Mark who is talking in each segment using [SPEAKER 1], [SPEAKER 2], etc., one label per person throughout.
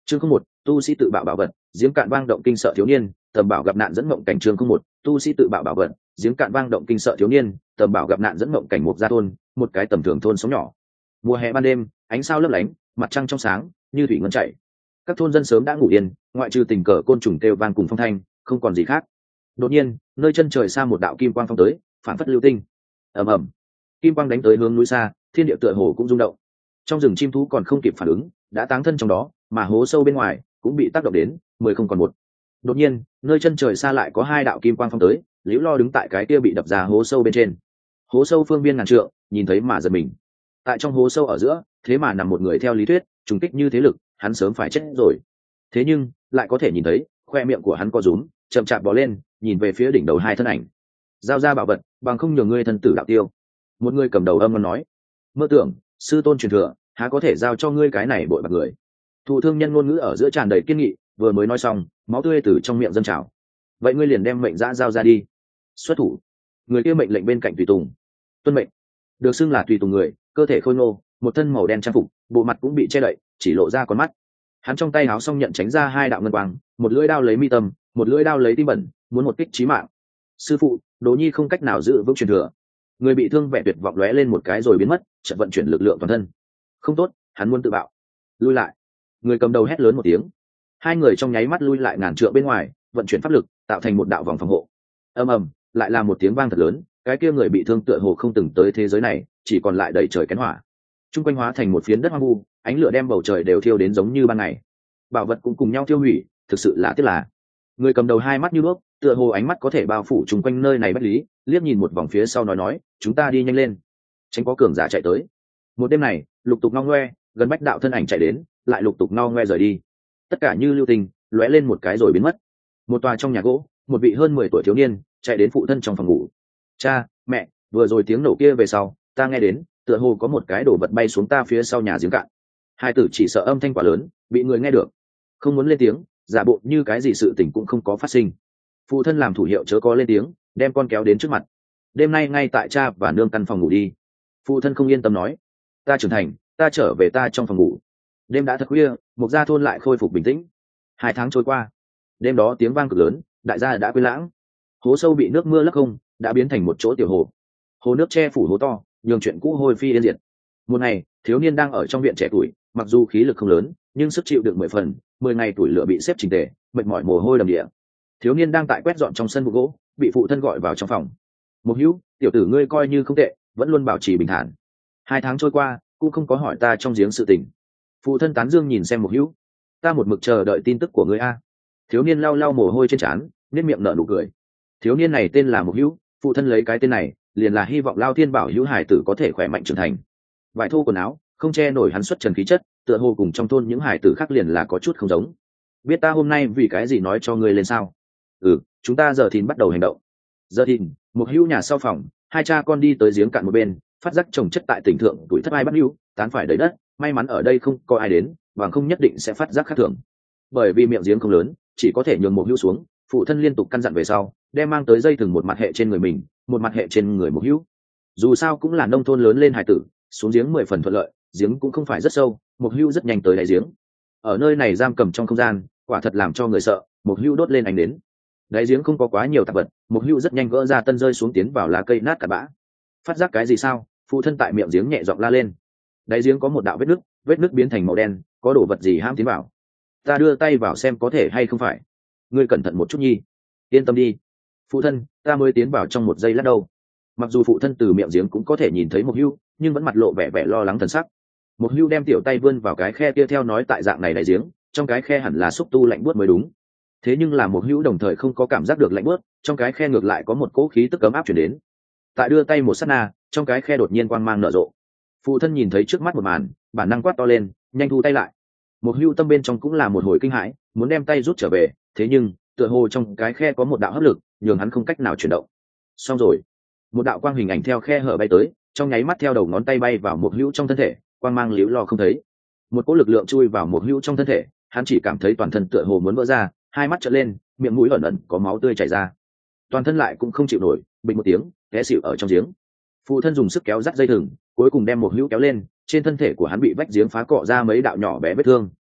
[SPEAKER 1] chương 01, tu sĩ tự bạo bảo vật, giếng cạn vang động kinh sợ thiếu niên, tầm bảo gặp nạn dẫn mộng cảnh. chương 01, tu sĩ tự bạo bảo vật, giếng cạn vang động kinh sợ thiếu niên, tầm bảo gặp nạn dẫn mộng cảnh. Một gia thôn, một cái tầm thường thôn sống nhỏ. Mùa hè ban đêm, ánh sao lấp lánh, mặt trăng trong sáng như thủy ngân chảy. Các thôn dân sớm đã ngủ yên, ngoại trừ tình cờ côn trùng kêu vang cùng phong thanh, không còn gì khác. Đột nhiên, nơi chân trời xa một đạo kim quang phong tới, phản phất lưu tinh. Ầm ầm, kim quang đánh tới hướng núi xa, thiên địa tựa hồ cũng rung động. Trong rừng chim thú còn không kịp phản ứng, đã táng thân trong đó, mà hố sâu bên ngoài cũng bị tác động đến, 10 không còn một. Đột nhiên, nơi chân trời xa lại có hai đạo kim quang phong tới, liễu lo đứng tại cái kia bị đập ra hố sâu bên trên. Hố sâu phương biên ngàn trượng, nhìn thấy mà giật mình. Tại trong hố sâu ở giữa, thế mà nằm một người. Theo lý thuyết, trùng kích như thế lực, hắn sớm phải chết rồi. Thế nhưng lại có thể nhìn thấy khoe miệng của hắn co rúm, chậm chạp bò lên, nhìn về phía đỉnh đầu hai thân ảnh. Giao ra bảo vật, bằng không nhường ngươi thân tử đạo tiêu. Một người cầm đầu âm ngon nói. Mơ tưởng, sư tôn truyền thừa, há có thể giao cho ngươi cái này bội bạc người. Thụ thương nhân ngôn ngữ ở giữa tràn đầy kiên nghị, vừa mới nói xong, máu tươi từ trong miệng dâng trào. Vậy ngươi liền đem mệnh dã giao ra đi. Xuất thủ. Người kia mệnh lệnh bên cạnh tùy tùng. Tuân mệnh. Được xưng là tùy tùng người, cơ thể khôi ngô, một thân màu đen trang phục, bộ mặt cũng bị che đậy, chỉ lộ ra con mắt. Hắn trong tay háo xong nhận tránh ra hai đạo ngân quang, một lưỡi đao lấy mi tâm, một lưỡi đao lấy tim bẩn, muốn một kích chí mạng. Sư phụ, Đỗ Nhi không cách nào giữ vững truyền thừa. Người bị thương vẻ tuyệt vọng lóe lên một cái rồi biến mất, chợt vận chuyển lực lượng toàn thân. Không tốt, hắn muốn tự bạo. Lui lại. Người cầm đầu hét lớn một tiếng. Hai người trong nháy mắt lui lại ngàn trượng bên ngoài, vận chuyển pháp lực, tạo thành một đạo vòng phòng hộ. Ầm ầm, lại là một tiếng vang thật lớn, cái kia người bị thương tựa hồ không từng tới thế giới này, chỉ còn lại đầy trời kén hỏa. Trung quanh hóa thành một phiến đất hoang vu, ánh lửa đem bầu trời đều thiêu đến giống như ban ngày. Bảo vật cũng cùng nhau tiêu hủy, thực sự là tiếc là. Người cầm đầu hai mắt như đuốc, tựa hồ ánh mắt có thể bao phủ chung quanh nơi này bất lý, liếc nhìn một vòng phía sau nói, chúng ta đi nhanh lên, tránh có cường giả chạy tới. Một đêm này, lục tục ngao ngoe, gần bách đạo thân ảnh chạy đến, lại lục tục ngao ngoe rời đi. Tất cả như lưu tình, lóe lên một cái rồi biến mất. Một tòa trong nhà gỗ, một vị hơn 10 tuổi thiếu niên chạy đến phụ thân trong phòng ngủ. Cha, mẹ, vừa rồi tiếng nổ kia về sau, ta nghe đến, tựa hồ có một cái đồ vật bay xuống ta phía sau nhà giếng cạn. Hai tử chỉ sợ âm thanh quá lớn, bị người nghe được, không muốn lên tiếng, giả bộ như cái gì sự tình cũng không có phát sinh. Phụ thân làm thủ hiệu chớ có lên tiếng, đem con kéo đến trước mặt. Đêm nay ngay tại cha và nương căn phòng ngủ đi. Phụ thân không yên tâm nói. Ta trưởng thành, ta trở về ta trong phòng ngủ. Đêm đã thật khuya, Mộc Gia thôn lại khôi phục bình tĩnh. 2 tháng trôi qua, đêm đó tiếng vang cực lớn, đại gia đã quên lãng. Hố sâu bị nước mưa lấp không, đã biến thành một chỗ tiểu hồ. Hồ nước che phủ hố to, nhường chuyện cũ hôi phi yên diệt. Một ngày, thiếu niên đang ở trong viện trẻ tuổi, mặc dù khí lực không lớn, nhưng sức chịu đựng 10 phần. 10 ngày tuổi lửa bị xếp chỉnh tề, mệt mỏi mồ hôi đầm địa. Thiếu niên đang tại quét dọn trong sân vụ gỗ, bị phụ thân gọi vào trong phòng. Một hữu, tiểu tử ngươi coi như không tệ, vẫn luôn bảo trì bình thản. 2 tháng trôi qua, cũng không có hỏi ta trong giếng sự tình. Phụ thân tán dương nhìn xem một hữu. Ta một mực chờ đợi tin tức của ngươi a. Thiếu niên lau lau mồ hôi trên trán, nét miệng nở nụ cười. Thiếu niên này tên là một hữu, phụ thân lấy cái tên này liền là hy vọng Lao Thiên bảo hữu hải tử có thể khỏe mạnh trưởng thành. Vải thô quần áo không che nổi hắn xuất trần khí chất, tựa hồ cùng trong thôn những hải tử khác liền là có chút không giống. Biết ta hôm nay vì cái gì nói cho ngươi lên sao? Chúng ta giờ thìn bắt đầu hành động. Giờ thìn, một hữu nhà sau phòng, hai cha con đi tới giếng cạn một bên, phát giác trồng chất tại tỉnh thượng tuổi thất ai bắt hữu tán phải đầy đất, may mắn ở đây không có ai đến, bằng không nhất định sẽ phát giác khác thường. Bởi vì miệng giếng không lớn, chỉ có thể nhường một hữu xuống. Phụ thân liên tục căn dặn về sau, đem mang tới dây thừng một mặt hệ trên người mình, một mặt hệ trên người một hữu. Dù sao cũng là nông thôn lớn lên hải tử, xuống giếng 10 phần thuận lợi, giếng cũng không phải rất sâu, một hữu rất nhanh tới đáy giếng. Ở nơi này giam cầm trong không gian, quả thật làm cho người sợ. Một hữu đốt lên ánh đến. Đáy giếng không có quá nhiều tạp vật, một hữu rất nhanh gỡ ra tân rơi xuống tiến vào lá cây nát cả bã. Phát giác cái gì sao? Phụ thân tại miệng giếng nhẹ giọng la lên. Đáy giếng có một đạo vết nứt biến thành màu đen, có đồ vật gì ham tiến vào. Ta đưa tay vào xem có thể hay không phải. Ngươi cẩn thận một chút nhi. Yên tâm đi. Phụ thân, ta mới tiến vào trong một giây lát đâu. Mặc dù phụ thân từ miệng giếng cũng có thể nhìn thấy một hữu, nhưng vẫn mặt lộ vẻ vẻ lo lắng thần sắc. Một hữu đem tiểu tay vươn vào cái khe kia, theo nói tại dạng này đáy giếng, trong cái khe hẳn là xúc tu lạnh buốt mới đúng. Thế nhưng là một hữu đồng thời không có cảm giác được lạnh buốt, trong cái khe ngược lại có một cỗ khí tức ấm áp chuyển đến. Tại đưa tay một sát na, trong cái khe đột nhiên quang mang nở rộ. Phụ thân nhìn thấy trước mắt một màn, bản năng quát to lên, nhanh thu tay lại. Một hữu tâm bên trong cũng là một hồi kinh hãi, muốn đem tay rút trở về, thế nhưng tựa hồ trong cái khe có một đạo hấp lực, nhường hắn không cách nào chuyển động. Xong rồi, một đạo quang hình ảnh theo khe hở bay tới, trong nháy mắt theo đầu ngón tay bay vào một hữu trong thân thể, quang mang liễu lo không thấy. Một cỗ lực lượng chui vào một hữu trong thân thể, hắn chỉ cảm thấy toàn thân tựa hồ muốn vỡ ra, hai mắt trợn lên, miệng mũi ẩn ẩn có máu tươi chảy ra. Toàn thân lại cũng không chịu nổi, bình một tiếng, té xỉu ở trong giếng. Phụ thân dùng sức kéo dắt dây thừng, cuối cùng đem một hữu kéo lên, trên thân thể của hắn bị vách giếng phá cọ ra mấy đạo nhỏ bé vết thương.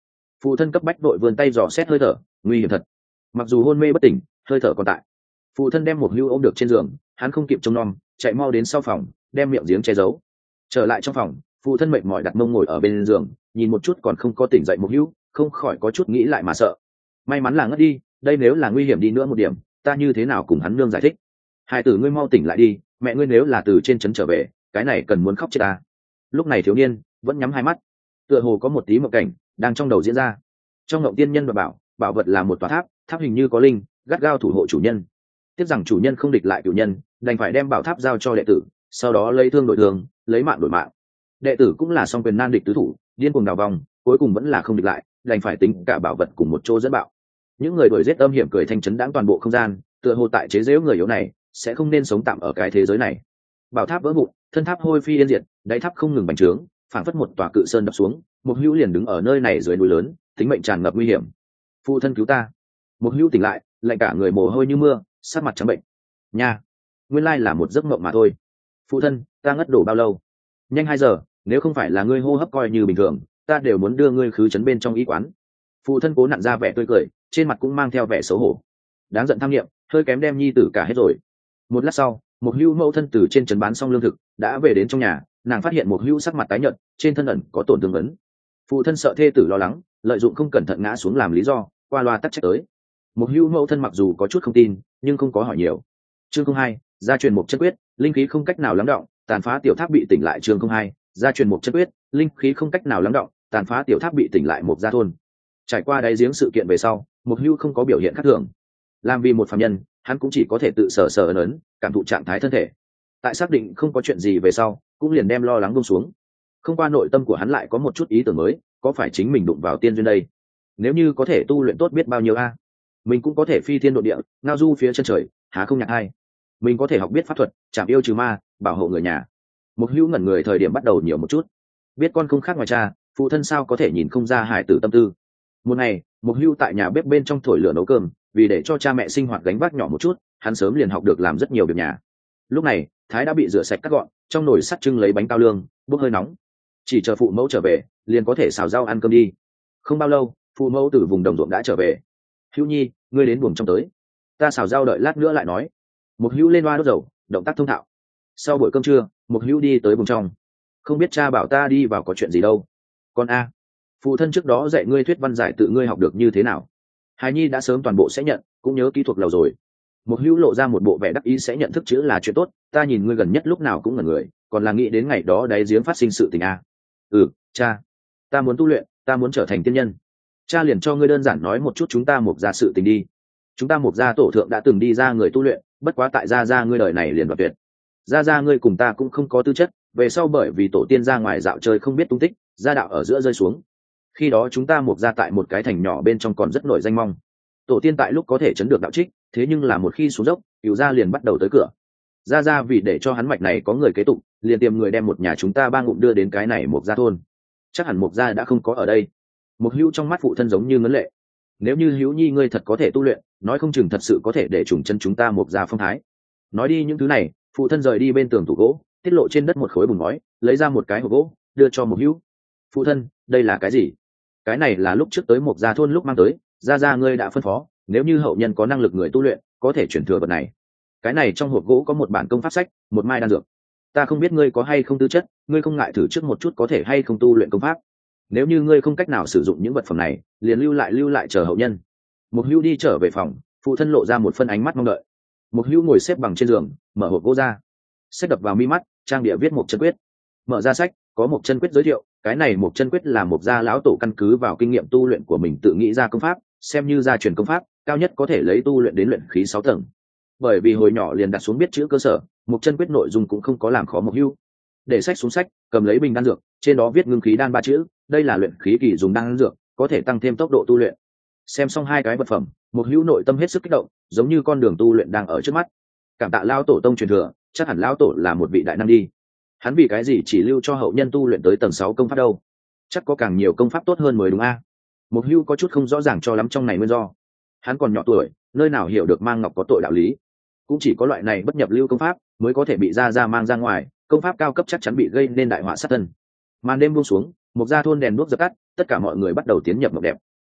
[SPEAKER 1] Phụ thân cấp bách đội vươn tay dò xét hơi thở, nguy hiểm thật. Mặc dù hôn mê bất tỉnh, hơi thở còn tại. Phụ thân đem Mục Hưu ôm được trên giường, hắn không kịp trông nom, chạy mau đến sau phòng, đem miệng giếng che giấu. Trở lại trong phòng, phụ thân mệt mỏi đặt mông ngồi ở bên giường, nhìn một chút còn không có tỉnh dậy Mục Hưu, không khỏi có chút nghĩ lại mà sợ. May mắn là ngất đi, đây nếu là nguy hiểm đi nữa một điểm, ta như thế nào cùng hắn nương giải thích? Hai tử ngươi mau tỉnh lại đi, mẹ ngươi nếu là từ trên trấn trở về, cái này cần muốn khóc chết ta. Lúc này thiếu niên vẫn nhắm hai mắt, tựa hồ có một tí mộng cảnh đang trong đầu diễn ra. Trong mộng tiên nhân và bảo vật là một tòa tháp, tháp hình như có linh, gắt gao thủ hộ chủ nhân. Tiếc rằng chủ nhân không địch lại chủ nhân, đành phải đem bảo tháp giao cho đệ tử, sau đó lấy thương đổi thương, lấy mạng đổi mạng. Đệ tử cũng là song quyền nan địch tứ thủ, điên cuồng đào vòng, cuối cùng vẫn là không địch lại, đành phải tính cả bảo vật cùng một chỗ dẫn bạo. Những người đuổi giết âm hiểm cười thanh chấn đãng toàn bộ không gian, tựa hồ tại chế giễu người yếu này sẽ không nên sống tạm ở cái thế giới này. Bảo tháp vỡ vụn, thân tháp hôi phi yên diệt, đáy tháp không ngừng bành trướng, phảng phất một tòa cự sơn đập xuống. Một Hữu liền đứng ở nơi này dưới núi lớn, tính mệnh tràn ngập nguy hiểm. Phụ thân cứu ta! Một Hữu tỉnh lại, lạnh cả người mồ hôi như mưa, sắc mặt trắng bệnh. Nha, nguyên lai là một giấc mộng mà thôi. Phụ thân, ta ngất đổ bao lâu? Nhanh 2 giờ, nếu không phải là ngươi hô hấp coi như bình thường, ta đều muốn đưa ngươi khứ trấn bên trong y quán. Phụ thân cố nặn ra vẻ tươi cười, trên mặt cũng mang theo vẻ xấu hổ. Đáng giận tham nghiệm, hơi kém đem nhi tử cả hết rồi. Một lát sau, một Hữu mẫu thân từ trên trấn bán xong lương thực đã về đến trong nhà, nàng phát hiện một Hữu sắc mặt tái nhợt, trên thân ẩn có tổn thương ấn. Phụ thân sợ thê tử lo lắng, lợi dụng không cẩn thận ngã xuống làm lý do, qua loa tắc trách tới. Một Hữu mẫu thân mặc dù có chút không tin, nhưng không có hỏi nhiều. Chương 02, gia truyền một chân quyết, linh khí không cách nào lắng đọng, tàn phá tiểu tháp bị tỉnh lại. Chương 02, gia truyền một chân quyết, linh khí không cách nào lắng đọng, tàn phá tiểu tháp bị tỉnh lại. Một gia thôn. Trải qua đáy giếng sự kiện về sau, một Hữu không có biểu hiện khác thường. Làm vì một phàm nhân, hắn cũng chỉ có thể tự sờ sờ ấn ấn, cảm thụ trạng thái thân thể. Tại xác định không có chuyện gì về sau, cũng liền đem lo lắng buông xuống. Không qua nội tâm của hắn lại có một chút ý tưởng mới, có phải chính mình đụng vào tiên duyên đây? Nếu như có thể tu luyện tốt biết bao nhiêu a? Mình cũng có thể phi thiên độ địa, ngao du phía chân trời, há không nhạc hay? Mình có thể học biết pháp thuật, chạm yêu trừ ma, bảo hộ người nhà. Một Hữu ngẩn người thời điểm bắt đầu nhiều một chút. Biết con không khác ngoài cha, phụ thân sao có thể nhìn không ra hải tử tâm tư. Một ngày, một Hữu tại nhà bếp bên trong thổi lửa nấu cơm, vì để cho cha mẹ sinh hoạt gánh vác nhỏ một chút, hắn sớm liền học được làm rất nhiều việc nhà. Lúc này, thái đã bị rửa sạch cắt gọn, trong nồi sắt trưng lấy bánh cao lương, bốc hơi nóng. Chỉ chờ phụ mẫu trở về, liền có thể xào rau ăn cơm đi. Không bao lâu, phụ mẫu từ vùng đồng ruộng đã trở về. Hữu nhi, ngươi đến buồng trong tới, ta xào rau đợi lát nữa lại nói. Một Hữu lên loa đốt dầu, động tác thông thạo. Sau buổi cơm trưa, một Hữu đi tới buồng trong. Không biết cha bảo ta đi vào có chuyện gì đâu. Con a, phụ thân trước đó dạy ngươi thuyết văn giải tự ngươi học được như thế nào? Hài nhi đã sớm toàn bộ sẽ nhận, cũng nhớ kỹ thuật lầu rồi. Một Hữu lộ ra một bộ vẻ đắc ý sẽ nhận thức chữ là chuyện tốt, ta nhìn ngươi gần nhất lúc nào cũng ngẩn người, còn là nghĩ đến ngày đó đáy giếng phát sinh sự tình a. Ừ, cha, ta muốn tu luyện, ta muốn trở thành tiên nhân. Cha liền cho ngươi đơn giản nói một chút chúng ta Mục gia sự tình đi. Chúng ta Mục gia tổ thượng đã từng đi ra người tu luyện, bất quá tại gia ngươi đời này liền đoạt tuyệt. Gia ngươi cùng ta cũng không có tư chất, về sau bởi vì tổ tiên ra ngoài dạo chơi không biết tung tích, gia đạo ở giữa rơi xuống. Khi đó chúng ta Mục gia tại một cái thành nhỏ bên trong còn rất nổi danh mong. Tổ tiên tại lúc có thể chấn được đạo trích, thế nhưng là một khi xuống dốc, Cửu gia liền bắt đầu tới cửa. Gia vì để cho hắn mạch này có người kế tục, liền tìm người đem một nhà chúng ta 3 ngụm đưa đến cái này Mục gia thôn. Chắc hẳn Mục gia đã không có ở đây. Một Hữu trong mắt phụ thân giống như ngấn lệ. Nếu như Hữu nhi ngươi thật có thể tu luyện, nói không chừng thật sự có thể để trùng chân chúng ta Mục gia phong thái. Nói đi những thứ này, phụ thân rời đi bên tường tủ gỗ, tiết lộ trên đất một khối bùn ngói, lấy ra một cái hộp gỗ, đưa cho một Hữu. Phụ thân, đây là cái gì? Cái này là lúc trước tới Mục gia thôn lúc mang tới, gia ngươi đã phân phó, nếu như hậu nhân có năng lực người tu luyện, có thể chuyển thừa vật này. Cái này trong hộp gỗ có một bản công pháp sách, một mai đan dược. Ta không biết ngươi có hay không tư chất, ngươi không ngại thử trước một chút có thể hay không tu luyện công pháp. Nếu như ngươi không cách nào sử dụng những vật phẩm này, liền lưu lại chờ hậu nhân. Một Hữu đi trở về phòng, phụ thân lộ ra một phân ánh mắt mong đợi. Một Hữu ngồi xếp bằng trên giường, mở hộp gỗ ra, sách đập vào mi mắt, trang địa viết một chân quyết. Mở ra sách, có một chân quyết giới thiệu, cái này một chân quyết là một gia lão tổ căn cứ vào kinh nghiệm tu luyện của mình tự nghĩ ra công pháp, xem như gia truyền công pháp, cao nhất có thể lấy tu luyện đến luyện khí 6 tầng. Bởi vì hồi nhỏ liền đặt xuống biết chữ cơ sở, một chân quyết nội dung cũng không có làm khó Một Hữu. Để sách xuống sách, cầm lấy bình đan dược, trên đó viết ngưng khí đan 3 chữ, đây là luyện khí kỳ dùng đan dược, có thể tăng thêm tốc độ tu luyện. Xem xong 2 cái vật phẩm, Một Hữu nội tâm hết sức kích động, giống như con đường tu luyện đang ở trước mắt. Cảm tạ lão tổ tông truyền thừa, chắc hẳn lão tổ là một vị đại năng đi. Hắn vì cái gì chỉ lưu cho hậu nhân tu luyện tới tầng 6 công pháp đâu? Chắc có càng nhiều công pháp tốt hơn mới đúng a. Một Hữu có chút không rõ ràng cho lắm trong này nguyên do. Hắn còn nhỏ tuổi, nơi nào hiểu được mang ngọc có tội đạo lý. Cũng chỉ có loại này bất nhập lưu công pháp mới có thể bị gia mang ra ngoài, công pháp cao cấp chắc chắn bị gây nên đại họa sát thân. Màn đêm buông xuống, Mục gia thôn đèn đuốc dập tắt, tất cả mọi người bắt đầu tiến nhập mộng đẹp.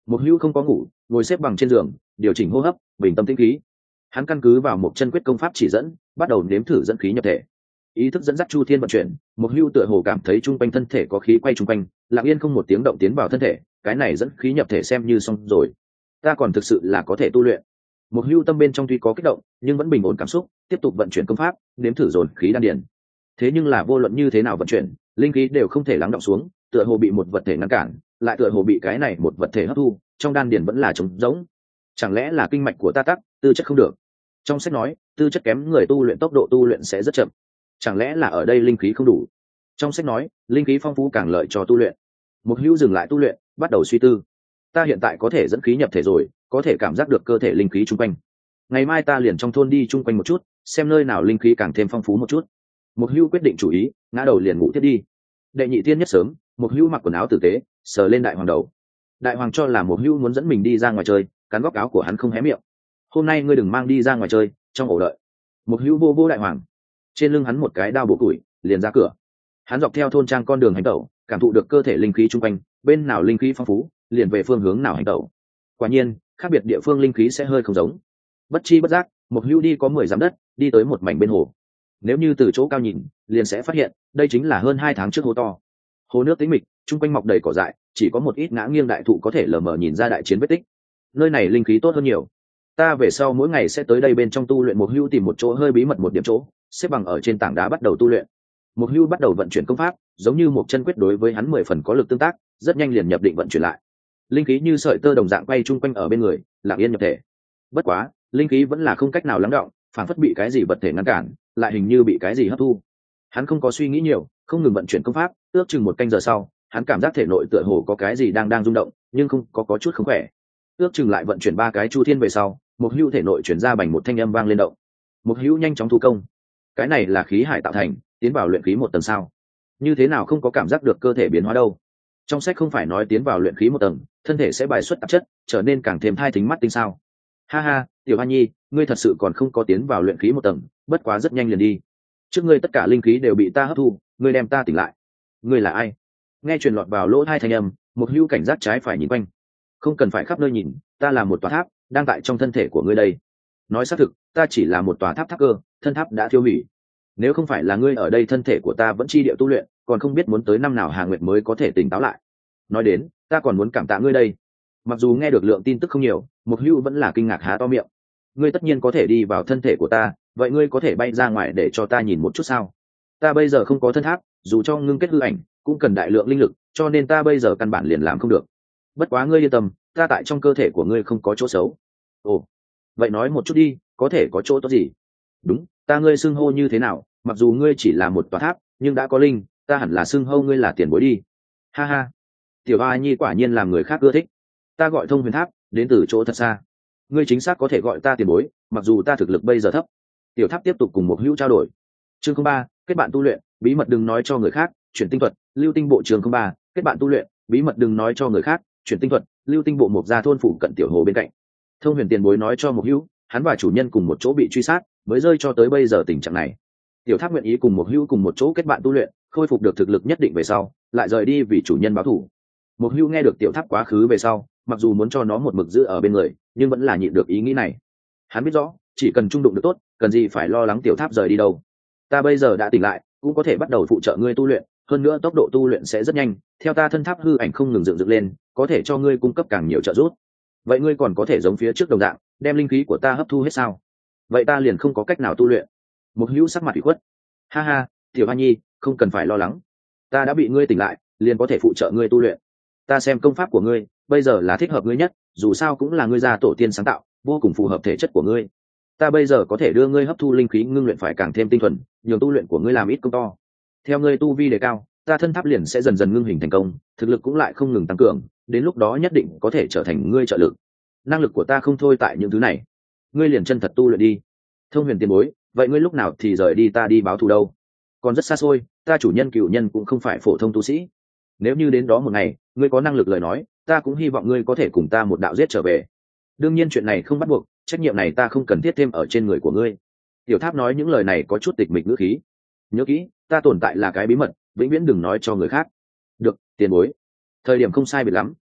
[SPEAKER 1] Một hữu không có ngủ, ngồi xếp bằng trên giường, điều chỉnh hô hấp, bình tâm tĩnh khí. Hắn căn cứ vào một chân quyết công pháp chỉ dẫn, bắt đầu nếm thử dẫn khí nhập thể. Ý thức dẫn dắt chu thiên vận chuyển, một hữu tựa hồ cảm thấy trung quanh thân thể có khí quay trung quanh, lặng yên không một tiếng động tiến vào thân thể, cái này dẫn khí nhập thể xem như xong rồi. Ta còn thực sự là có thể tu luyện. Một hữu tâm bên trong tuy có kích động, nhưng vẫn bình ổn cảm xúc, tiếp tục vận chuyển công pháp, nếm thử dồn khí đan điền. Thế nhưng là vô luận như thế nào vận chuyển, linh khí đều không thể lắng đọng xuống, tựa hồ bị một vật thể ngăn cản, lại tựa hồ bị cái này một vật thể hấp thu, trong đan điền vẫn là trống rỗng. Chẳng lẽ là kinh mạch của ta tắc, tư chất không được? Trong sách nói, tư chất kém người tu luyện tốc độ tu luyện sẽ rất chậm. Chẳng lẽ là ở đây linh khí không đủ? Trong sách nói, linh khí phong phú càng lợi cho tu luyện. Một hữu dừng lại tu luyện, bắt đầu suy tư. Ta hiện tại có thể dẫn khí nhập thể rồi, có thể cảm giác được cơ thể linh khí chung quanh. Ngày mai ta liền trong thôn đi chung quanh một chút, xem nơi nào linh khí càng thêm phong phú một chút. Một hữu quyết định chủ ý, ngã đầu liền ngủ tiếp đi. Đệ nhị tiên nhất sớm, một hữu mặc quần áo tử tế, sờ lên đại hoàng đầu. Đại hoàng cho là một hữu muốn dẫn mình đi ra ngoài chơi, cắn góc áo của hắn không hé miệng. Hôm nay ngươi đừng mang đi ra ngoài chơi, trong ổ đợi. Một hữu vô vô đại hoàng, trên lưng hắn một cái đao bổ củi, liền ra cửa. Hắn dọc theo thôn trang con đường hành tẩu, cảm thụ được cơ thể linh khí chung quanh, bên nào linh khí phong phú, liền về phương hướng nào hành tẩu. Quả nhiên, khác biệt địa phương linh khí sẽ hơi không giống. Bất chi bất giác, một hữu đi có 10 dặm đất, đi tới một mảnh bên hồ. Nếu như từ chỗ cao nhìn, liền sẽ phát hiện, đây chính là hơn 2 tháng trước hồ to. Hồ nước tĩnh mịch, chung quanh mọc đầy cỏ dại, chỉ có một ít ngã nghiêng đại thụ có thể lờ mờ nhìn ra đại chiến vết tích. Nơi này linh khí tốt hơn nhiều. Ta về sau mỗi ngày sẽ tới đây bên trong tu luyện. Một hữu tìm một chỗ hơi bí mật một điểm chỗ, xếp bằng ở trên tảng đá bắt đầu tu luyện. Một hữu bắt đầu vận chuyển công pháp, giống như một chân quyết đối với hắn 10 phần có lực tương tác, rất nhanh liền nhập định vận chuyển lại. Linh khí như sợi tơ đồng dạng quay chung quanh ở bên người, lặng yên nhập thể. Bất quá, linh khí vẫn là không cách nào lắng đọng, phản phất bị cái gì vật thể ngăn cản, lại hình như bị cái gì hấp thu. Hắn không có suy nghĩ nhiều, không ngừng vận chuyển công pháp, ước chừng 1 canh giờ sau, hắn cảm giác thể nội tựa hồ có cái gì đang rung động, nhưng không có chút không khỏe. Ước chừng lại vận chuyển 3 cái chu thiên về sau, một hữu thể nội chuyển ra bành một thanh âm vang lên động. Một hữu nhanh chóng thu công. Cái này là khí hải tạo thành, tiến vào luyện khí 1 tầng sao? Như thế nào không có cảm giác được cơ thể biến hóa đâu? Trong sách không phải nói tiến vào luyện khí 1 tầng, thân thể sẽ bài xuất tạp chất, trở nên càng thêm thai thính mắt tinh sao? Ha ha, tiểu Hoa Nhi, ngươi thật sự còn không có tiến vào luyện khí 1 tầng, bất quá rất nhanh liền đi. Trước ngươi tất cả linh khí đều bị ta hấp thu, ngươi đem ta tỉnh lại. Ngươi là ai? Nghe truyền lọt vào lỗ tai thanh âm, một hữu cảnh giác trái phải nhìn quanh. Không cần phải khắp nơi nhìn, ta là một tòa tháp, đang tại trong thân thể của ngươi đây. Nói xác thực, ta chỉ là một tòa tháp tháp cơ, thân tháp đã tiêu hủy. Nếu không phải là ngươi ở đây, thân thể của ta vẫn chi địa tu luyện, còn không biết muốn tới năm nào Hà Nguyệt mới có thể tỉnh táo lại. Nói đến, ta còn muốn cảm tạ ngươi đây. Mặc dù nghe được lượng tin tức không nhiều, Mục Hưu vẫn là kinh ngạc há to miệng. Ngươi tất nhiên có thể đi vào thân thể của ta, vậy ngươi có thể bay ra ngoài để cho ta nhìn một chút sao? Ta bây giờ không có thân tháp, dù cho ngưng kết hư ảnh, cũng cần đại lượng linh lực, cho nên ta bây giờ căn bản liền làm không được. Bất quá ngươi yên tâm, ta tại trong cơ thể của ngươi không có chỗ xấu. Ồ, vậy nói một chút đi, có thể có chỗ tốt gì? Đúng, ta ngươi xưng hô như thế nào? Mặc dù ngươi chỉ là một tòa tháp, nhưng đã có linh, ta hẳn là xưng hô ngươi là tiền bối đi. Ha ha, tiểu A Nhi quả nhiên làm người khác ưa thích. Ta gọi Thông Huyền Tháp, đến từ chỗ thật xa. Ngươi chính xác có thể gọi ta tiền bối, mặc dù ta thực lực bây giờ thấp. Tiểu Tháp tiếp tục cùng một hữu trao đổi. Chương 03, kết bạn tu luyện, bí mật đừng nói cho người khác, chuyển tinh thuật, lưu tinh bộ. Chương 03, kết bạn tu luyện, bí mật đừng nói cho người khác, chuyển tinh thuật, lưu tinh bộ. Một gia thôn phủ cận tiểu hồ bên cạnh. Thông Huyền tiền bối nói cho một hữu, hắn và chủ nhân cùng một chỗ bị truy sát, mới rơi cho tới bây giờ tình trạng này. Tiểu Tháp nguyện ý cùng một hữu cùng một chỗ kết bạn tu luyện, khôi phục được thực lực nhất định về sau, lại rời đi vì chủ nhân báo thù. Một hữu nghe được Tiểu Tháp quá khứ về sau, mặc dù muốn cho nó một mực giữ ở bên người, nhưng vẫn là nhịn được ý nghĩ này. Hắn biết rõ, chỉ cần trung đụng được tốt, cần gì phải lo lắng Tiểu Tháp rời đi đâu. Ta bây giờ đã tỉnh lại, cũng có thể bắt đầu phụ trợ ngươi tu luyện, hơn nữa tốc độ tu luyện sẽ rất nhanh, theo ta thân tháp hư ảnh không ngừng dựng lên, có thể cho ngươi cung cấp càng nhiều trợ giúp. Vậy ngươi còn có thể giống phía trước đồng dạng, đem linh khí của ta hấp thu hết sao? Vậy ta liền không có cách nào tu luyện. Một hữu sắc mặt ủy khuất. Ha ha, Tiểu Hoa Nhi, không cần phải lo lắng, ta đã bị ngươi tỉnh lại, liền có thể phụ trợ ngươi tu luyện. Ta xem công pháp của ngươi bây giờ là thích hợp ngươi nhất, dù sao cũng là ngươi gia tổ tiên sáng tạo, vô cùng phù hợp thể chất của ngươi. Ta bây giờ có thể đưa ngươi hấp thu linh khí ngưng luyện phải càng thêm tinh thuần, nhường tu luyện của ngươi làm ít công to. Theo ngươi tu vi đề cao, ta thân tháp liền sẽ dần dần ngưng hình thành công, thực lực cũng lại không ngừng tăng cường, đến lúc đó nhất định có thể trở thành ngươi trợ lực. Năng lực của ta không thôi tại những thứ này, ngươi liền chân thật tu luyện đi. Thông Huyền tiền bối, vậy ngươi lúc nào thì rời đi ta đi báo thù đâu? Còn rất xa xôi, ta chủ nhân cựu nhân cũng không phải phổ thông tu sĩ. Nếu như đến đó một ngày, ngươi có năng lực lời nói, ta cũng hy vọng ngươi có thể cùng ta một đạo giết trở về. Đương nhiên chuyện này không bắt buộc, trách nhiệm này ta không cần thiết thêm ở trên người của ngươi. Tiểu Tháp nói những lời này có chút tịch mịch ngữ khí. Nhớ kỹ, ta tồn tại là cái bí mật, vĩnh viễn đừng nói cho người khác. Được, tiền bối. Thời điểm không sai biệt lắm,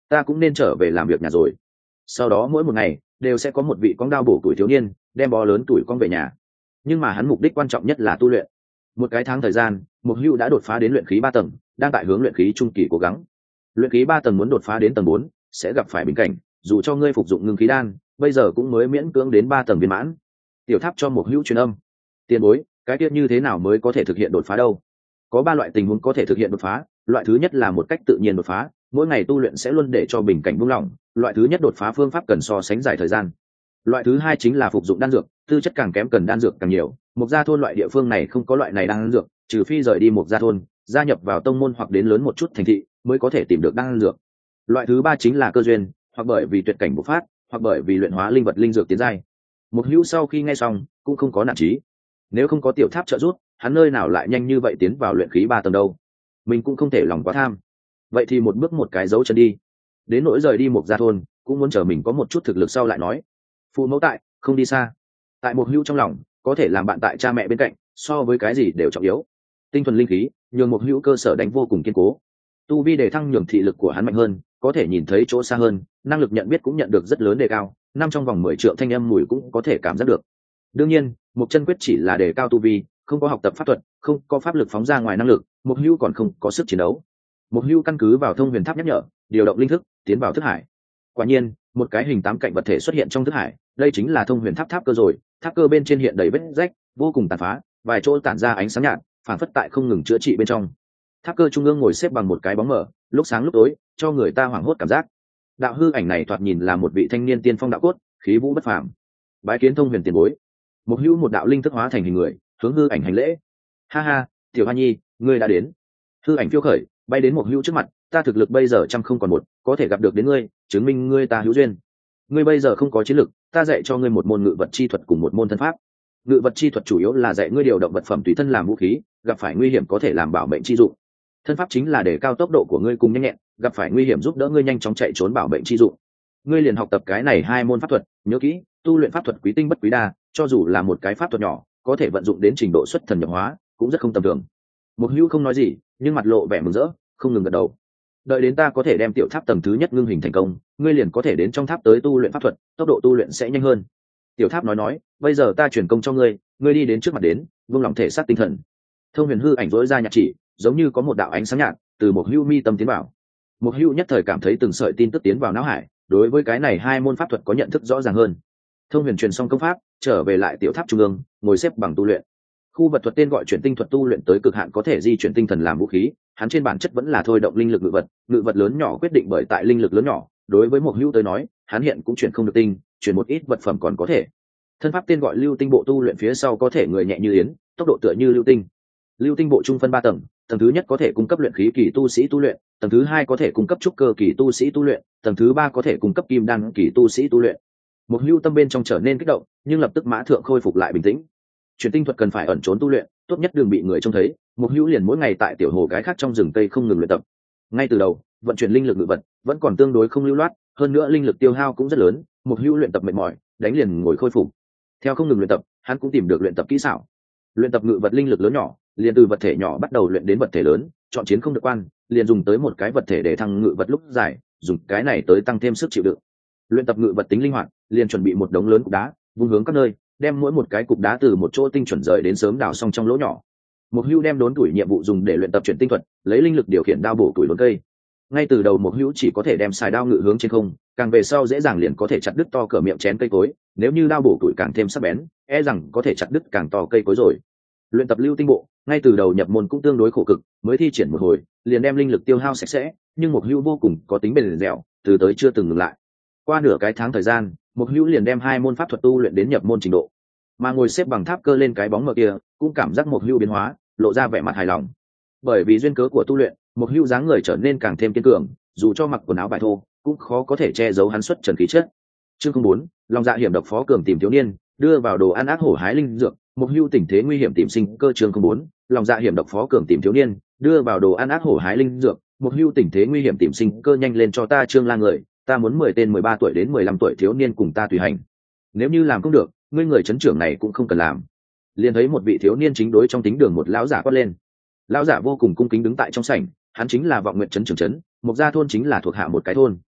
[SPEAKER 1] ta cũng nên trở về làm việc nhà rồi. Sau đó mỗi một ngày đều sẽ có một vị con đao bổ tuổi thiếu niên đem bó lớn tuổi con về nhà, nhưng mà hắn mục đích quan trọng nhất là tu luyện. Một cái tháng thời gian, Mục Hưu đã đột phá đến luyện khí 3 tầng, đang tại hướng luyện khí trung kỳ cố gắng. Luyện khí 3 tầng muốn đột phá đến tầng 4, sẽ gặp phải bình cảnh, dù cho ngươi phục dụng ngưng khí đan, bây giờ cũng mới miễn cưỡng đến 3 tầng viên mãn. Tiểu Tháp cho Mục Hưu truyền âm: "Tiền bối, cái tiết như thế nào mới có thể thực hiện đột phá đâu?" Có 3 loại tình huống có thể thực hiện đột phá, loại thứ nhất là một cách tự nhiên đột phá, mỗi ngày tu luyện sẽ luôn để cho bình cảnh buông lỏng, loại thứ nhất đột phá phương pháp cần so sánh dài thời gian. Loại thứ hai chính là phục dụng đan dược, tư chất càng kém cần đan dược càng nhiều, Mục Gia thôn loại địa phương này không có loại này đan dược, trừ phi rời đi Mục Gia thôn, gia nhập vào tông môn hoặc đến lớn một chút thành thị mới có thể tìm được đan dược. Loại thứ ba chính là cơ duyên, hoặc bởi vì tuyệt cảnh bộc phát, hoặc bởi vì luyện hóa linh vật linh dược tiến giai. Mục Hữu sau khi nghe xong cũng không có nản chí, nếu không có Tiểu Tháp trợ giúp, hắn nơi nào lại nhanh như vậy tiến vào luyện khí 3 tầng đâu. Mình cũng không thể lòng quá tham, vậy thì một bước một cái dấu chân đi, đến nỗi rời đi Mục Gia thôn cũng muốn chờ mình có một chút thực lực sau lại nói. Phụ mẫu tại, không đi xa. Tại Mục Hữu trong lòng, có thể làm bạn tại cha mẹ bên cạnh, so với cái gì đều trọng yếu. Tinh thuần linh khí nhường Mục Hữu cơ sở đánh vô cùng kiên cố, tu vi đề thăng nhường thị lực của hắn mạnh hơn, có thể nhìn thấy chỗ xa hơn, năng lực nhận biết cũng nhận được rất lớn đề cao, năm trong vòng 10 triệu thanh âm mùi cũng có thể cảm giác được. Đương nhiên, Mục chân quyết chỉ là đề cao tu vi, không có học tập pháp thuật, không có pháp lực phóng ra ngoài năng lực, Mục Hữu còn không có sức chiến đấu. Mục Hữu căn cứ vào thông huyền tháp nhắc nhở, điều động linh thức, tiến vào thức hải. Quả nhiên, một cái hình 8 cạnh vật thể xuất hiện trong thức hải, đây chính là thông huyền tháp tháp cơ rồi, tháp cơ bên trên hiện đầy vết rách, vô cùng tàn phá, vài chỗ tản ra ánh sáng nhạt, phản phất tại không ngừng chữa trị bên trong. Tháp cơ trung ương ngồi xếp bằng một cái bóng mờ, lúc sáng lúc tối, cho người ta hoảng hốt cảm giác. Đạo hư ảnh này thoạt nhìn là một vị thanh niên tiên phong đạo cốt, khí vũ bất phàm. Bái kiến thông huyền tiền bối. Mục Hữu một đạo linh thức hóa thành hình người, hướng hư ảnh hành lễ. Ha ha, Tiểu Hoa Nhi, ngươi đã đến. Hư ảnh phiêu khởi, bay đến Mục Hữu trước mặt, ta thực lực bây giờ trăm không còn một, có thể gặp được đến ngươi, chứng minh ngươi ta hữu duyên. Ngươi bây giờ không có chiến lực, ta dạy cho ngươi một môn ngự vật chi thuật cùng một môn thân pháp. Ngự vật chi thuật chủ yếu là dạy ngươi điều động vật phẩm tùy thân làm vũ khí, gặp phải nguy hiểm có thể làm bảo mệnh chi dụng. Thân pháp chính là để cao tốc độ của ngươi cùng nhanh nhẹn, gặp phải nguy hiểm giúp đỡ ngươi nhanh chóng chạy trốn bảo mệnh chi dụng. Ngươi liền học tập cái này 2 môn pháp thuật, nhớ kỹ, tu luyện pháp thuật quý tinh bất quý đa, cho dù là một cái pháp thuật nhỏ, có thể vận dụng đến trình độ xuất thần nhập hóa, cũng rất không tầm thường. Mục Hữu không nói gì, nhưng mặt lộ vẻ mừng rỡ, không ngừng gật đầu. Đợi đến ta có thể đem tiểu tháp tầng thứ nhất ngưng hình thành công, ngươi liền có thể đến trong tháp tới tu luyện pháp thuật, tốc độ tu luyện sẽ nhanh hơn. Tiểu Tháp nói, bây giờ ta truyền công cho ngươi, ngươi đi đến trước mặt đến, vung lòng thể xác tinh thần. Thông huyền hư ảnh rỗi ra nhạc chỉ, giống như có một đạo ánh sáng nhạt từ Mục Hữu mi tâm tiến vào. Mục Hữu nhất thời cảm thấy từng sợi tin tức tiến vào não hải, đối với cái này 2 môn pháp thuật có nhận thức rõ ràng hơn. Thông huyền truyền xong công pháp, trở về lại tiểu tháp trung ương, ngồi xếp bằng tu luyện. Khu vật thuật tên gọi chuyển tinh thuật tu luyện tới cực hạn có thể di chuyển tinh thần làm vũ khí, hắn trên bản chất vẫn là thôi động linh lực ngự vật lớn nhỏ quyết định bởi tại linh lực lớn nhỏ. Đối với Mục Hữu tới nói, hắn hiện cũng chuyển không được tinh, chuyển một ít vật phẩm còn có thể. Thân pháp tên gọi lưu tinh bộ tu luyện phía sau có thể người nhẹ như yến, tốc độ tựa như lưu tinh. Lưu tinh bộ trung phân 3 tầng, tầng thứ nhất có thể cung cấp luyện khí kỳ tu sĩ tu luyện, tầng thứ hai có thể cung cấp trúc cơ kỳ tu sĩ tu luyện, tầng thứ ba có thể cung cấp kim đan kỳ tu sĩ tu luyện. Một Hữu tâm bên trong trở nên kích động, nhưng lập tức mã thượng khôi phục lại bình tĩnh. Chuyển tinh thuật cần phải ẩn trốn tu luyện, tốt nhất đừng bị người trông thấy. Một Hữu liền mỗi ngày tại tiểu hồ gái khác trong rừng cây không ngừng luyện tập. Ngay từ đầu, vận chuyển linh lực ngự vật vẫn còn tương đối không lưu loát, hơn nữa linh lực tiêu hao cũng rất lớn. Một Hữu luyện tập mệt mỏi, đánh liền ngồi khôi phục. Theo không ngừng luyện tập, hắn cũng tìm được luyện tập kỹ xảo. Luyện tập ngự vật linh lực lớn nhỏ, liền từ vật thể nhỏ bắt đầu luyện đến vật thể lớn, chọn chiến không được quan, liền dùng tới một cái vật thể để thăng ngự vật lúc dài, dùng cái này tới tăng thêm sức chịu đựng. Luyện tập ngự vật tính linh hoạt, liền chuẩn bị một đống lớn cục đá, vung hướng các nơi, đem mỗi một cái cục đá từ một chỗ tinh chuẩn rời đến sớm đào xong trong lỗ nhỏ. Một Hữu đem đốn tuổi nhiệm vụ dùng để luyện tập chuyển tinh thuật, lấy linh lực điều khiển đao bổ tuổi đốn cây. Ngay từ đầu Một Hữu chỉ có thể đem xài đao ngự hướng trên không, càng về sau dễ dàng liền có thể chặt đứt to cỡ miệng chén cây cối, nếu như đao bổ tuổi càng thêm sắc bén, e rằng có thể chặt đứt càng to cây cối rồi. Luyện tập lưu tinh bộ, ngay từ đầu nhập môn cũng tương đối khổ cực, mới thi triển một hồi, liền đem linh lực tiêu hao sạch sẽ, nhưng Một Hữu vô cùng có tính bền dẻo, từ tới chưa từng ngừng lại. Qua nửa cái tháng thời gian, Một Hữu liền đem 2 môn pháp thuật tu luyện đến nhập môn trình độ. Mà ngồi xếp bằng tháp cơ lên cái bóng mờ kia, cũng cảm giác Một Hữu biến hóa, lộ ra vẻ mặt hài lòng. Bởi vì duyên cớ của tu luyện, Một Hữu dáng người trở nên càng thêm kiên cường, dù cho mặc quần áo vải thô, cũng khó có thể che giấu hắn xuất trần khí chất. Chương 04, lòng dạ hiểm độc phó cường tìm thiếu niên, đưa vào đồ ăn ác hổ hái linh dược. Một Hữu tình thế nguy hiểm tìm sinh cơ. Chương 04, lòng dạ hiểm độc phó cường tìm thiếu niên, đưa vào đồ ăn ác hổ hái linh dược. Một Hữu tình thế nguy hiểm tìm sinh cơ, nhanh lên cho ta Trương La người, ta muốn 10 tên 13 tuổi đến 15 tuổi thiếu niên cùng ta tùy hành. Nếu như làm không được, ngươi người trấn trưởng này cũng không cần làm. Liền thấy một vị thiếu niên chính đối trong tính đường một lão giả quát lên. Lão giả vô cùng cung kính đứng tại trong sảnh, hắn chính là Vọng Nguyện trấn trưởng trấn, Mục Gia thôn chính là thuộc hạ một cái thôn.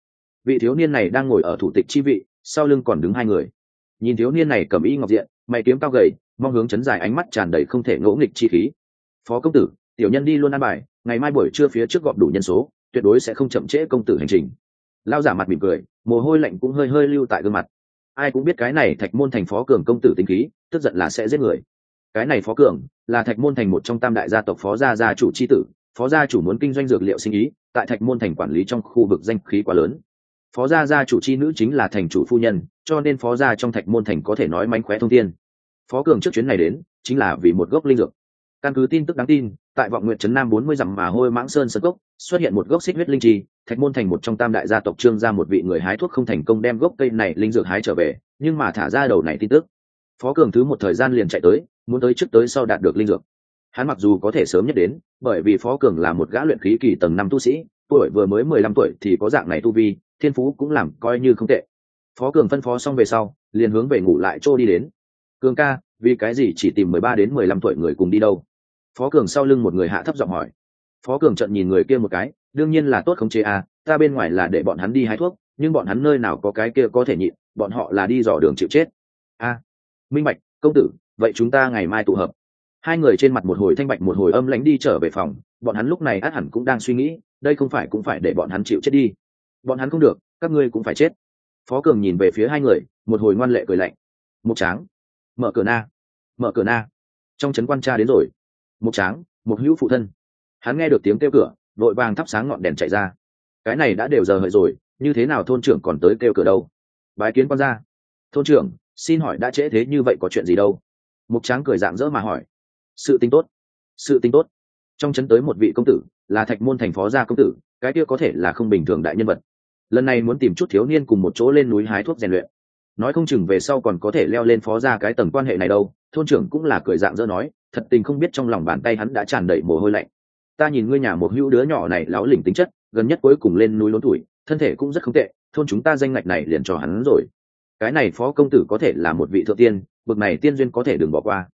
[SPEAKER 1] vị thiếu niên này đang ngồi ở thủ tịch chi vị, sau lưng còn đứng hai người. Nhìn thiếu niên này cầm y ngọc diện, mày kiếm cao gầy, mong hướng chấn dài, ánh mắt tràn đầy không thể ngỗ nghịch chi khí. Phó công tử, tiểu nhân đi luôn ăn bài, ngày mai buổi trưa phía trước gọp đủ nhân số, tuyệt đối sẽ không chậm trễ công tử hành trình. Lao giả mặt mỉm cười, mồ hôi lạnh cũng hơi hơi lưu tại gương mặt. Ai cũng biết cái này Thạch Môn Thành Phó Cường công tử tính khí, tức giận là sẽ giết người. Cái này Phó Cường là Thạch Môn Thành một trong tam đại gia tộc Phó gia gia chủ chi tử, Phó gia chủ muốn kinh doanh dược liệu sinh ý, tại Thạch Môn Thành quản lý trong khu vực danh khí quá lớn. Phó gia gia chủ chi nữ chính là thành chủ phu nhân, cho nên Phó gia trong Thạch Môn Thành có thể nói mánh khóe thông thiên. Phó Cường trước chuyến này đến, chính là vì một gốc linh dược. Căn cứ tin tức đáng tin, tại Vọng Nguyệt trấn Nam 40 dặm mà Hôi Mãng Sơn sơn cốc, xuất hiện một gốc xích huyết linh chi, Thạch Môn Thành một trong tam đại gia tộc Trương gia một vị người hái thuốc không thành công đem gốc cây này linh dược hái trở về, nhưng mà thả ra đầu này tin tức. Phó Cường thứ một thời gian liền chạy tới, muốn tới trước tới sau đạt được linh dược. Hắn mặc dù có thể sớm nhất đến, bởi vì Phó Cường là một gã luyện khí kỳ tầng 5 tu sĩ, tuổi vừa mới 15 tuổi thì có dạng này tu vi, thiên phú cũng làm coi như không tệ. Phó Cường phân phó xong về sau, liền hướng về ngủ lại chỗ đi đến. Cường ca, vì cái gì chỉ tìm 13 đến 15 tuổi người cùng đi đâu? Phó Cường sau lưng một người hạ thấp giọng hỏi. Phó Cường trợn nhìn người kia một cái, đương nhiên là tốt khống chế à, ta bên ngoài là để bọn hắn đi hái thuốc, nhưng bọn hắn nơi nào có cái kia có thể nhịn, bọn họ là đi dò đường chịu chết. A, minh bạch, công tử, vậy chúng ta ngày mai tụ hợp. Hai người trên mặt một hồi thanh bạch một hồi âm lãnh đi trở về phòng, bọn hắn lúc này át hẳn cũng đang suy nghĩ, đây không phải cũng phải để bọn hắn chịu chết đi. Bọn hắn không được, các ngươi cũng phải chết. Phó Cường nhìn về phía hai người, một hồi ngoan lệ cười lạnh. Mục Tráng, mở cửa na, mở cửa na. Trong trấn quan tra đến rồi. Mục Tráng, một hữu phụ thân. Hắn nghe được tiếng kêu cửa, vội vàng thắp sáng ngọn đèn chạy ra. Cái này đã đều giờ hợi rồi, như thế nào thôn trưởng còn tới kêu cửa đâu? Bái kiến quan gia. Thôn trưởng, xin hỏi đã trễ thế như vậy có chuyện gì đâu? Mục Tráng cười rạng rỡ mà hỏi. Sự tình tốt, sự tình tốt. Trong trấn tới một vị công tử, là Thạch Môn Thành Phó gia công tử, cái kia có thể là không bình thường đại nhân vật. Lần này muốn tìm chút thiếu niên cùng một chỗ lên núi hái thuốc rèn luyện, nói không chừng về sau còn có thể leo lên phó gia cái tầng quan hệ này đâu. Thôn trưởng cũng là cười rạng rỡ nói, thật tình không biết trong lòng bàn tay hắn đã tràn đầy mồ hôi lạnh. Ta nhìn ngươi nhà một hữu đứa nhỏ này láo lỉnh tính chất, gần nhất cuối cùng lên núi lớn tuổi, thân thể cũng rất không tệ, thôn chúng ta danh ngạch này liền cho hắn rồi. Cái này phó công tử có thể là một vị thượng tiên, bực này tiên duyên có thể đừng bỏ qua.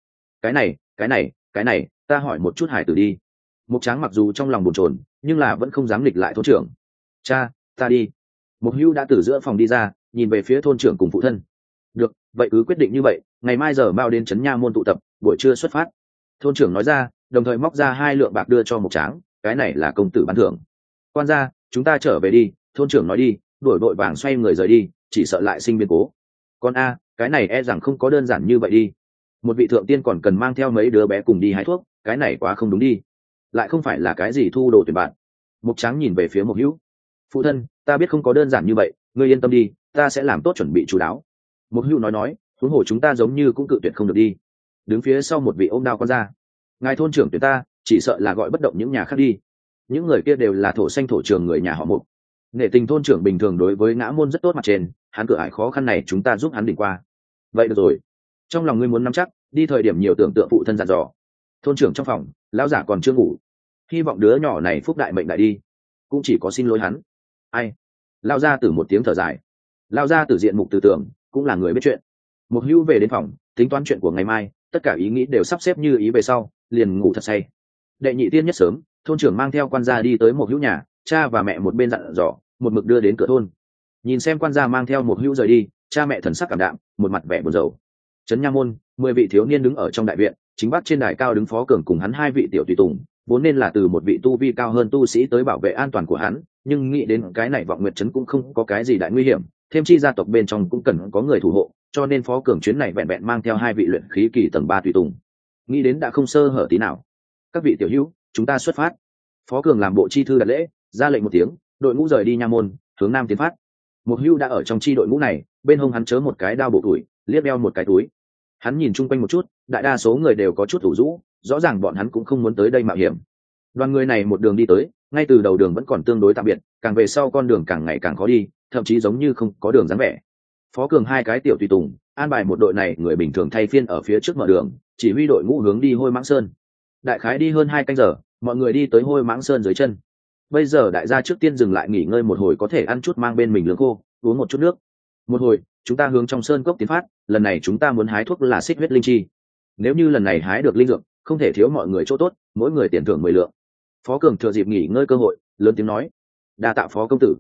[SPEAKER 1] Cái này, ta hỏi một chút hải tử đi. Mục Tráng mặc dù trong lòng bồn chồn, nhưng là vẫn không dám nghịch lại thôn trưởng. Cha, ta đi. Mục hữu đã từ giữa phòng đi ra, nhìn về phía thôn trưởng cùng phụ thân. Được, vậy cứ quyết định như vậy, ngày mai giờ bao đến trấn nha môn tụ tập, buổi trưa xuất phát. Thôn trưởng nói ra, đồng thời móc ra 2 lượng bạc đưa cho Mục Tráng, cái này là công tử ban thưởng. Quan gia, chúng ta trở về đi. Thôn trưởng nói đi, đuổi vội vàng xoay người rời đi, chỉ sợ lại sinh biến cố. Con a, cái này e rằng không có đơn giản như vậy đi. Một vị thượng tiên còn cần mang theo mấy đứa bé cùng đi hái thuốc, cái này quá không đúng đi. Lại không phải là cái gì thu đồ tuyển bạn. Mục Tráng nhìn về phía Mục hữu. Phụ thân, ta biết không có đơn giản như vậy, ngươi yên tâm đi, ta sẽ làm tốt chuẩn bị chú đáo. Mục hữu nói, huống hồ chúng ta giống như cũng cự tuyệt không được đi. Đứng phía sau một vị ôm đao con ra. Ngài thôn trưởng tuyển ta, chỉ sợ là gọi bất động những nhà khác đi. Những người kia đều là thổ xanh thổ trường người nhà họ Mục. Nghệ tình thôn trưởng bình thường đối với ngã môn rất tốt mặt trên, hắn cửa ải khó khăn này chúng ta giúp hắn đỉnh qua. Vậy được rồi. Trong lòng ngươi muốn nắm chắc, đi thời điểm nhiều tưởng tượng phụ thân dặn dò. Thôn trưởng trong phòng, lão giả còn chưa ngủ. Hy vọng đứa nhỏ này phúc đại mệnh đại đi. Cũng chỉ có xin lỗi hắn. Ai? Lão gia tử một tiếng thở dài. Lão gia tử diện Mục Từ Tưởng, cũng là người biết chuyện. Mục hữu về đến phòng, tính toán chuyện của ngày mai, tất cả ý nghĩ đều sắp xếp như ý về sau, liền ngủ thật say. Đệ nhị tiên nhất sớm, thôn trưởng mang theo quan gia đi tới Mục hữu nhà, cha và mẹ một bên dặn dò, một mực đưa đến cửa thôn. Nhìn xem quan gia mang theo Mục hữu rời đi, cha mẹ thần sắc cảm đạm, một mặt vẻ buồn rầu. Trấn nha môn, 10 vị thiếu niên đứng ở trong đại viện, chính bắc trên đài cao đứng Phó Cường cùng hắn 2 vị tiểu tùy tùng, vốn nên là từ một vị tu vi cao hơn tu sĩ tới bảo vệ an toàn của hắn, nhưng nghĩ đến cái này Vọng Nguyệt trấn cũng không có cái gì đại nguy hiểm, thêm chi gia tộc bên trong cũng cần có người thủ hộ, cho nên Phó Cường chuyến này vẹn vẹn mang theo 2 vị luyện khí kỳ tầng 3 tùy tùng. Nghĩ đến đã không sơ hở tí nào. Các vị tiểu hữu, chúng ta xuất phát. Phó Cường làm bộ chi thư đặt lễ, ra lệnh một tiếng, đội ngũ rời đi nha môn, hướng nam tiến phát. Một hữu đã ở trong chi đội ngũ này, bên hông hắn chớ một cái đao bộ tuổi, liếc đeo một cái túi. Hắn nhìn chung quanh một chút, đại đa số người đều có chút ủ rũ, rõ ràng bọn hắn cũng không muốn tới đây mạo hiểm. Đoàn người này một đường đi tới, ngay từ đầu đường vẫn còn tương đối tạm biệt, càng về sau con đường càng ngày càng khó đi, thậm chí giống như không có đường dáng vẻ. Phó Cường 2 cái tiểu tùy tùng, an bài một đội này người bình thường thay phiên ở phía trước mở đường, chỉ huy đội ngũ hướng đi Hôi Mãng Sơn. Đại khái đi hơn 2 canh giờ, mọi người đi tới Hôi Mãng Sơn dưới chân. Bây giờ đại gia trước tiên dừng lại nghỉ ngơi một hồi, có thể ăn chút mang bên mình lương khô, uống một chút nước. Một hồi, chúng ta hướng trong sơn cốc tiến phát, lần này chúng ta muốn hái thuốc là xích huyết linh chi. Nếu như lần này hái được linh dược, không thể thiếu mọi người chỗ tốt, mỗi người tiền thưởng 10 lượng. Phó Cường thừa dịp nghỉ ngơi cơ hội, lớn tiếng nói: "Đa tạ Phó công tử."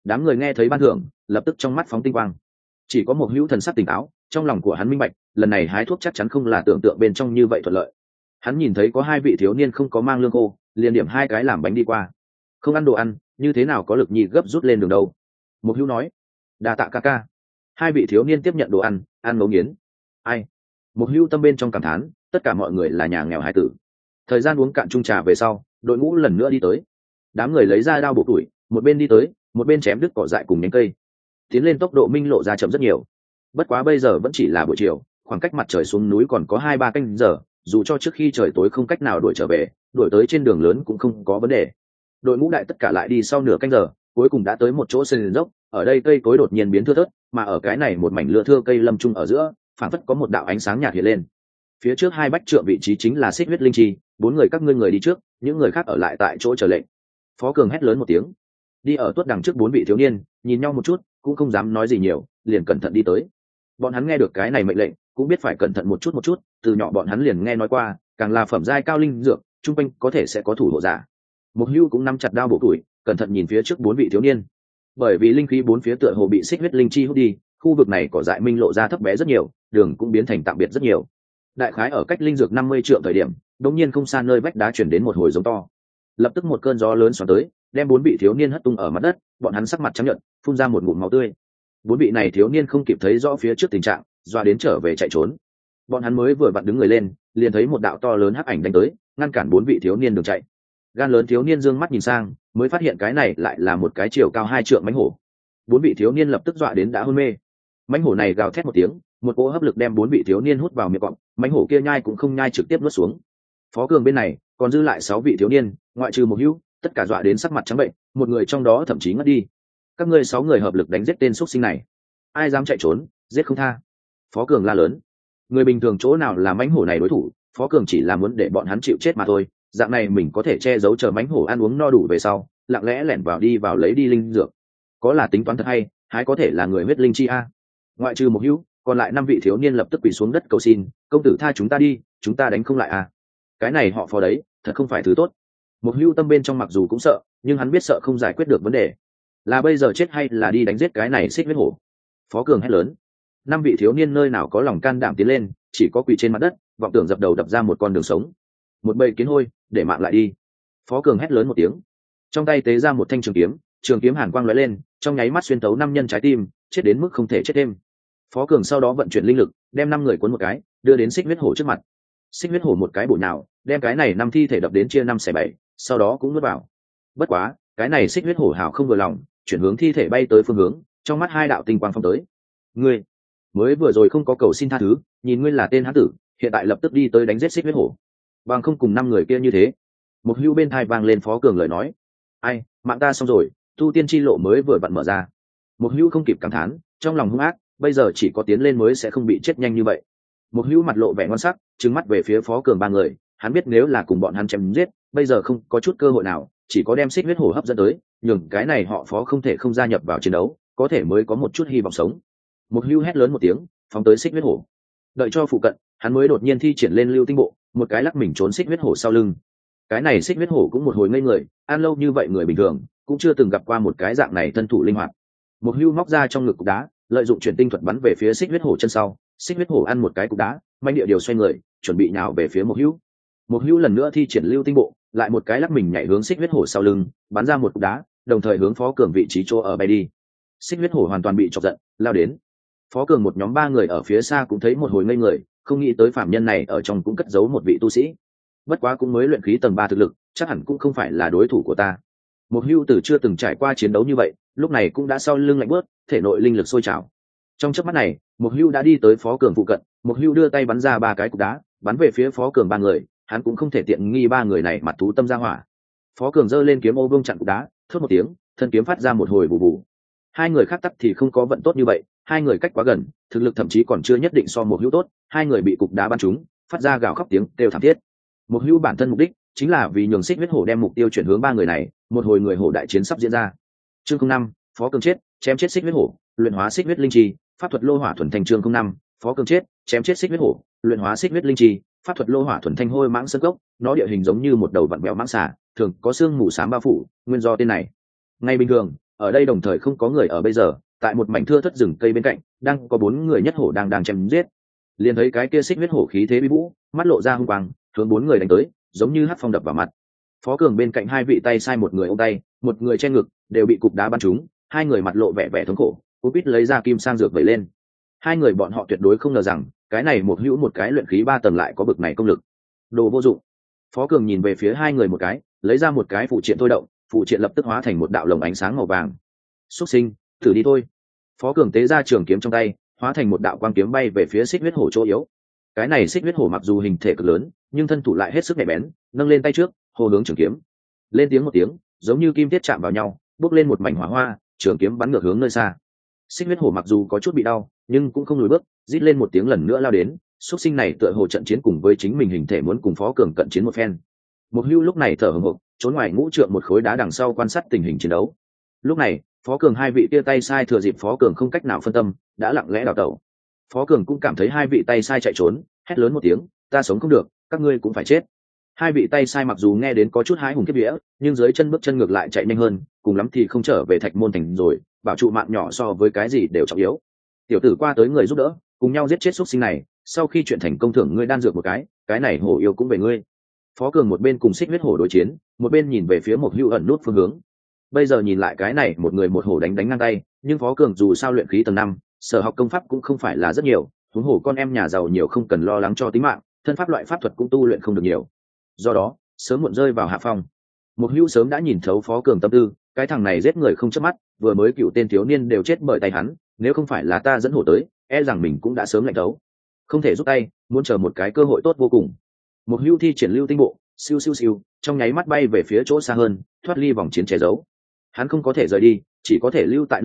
[SPEAKER 1] Đám người nghe thấy ban thưởng lập tức trong mắt phóng tinh quang. Chỉ có một hữu thần sắc tỉnh táo, trong lòng của hắn minh bạch, lần này hái thuốc chắc chắn không là tưởng tượng bên trong như vậy thuận lợi. Hắn nhìn thấy có hai vị thiếu niên không có mang lương khô, liền điểm hai cái làm bánh đi qua. Không ăn đồ ăn, như thế nào có lực nhị gấp rút lên đường đâu. Một hữu nói, đa tạ ca ca. Hai vị thiếu niên tiếp nhận đồ ăn, ăn ngấu nghiến. Ai? Một hữu tâm bên trong cảm thán, tất cả mọi người là nhà nghèo hải tử. Thời gian uống cạn chung trà về sau, đội ngũ lần nữa đi tới. Đám người lấy ra đao bổ tuổi, một bên đi tới, một bên chém đứt cỏ dại cùng nhánh cây. Tiến lên tốc độ minh lộ ra chậm rất nhiều. Bất quá bây giờ vẫn chỉ là buổi chiều, khoảng cách mặt trời xuống núi còn có 2-3 canh giờ, dù cho trước khi trời tối không cách nào đuổi trở về, đuổi tới trên đường lớn cũng không có vấn đề. Đội ngũ đại tất cả lại đi sau nửa canh giờ, cuối cùng đã tới một chỗ sườn dốc, ở đây cây cối đột nhiên biến thưa thớt, mà ở cái này một mảnh lưa thưa cây lâm trung ở giữa, phảng phất có một đạo ánh sáng nhạt hiện lên. Phía trước 2 bách trượng vị trí chính là xích huyết linh chi, 4 người các ngươi người đi trước, những người khác ở lại tại chỗ chờ lệnh. Phó Cường hét lớn một tiếng. Đi ở tuốt đằng trước 4 vị thiếu niên, nhìn nhau một chút, cũng không dám nói gì nhiều, liền cẩn thận đi tới. Bọn hắn nghe được cái này mệnh lệnh, cũng biết phải cẩn thận một chút, từ nhỏ bọn hắn liền nghe nói qua, càng là phẩm giai cao linh dược, trung quanh có thể sẽ có thủ hộ giả. Một hưu cũng nắm chặt đao bổ tuổi, cẩn thận nhìn phía trước 4 vị thiếu niên. Bởi vì linh khí 4 phía tựa hồ bị xích huyết linh chi hút đi, khu vực này cỏ dại minh lộ ra thấp bé rất nhiều, đường cũng biến thành tạm biệt rất nhiều. Đại khái ở cách linh dược 50 trượng thời điểm, đột nhiên không xa nơi vách đá chuyển đến một hồi giống to. Lập tức một cơn gió lớn xoắn tới, đem 4 vị thiếu niên hất tung ở mặt đất, bọn hắn sắc mặt trắng nhợt, phun ra một ngụm máu tươi. 4 vị này thiếu niên không kịp thấy rõ phía trước tình trạng, doa đến trở về chạy trốn. Bọn hắn mới vừa vặn đứng người lên, liền thấy một đạo to lớn hắc ảnh đánh tới, ngăn cản 4 vị thiếu niên đường chạy. Gan lớn thiếu niên dương mắt nhìn sang, mới phát hiện cái này lại là một cái chiều cao 2 trượng mãnh hổ. 4 vị thiếu niên lập tức dọa đến đã hôn mê. Mãnh hổ này gào thét một tiếng, một cỗ hấp lực đem 4 vị thiếu niên hút vào miệng cọp, mãnh hổ kia nhai cũng không nhai trực tiếp nuốt xuống. Phó Cường bên này còn dư lại 6 vị thiếu niên, ngoại trừ một hữu, tất cả dọa đến sắc mặt trắng bệnh, một người trong đó thậm chí ngất đi. Các ngươi 6 người hợp lực đánh giết tên xuất sinh này, ai dám chạy trốn, giết không tha. Phó Cường la lớn. Người bình thường chỗ nào là mãnh hổ này đối thủ, Phó Cường chỉ là muốn để bọn hắn chịu chết mà thôi, dạng này mình có thể che giấu chờ mãnh hổ ăn uống no đủ về sau, lặng lẽ lẻn vào đi vào lấy đi linh dược. Có là tính toán thật hay, hái có thể là người huyết linh chi a. Ngoại trừ một hữu, còn lại 5 vị thiếu niên lập tức quỳ xuống đất cầu xin, công tử tha chúng ta đi, chúng ta đánh không lại à. Cái này họ Phó đấy, thật không phải thứ tốt. Một hữu tâm bên trong mặc dù cũng sợ, nhưng hắn biết sợ không giải quyết được vấn đề, là bây giờ chết hay là đi đánh giết cái này xích huyết hổ. Phó Cường hét lớn. 5 vị thiếu niên nơi nào có lòng can đảm tiến lên, chỉ có quỳ trên mặt đất, vọng tưởng dập đầu đập ra một con đường sống. Một bầy kiến hôi, để mạng lại đi. Phó Cường hét lớn một tiếng, trong tay tế ra một thanh trường kiếm hàn quang lóe lên, trong nháy mắt xuyên tấu 5 nhân trái tim, chết đến mức không thể chết thêm. Phó Cường sau đó vận chuyển linh lực, đem 5 người cuốn một cái, đưa đến xích huyết hổ trước mặt. Xích huyết hổ một cái bổ nào, đem cái này 5 thi thể đập đến chia 5 xẻ 7, sau đó cũng nuốt vào. Bất quá, cái này xích huyết hổ hào không vừa lòng, chuyển hướng thi thể bay tới phương hướng, trong mắt 2 đạo tinh quang phong tới. Ngươi mới vừa rồi không có cầu xin tha thứ, nhìn ngươi là tên hán tử, hiện tại lập tức đi tới đánh giết xích huyết hổ, bằng không cùng 5 người kia như thế. Một hưu bên tai vang lên Phó Cường lời nói. Ai, mạng ta xong rồi, tu tiên chi lộ mới vừa vặn mở ra. Một hưu không kịp cảm thán, trong lòng hung ác, bây giờ chỉ có tiến lên mới sẽ không bị chết nhanh như vậy. Một hưu mặt lộ vẻ ngon sắc, trừng mắt về phía Phó Cường 3 người, hắn biết nếu là cùng bọn hắn chém giết, bây giờ không có chút cơ hội nào, chỉ có đem xích huyết hổ hấp dẫn tới, nhường cái này họ Phó không thể không gia nhập vào chiến đấu, có thể mới có một chút hy vọng sống. Một hưu hét lớn một tiếng, phóng tới xích huyết hổ. Đợi cho phụ cận, hắn mới đột nhiên thi triển lên lưu tinh bộ, một cái lắc mình trốn xích huyết hổ sau lưng. Cái này xích huyết hổ cũng một hồi ngây người, ăn lâu như vậy người bình thường cũng chưa từng gặp qua một cái dạng này thân thủ linh hoạt. Một hưu móc ra trong ngực cục đá, lợi dụng chuyển tinh thuật bắn về phía xích huyết hổ chân sau. Xích huyết hổ ăn một cái cục đá, manh địa điều xoay người, chuẩn bị nhào về phía một hưu. Một hưu lần nữa thi triển lưu tinh bộ, lại một cái lắc mình nhảy hướng xích huyết hổ sau lưng, bắn ra một cục đá, đồng thời hướng Phó Cường vị trí chỗ ở bay đi. Xích huyết hổ hoàn toàn bị chọc giận, lao đến. Phó Cường một nhóm 3 người ở phía xa cũng thấy một hồi ngây người, không nghĩ tới phạm nhân này ở trong cũng cất giấu một vị tu sĩ. Bất quá cũng mới luyện khí tầng 3 thực lực, chắc hẳn cũng không phải là đối thủ của ta. Một hưu tử chưa từng trải qua chiến đấu như vậy, lúc này cũng đã sau lưng lạnh bước, thể nội linh lực sôi trào. Trong chớp mắt này, một hưu đã đi tới Phó Cường phụ cận, một hưu đưa tay bắn ra 3 cái cục đá, bắn về phía Phó Cường 3 người, hắn cũng không thể tiện nghi 3 người này mặt thú tâm ra hỏa. Phó Cường giơ lên kiếm ô vương chặn cục đá, thốt một tiếng, thân kiếm phát ra một hồi bù bù. 2 người khác tắc thì không có vận tốt như vậy, 2 người cách quá gần, thực lực thậm chí còn chưa nhất định so một hưu tốt, 2 người bị cục đá bắn trúng, phát ra gào khóc tiếng kêu thảm thiết. Một hưu bản thân mục đích chính là vì nhường xích huyết hổ đem mục tiêu chuyển hướng 3 người này, một hồi người hổ đại chiến sắp diễn ra. Chương 05, Phó Cường chết, chém chết xích huyết hổ, luyện hóa xích huyết linh chi, pháp thuật lô hỏa thuần thanh. Chương 05, Phó Cường chết, chém chết xích huyết hổ, luyện hóa xích huyết linh chi, pháp thuật lô hỏa thuần thanh. Hôi mãng sơn cốc, nó địa hình giống như một đầu vặn vẹo mãng xà, thường có xương mù xám bao phủ, nguyên do tên này. Ngay bình thường, ở đây đồng thời không có người ở bây giờ, tại một mảnh thưa thất rừng cây bên cạnh đang có 4 người nhất hổ đang chém giết. Liền thấy cái kia xích huyết hổ khí thế bí vũ, mắt lộ ra hung quang, hướng 4 người đánh tới, giống như hắc phong đập vào mặt. Phó Cường bên cạnh 2 vị tay sai, một người ôm tay, một người che ngực, đều bị cục đá bắn trúng, 2 người mặt lộ vẻ vẻ thống khổ, cố quýt lấy ra kim sang dược vẩy lên. 2 người bọn họ tuyệt đối không ngờ rằng cái này một hữu một cái luyện khí 3 tầng lại có bực này công lực. Đồ vô dụng. Phó Cường nhìn về phía 2 người một cái, lấy ra một cái phụ triện thôi động, phụ triện lập tức hóa thành một đạo lồng ánh sáng màu vàng. Xuất sinh, thử đi thôi. Phó Cường tế ra trường kiếm trong tay, hóa thành một đạo quang kiếm bay về phía xích huyết hổ chỗ yếu. Cái này xích huyết hổ mặc dù hình thể cực lớn, nhưng thân thủ lại hết sức nhạy bén, nâng lên tay trước, hô hướng trường kiếm. Lên tiếng một tiếng, giống như kim tiết chạm vào nhau, bốc lên một mảnh hỏa hoa, trường kiếm bắn ngược hướng nơi xa. Xích huyết hổ mặc dù có chút bị đau, nhưng cũng không lùi bước, rít lên một tiếng lần nữa lao đến. Xuất sinh này tựa hồ trận chiến cùng với chính mình hình thể muốn cùng Phó Cường cận chiến một phen. Một hưu lúc này thở hổn hộc, trốn ngoài ngũ trượng một khối đá đằng sau quan sát tình hình chiến đấu. Lúc này, Phó Cường 2 vị kia tay sai thừa dịp Phó Cường không cách nào phân tâm, đã lặng lẽ đào tẩu. Phó Cường cũng cảm thấy 2 vị tay sai chạy trốn, hét lớn một tiếng, ta sống không được, các ngươi cũng phải chết. 2 vị tay sai mặc dù nghe đến có chút hái hùng kiếp vía, nhưng dưới chân bước chân ngược lại chạy nhanh hơn, cùng lắm thì không trở về Thạch Môn thành rồi, bảo trụ mạng nhỏ so với cái gì đều trọng yếu. Tiểu tử qua tới người giúp đỡ, cùng nhau giết chết xuất sinh này, sau khi chuyện thành công thưởng ngươi đan dược một cái này hổ yêu cũng về ngươi. Phó Cường một bên cùng xích huyết hổ đối chiến, một bên nhìn về phía một hưu ẩn nút phương hướng. Bây giờ nhìn lại cái này một người một hổ đánh ngang tay, nhưng Phó Cường dù sao luyện khí tầng 5, sở học công pháp cũng không phải là rất nhiều, huống hồ con em nhà giàu nhiều không cần lo lắng cho tính mạng, thân pháp loại pháp thuật cũng tu luyện không được nhiều. Do đó, sớm muộn rơi vào hạ phong. Một hưu sớm đã nhìn thấu Phó Cường tâm tư, cái thằng này giết người không chớp mắt, vừa mới cựu tên thiếu niên đều chết bởi tay hắn, nếu không phải là ta dẫn hổ tới, e rằng mình cũng đã sớm lạnh thấu. Không thể rút tay, muốn chờ một cái cơ hội tốt vô cùng. Một hưu thi triển lưu tinh bộ, siêu siêu siêu, trong nháy mắt bay về phía chỗ xa hơn, thoát ly vòng chiến che giấu. Hắn không có thể rời đi, chỉ có thể lưu tại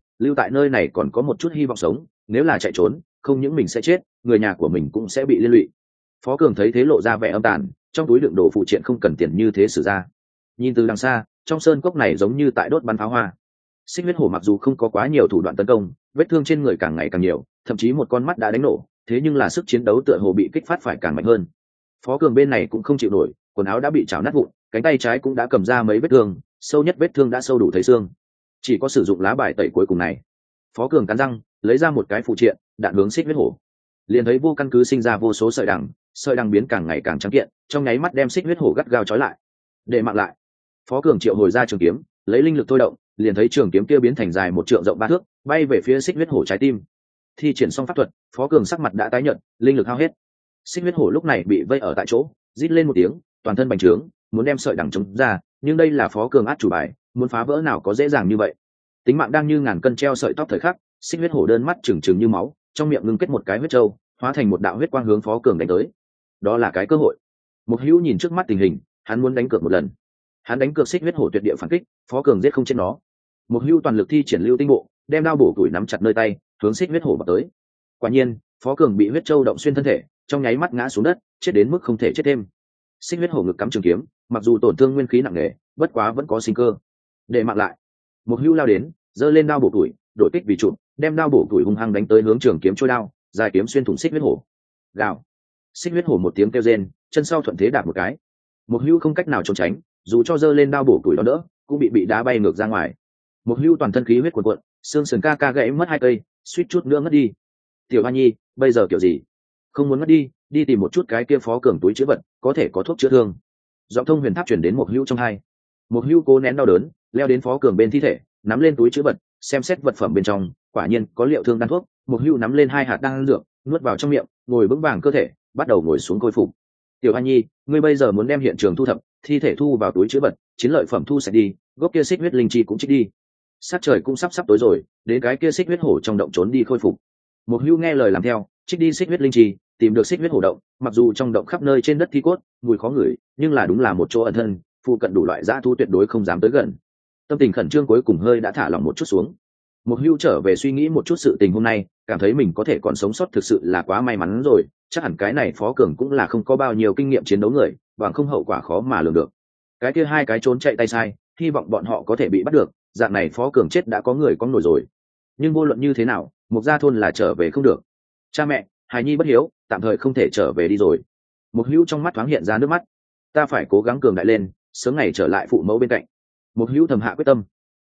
[SPEAKER 1] nơi này còn có một chút hy vọng sống, nếu là chạy trốn, không những mình sẽ chết, người nhà của mình cũng sẽ bị liên lụy. Phó Cường thấy thế lộ ra vẻ âm tàn, trong túi đựng đồ phụ triện không cần tiền như thế sử ra. Nhìn từ đằng xa, trong sơn cốc này giống như tại đốt bắn pháo hoa. Xích huyết hổ mặc dù không có quá nhiều thủ đoạn tấn công, vết thương trên người càng ngày càng nhiều, thậm chí một con mắt đã đánh nổ, thế nhưng là sức chiến đấu tựa hồ bị kích phát phải càng mạnh hơn. Phó Cường bên này cũng không chịu nổi, quần áo đã bị chảo nát vụn, cánh tay trái cũng đã cầm ra mấy vết thương, sâu nhất vết thương đã sâu đủ thấy xương. Chỉ có sử dụng lá bài tẩy cuối cùng này. Phó Cường cắn răng, lấy ra một cái phụ triện, đạn hướng xích huyết hổ. Liền thấy vô căn cứ sinh ra vô số sợi đằng biến càng ngày càng trắng kiện, trong nháy mắt đem xích huyết hổ gắt gao trói lại. Để mạng lại. Phó Cường triệu hồi ra trường kiếm, lấy linh lực thôi động, liền thấy trường kiếm kia biến thành dài 1 trượng rộng 3 thước, bay về phía xích huyết hổ trái tim. Thi triển xong pháp thuật, Phó Cường sắc mặt đã tái nhợt, linh lực hao hết. Xích huyết hổ lúc này bị vây ở tại chỗ, rít lên một tiếng, toàn thân bành trướng, muốn đem sợi đằng chống ra, nhưng đây là Phó Cường át chủ bài, muốn phá vỡ nào có dễ dàng như vậy. Tính mạng đang như ngàn cân treo sợi tóc thời khắc, xích huyết hổ đơn mắt trừng trừng như máu, trong miệng ngưng kết một cái huyết châu, hóa thành một đạo huyết quang hướng Phó Cường đánh tới. Đó là cái cơ hội. Một hữu nhìn trước mắt tình hình, hắn muốn đánh cược một lần. Hắn đánh cược xích huyết hổ tuyệt địa phản kích, Phó Cường giết không chết nó. Một hữu toàn lực thi triển lưu tinh bộ, đem đao bổ củi nắm chặt nơi tay, hướng xích huyết hổ vào tới. Quả nhiên, Phó Cường bị huyết châu động xuyên thân thể, trong nháy mắt ngã xuống đất, chết đến mức không thể chết thêm. Xích huyết hổ ngực cắm trường kiếm, mặc dù tổn thương nguyên khí nặng nề, bất quá vẫn có sinh cơ. Để mạng lại. Một hữu lao đến, giơ lên đao bổ củi, đổi kích vì trụ, đem đao bổ củi hung hăng đánh tới hướng trường kiếm trôi đao, dài kiếm xuyên thủng xích huyết hổ. Gào. Xích huyết hổ một tiếng kêu rên, chân sau thuận thế đạp một cái. Một hữu không cách nào trốn tránh, dù cho giơ lên đao bổ củi đó đỡ, cũng bị đá bay ngược ra ngoài. Một hữu toàn thân khí huyết cuồn cuộn, xương sườn ca gãy mất 2 cây, suýt chút nữa ngất đi. Tiểu Hoa Nhi, bây giờ kiểu gì? Không muốn ngất đi, đi tìm một chút cái kia Phó Cường túi chữa vật, có thể có thuốc chữa thương. Giọng thông huyền tháp chuyển đến một hữu trong hai. Một hữu cố nén đau đớn, leo đến Phó Cường bên thi thể, nắm lên túi chữa vật, xem xét vật phẩm bên trong, quả nhiên có liệu thương đan thuốc. Một hữu nắm lên 2 hạt đan dược, nuốt vào trong miệng, ngồi vững vàng cơ thể, bắt đầu ngồi xuống khôi phục. Tiểu Hoa Nhi, ngươi bây giờ muốn đem hiện trường thu thập, thi thể thu vào túi chứa vật, chiến lợi phẩm thu sạch đi, gốc kia xích huyết linh chi cũng trích đi. Sát trời cũng sắp tối rồi, đến cái kia xích huyết hổ trong động trốn đi khôi phục. Một hữu nghe lời làm theo, trích đi xích huyết linh chi, tìm được xích huyết hổ động, mặc dù trong động khắp nơi trên đất thi cốt, mùi khó ngửi, nhưng là đúng là một chỗ ẩn thân, phụ cận đủ loại dã thú tuyệt đối không dám tới gần. Tâm tình khẩn trương cuối cùng hơi đã thả lỏng một chút xuống. Một hữu trở về suy nghĩ một chút sự tình hôm nay, cảm thấy mình có thể còn sống sót thực sự là quá may mắn rồi, chắc hẳn cái này Phó Cường cũng là không có bao nhiêu kinh nghiệm chiến đấu người, bằng không hậu quả khó mà lường được. Cái kia 2 cái trốn chạy tay sai, hy vọng bọn họ có thể bị bắt được, dạng này Phó Cường chết đã có người có nổi rồi. Nhưng vô luận như thế nào, Mục Gia thôn là trở về không được. Cha mẹ, hài nhi bất hiếu, tạm thời không thể trở về đi rồi. Một hữu trong mắt thoáng hiện ra nước mắt. Ta phải cố gắng cường đại lên, sớm ngày trở lại phụ mẫu bên cạnh. Một hữu thầm hạ quyết tâm.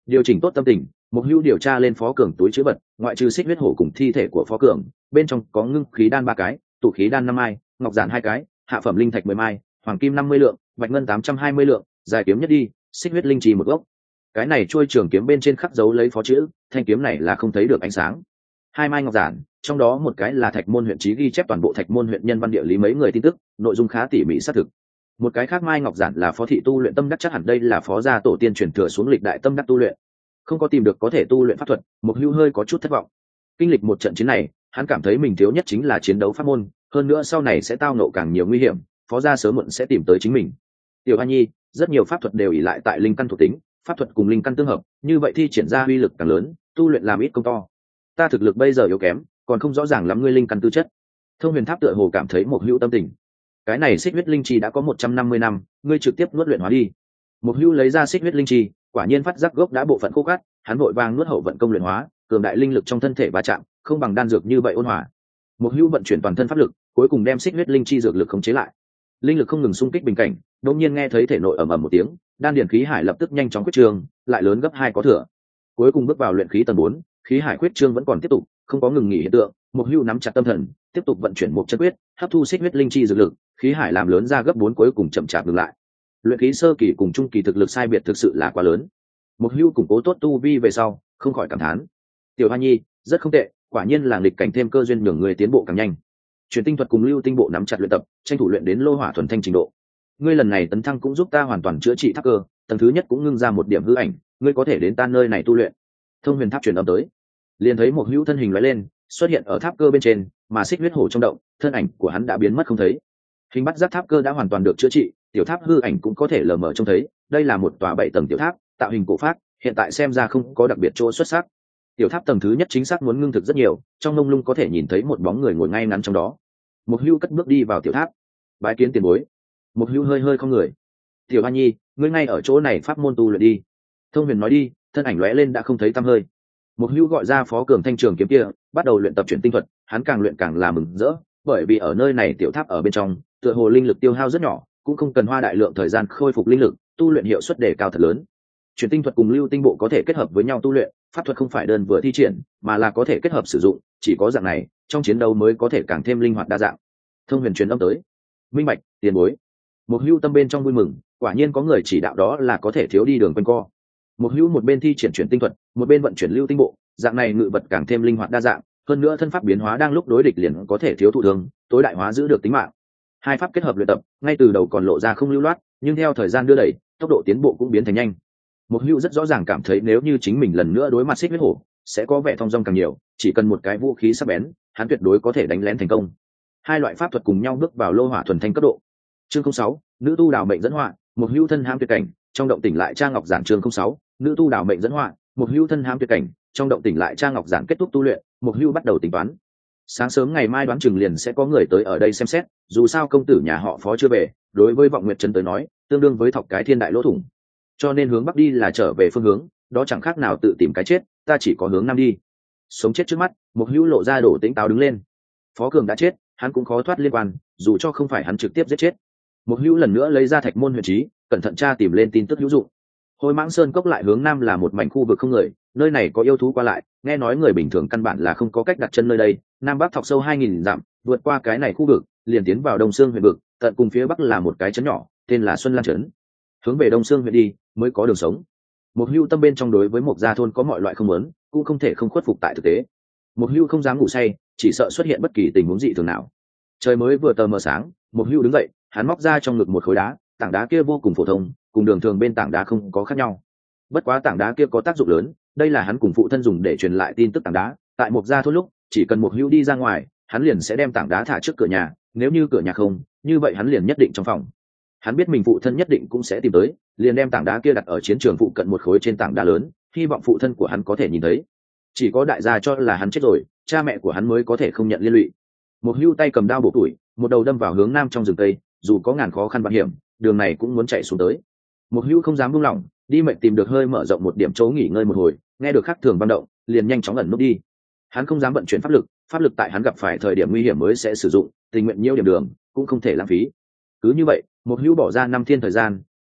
[SPEAKER 1] Điều chỉnh tốt tâm tình, Mục Hữu điều tra lên Phó Cường túi trữ vật, ngoại trừ xích huyết hổ cùng thi thể của Phó Cường, bên trong có ngưng khí đan 3 cái, tụ khí đan 5 mai, ngọc giản 2 cái, hạ phẩm linh thạch 10 mai, hoàng kim 50 lượng, bạch ngân 820 lượng, dài kiếm nhất đi, xích huyết linh trì một gốc. Cái này chuôi trường kiếm bên trên khắc dấu lấy phó chữ, thanh kiếm này là không thấy được ánh sáng. 2 mai ngọc giản, trong đó một cái là Thạch Môn huyện chí ghi chép toàn bộ Thạch Môn huyện nhân văn địa lý mấy người tin tức, nội dung khá tỉ mỉ xác thực. Một cái khác mai ngọc giản là phó thị tu luyện tâm đắc, chắc hẳn đây là phó gia tổ tiên truyền thừa xuống lịch đại tâm đắc tu luyện. Không có tìm được có thể tu luyện pháp thuật, Mục Hữu hơi có chút thất vọng. Kinh lịch một trận chiến này, hắn cảm thấy mình thiếu nhất chính là chiến đấu pháp môn, hơn nữa sau này sẽ tao ngộ càng nhiều nguy hiểm, phó gia sớm muộn sẽ tìm tới chính mình. Tiểu Hoa Nhi, rất nhiều pháp thuật đều ỷ lại tại linh căn thuộc tính, pháp thuật cùng linh căn tương hợp, như vậy thi triển ra uy lực càng lớn, tu luyện làm ít công to. Ta thực lực bây giờ yếu kém, còn không rõ ràng lắm ngươi linh căn tư chất. Thông Huyền Tháp tựa hồ cảm thấy Mục Hữu tâm tình. Cái này xích huyết linh chi đã có 150 năm, ngươi trực tiếp nuốt luyện hóa đi. Mục Hữu lấy ra xích huyết linh chi, quả nhiên phát giác gốc đã bộ phận khô cát, hắn vội vàng nuốt hậu vận công luyện hóa, cường đại linh lực trong thân thể va chạm, không bằng đan dược như vậy ôn hòa. Mục Hữu vận chuyển toàn thân pháp lực, cuối cùng đem xích huyết linh chi dược lực khống chế lại. Linh lực không ngừng xung kích bình cảnh, đột nhiên nghe thấy thể nội ầm ầm một tiếng, đan điển khí hải lập tức nhanh chóng quyết trương, lại lớn gấp 2 có thừa. Cuối cùng bước vào luyện khí tầng 4, khí hải quyết trương vẫn còn tiếp tục, không có ngừng nghỉ hiện tượng. Mục Hữu nắm chặt tâm thần, tiếp tục vận chuyển một chân quyết, hấp thu xích huyết linh chi dược lực, khí hải làm lớn ra gấp 4, cuối cùng chậm chạp ngừng lại. Luyện khí sơ kỳ cùng trung kỳ thực lực sai biệt thực sự là quá lớn. Mục Hữu củng cố tốt tu vi về sau, không khỏi cảm thán: Tiểu Hoa Nhi, rất không tệ, quả nhiên là nghịch cảnh thêm cơ duyên nhường người tiến bộ càng nhanh. Truyền tinh thuật cùng lưu tinh bộ nắm chặt luyện tập, tranh thủ luyện đến lô hỏa thuần thanh trình độ. Ngươi lần này tấn thăng cũng giúp ta hoàn toàn chữa trị tháp cơ, tầng thứ nhất cũng ngưng ra một điểm hư ảnh, ngươi có thể đến ta nơi này tu luyện. Thông Huyền Tháp truyền âm tới, liền thấy Mục Hữu thân hình lóe lên, xuất hiện ở tháp cơ bên trên, mà xích huyết hổ trong động, thân ảnh của hắn đã biến mất không thấy. Hình bắt giác tháp cơ đã hoàn toàn được chữa trị, tiểu tháp hư ảnh cũng có thể lờ mờ trông thấy, đây là một tòa 7 tầng tiểu tháp, tạo hình cổ phác, hiện tại xem ra không có đặc biệt chỗ xuất sắc. Tiểu tháp tầng thứ nhất chính xác muốn ngưng thực rất nhiều, trong mông lung có thể nhìn thấy một bóng người ngồi ngay ngắn trong đó. Mục Hữu cất bước đi vào tiểu tháp, bái kiến tiền bối. Mục Hữu hơi không người. Tiểu Hoa Nhi, ngươi ngay ở chỗ này pháp môn tu luyện đi. Thông Huyền nói đi, thân ảnh lóe lên đã không thấy tăm hơi. Mục Hữu gọi ra Phó Cường thanh trường kiếm kia, bắt đầu luyện tập chuyển tinh thuật, hắn càng luyện càng là mừng rỡ, bởi vì ở nơi này tiểu tháp ở bên trong, tựa hồ linh lực tiêu hao rất nhỏ, cũng không cần hoa đại lượng thời gian khôi phục linh lực, tu luyện hiệu suất đề cao thật lớn. Chuyển tinh thuật cùng lưu tinh bộ có thể kết hợp với nhau tu luyện, pháp thuật không phải đơn vừa thi triển, mà là có thể kết hợp sử dụng, chỉ có dạng này, trong chiến đấu mới có thể càng thêm linh hoạt đa dạng. Thông Huyền truyền âm tới, minh bạch, tiền bối. Mục Hữu tâm bên trong vui mừng, quả nhiên có người chỉ đạo đó là có thể thiếu đi đường quanh co. Mục Hữu một bên thi triển chuyển tinh thuật, một bên vận chuyển lưu tinh bộ, dạng này ngự vật càng thêm linh hoạt đa dạng, hơn nữa thân pháp biến hóa đang lúc đối địch liền có thể thiếu thụ thương, tối đại hóa giữ được tính mạng. Hai pháp kết hợp luyện tập, ngay từ đầu còn lộ ra không lưu loát, nhưng theo thời gian đưa đẩy, tốc độ tiến bộ cũng biến thành nhanh. Mục Hữu rất rõ ràng cảm thấy nếu như chính mình lần nữa đối mặt xích huyết hổ, sẽ có vẻ thong dong càng nhiều, chỉ cần một cái vũ khí sắc bén, hắn tuyệt đối có thể đánh lén thành công. Hai loại pháp thuật cùng nhau bước vào lô hỏa thuần thanh cấp độ. Chương 06, nữ tu đào mệnh dẫn họa, Mục Hữu thân ham tuyệt cảnh, trong động tỉnh lại Tra Ngọc giản. Chương 06, nữ tu đào mệnh dẫn họa, Mục Hữu thân ham tuyệt cảnh, trong động tỉnh lại Tra Ngọc giản. Kết thúc tu luyện, Mục Hữu bắt đầu tính toán. Sáng sớm ngày mai đoán chừng liền sẽ có người tới ở đây xem xét, dù sao công tử nhà họ Phó chưa về, đối với Vọng Nguyệt trấn tới nói, tương đương với thọc cái thiên đại lỗ thủng. Cho nên hướng bắc đi là trở về phương hướng, đó chẳng khác nào tự tìm cái chết, ta chỉ có hướng nam đi. Sống chết trước mắt, Mục Hữu lộ ra đổ tĩnh táo đứng lên. Phó Cường đã chết, hắn cũng khó thoát liên quan, dù cho không phải hắn trực tiếp giết chết. Mục Hữu lần nữa lấy ra Thạch Môn huyện chí, cẩn thận tra tìm lên tin tức hữu dụng. Hồi Mãng Sơn cốc lại hướng nam là một mảnh khu vực không người, nơi này có yêu thú qua lại, nghe nói người bình thường căn bản là không có cách đặt chân nơi đây. Nam bắc thọc sâu 2000 dặm, vượt qua cái này khu vực, liền tiến vào Đông Sương huyện vực, tận cùng phía bắc là một cái trấn nhỏ, tên là Xuân Lan trấn. Hướng về Đông Sương huyện đi, mới có đường sống. Mục Hữu tâm bên trong đối với Mục gia thôn có mọi loại không muốn, cũng không thể không khuất phục tại thực tế. Mục Hữu không dám ngủ say, chỉ sợ xuất hiện bất kỳ tình huống dị thường nào. Trời mới vừa tờ mờ sáng, Mục Hữu đứng dậy, hắn móc ra trong ngực một khối đá, tảng đá kia vô cùng phổ thông, cùng đường thường bên tảng đá không có khác nhau. Bất quá tảng đá kia có tác dụng lớn, đây là hắn cùng phụ thân dùng để truyền lại tin tức tảng đá. Tại Mục gia thôn lúc, chỉ cần Mục Hữu đi ra ngoài, hắn liền sẽ đem tảng đá thả trước cửa nhà, nếu như cửa nhà không, như vậy hắn liền nhất định trong phòng. Hắn biết mình phụ thân nhất định cũng sẽ tìm tới, liền đem tảng đá kia đặt ở chiến trường phụ cận một khối trên tảng đá lớn, hy vọng phụ thân của hắn có thể nhìn thấy. Chỉ có đại gia cho là hắn chết rồi, cha mẹ của hắn mới có thể không nhận liên lụy. Mục Hữu tay cầm đao bổ tuổi, một đầu đâm vào hướng nam trong rừng tây, dù có ngàn khó khăn vạn hiểm, đường này cũng muốn chạy xuống tới. Mục Hữu không dám buông lỏng, đi mệnh tìm được hơi mở rộng một điểm chỗ nghỉ ngơi một hồi, nghe được khác thường băng động, liền nhanh chóng ẩn núp đi. Hắn không dám vận chuyển pháp lực tại hắn gặp phải thời điểm nguy hiểm mới sẽ sử dụng, tình nguyện nhiễu điểm đường, cũng không thể lãng phí. Cứ như vậy, Mục Hữu bỏ ra 5 thiên thời gian,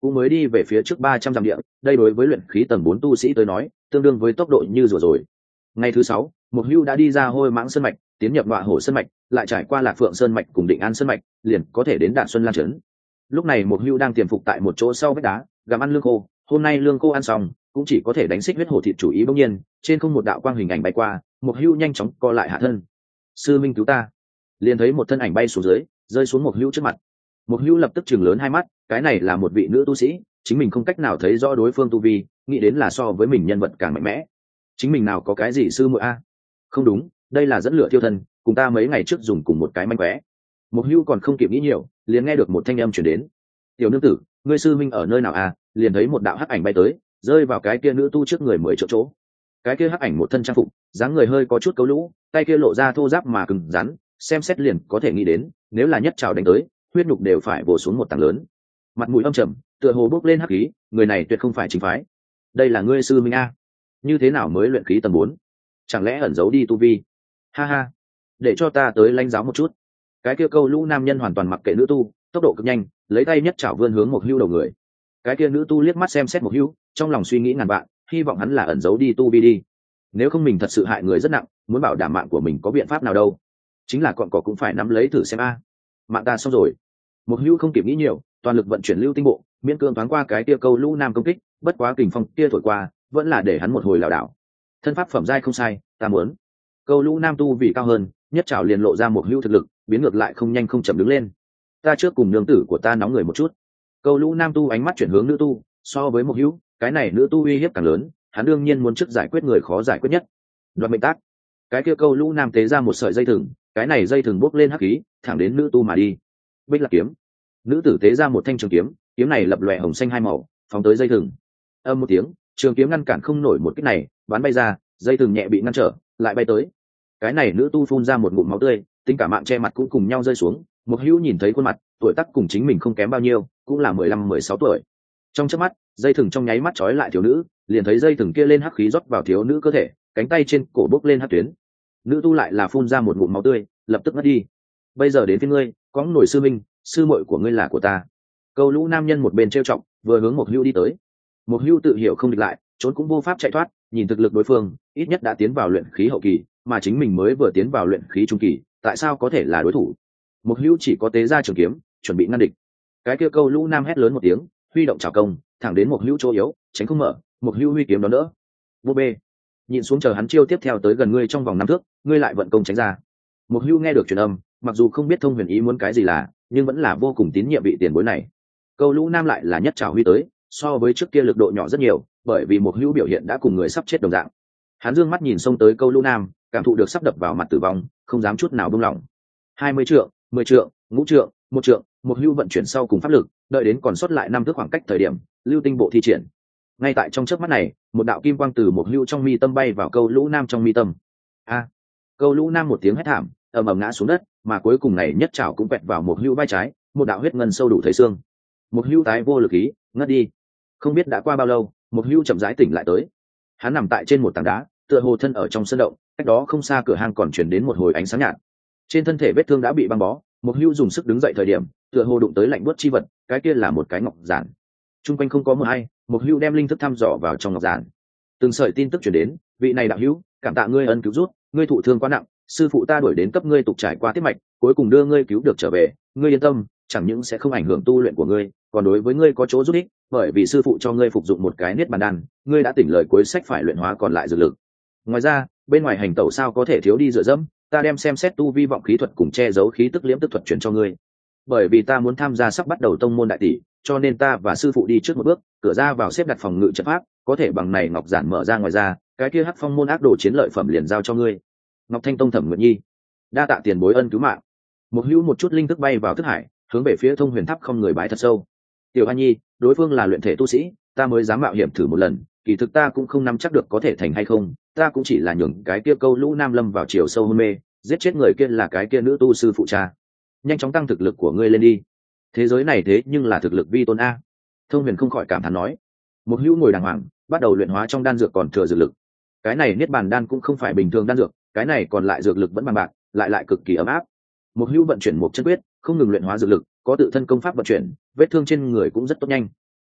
[SPEAKER 1] cũng mới đi về phía trước 300 dặm địa, đây đối với luyện khí tầng 4 tu sĩ tới nói tương đương với tốc độ như rùa rồi. Ngày thứ 6, Mục Hưu đã đi ra Hôi Mãng Sơn mạch, tiến nhập Ngọa Hổ Sơn mạch, lại trải qua Lạc Phượng Sơn mạch cùng Định An Sơn mạch, liền có thể đến Đạn Xuân Lan trấn. Lúc này Mục Hưu đang tiềm phục tại một chỗ sau vách đá, gặm ăn lương khô, hôm nay lương khô ăn xong, cũng chỉ có thể đánh xích huyết hổ thịt chủ ý. Bỗng nhiên, trên không một đạo quang hình ảnh bay qua, Mục Hưu nhanh chóng co lại hạ thân. Sư minh cứu ta! Liền thấy một thân ảnh bay xuống dưới, rơi xuống Mục Hưu trước mặt. Mục Hưu lập tức chừng lớn hai mắt, cái này là một vị nữ tu sĩ, chính mình không cách nào thấy rõ đối phương tu vi, nghĩ đến là so với mình nhân vật càng mạnh mẽ. Chính mình nào có cái gì sư muội a? Không đúng, đây là dẫn lửa thiêu thân, cùng ta mấy ngày trước dùng cùng một cái manh khóe. Mục Hưu còn không kịp nghĩ nhiều, liền nghe được một thanh âm truyền đến. Tiểu nương tử, ngươi sư minh ở nơi nào à? Liền thấy một đạo hắc ảnh bay tới, rơi vào cái kia nữ tu trước người 10 chỗ. Cái kia hắc ảnh một thân trang phục, dáng người hơi có chút cấu lũ, tay kia lộ ra thô ráp mà cứng rắn, xem xét liền có thể nghĩ đến, nếu là nhất trào đánh tới, huyết nhục đều phải vồ xuống một tảng lớn. Mặt mũi âm trầm, tựa hồ bốc lên hắc khí, người này tuyệt không phải chính phái. Đây là ngươi sư minh a? Như thế nào mới luyện khí tầng 4? Chẳng lẽ ẩn giấu đi tu vi? Ha ha, để cho ta tới lãnh giáo một chút. Cái kia câu lũ nam nhân hoàn toàn mặc kệ nữ tu, tốc độ cực nhanh, lấy tay nhất chảo vươn hướng Mục Hưu đầu người. Cái kia nữ tu liếc mắt xem xét Mục Hưu, trong lòng suy nghĩ ngàn vạn, hy vọng hắn là ẩn giấu đi tu vi đi. Nếu không mình thật sự hại người rất nặng, muốn bảo đảm mạng của mình có biện pháp nào đâu? Chính là cọn cỏ cũng phải nắm lấy thử xem a. Mạng ta xong rồi. Mục Hưu không kịp nghĩ nhiều, toàn lực vận chuyển lưu tinh bộ, miễn cưỡng thoáng qua cái kia câu lũ nam công kích, bất quá kình phong kia thổi qua, vẫn là để hắn một hồi lảo đảo. Thân pháp phẩm giai không sai, ta muốn. Câu lũ nam tu vì cao hơn, nhất trảo liền lộ ra Mục Hưu thực lực, biến ngược lại không nhanh không chậm đứng lên. Ta trước cùng nương tử của ta nóng người một chút. Câu lũ nam tu ánh mắt chuyển hướng nữ tu, so với Mục Hưu, cái này nữ tu uy hiếp càng lớn, hắn đương nhiên muốn trước giải quyết người khó giải quyết nhất. Đoạt mệnh tác. Cái kia câu lũ nam tế ra một sợi dây thừng, cái này dây thừng bốc lên hắc khí, thẳng đến nữ tu mà đi. Bích Lạc kiếm. Nữ tử tế ra một thanh trường kiếm, kiếm này lập lòe hồng xanh hai màu, phóng tới dây thừng. Âm một tiếng, trường kiếm ngăn cản không nổi một kích này, bắn bay ra, dây thừng nhẹ bị ngăn trở, lại bay tới. Cái này nữ tu phun ra một ngụm máu tươi, tính cả mạng che mặt cũng cùng nhau rơi xuống. Mục Hữu nhìn thấy khuôn mặt, tuổi tác cùng chính mình không kém bao nhiêu, cũng là 15-16 tuổi. Trong chớp mắt, dây thừng trong nháy mắt trói lại thiếu nữ, liền thấy dây thừng kia lên hắc khí rót vào thiếu nữ cơ thể, cánh tay trên cổ bốc lên hắc tuyến. Nữ tu lại là phun ra một ngụm máu tươi, lập tức ngất đi. Bây giờ đến phía ngươi, có nổi sư minh, sư muội của ngươi là của ta. Câu lũ nam nhân một bên trêu chọc, vừa hướng Mục Hữu đi tới. Mục Hữu tự hiểu không địch lại, trốn cũng vô pháp chạy thoát, nhìn thực lực đối phương, ít nhất đã tiến vào luyện khí hậu kỳ, mà chính mình mới vừa tiến vào luyện khí trung kỳ, tại sao có thể là đối thủ? Mục Hữu chỉ có tế ra trường kiếm, chuẩn bị ngăn địch. Cái kia câu lũ nam hét lớn một tiếng, huy động chảo công, thẳng đến Mục Hữu chỗ yếu, tránh không mở. Mục Hữu huy kiếm đón đỡ. Vô bê, nhìn xuống chờ hắn chiêu tiếp theo tới gần ngươi trong vòng 5 thước, ngươi lại vận công tránh ra. Mục Hữu nghe được truyền âm, mặc dù không biết Thông Huyền ý muốn cái gì là, nhưng vẫn là vô cùng tín nhiệm vị tiền bối này. Câu lũ nam lại là nhất chảo huy tới, so với trước kia lực độ nhỏ rất nhiều, bởi vì Mục Hữu biểu hiện đã cùng người sắp chết đồng dạng. Hắn dương mắt nhìn xông tới câu lũ nam, cảm thụ được sắp đập vào mặt tử vong, không dám chút nào buông lỏng. 20 trượng, 10 trượng, ngũ trượng, 1 trượng, Mục Hữu vận chuyển sau cùng pháp lực, đợi đến còn sót lại 5 thước khoảng cách thời điểm, lưu tinh bộ thi triển. Ngay tại trong chớp mắt này, một đạo kim quang từ Mục Hữu trong mi tâm bay vào câu lũ nam trong mi tâm. A! Câu lũ nam một tiếng hét thảm, ầm ầm ngã xuống đất, mà cuối cùng này nhất trảo cũng quẹt vào Mục Hữu vai trái, một đạo huyết ngân sâu đủ thấy xương. Mục Hữu tái vô lực ý, ngất đi. Không biết đã qua bao lâu, Mục Hữu chậm rãi tỉnh lại tới. Hắn nằm tại trên một tảng đá, tựa hồ thân ở trong sân động, cách đó không xa cửa hang còn truyền đến một hồi ánh sáng nhạt. Trên thân thể vết thương đã bị băng bó, Mục Hữu dùng sức đứng dậy thời điểm, tựa hồ đụng tới lạnh buốt chi vật, cái kia là một cái ngọc giản. Trung quanh không có mưa hay, Mục Hữu đem linh thức thăm dò vào trong ngọc giản. Từng sợi tin tức truyền đến, vị này đạo hữu, cảm tạ ngươi ân cứu rút, ngươi thụ thương quá nặng, sư phụ ta đuổi đến cấp ngươi tục trải qua tiết mạch, cuối cùng đưa ngươi cứu được trở về, ngươi yên tâm, chẳng những sẽ không ảnh hưởng tu luyện của ngươi, còn đối với ngươi có chỗ giúp ích, bởi vì sư phụ cho ngươi phục dụng một cái niết bàn đan, ngươi đã tỉnh lời cuối sách phải luyện hóa còn lại dược lực. Ngoài ra, bên ngoài hành tẩu sao có thể thiếu đi dựa dẫm, ta đem xem xét tu vi vọng khí thuật cùng che giấu khí tức liễm tức thuật chuyển cho ngươi. Bởi vì ta muốn tham gia sắp bắt đầu tông môn đại tỷ, cho nên ta và sư phụ đi trước một bước, cửa ra vào xếp đặt phòng ngự trận pháp, có thể bằng này ngọc giản mở ra, ngoài ra, cái kia hắc phong môn ác đồ chiến lợi phẩm liền giao cho ngươi. Ngọc Thanh Tông Thẩm Nguyệt Nhi, đa tạ tiền bối ân cứu mạng. Mục Hữu một chút linh thức bay vào thức hải, hướng về phía Thông Huyền Tháp không người bái thật sâu. Tiểu An Nhi, đối phương là luyện thể tu sĩ, ta mới dám mạo hiểm thử một lần, kỳ thực ta cũng không nắm chắc được có thể thành hay không, ta cũng chỉ là nhường cái kia câu lũ nam lâm vào chiều sâu hôn mê, giết chết người kia là cái kia nữ tu sư phụ cha. Nhanh chóng tăng thực lực của ngươi lên đi. Thế giới này thế nhưng là thực lực vi tôn a. Thông Huyền không khỏi cảm thán nói. Mục Hữu ngồi đàng hoàng, bắt đầu luyện hóa trong đan dược còn thừa dược lực. Cái này niết bàn đan cũng không phải bình thường đan dược, cái này còn lại dược lực vẫn bằng bạc, lại cực kỳ ấm áp. Mục Hữu vận chuyển một chân quyết, không ngừng luyện hóa dược lực, có tự thân công pháp vận chuyển, vết thương trên người cũng rất tốt nhanh.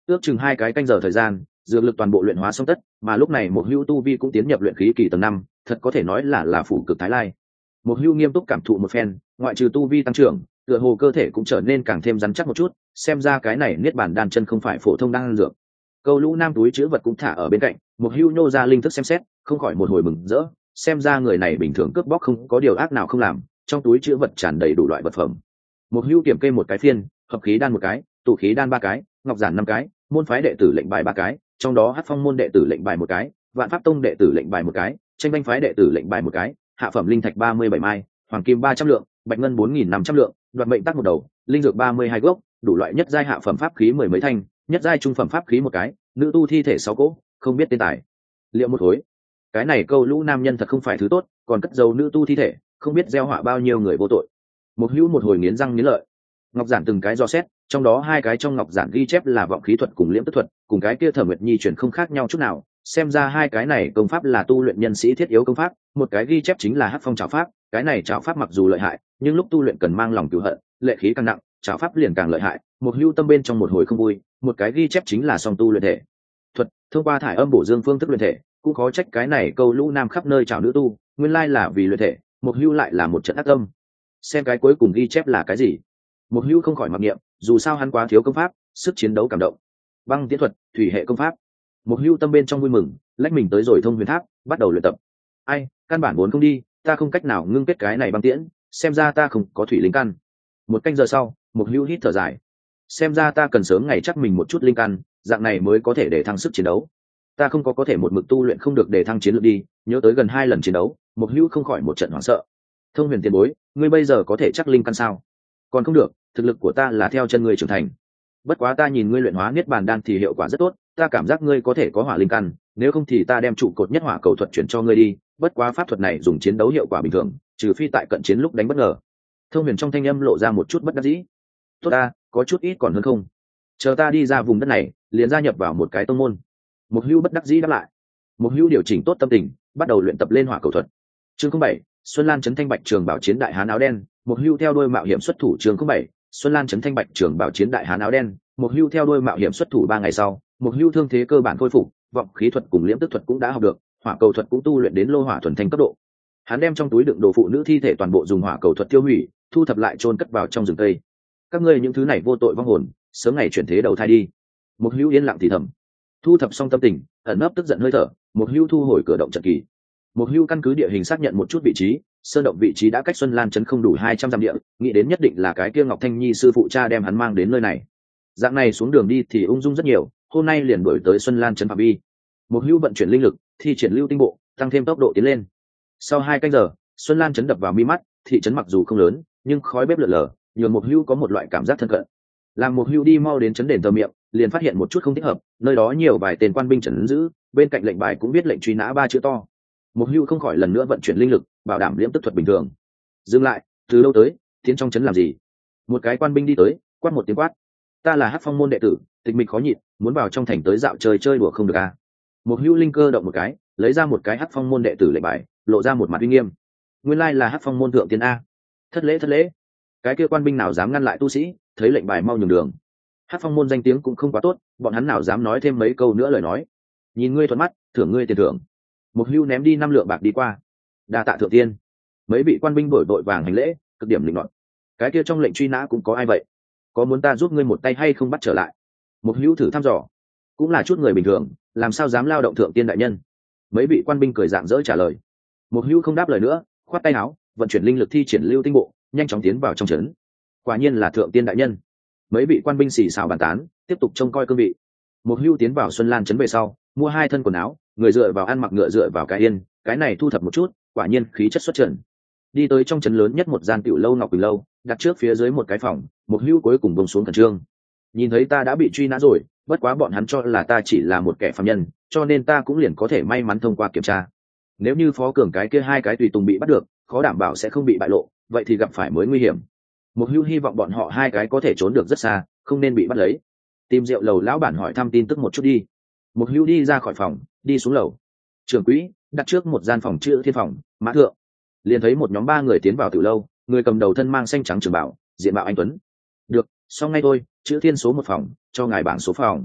[SPEAKER 1] ước chừng 2 cái canh giờ thời gian, dược lực toàn bộ luyện hóa xong tất, mà lúc này một hưu tu vi cũng tiến nhập luyện khí kỳ tầng 5, thật có thể nói là phủ cực thái lai. Một hưu nghiêm túc cảm thụ một phen, ngoại trừ tu vi tăng trưởng, tựa hồ cơ thể cũng trở nên càng thêm rắn chắc một chút, xem ra cái này niết bàn đan chân không phải phổ thông đan dược. Câu lũ nam túi chứa vật cũng thả ở bên cạnh, một hưu nô ra linh thức xem xét, không khỏi một hồi mừng rỡ, xem ra người này bình thường cướp bóc không có điều ác nào không làm, trong túi chứa vật tràn đầy đủ loại vật phẩm. Một hưu kiểm kê một cái phiên, hợp khí đan một cái, tụ khí đan 3 cái, ngọc giản 5 cái, môn phái đệ tử lệnh bài 3 cái, trong đó Hắc Phong môn đệ tử lệnh bài 1 cái, Vạn Pháp tông đệ tử lệnh bài 1 cái, Tranh Banh phái đệ tử lệnh bài 1 cái, hạ phẩm linh thạch 37 mai, hoàng kim 300 lượng, bạch ngân 4500 lượng, đoạt mệnh tắc một đầu, linh dược 32 gốc, đủ loại nhất giai hạ phẩm pháp khí 10 mấy thanh, nhất giai trung phẩm pháp khí 1 cái, nữ tu thi thể 6 cỗ, không biết tên tài liệu một khối. Cái này câu lũ nam nhân thật không phải thứ tốt, còn cất giấu nữ tu thi thể, không biết gieo họa bao nhiêu người vô tội. Một hữu một hồi nghiến răng nghiến lợi. Ngọc giản từng cái do xét, trong đó 2 cái trong ngọc giản ghi chép là vọng khí thuật cùng liễm tức thuật, cùng cái kia Thẩm Nguyệt Nhi chuyển không khác nhau chút nào, xem ra 2 cái này công pháp là tu luyện nhân sĩ thiết yếu công pháp, một cái ghi chép chính là Hắc Phong trảo pháp, cái này trảo pháp mặc dù lợi hại, nhưng lúc tu luyện cần mang lòng cừu hận, lệ khí càng nặng, trảo pháp liền càng lợi hại. Một hưu tâm bên trong một hồi không vui, một cái ghi chép chính là song tu luyện thể thuật, thông qua thải âm bổ dương phương thức luyện thể, cũng khó trách cái này câu lũ nam khắp nơi trảo nữ tu, nguyên lai là vì luyện thể. Một hưu lại là một trận ác tâm. Xem cái cuối cùng ghi chép là cái gì? Một hưu không khỏi mặc niệm, dù sao hắn quá thiếu công pháp, sức chiến đấu cảm động. Băng tiễn thuật, thủy hệ công pháp. Một hưu tâm bên trong vui mừng, lách mình tới rồi thông huyền tháp, bắt đầu luyện tập. Ai, căn bản muốn không đi, ta không cách nào ngưng kết cái này băng tiễn, xem ra ta không có thủy linh căn. 1 canh giờ sau, một hưu hít thở dài, xem ra ta cần sớm ngày chắc mình một chút linh căn, dạng này mới có thể để thăng sức chiến đấu. Ta không có thể một mực tu luyện không được để thăng chiến lược đi. Nhớ tới gần 2 lần chiến đấu, một hưu không khỏi một trận hoảng sợ. Thông huyền tiền bối, ngươi bây giờ có thể chắc linh căn sao? Còn không được, thực lực của ta là theo chân ngươi trưởng thành. Bất quá ta nhìn ngươi luyện hóa niết bàn đan thì hiệu quả rất tốt, ta cảm giác ngươi có thể có hỏa linh căn, nếu không thì ta đem trụ cột nhất hỏa cầu thuật chuyển cho ngươi đi. Bất quá pháp thuật này dùng chiến đấu hiệu quả bình thường, trừ phi tại cận chiến lúc đánh bất ngờ. Thông huyền trong thanh âm lộ ra một chút bất đắc dĩ. Tốt ta, có chút ít còn hơn không. Chờ ta đi ra vùng đất này, liền gia nhập vào một cái tông môn. Một hưu bất đắc dĩ đáp lại. Một hưu điều chỉnh tốt tâm tình, bắt đầu luyện tập lên hỏa cầu thuật. Chương 07, Xuân Lan trấn Thanh Bạch trường bảo chiến đại hán áo đen. Một hưu theo đuôi mạo hiểm xuất thủ. Chương 07, Xuân Lan trấn Thanh Bạch trường bảo chiến đại hán áo đen. Một hưu theo đuôi mạo hiểm xuất thủ 3 ngày sau, một hưu thương thế cơ bản khôi phục, vọng khí thuật cùng liễm tức thuật cũng đã học được, hỏa cầu thuật cũng tu luyện đến lô hỏa thuần thanh cấp độ. Hắn đem trong túi đựng đồ phụ nữ thi thể toàn bộ dùng hỏa cầu thuật tiêu hủy, thu thập lại chôn cất vào trong rừng cây. Các ngươi những thứ này vô tội vong hồn, sớm ngày chuyển thế đầu thai đi. Một hưu yên lặng thì thầm. Thu thập xong tâm tình, ẩn nấp tức giận hơi thở, một hưu thu hồi cửa động trận kỳ. Một hưu căn cứ địa hình xác nhận một chút vị trí, sơn động vị trí đã cách Xuân Lan trấn không đủ 200 dặm địa, nghĩ đến nhất định là cái kia Ngọc Thanh Nhi sư phụ cha đem hắn mang đến nơi này. Dạng này xuống đường đi thì ung dung rất nhiều, hôm nay liền đuổi tới Xuân Lan trấn phạm vi. Một hưu vận chuyển linh lực, thi triển lưu tinh bộ, tăng thêm tốc độ tiến lên. Sau 2 canh giờ, Xuân Lan trấn đập vào mi mắt, thị trấn mặc dù không lớn, nhưng khói bếp lượn lờ, nhường một hưu có một loại cảm giác thân cận. Làm một hưu đi mau đến trấn đền thờ miệng, liền phát hiện một chút không thích hợp, nơi đó nhiều vài tên quan binh trấn giữ, bên cạnh lệnh bài cũng viết lệnh truy nã 3 chữ to. Một hưu không khỏi lần nữa vận chuyển linh lực, bảo đảm liễm tức thuật bình thường. Dừng lại, từ đâu tới, tiến trong trấn làm gì? Một cái quan binh đi tới, quát một tiếng quát. Ta là Hắc Phong môn đệ tử, tịch mịch khó nhịn, muốn vào trong thành tới dạo chơi đùa không được à? Một hưu linh cơ động một cái, lấy ra một cái Hắc Phong môn đệ tử lệnh bài, lộ ra một mặt uy nghiêm. Nguyên lai là Hắc Phong môn thượng tiên a. Thất lễ. Cái kia quan binh nào dám ngăn lại tu sĩ, thấy lệnh bài mau nhường đường. Hắc Phong môn danh tiếng cũng không quá tốt, bọn hắn nào dám nói thêm mấy câu nữa lời nói. Nhìn ngươi thuận mắt, thưởng ngươi tiền thưởng. Một hưu ném đi 5 lượng bạc đi qua. Đa tạ thượng tiên. Mấy vị quan binh đổi vội vàng hành lễ, cực điểm lĩnh loạn. Cái kia trong lệnh truy nã cũng có ai vậy? Có muốn ta giúp ngươi một tay hay không bắt trở lại? Một hưu thử thăm dò. Cũng là chút người bình thường, làm sao dám lao động thượng tiên đại nhân? Mấy vị quan binh cười rạng rỡ trả lời. Một hưu không đáp lời nữa, khoát tay áo, vận chuyển linh lực thi triển lưu tinh bộ, nhanh chóng tiến vào trong trấn. Quả nhiên là thượng tiên đại nhân. Mấy vị quan binh xì xào bàn tán, tiếp tục trông coi cương vị. Một hưu tiến vào Xuân Lan trấn về sau, mua 2 thân quần áo, người dựa vào ăn mặc ngựa dựa vào cái yên, cái này thu thập một chút, quả nhiên khí chất xuất trần. Đi tới trong trấn lớn nhất một gian tiểu lâu Ngọc Quỳnh lâu, đặt trước phía dưới một cái phòng, một hưu cuối cùng buông xuống khẩn trương. Nhìn thấy ta đã bị truy nã rồi, bất quá bọn hắn cho là ta chỉ là một kẻ phàm nhân, cho nên ta cũng liền có thể may mắn thông qua kiểm tra. Nếu như Phó Cường cái kia 2 cái tùy tùng bị bắt được, khó đảm bảo sẽ không bị bại lộ, vậy thì gặp phải mới nguy hiểm. Một hưu hy vọng bọn họ 2 cái có thể trốn được rất xa, không nên bị bắt lấy. Tìm rượu lầu lão bản hỏi thăm tin tức một chút đi. Một hưu đi ra khỏi phòng, đi xuống lầu. Trưởng quỹ đặt trước một gian phòng chữ thiên phòng, mã thượng. Liền thấy một nhóm 3 người tiến vào tiểu lâu, người cầm đầu thân mang xanh trắng trường bảo, diện mạo anh tuấn. Được, xong ngay thôi, chữ thiên số 1 phòng, cho ngài bảng số phòng.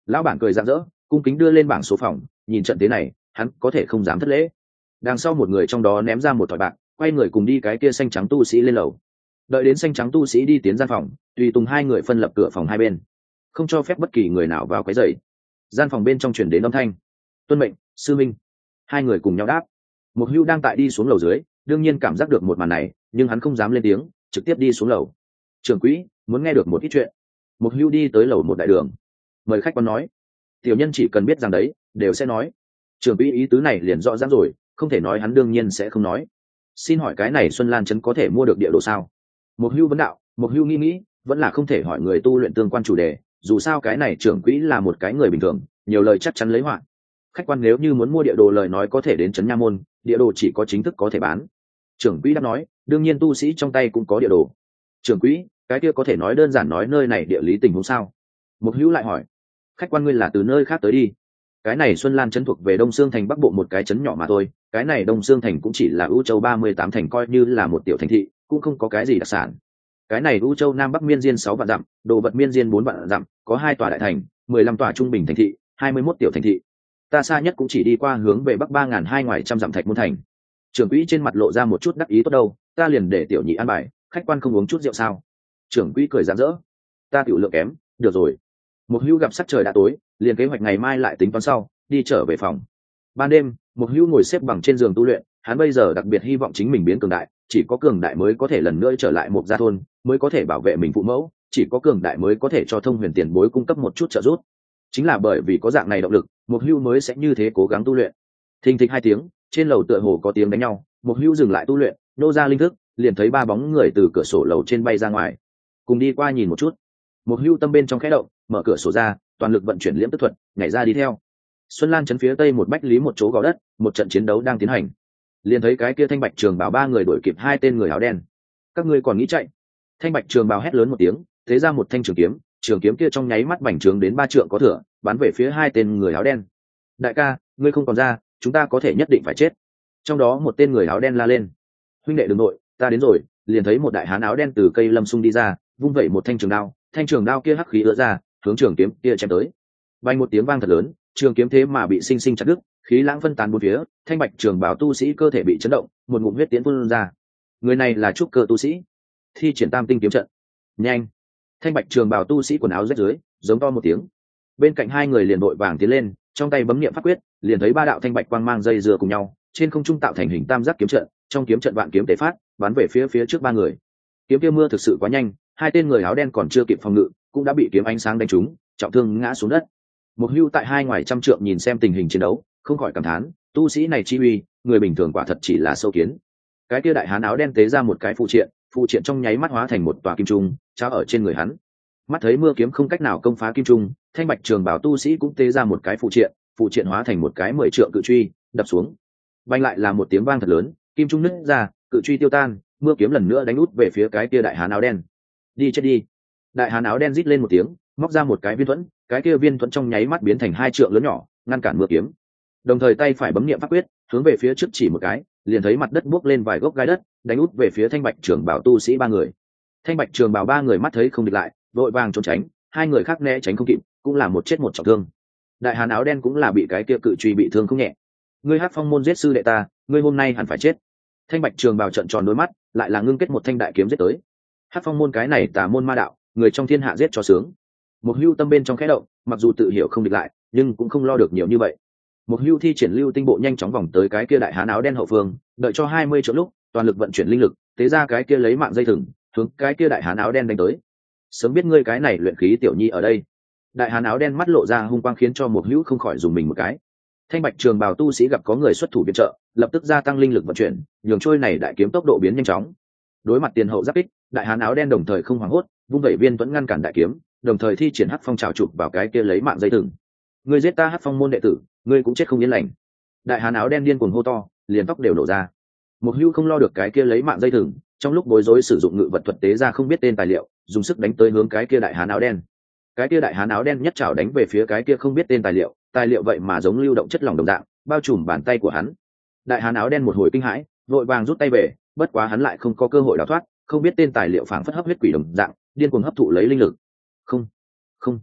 [SPEAKER 1] Lão bản cười rạng rỡ, cung kính đưa lên bảng số phòng, nhìn trận thế này hắn có thể không dám thất lễ. Đằng sau một người trong đó ném ra một thỏi bạc, quay người cùng đi cái kia xanh trắng tu sĩ lên lầu. Đợi đến xanh trắng tu sĩ đi tiến gian phòng, tùy tùng hai người phân lập cửa phòng hai bên, không cho phép bất kỳ người nào vào quấy rầy. Gian phòng bên trong truyền đến âm thanh: tuân mệnh sư minh. Hai người cùng nhau đáp. Một hưu đang tại đi xuống lầu dưới, đương nhiên cảm giác được một màn này, nhưng hắn không dám lên tiếng, trực tiếp đi xuống lầu. Trưởng quỹ muốn nghe được một ít chuyện. Một hưu đi tới lầu một đại đường, mời khách quan nói. Tiểu nhân chỉ cần biết rằng đấy đều sẽ nói. Trưởng quỹ ý tứ này liền rõ ràng rồi, không thể nói hắn đương nhiên sẽ không nói. Xin hỏi cái này Xuân Lan trấn có thể mua được địa đồ sao? Một hưu vấn đạo. Một hưu nghĩ vẫn là không thể hỏi người tu luyện tương quan chủ đề, dù sao cái này trưởng quỹ là một cái người bình thường, nhiều lời chắc chắn lấy họa. Khách quan nếu như muốn mua địa đồ lời nói có thể đến trấn Nha Môn, địa đồ chỉ có chính thức có thể bán. Trưởng quỹ đáp nói. Đương nhiên tu sĩ trong tay cũng có địa đồ. Trưởng quỹ, cái kia có thể nói đơn giản nói nơi này địa lý tình huống sao? Một hữu lại hỏi. Khách quan ngươi là từ nơi khác tới đi? Cái này Xuân Lan trấn thuộc về Đông Xương thành Bắc Bộ một cái trấn nhỏ mà thôi, cái này Đông Xương thành cũng chỉ là ưu châu 38 thành, coi như là một tiểu thành thị, cũng không có cái gì đặc sản. Cái này ưu châu Nam Bắc miên diên 6 vạn dặm, đồ vật miên diên 4 vạn dặm, có 2 tòa đại thành, 15 tòa trung bình thành thị, 21 tiểu thành thị. Ta xa nhất cũng chỉ đi qua hướng về Bắc 3.200 ngoài trăm dặm Thạch Môn thành. Trưởng quỹ trên mặt lộ ra một chút đắc ý. Tốt đâu, ta liền để tiểu nhị ăn bài, khách quan không uống chút rượu sao? Trưởng quỹ cười rạng rỡ. Ta tiểu lượng kém, được rồi. Một hữu gặp sắc trời đã tối, liền kế hoạch ngày mai lại tính toán sau, đi trở về phòng. Ban đêm, một hữu ngồi xếp bằng trên giường tu luyện, hắn bây giờ đặc biệt hy vọng chính mình biến cường đại, chỉ có cường đại mới có thể lần nữa trở lại một gia thôn, mới có thể bảo vệ mình phụ mẫu, chỉ có cường đại mới có thể cho Thông Huyền tiền bối cung cấp một chút trợ giúp. Chính là bởi vì có dạng này động lực, một hữu mới sẽ như thế cố gắng tu luyện. Thình thịch 2 tiếng, trên lầu tựa hồ có tiếng đánh nhau, một hữu dừng lại tu luyện, nô ra linh thức, liền thấy 3 bóng người từ cửa sổ lầu trên bay ra ngoài. Cùng đi qua nhìn một chút. Một hữu tâm bên trong khẽ động, mở cửa sổ ra, toàn lực vận chuyển liễm tức thuật, nhảy ra đi theo. Xuân Lan trấn phía tây một bách lý một chỗ gò đất, một trận chiến đấu đang tiến hành. Liền thấy cái kia Thanh Bạch Trường Bào 3 người đuổi kịp 2 tên người áo đen. Các ngươi còn nghĩ chạy? Thanh Bạch Trường Bào hét lớn một tiếng, thế ra một thanh trường kiếm kia trong nháy mắt bành trướng đến 3 trượng có thừa, bắn về phía 2 tên người áo đen. Đại ca, ngươi không còn ra, chúng ta có thể nhất định phải chết. Trong đó một tên người áo đen la lên. Huynh đệ đừng nội, ta đến rồi. Liền thấy một đại hán áo đen từ cây lâm sung đi ra, vung vẩy một thanh trường đao kia hắc khí ứa ra, hướng trường kiếm kia chém tới. Vang một tiếng vang thật lớn, trường kiếm thế mà bị sinh sinh chặt đứt, khí lãng phân tán bốn phía, Thanh Bạch Trường Bào tu sĩ cơ thể bị chấn động, một ngụm huyết tiễn phun ra. Người này là trúc cơ tu sĩ, thi triển Tam tinh kiếm trận. Nhanh! Thanh Bạch Trường Bào tu sĩ quần áo rách rưới, giống to một tiếng. Bên cạnh 2 người liền vội vàng tiến lên, trong tay bấm niệm pháp quyết, liền thấy 3 đạo thanh bạch quang mang dây dưa cùng nhau, trên không trung tạo thành hình tam giác kiếm trận, trong kiếm trận vạn kiếm tề phát, bắn về phía trước 3 người. Kiếm kia mưa thực sự quá nhanh, 2 tên người áo đen còn chưa kịp phòng ngự, cũng đã bị kiếm ánh sáng đánh trúng, trọng thương ngã xuống đất. Một hưu tại 2 ngoài trăm trượng nhìn xem tình hình chiến đấu, không khỏi cảm thán, tu sĩ này chi uy, người bình thường quả thật chỉ là sâu kiến. Cái kia đại hán áo đen tế ra một cái phụ triện trong nháy mắt hóa thành một tòa kim trung, trao ở trên người hắn. Mắt thấy mưa kiếm không cách nào công phá kim trung, Thanh Bạch Trường Bào tu sĩ cũng tế ra một cái phụ triện hóa thành một cái 10 trượng cự truy, đập xuống. Bành lại là một tiếng vang thật lớn, kim trung nứt ra, cự truy tiêu tan, mưa kiếm lần nữa đánh út về phía cái kia đại hán áo đen. Đi chết đi! Đại hán áo đen rít lên một tiếng, móc ra một cái viên thuẫn, cái kia viên thuẫn trong nháy mắt biến thành 2 trượng lớn nhỏ, ngăn cản mưa kiếm. Đồng thời tay phải bấm niệm pháp quyết, hướng về phía trước chỉ một cái, liền thấy mặt đất buốc lên vài gốc gai đất, đánh út về phía Thanh Bạch Trường Bào tu sĩ 3 người. Thanh Bạch Trường Bào 3 người mắt thấy không địch lại, vội vàng trốn tránh, 2 người khác né tránh không kịp, cũng là một chết một trọng thương. Đại hán áo đen cũng là bị cái kia cự truy bị thương không nhẹ. Ngươi Hắc Phong môn giết sư đệ ta, ngươi hôm nay hẳn phải chết. Thanh Bạch Trường Bào trợn tròn đôi mắt, lại là ngưng kết một thanh đại kiếm giết tới. Hắc Phong môn cái này tà môn ma đạo, người trong thiên hạ giết cho sướng. Một hưu tâm bên trong khẽ động, mặc dù tự hiểu không địch lại, nhưng cũng không lo được nhiều như vậy. Một hưu thi triển lưu tinh bộ nhanh chóng vòng tới cái kia đại hán áo đen hậu phương, đợi cho 20 chỗ lúc, toàn lực vận chuyển linh lực, tế ra cái kia lấy mạng dây thừng, hướng cái kia đại hán áo đen đánh tới. Sớm biết ngươi cái này luyện khí tiểu nhi ở đây. Đại hán áo đen mắt lộ ra hung quang khiến cho một hữu không khỏi dùng mình một cái. Thanh Bạch Trường Bào tu sĩ gặp có người xuất thủ viện trợ, lập tức gia tăng linh lực vận chuyển, nhường trôi này đại kiếm tốc độ biến nhanh chóng. Đối mặt tiền hậu giáp kích, đại hán áo đen đồng thời không hoảng hốt, vung vẩy viên vẫn ngăn cản đại kiếm, đồng thời thi triển Hắc Phong trảo chụp vào cái kia lấy mạng dây thừng. Ngươi giết ta Hắc Phong môn đệ tử, ngươi cũng chết không yên lành. Đại hán áo đen điên cuồng hô to, liền tóc đều nổ ra. Một hữu không lo được cái kia lấy mạng dây thừng, trong lúc bối rối sử dụng ngự vật thuật tế ra không biết tên tài liệu, dùng sức đánh tới hướng cái kia đại hán áo đen. Cái kia đại hán áo đen nhất chảo đánh về phía cái kia không biết tên tài liệu vậy mà giống lưu động chất lỏng đồng dạng, bao trùm bàn tay của hắn. Đại hán áo đen một hồi kinh hãi, vội vàng rút tay về, bất quá hắn lại không có cơ hội đào thoát, không biết tên tài liệu phảng phất hấp huyết quỷ đồng dạng, điên cuồng hấp thụ lấy linh lực. Không,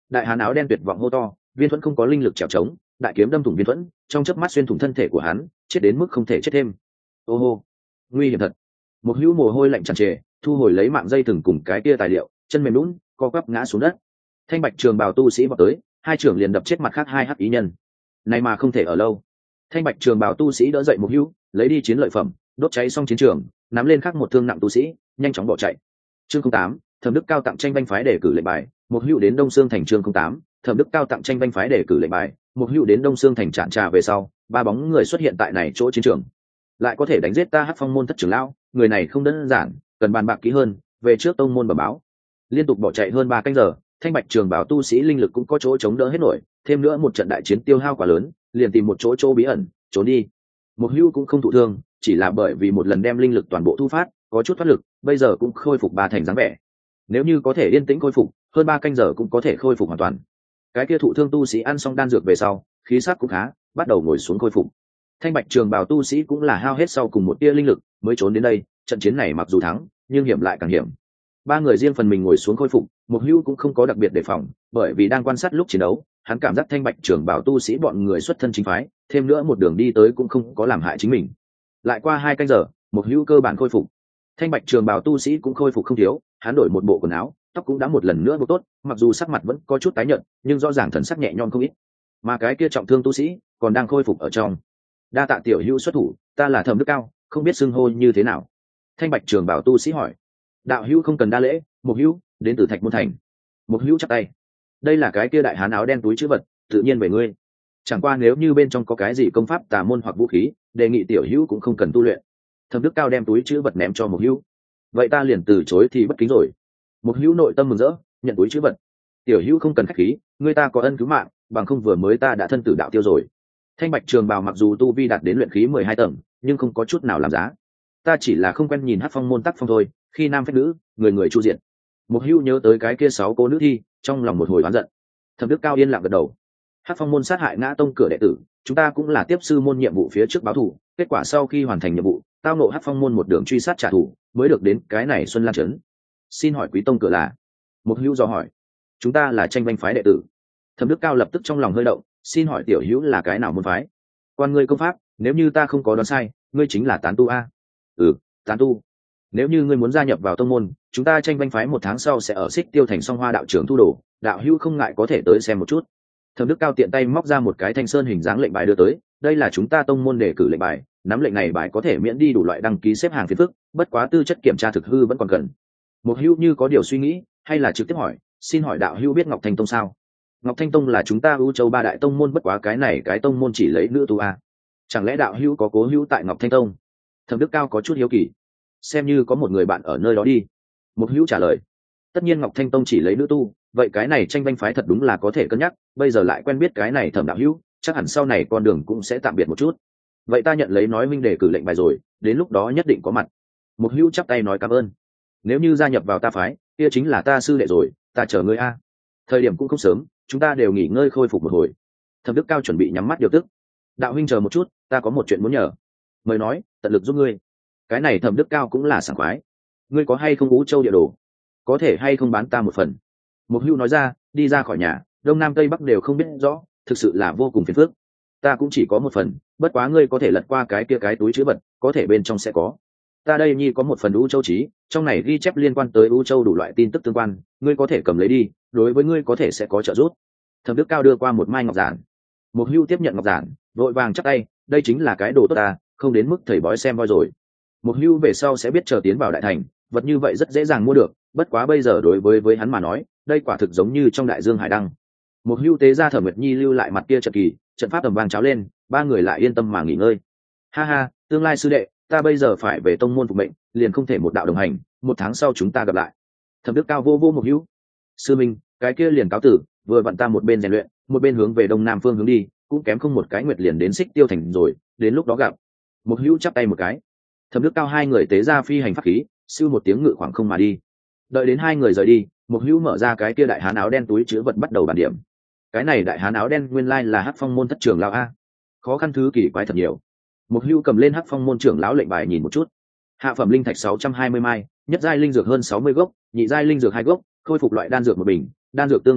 [SPEAKER 1] đại hán áo đen tuyệt vọng hô to, viên thuẫn không có linh lực trèo trống, đại kiếm đâm thủng viên thuẫn, trong chớp mắt xuyên thủng thân thể của hắn, chết đến mức không thể chết thêm. Ô hô, nguy hiểm thật. Một hữu mồ hôi lạnh tràn trề, thu hồi lấy mạng dây thừng cùng cái kia tài liệu, chân mềm lún, co quắp ngã xuống đất. Thanh bạch trường bào tu sĩ vọt tới, hai trưởng liền đập chết mặt khác hai hắc ý nhân. Này mà không thể ở lâu. Thanh bạch trường bào tu sĩ đỡ dậy một hữu, lấy đi chiến lợi phẩm, đốt cháy xong chiến trường, nắm lên khắc một thương nặng tu sĩ, nhanh chóng bỏ chạy. Chương 08, Thẩm Đức Cao tặng tranh banh phái để cử lệnh bài, một hữu đến Đông Xương thành. Chương 08, Thẩm Đức Cao tặng tranh banh phái để cử lệnh bài, một hữu đến Đông Xương thành. Trạn trà về sau, ba bóng người xuất hiện tại này chỗ chiến trường. Lại có thể đánh giết ta Hắc Phong môn thất trưởng lão, người này không đơn giản, cần bàn bạc kỹ hơn, về trước tông môn bẩm báo. Liên tục bỏ chạy hơn 3 canh giờ, thanh bạch trường bảo tu sĩ linh lực cũng có chỗ chống đỡ hết nổi, thêm nữa một trận đại chiến tiêu hao quá lớn, liền tìm một chỗ bí ẩn trốn đi. Một hữu cũng không thụ thương, chỉ là bởi vì một lần đem linh lực toàn bộ thu phát, có chút thoát lực, bây giờ cũng khôi phục 3 thành dáng vẻ. Nếu như có thể yên tĩnh khôi phục, hơn 3 canh giờ cũng có thể khôi phục hoàn toàn. Cái kia thụ thương tu sĩ ăn xong đan dược về sau, khí sắc cũng khá, bắt đầu ngồi xuống khôi phục. Thanh bạch trường bào tu sĩ cũng là hao hết sau cùng một tia linh lực mới trốn đến đây. Trận chiến này mặc dù thắng, nhưng hiểm lại càng hiểm. Ba người riêng phần mình ngồi xuống khôi phục, một hữu cũng không có đặc biệt đề phòng, bởi vì đang quan sát lúc chiến đấu, hắn cảm giác thanh bạch trường bảo tu sĩ bọn người xuất thân chính phái, thêm nữa một đường đi tới cũng không có làm hại chính mình. Lại qua 2 canh giờ, một hữu cơ bản khôi phục. Thanh bạch trường bảo tu sĩ cũng khôi phục không thiếu, hắn đổi một bộ quần áo, tóc cũng đã một lần nữa buộc tốt, mặc dù sắc mặt vẫn có chút tái nhợt, nhưng rõ ràng thần sắc nhẹ nhõm không ít. Mà cái kia trọng thương tu sĩ còn đang khôi phục ở trong. Đa tạ tiểu hữu xuất thủ, ta là Thẩm Đức Cao, không biết xưng hô như thế nào. Thanh bạch trường bảo tu sĩ hỏi. Đạo hữu không cần đa lễ, một hữu đến từ Thạch Môn thành. Một hữu chắp tay. Đây là cái kia đại hán áo đen túi trữ vật, tự nhiên về ngươi. Chẳng qua nếu như bên trong có cái gì công pháp tà môn hoặc vũ khí, đề nghị tiểu hữu cũng không cần tu luyện. Thẩm Đức Cao đem túi trữ vật ném cho một hữu. Vậy ta liền từ chối thì bất kính rồi. Một hữu nội tâm mừng rỡ, nhận túi trữ vật. Tiểu hữu không cần khách khí, ngươi ta có ân cứu mạng, bằng không vừa mới ta đã thân tử đạo tiêu rồi. Thanh bạch trường bào mặc dù tu vi đạt đến luyện khí 12 tầng, nhưng không có chút nào làm giá. Ta chỉ là không quen nhìn Hắc Phong môn tác phong thôi, khi nam phách nữ, người người chu diện. Một hữu nhớ tới cái kia 6 cô nữ thi, trong lòng một hồi oán giận. Thẩm Đức Cao yên lặng gật đầu. Hắc Phong môn sát hại ngã tông cửa đệ tử, chúng ta cũng là tiếp sư môn nhiệm vụ phía trước báo thù, kết quả sau khi hoàn thành nhiệm vụ, tao nộ Hắc Phong môn một đường truy sát trả thù, mới được đến cái này Xuân Lan trấn. Xin hỏi quý tông cửa là? Một hữu dò hỏi. Chúng ta là tranh banh phái đệ tử. Thẩm Đức Cao lập tức trong lòng hơi động, xin hỏi tiểu hữu là cái nào môn phái? Quan ngươi công pháp, nếu như ta không có đoán sai, ngươi chính là tán tu a? Ừ, tán tu. Nếu như ngươi muốn gia nhập vào tông môn, chúng ta tranh banh phái 1 tháng sau sẽ ở Xích Tiêu thành Song Hoa đạo trưởng thu đồ, đạo hữu không ngại có thể tới xem một chút. Thẩm Đức Cao tiện tay móc ra một cái thanh sơn hình dáng lệnh bài đưa tới, đây là chúng ta tông môn đề cử lệnh bài, nắm lệnh này bài có thể miễn đi đủ loại đăng ký xếp hàng phiền phức, bất quá tư chất kiểm tra thực hư vẫn còn cần. Một hữu như có điều suy nghĩ, hay là trực tiếp hỏi, xin hỏi đạo hữu biết Ngọc Thanh tông sao? Ngọc Thanh tông là chúng ta ưu châu 3 đại tông môn, bất quá cái này cái tông môn chỉ lấy nữ tu a. Chẳng lẽ đạo hữu có cố hữu tại Ngọc Thanh tông? Thẩm Đức Cao có chút hiếu kỳ. Xem như có một người bạn ở nơi đó đi. Một hữu trả lời. Tất nhiên Ngọc Thanh tông chỉ lấy nữ tu, vậy cái này tranh banh phái thật đúng là có thể cân nhắc, bây giờ lại quen biết cái này Thẩm đạo hữu, chắc hẳn sau này con đường cũng sẽ tạm biệt một chút. Vậy ta nhận lấy nói minh đề cử lệnh bài rồi, đến lúc đó nhất định có mặt. Một hữu chắp tay nói cảm ơn. Nếu như gia nhập vào ta phái, kia chính là ta sư đệ rồi, ta chờ ngươi a. Thời điểm cũng không sớm, chúng ta đều nghỉ ngơi khôi phục một hồi. Thẩm Đức Cao chuẩn bị nhắm mắt điều tức. Đạo huynh chờ một chút, ta có một chuyện muốn nhờ. Mời nói, tận lực giúp ngươi. Cái này Thẩm Đức Cao cũng là sảng khoái. Ngươi có hay không Ú Châu địa đồ? Có thể hay không bán ta một phần? Một hữu nói ra, đi ra khỏi nhà, đông nam tây bắc đều không biết rõ, thực sự là vô cùng phiền phức. Ta cũng chỉ có một phần, bất quá ngươi có thể lật qua cái kia cái túi trữ vật, có thể bên trong sẽ có. Ta đây nhi có một phần Ú Châu chí, trong này ghi chép liên quan tới Ú Châu đủ loại tin tức tương quan, ngươi có thể cầm lấy đi, đối với ngươi có thể sẽ có trợ giúp. Thẩm Đức Cao đưa qua một mai ngọc giản. Một hữu tiếp nhận ngọc giản, vội vàng chắp tay, đây chính là cái đồ tốt ta, không đến mức thầy bói xem voi rồi. Một hữu về sau sẽ biết chờ tiến vào đại thành, vật như vậy rất dễ dàng mua được, bất quá bây giờ đối với hắn mà nói, đây quả thực giống như trong đại dương hải đăng. Một hữu tế ra Thẩm Nguyệt Nhi lưu lại mặt kia trận kỳ, trận pháp tầm vang cháo lên, ba người lại yên tâm mà nghỉ ngơi. Ha ha, tương lai sư đệ, ta bây giờ phải về tông môn phục mệnh, liền không thể một đạo đồng hành, 1 tháng sau chúng ta gặp lại. Thẩm Đức Cao vô một hữu. Sư minh, cái kia liền cáo tử, vừa vặn ta một bên rèn luyện, một bên hướng về đông nam phương hướng đi, cũng kém không một cái nguyệt liền đến Xích Tiêu thành rồi, đến lúc đó gặp. Một hữu chắp tay một cái. Thẩm Đức Cao hai người tế ra phi hành pháp khí, siêu một tiếng ngự khoảng không mà đi. Đợi đến hai người rời đi, một hữu mở ra cái kia đại hán áo đen túi chứa vật bắt đầu bàn điểm. Cái này đại hán áo đen nguyên lai là Hắc Phong môn thất trưởng lão a. Khó khăn thứ kỳ quái thật nhiều. Một hữu cầm lên Hắc Phong môn trưởng lão lệnh bài nhìn một chút. Hạ phẩm linh thạch 620 mai, nhất giai linh dược hơn 60 gốc, nhị giai linh dược 2 gốc, khôi phục loại đan dược một bình, đan dược tương đối ít,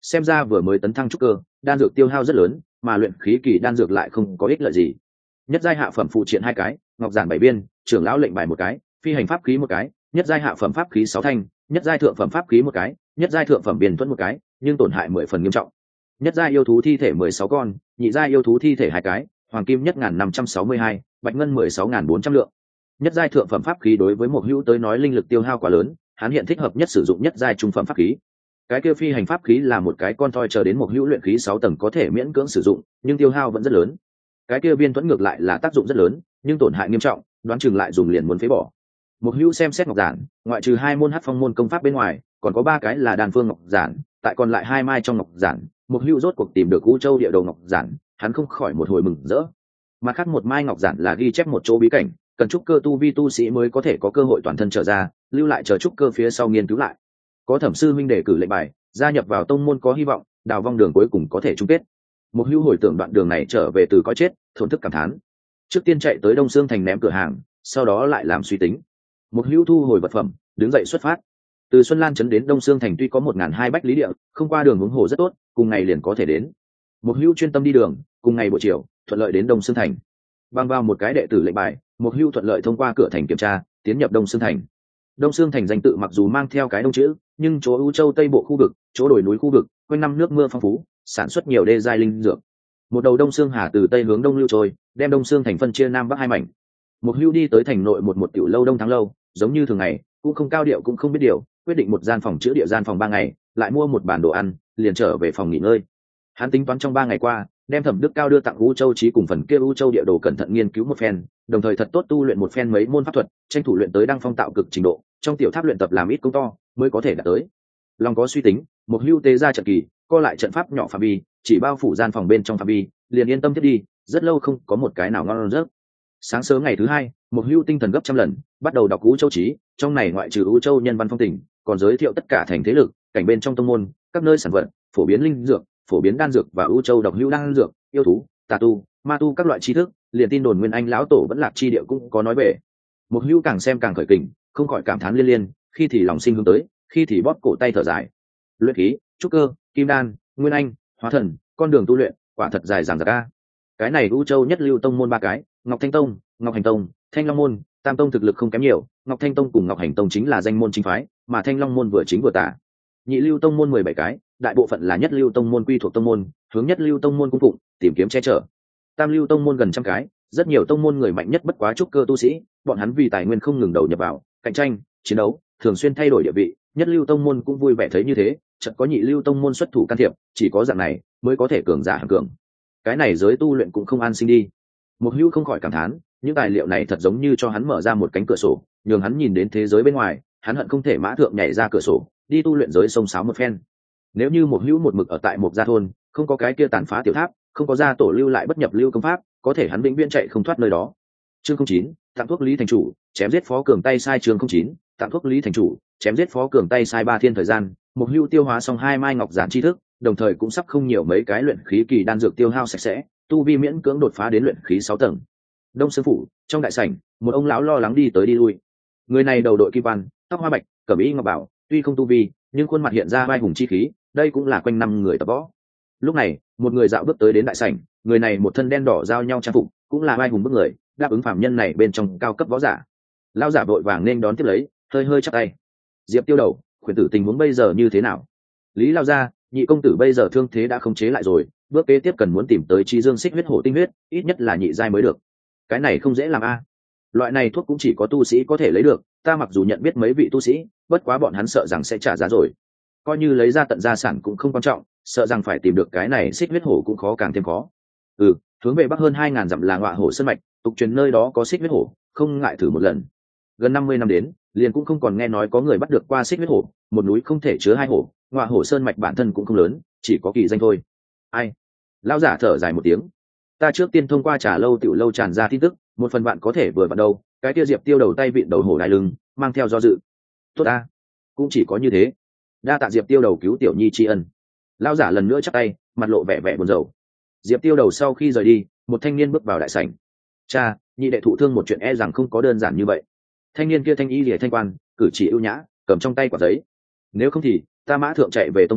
[SPEAKER 1] xem ra vừa mới tấn thăng trúc cơ, đan dược tiêu hao rất lớn, mà luyện khí kỳ đan dược lại không có ích lợi gì. Nhất giai hạ phẩm phụ triện 2 cái, ngọc giản 7 viên, trưởng lão lệnh bài 1 cái, phi hành pháp khí 1 cái, nhất giai hạ phẩm pháp khí 6 thanh, nhất giai thượng phẩm pháp khí 1 cái, nhất giai thượng phẩm biên thuẫn 1 cái, nhưng tổn hại 10 phần nghiêm trọng. Nhất giai yêu thú thi thể 16 con, nhị giai yêu thú thi thể 2 cái, hoàng kim nhất 1562, bạch ngân 16.400 lượng. Nhất giai thượng phẩm pháp khí đối với một hữu tới nói linh lực tiêu hao quá lớn, hắn hiện thích hợp nhất sử dụng nhất giai trung phẩm pháp khí. Cái kia phi hành pháp khí là một cái con thoi chờ đến một hữu luyện khí 6 tầng có thể miễn cưỡng sử dụng, nhưng tiêu hao vẫn rất lớn. Cái kia biên thuẫn ngược lại là tác dụng rất lớn, nhưng tổn hại nghiêm trọng, đoán chừng lại dùng liền muốn phế bỏ. Một hữu xem xét ngọc giản, ngoại trừ 2 môn hắc phong môn công pháp bên ngoài, còn có 3 cái là đan phương ngọc giản, tại còn lại 2 mai trong ngọc giản, một hữu rốt cuộc tìm được U Châu địa đầu ngọc giản, hắn không khỏi một hồi mừng rỡ. Mà khác một mai ngọc giản là ghi chép một chỗ bí cảnh, cần trúc cơ tu vi tu sĩ mới có thể có cơ hội toàn thân trở ra, lưu lại chờ trúc cơ phía sau nghiên cứu lại. Có thẩm sư huynh đề cử lệnh bài, gia nhập vào tông môn có hy vọng, đào vong đường cuối cùng có thể chung kết. Một hữu hồi tưởng đoạn đường này trở về từ coi chết, thổn thức cảm thán. Trước tiên chạy tới Đông Sương thành ném cửa hàng, sau đó lại làm suy tính. Một hữu thu hồi vật phẩm, đứng dậy xuất phát. Từ Xuân Lan trấn đến Đông Sương thành tuy có 1.200 bách lý địa, không qua đường hướng hồ rất tốt, cùng ngày liền có thể đến. Một hữu chuyên tâm đi đường, cùng ngày buổi chiều thuận lợi đến Đông Sương thành. Bằng vào một cái đệ tử lệnh bài, một hữu thuận lợi thông qua cửa thành kiểm tra, tiến nhập Đông Sương thành. Đông Sương thành danh tự mặc dù mang theo cái đông chữ, nhưng chỗ U Châu Tây bộ khu vực, chỗ đồi núi khu vực, quanh năm nước mưa phong phú, sản xuất nhiều đê giai linh dược. Một đầu Đông Sương Hà từ tây hướng đông lưu trôi, đem Đông Sương thành phân chia nam bắc 2 mảnh. Một hữu đi tới thành nội một tiểu lâu Đông Thắng lâu, giống như thường ngày, cũng không cao điệu cũng không biết điều, quyết định một gian phòng chữa địa gian phòng 3 ngày, lại mua một bản đồ ăn, liền trở về phòng nghỉ ngơi. Hắn tính toán trong 3 ngày qua, đem Thẩm Đức Cao đưa tặng U Châu Chí cùng phần kia U Châu địa đồ cẩn thận nghiên cứu một phen, đồng thời thật tốt tu luyện một phen mấy môn pháp thuật, tranh thủ luyện tới đăng phong tạo cực trình độ, trong tiểu tháp luyện tập làm ít công to, mới có thể đạt tới. Long có suy tính, một hưu tế ra trận kỳ, co lại trận pháp nhỏ phạm vi, chỉ bao phủ gian phòng bên trong phạm vi, liền yên tâm tiếp đi, rất lâu không có một cái nào ngon giấc. Sáng sớm ngày thứ 2, một hưu tinh thần gấp trăm lần, bắt đầu đọc U Châu Chí, trong này ngoại trừ U Châu nhân văn phong tình, còn giới thiệu tất cả thành thế lực, cảnh bên trong tông môn, các nơi sản vật, phổ biến linh dược, phổ biến đan dược và U Châu độc hữu đan dược, yêu thú, tà tu, ma tu các loại tri thức, liền tin đồn Nguyên Anh lão tổ vẫn lạc chi địa cũng có nói về. Một hữu càng xem càng khởi kình, không khỏi cảm thán liên liên, khi thì lòng sinh hướng tới, khi thì bóp cổ tay thở dài. Luyện khí, trúc cơ, kim đan, Nguyên Anh, hóa thần, con đường tu luyện, quả thật dài dằng dặc a. Cái này U Châu nhất lưu tông môn 3 cái, Ngọc Thanh Tông, Ngọc Hành Tông, Thanh Long môn, Tam Tông thực lực không kém nhiều, Ngọc Thanh Tông cùng Ngọc Hành Tông chính là danh môn chính phái, mà Thanh Long môn vừa chính vừa tả. Nhị lưu tông môn 17 cái, đại bộ phận là nhất lưu tông môn quy thuộc tông môn, hướng nhất lưu tông môn cung phụng, tìm kiếm che chở. Tam lưu tông môn gần 100 cái, rất nhiều tông môn người mạnh nhất bất quá trúc cơ tu sĩ, bọn hắn vì tài nguyên không ngừng đầu nhập vào, cạnh tranh, chiến đấu, thường xuyên thay đổi địa vị, nhất lưu tông môn cũng vui vẻ thấy như thế, chợt có nhị lưu tông môn xuất thủ can thiệp, chỉ có dạng này mới có thể cường giả hàng cường. Cái này giới tu luyện cũng không an sinh đi. Một hữu không khỏi cảm thán, những tài liệu này thật giống như cho hắn mở ra một cánh cửa sổ, nhường hắn nhìn đến thế giới bên ngoài, hắn hận không thể mã thượng nhảy ra cửa sổ, đi tu luyện giới sông sáo một phen. Nếu như một hữu một mực ở tại một gia thôn, không có cái kia tàn phá tiểu tháp, không có gia tổ lưu lại bất nhập lưu công pháp, có thể hắn vĩnh viễn chạy không thoát nơi đó. Chương 09, tặng thuốc Lý thành chủ, chém giết phó cường tay sai. Chương 09, tặng thuốc Lý thành chủ, chém giết phó cường tay sai 3 thiên thời gian, một hữu tiêu hóa xong 2 mai ngọc giản tri thức, đồng thời cũng sắp không nhiều mấy cái luyện khí kỳ đan dược tiêu hao sạch sẽ, tu vi miễn cưỡng đột phá đến luyện khí 6 tầng. Đông Sương phủ, trong đại sảnh, một ông lão lo lắng đi tới đi lui. Người này đầu đội kim quan, tóc hoa bạch, cẩm y ngọc bảo, tuy không tu vi, nhưng khuôn mặt hiện ra vai hùng chi khí, đây cũng là quanh năm người tập võ. Lúc này, một người dạo bước tới đến đại sảnh, người này một thân đen đỏ giao nhau trang phục, cũng là vai hùng bức người, đáp ứng phạm nhân này bên trong cao cấp võ giả. Lão giả vội vàng nên đón tiếp lấy, hơi hơi chắp tay. Diệp Tiêu Đầu, khuyển tử tình huống bây giờ như thế nào? Lý lao ra, nhị công tử bây giờ thương thế đã không chế lại rồi, bước kế tiếp cần muốn tìm tới chi dương xích huyết hổ tinh huyết, ít nhất là nhị giai mới được. Cái này không dễ làm a. Loại này thuốc cũng chỉ có tu sĩ có thể lấy được, ta mặc dù nhận biết mấy vị tu sĩ, bất quá bọn hắn sợ rằng sẽ trả giá rồi. Coi như lấy ra tận gia sản cũng không quan trọng, sợ rằng phải tìm được cái này xích huyết hổ cũng khó càng thêm khó. Hướng về bắc hơn 2.000 dặm là Ngọa Hổ sơn mạch, tục truyền nơi đó có xích huyết hổ, không ngại thử một lần. Gần 50 năm đến, liền cũng không còn nghe nói có người bắt được qua xích huyết hổ, một núi không thể chứa 2 hổ, Ngọa Hổ sơn mạch bản thân cũng không lớn, chỉ có kỳ danh thôi. Ai? Lão giả thở dài một tiếng. Ta trước tiên thông qua trà lâu tiểu lâu tràn ra tin tức, một phần bạn có thể vừa vào đâu, cái kia Diệp Tiêu Đầu tay vịn đầu hổ đai lưng, mang theo do dự. Tốt a, cũng chỉ có như thế. Đa tạ Diệp Tiêu Đầu cứu tiểu nhi tri ân. Lão giả lần nữa chắp tay, mặt lộ vẻ vẻ buồn rầu. Diệp Tiêu Đầu sau khi rời đi, một thanh niên bước vào đại sảnh. Cha, nhị đệ thụ thương một chuyện e rằng không có đơn giản như vậy. Thanh niên kia thanh y lìa thanh quan, cử chỉ ưu nhã, cầm trong tay quả giấy. Nếu không thì ta mã thượng chạy về tông môn,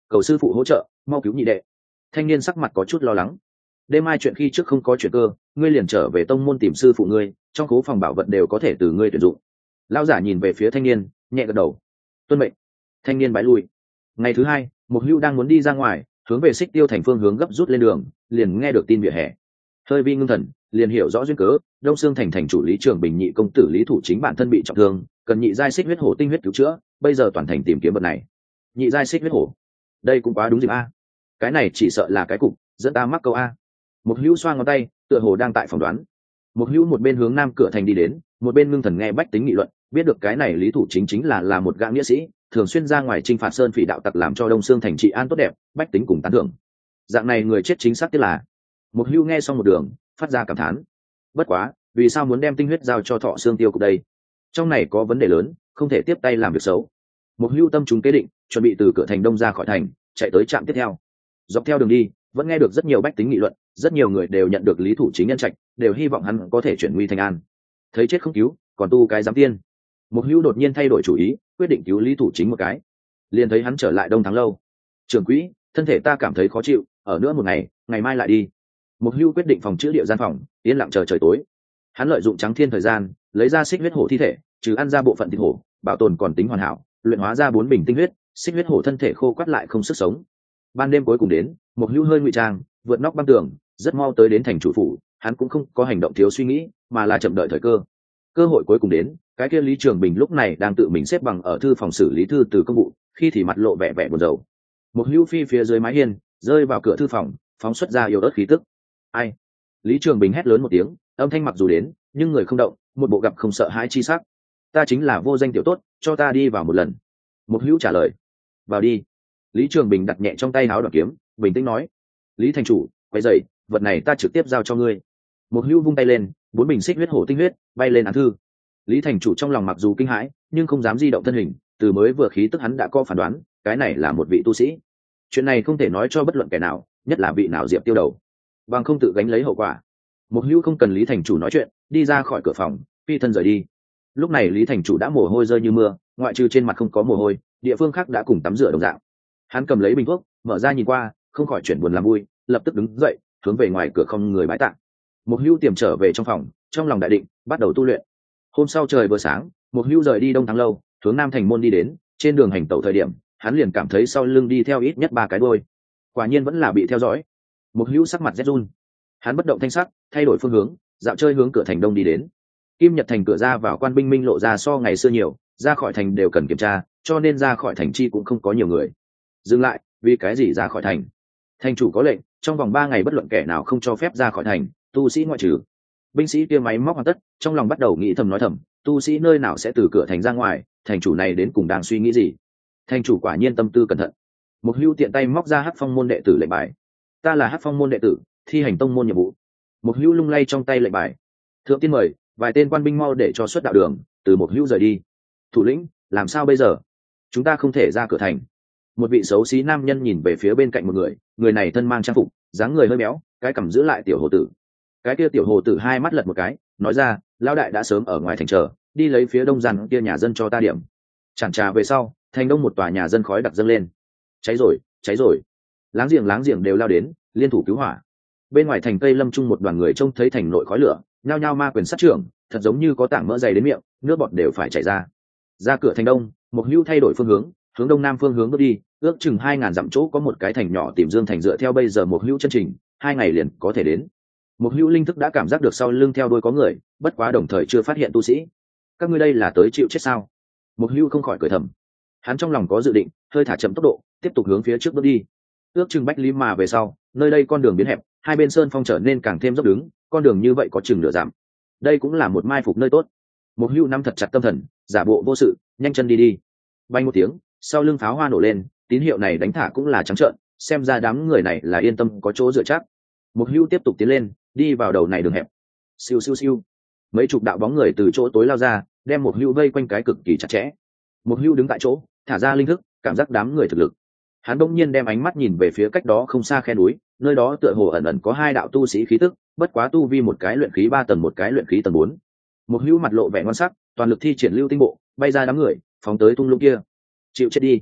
[SPEAKER 1] cầu sư phụ hỗ trợ mau cứu nhị đệ. Thanh niên sắc mặt có chút lo lắng. Đêm mai chuyện khi trước không có chuyện cơ, ngươi liền trở về tông môn tìm sư phụ ngươi, trong khố phòng bảo vật đều có thể từ ngươi tuyển dụng. Lão giả nhìn về phía thanh niên, nhẹ gật đầu. Tuân mệnh. Thanh niên bái lui. Ngày thứ hai, Mục Hưu đang muốn đi ra ngoài, hướng về Xích Tiêu thành phương hướng gấp rút lên đường, liền nghe được tin vỉa hè. Hơi vi ngưng thần, liền hiểu rõ duyên cớ, Đông Xương thành thành chủ Lý Trường Bình nhị công tử Lý Thủ Chính bản thân bị trọng thương, cần nhị giai xích huyết hổ tinh huyết cứu chữa, bây giờ toàn thành tìm kiếm vật này. Nhị giai xích huyết hổ, đây cũng quá đúng dịp a. Cái này chỉ sợ là cái cục, dẫn ta mắc câu a. Mục Hưu xoa ngón tay, tựa hồ đang tại phỏng đoán. Mục Hưu một bên hướng nam cửa thành đi đến, một bên ngưng thần nghe bách tính nghị luận, biết được cái này Lý Thủ Chính chính là một gã nghĩa sĩ, thường xuyên ra ngoài chinh phạt sơn phỉ đạo tặc, làm cho Đông Xương thành trị an tốt đẹp, bách tính cùng tán thưởng. Dạng này người chết chính xác tiếc là. Mục Hưu nghe xong một đường, phát ra cảm thán. Bất quá, vì sao muốn đem tinh huyết giao cho Thọ Xương Tiêu cục đây? Trong này có vấn đề lớn, không thể tiếp tay làm việc xấu. Mục Hưu tâm chúng kế định, chuẩn bị từ cửa thành đông ra khỏi thành, chạy tới trạm tiếp theo. Dọc theo đường đi, vẫn nghe được rất nhiều bách tính nghị luận, rất nhiều người đều nhận được Lý Thủ Chính nhân trạch, đều hy vọng hắn có thể chuyển nguy thành an. Thấy chết không cứu, còn tu cái giám tiên. Mục Hưu đột nhiên thay đổi chủ ý, quyết định cứu Lý Thủ Chính một cái. Liền thấy hắn trở lại Đông Thắng lâu. Trưởng quỹ, thân thể ta cảm thấy khó chịu, ở nữa một ngày, ngày mai lại đi. Mục Hưu quyết định phòng chữa địa gian phòng, yên lặng chờ trời tối. Hắn lợi dụng trắng thiên thời gian, lấy ra xích huyết hổ thi thể, trừ ăn ra bộ phận thịt hổ, bảo tồn còn tính hoàn hảo, luyện hóa ra 4 bình tinh huyết, xích huyết hổ thân thể khô quắt lại không sức sống. Ban đêm cuối cùng đến, Mục Hưu hơi ngụy trang, vượt nóc băng tường, rất mau tới đến thành chủ phủ. Hắn cũng không có hành động thiếu suy nghĩ, mà là chậm đợi thời cơ. Cơ hội cuối cùng đến, cái kia Lý Trường Bình lúc này đang tự mình xếp bằng ở thư phòng xử lý thư từ công vụ, khi thì mặt lộ vẻ vẻ buồn rầu. Mục Hưu phi phía dưới mái hiên, rơi vào cửa thư phòng, phóng xuất ra yếu ớt khí tức. Ai? Lý Trường Bình hét lớn một tiếng, âm thanh mặc dù đến, nhưng người không động, một bộ gặp không sợ hãi chi sắc. Ta chính là vô danh tiểu tốt, cho ta đi vào một lần. Mục Hữu trả lời. Vào đi. Lý Trường Bình đặt nhẹ trong tay áo đoạt kiếm, bình tĩnh nói. Lý thành chủ, quay dậy, vật này ta trực tiếp giao cho ngươi. Mục Hữu vung tay lên, 4 bình xích huyết hổ tinh huyết bay lên án thư. Lý thành chủ trong lòng mặc dù kinh hãi, nhưng không dám di động thân hình, từ mới vừa khí tức hắn đã có phán đoán, cái này là một vị tu sĩ. Chuyện này không thể nói cho bất luận kẻ nào, nhất là vị nào Diệp Tiêu đầu, bằng không tự gánh lấy hậu quả. Mục Hữu không cần Lý thành chủ nói chuyện, đi ra khỏi cửa phòng, phi thân rời đi. Lúc này Lý thành chủ đã mồ hôi rơi như mưa, ngoại trừ trên mặt không có mồ hôi, địa phương khác đã cùng tắm rửa đồng dạng. Hắn cầm lấy bình thuốc, mở ra nhìn qua, không khỏi chuyển buồn làm vui, lập tức đứng dậy, hướng về ngoài cửa không người bái tạ. Mục Hữu tiềm trở về trong phòng, trong lòng đại định, bắt đầu tu luyện. Hôm sau trời vừa sáng, Mục Hữu rời đi Đông Thắng lâu, hướng Nam Thành môn đi đến. Trên đường hành tẩu thời điểm, hắn liền cảm thấy sau lưng đi theo ít nhất 3 cái đuôi. Quả nhiên vẫn là bị theo dõi. Mục Hữu sắc mặt rét run. Hắn bất động thanh sắc, thay đổi phương hướng, dạo chơi hướng cửa thành đông đi đến. Kim Nhật thành cửa ra vào quan binh minh lộ ra so ngày xưa nhiều, ra khỏi thành đều cần kiểm tra, cho nên ra khỏi thành chi cũng không có nhiều người. Dừng lại, vì cái gì ra khỏi thành? Thành chủ có lệnh, trong vòng 3 ngày bất luận kẻ nào không cho phép ra khỏi thành, tu sĩ ngoại trừ. Binh sĩ kia máy móc hoàn tất, trong lòng bắt đầu nghĩ thầm nói thầm, tu sĩ nơi nào sẽ từ cửa thành ra ngoài, thành chủ này đến cùng đang suy nghĩ gì? Thành chủ quả nhiên tâm tư cẩn thận. Mục Hữu tiện tay móc ra Hắc Phong môn đệ tử lệnh bài. Ta là Hắc Phong môn đệ tử, thi hành tông môn nhiệm vụ. Mục Hữu lung lay trong tay lệnh bài. Thượng tiên mời, vài tên quan binh mau để cho xuất đạo đường, từ Mục Hữu rời đi. Thủ lĩnh, làm sao bây giờ? Chúng ta không thể ra cửa thành. Một vị xấu xí nam nhân nhìn về phía bên cạnh một người, người này thân mang trang phục, dáng người hơi béo, cái cằm giữ lại tiểu hồ tử. Cái kia tiểu hồ tử hai mắt lật một cái, nói ra, lão đại đã sớm ở ngoài thành chờ, đi lấy phía đông gian kia nhà dân cho ta điểm. Chản trà về sau, thành đông một tòa nhà dân khói đặc dâng lên. Cháy rồi, cháy rồi. Láng giềng đều lao đến, liên thủ cứu hỏa. Bên ngoài thành Tây Lâm Trung một đoàn người trông thấy thành nội khói lửa, nhao nhao ma quyền sát trưởng, thật giống như có tảng mỡ dày đến miệng, nước bọt đều phải chảy ra. Ra cửa thành đông, Mục Hữu thay đổi phương hướng, hướng đông nam phương hướng bước đi, ước chừng 2000 dặm chỗ có một cái thành nhỏ Tìm Dương thành, dựa theo bây giờ Mục Hữu chân trình, 2 ngày liền có thể đến. Mục Hữu linh thức đã cảm giác được sau lưng theo đuôi có người, bất quá đồng thời chưa phát hiện tu sĩ. Các ngươi đây là tới chịu chết sao? Mục Hữu không khỏi cười thầm. Hắn trong lòng có dự định, hơi thả chậm tốc độ, tiếp tục hướng phía trước bước đi. Ước chừng bách lý mà về sau, nơi đây con đường biến hẹp, hai bên sơn phong trở nên càng thêm dốc đứng, con đường như vậy có chừng nửa dặm. Đây cũng là một mai phục nơi tốt. Mục Hữu nắm thật chặt tâm thần, giả bộ vô sự, nhanh chân đi đi. Bay một tiếng, sau lưng pháo hoa nổ lên, tín hiệu này đánh thả cũng là trắng trợn, xem ra đám người này là yên tâm có chỗ dựa chắc. Mục Hữu tiếp tục tiến lên, đi vào đầu này đường hẹp. Siêu siêu siêu, mấy chục đạo bóng người từ chỗ tối lao ra, đem Mục Hữu vây quanh cái cực kỳ chặt chẽ. Mục Hữu đứng tại chỗ, thả ra linh thức, cảm giác đám người thực lực. Hắn bỗng nhiên đem ánh mắt nhìn về phía cách đó không xa khe núi, nơi đó tựa hồ ẩn ẩn có 2 đạo tu sĩ khí tức, bất quá tu vi một cái luyện khí 3 tầng, một cái luyện khí tầng 4. Mục Hữu mặt lộ vẻ ngon sắc, toàn lực thi triển lưu tinh bộ, bay ra đám người, phóng tới thung lũng kia. Chịu chết đi.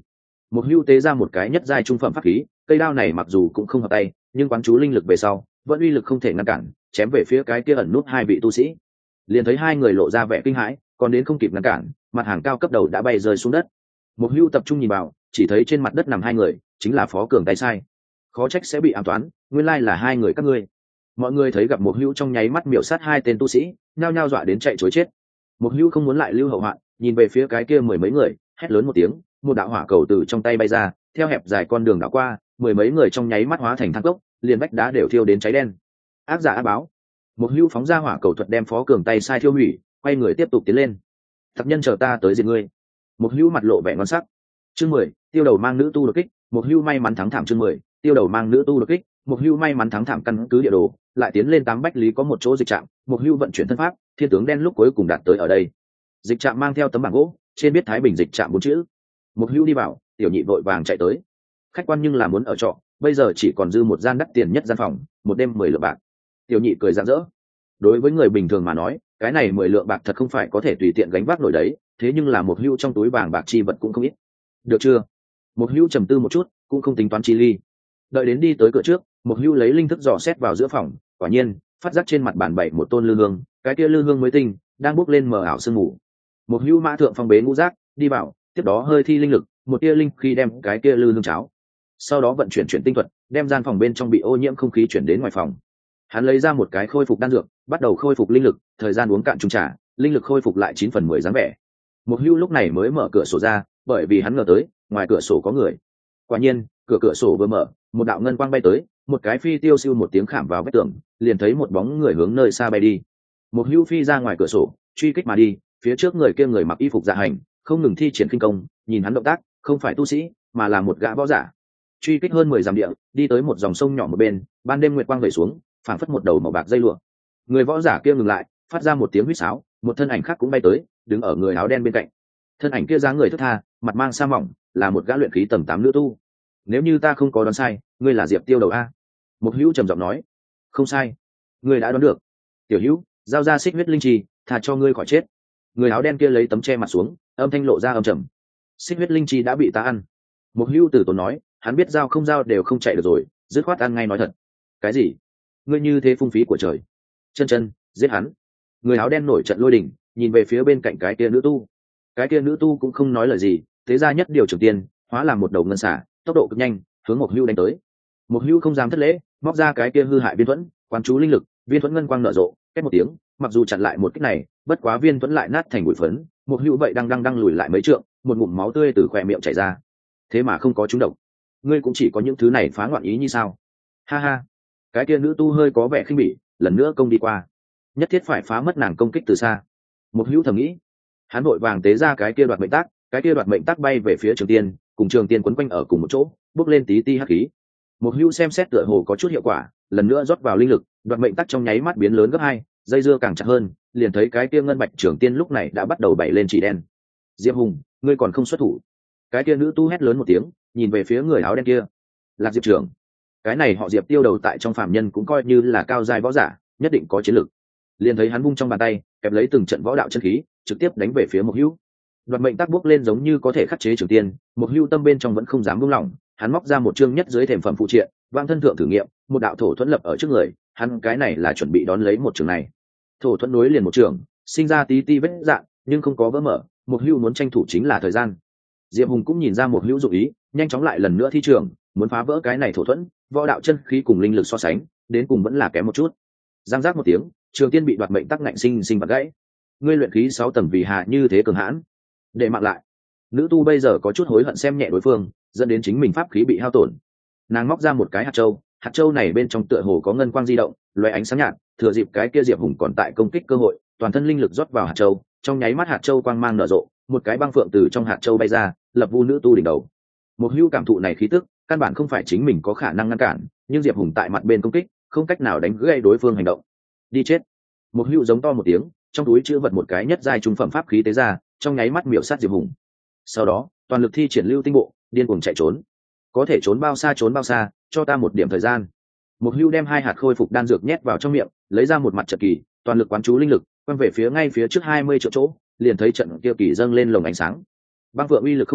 [SPEAKER 1] Một hưu tế ra một cái nhất giai trung phẩm pháp khí, cây đao này mặc dù cũng không hợp tay, nhưng quán chú linh lực về sau vẫn uy lực không thể ngăn cản, chém về phía cái kia ẩn nút hai vị tu sĩ. Liền thấy hai người lộ ra vẻ kinh hãi, còn đến không kịp ngăn cản, mặt hàng cao cấp đầu đã bay rơi xuống đất. Một hưu tập trung nhìn vào, chỉ thấy trên mặt đất nằm hai người, chính là Phó Cường tay sai. Khó trách sẽ bị ám toán, nguyên lai là hai người các ngươi. Mọi người thấy gặp một hưu trong nháy mắt miểu sát hai tên tu sĩ, nhao nhao dọa đến chạy trối chết. Một hưu không muốn lại lưu hậu hoạn, nhìn về phía cái kia mười mấy người, hét lớn một tiếng, một đạo hỏa cầu từ trong tay bay ra, theo hẹp dài con đường đảo qua, mười mấy người trong nháy mắt hóa thành than cốc, liền vách đá đều thiêu đến cháy đen. Ác giả ác báo. Một hưu phóng ra hỏa cầu thuật đem Phó Cường tay sai thiêu hủy, quay người tiếp tục tiến lên. Thập nhân chờ ta tới diệt ngươi. Một hưu mặt lộ vẻ ngon sắc. Chương 10, tiêu đầu mang nữ tu đột kích, một hưu may mắn thắng thảm. Chương 10, tiêu đầu mang nữ tu đột kích, một hưu may mắn thắng thảm. Căn cứ địa đồ lại tiến lên 8 bách lý có một chỗ dịch trạm, một hưu vận chuyển thân pháp, thiên tướng đen lúc cuối cùng đạt tới ở đây. Dịch trạm mang theo tấm bảng gỗ, trên viết Thái Bình dịch trạm 4 chữ. Một hưu đi vào, tiểu nhị vội vàng chạy tới. Khách quan nhưng là muốn ở trọ, bây giờ chỉ còn dư một gian đắt tiền nhất gian phòng, một đêm 10 lượng bạc. Tiểu nhị cười rạng rỡ. Đối với người bình thường mà nói, cái này 10 lượng bạc thật không phải có thể tùy tiện gánh vác nổi đấy, thế nhưng là một hưu trong túi vàng bạc chi vật cũng không ít. Được chưa? Một hưu trầm tư một chút, cũng không tính toán chi ly. Đợi đến đi tới cửa trước, một hưu lấy linh thức dò xét vào giữa phòng, quả nhiên phát giác trên mặt bàn bày một tôn lư hương, cái kia lư hương mới tinh đang bốc lên mờ ảo sương mù. Một hưu mã thượng phong bế ngũ giác, đi vào, tiếp đó hơi thi linh lực, một tia linh khi đem cái kia lư hương cháo, sau đó vận chuyển tinh thuật, đem gian phòng bên trong bị ô nhiễm không khí chuyển đến ngoài phòng. Hắn lấy ra một cái khôi phục đan dược, bắt đầu khôi phục linh lực, thời gian uống cạn chung trà, linh lực khôi phục lại 9/10 dáng vẻ. Một hưu lúc này mới mở cửa sổ ra, bởi vì hắn ngờ tới ngoài cửa sổ có người. Quả nhiên cửa sổ vừa mở, một đạo ngân quang bay tới, một cái phi tiêu siêu một tiếng khảm vào vách tường, liền thấy một bóng người hướng nơi xa bay đi. Một hưu phi ra ngoài cửa sổ, truy kích mà đi, phía trước người kia người mặc y phục dạ hành, không ngừng thi triển kinh công, nhìn hắn động tác không phải tu sĩ mà là một gã võ giả. Truy kích hơn 10 dặm địa, đi tới một dòng sông nhỏ một bên, ban đêm nguyệt quang vẩy xuống, phảng phất một đầu màu bạc dây lụa. Người võ giả kia ngừng lại, phát ra một tiếng huýt sáo, một thân ảnh khác cũng bay tới, đứng ở người áo đen bên cạnh. Thân ảnh kia dáng người thướt tha, mặt mang sa mỏng, là một gã luyện khí tầng 8 nữ tu. Nếu như ta không có đoán sai, ngươi là Diệp Tiêu đầu a? Một hữu trầm giọng nói. Không sai, ngươi đã đoán được. Tiểu hữu, giao ra xích huyết linh trì, thà cho ngươi khỏi chết. Người áo đen kia lấy tấm che mặt xuống, âm thanh lộ ra âm trầm. Xích huyết linh trì đã bị ta ăn. Một hữu từ tốn nói, hắn biết giao không giao đều không chạy được rồi, dứt khoát ăn ngay nói thật. Cái gì? Ngươi như thế phung phí của trời. Chân giết hắn. Người áo đen nổi trận lôi đình, nhìn về phía bên cạnh cái kia nữ tu. Cái kia nữ tu cũng không nói lời gì, thế ra nhất điều trưởng tiền, hóa làm một đầu ngân xả, tốc độ cực nhanh, hướng một hưu đánh tới. Một hưu không dám thất lễ, móc ra cái kia hư hại viên thuẫn, quán chú linh lực, viên thuẫn ngân quang nở rộ, két một tiếng, mặc dù chặn lại một kích này, bất quá viên thuẫn lại nát thành bụi phấn. Một hưu vậy đang lùi lại mấy trượng, một ngụm máu tươi từ khóe miệng chảy ra. Thế mà không có trúng độc. Ngươi cũng chỉ có những thứ này phá loạn ý như sao? Ha ha. Cái kia nữ tu hơi có vẻ khinh bỉ, lần nữa công đi qua. Nhất thiết phải phá mất nàng công kích từ xa. Một hữu thầm nghĩ. Hắn vội vàng tế ra cái kia đoạt mệnh tác, cái kia đoạt mệnh tác bay về phía Trường Tiên, cùng Trường Tiên quấn quanh ở cùng một chỗ, bốc lên tí ti hắc khí. Một hữu xem xét tựa hồ có chút hiệu quả, lần nữa rót vào linh lực, đoạt mệnh tác trong nháy mắt biến lớn gấp 2, dây dưa càng chặt hơn, liền thấy cái kia ngân bạch Trường Tiên lúc này đã bắt đầu bảy lên chỉ đen. Diệp Hùng, ngươi còn không xuất thủ? Cái kia nữ tu hét lớn một tiếng, nhìn về phía người áo đen kia. Lạc Diệp trưởng. Cái này họ Diệp Tiêu đầu tại trong phàm nhân cũng coi như là cao giai võ giả, nhất định có chiến lực. Liền thấy hắn vung trong bàn tay, kẹp lấy từng trận võ đạo chân khí, trực tiếp đánh về phía Mộc Hưu. Đoạt mệnh tác bước lên giống như có thể khắc chế Trường Tiên, Mộc Hưu tâm bên trong vẫn không dám buông lỏng, hắn móc ra một chương nhất dưới thềm phẩm phụ triện, vang thân thượng thử nghiệm, một đạo thổ thuẫn lập ở trước người, hắn cái này là chuẩn bị đón lấy một trường này. Thổ thuẫn nối liền một trường, sinh ra tí ti vết dạn, nhưng không có vỡ mở, Mộc Hưu muốn tranh thủ chính là thời gian. Diệp Hùng cũng nhìn ra Mộc Hưu dụng ý, nhanh chóng lại lần nữa thi trường, muốn phá vỡ cái này thổ thuẫn, võ đạo chân khí cùng linh lực so sánh, đến cùng vẫn là kém một chút. Giang giác một tiếng, Trường Tiên bị đoạt mệnh tắc ngạnh sinh bật gãy. Ngươi luyện khí 6 tầng vì hạ như thế cường hãn, để mạng lại. Nữ tu bây giờ có chút hối hận xem nhẹ đối phương, dẫn đến chính mình pháp khí bị hao tổn. Nàng móc ra một cái hạt châu này bên trong tựa hồ có ngân quang di động, lóe ánh sáng nhạt, thừa dịp cái kia Diệp Hùng còn tại công kích cơ hội, toàn thân linh lực rót vào hạt châu, trong nháy mắt hạt châu quang mang nở rộ, một cái băng phượng từ trong hạt châu bay ra, lập vu nữ tu đỉnh đầu. Một hưu cảm thụ này khí tức, căn bản không phải chính mình có khả năng ngăn cản, nhưng Diệp Hùng tại mặt bên công kích, không cách nào đánh gãy đối phương hành động. Đi chết. Một hưu giống to một tiếng, trong túi chứa vật một cái nhất giai trung phẩm pháp khí tế ra, trong nháy mắt miểu sát Diệp Hùng. Sau đó toàn lực thi triển lưu tinh bộ, điên cuồng chạy trốn. Có thể trốn bao xa, cho ta một điểm thời gian. Một hưu đem 2 hạt khôi phục đan dược nhét vào trong miệng, lấy ra một mặt trận kỳ, toàn lực quán chú linh lực, quăng về phía ngay phía trước 20 triệu chỗ, liền thấy trận kia kỳ dâng lên lồng ánh sáng. Băng vượng uy lực không giảm,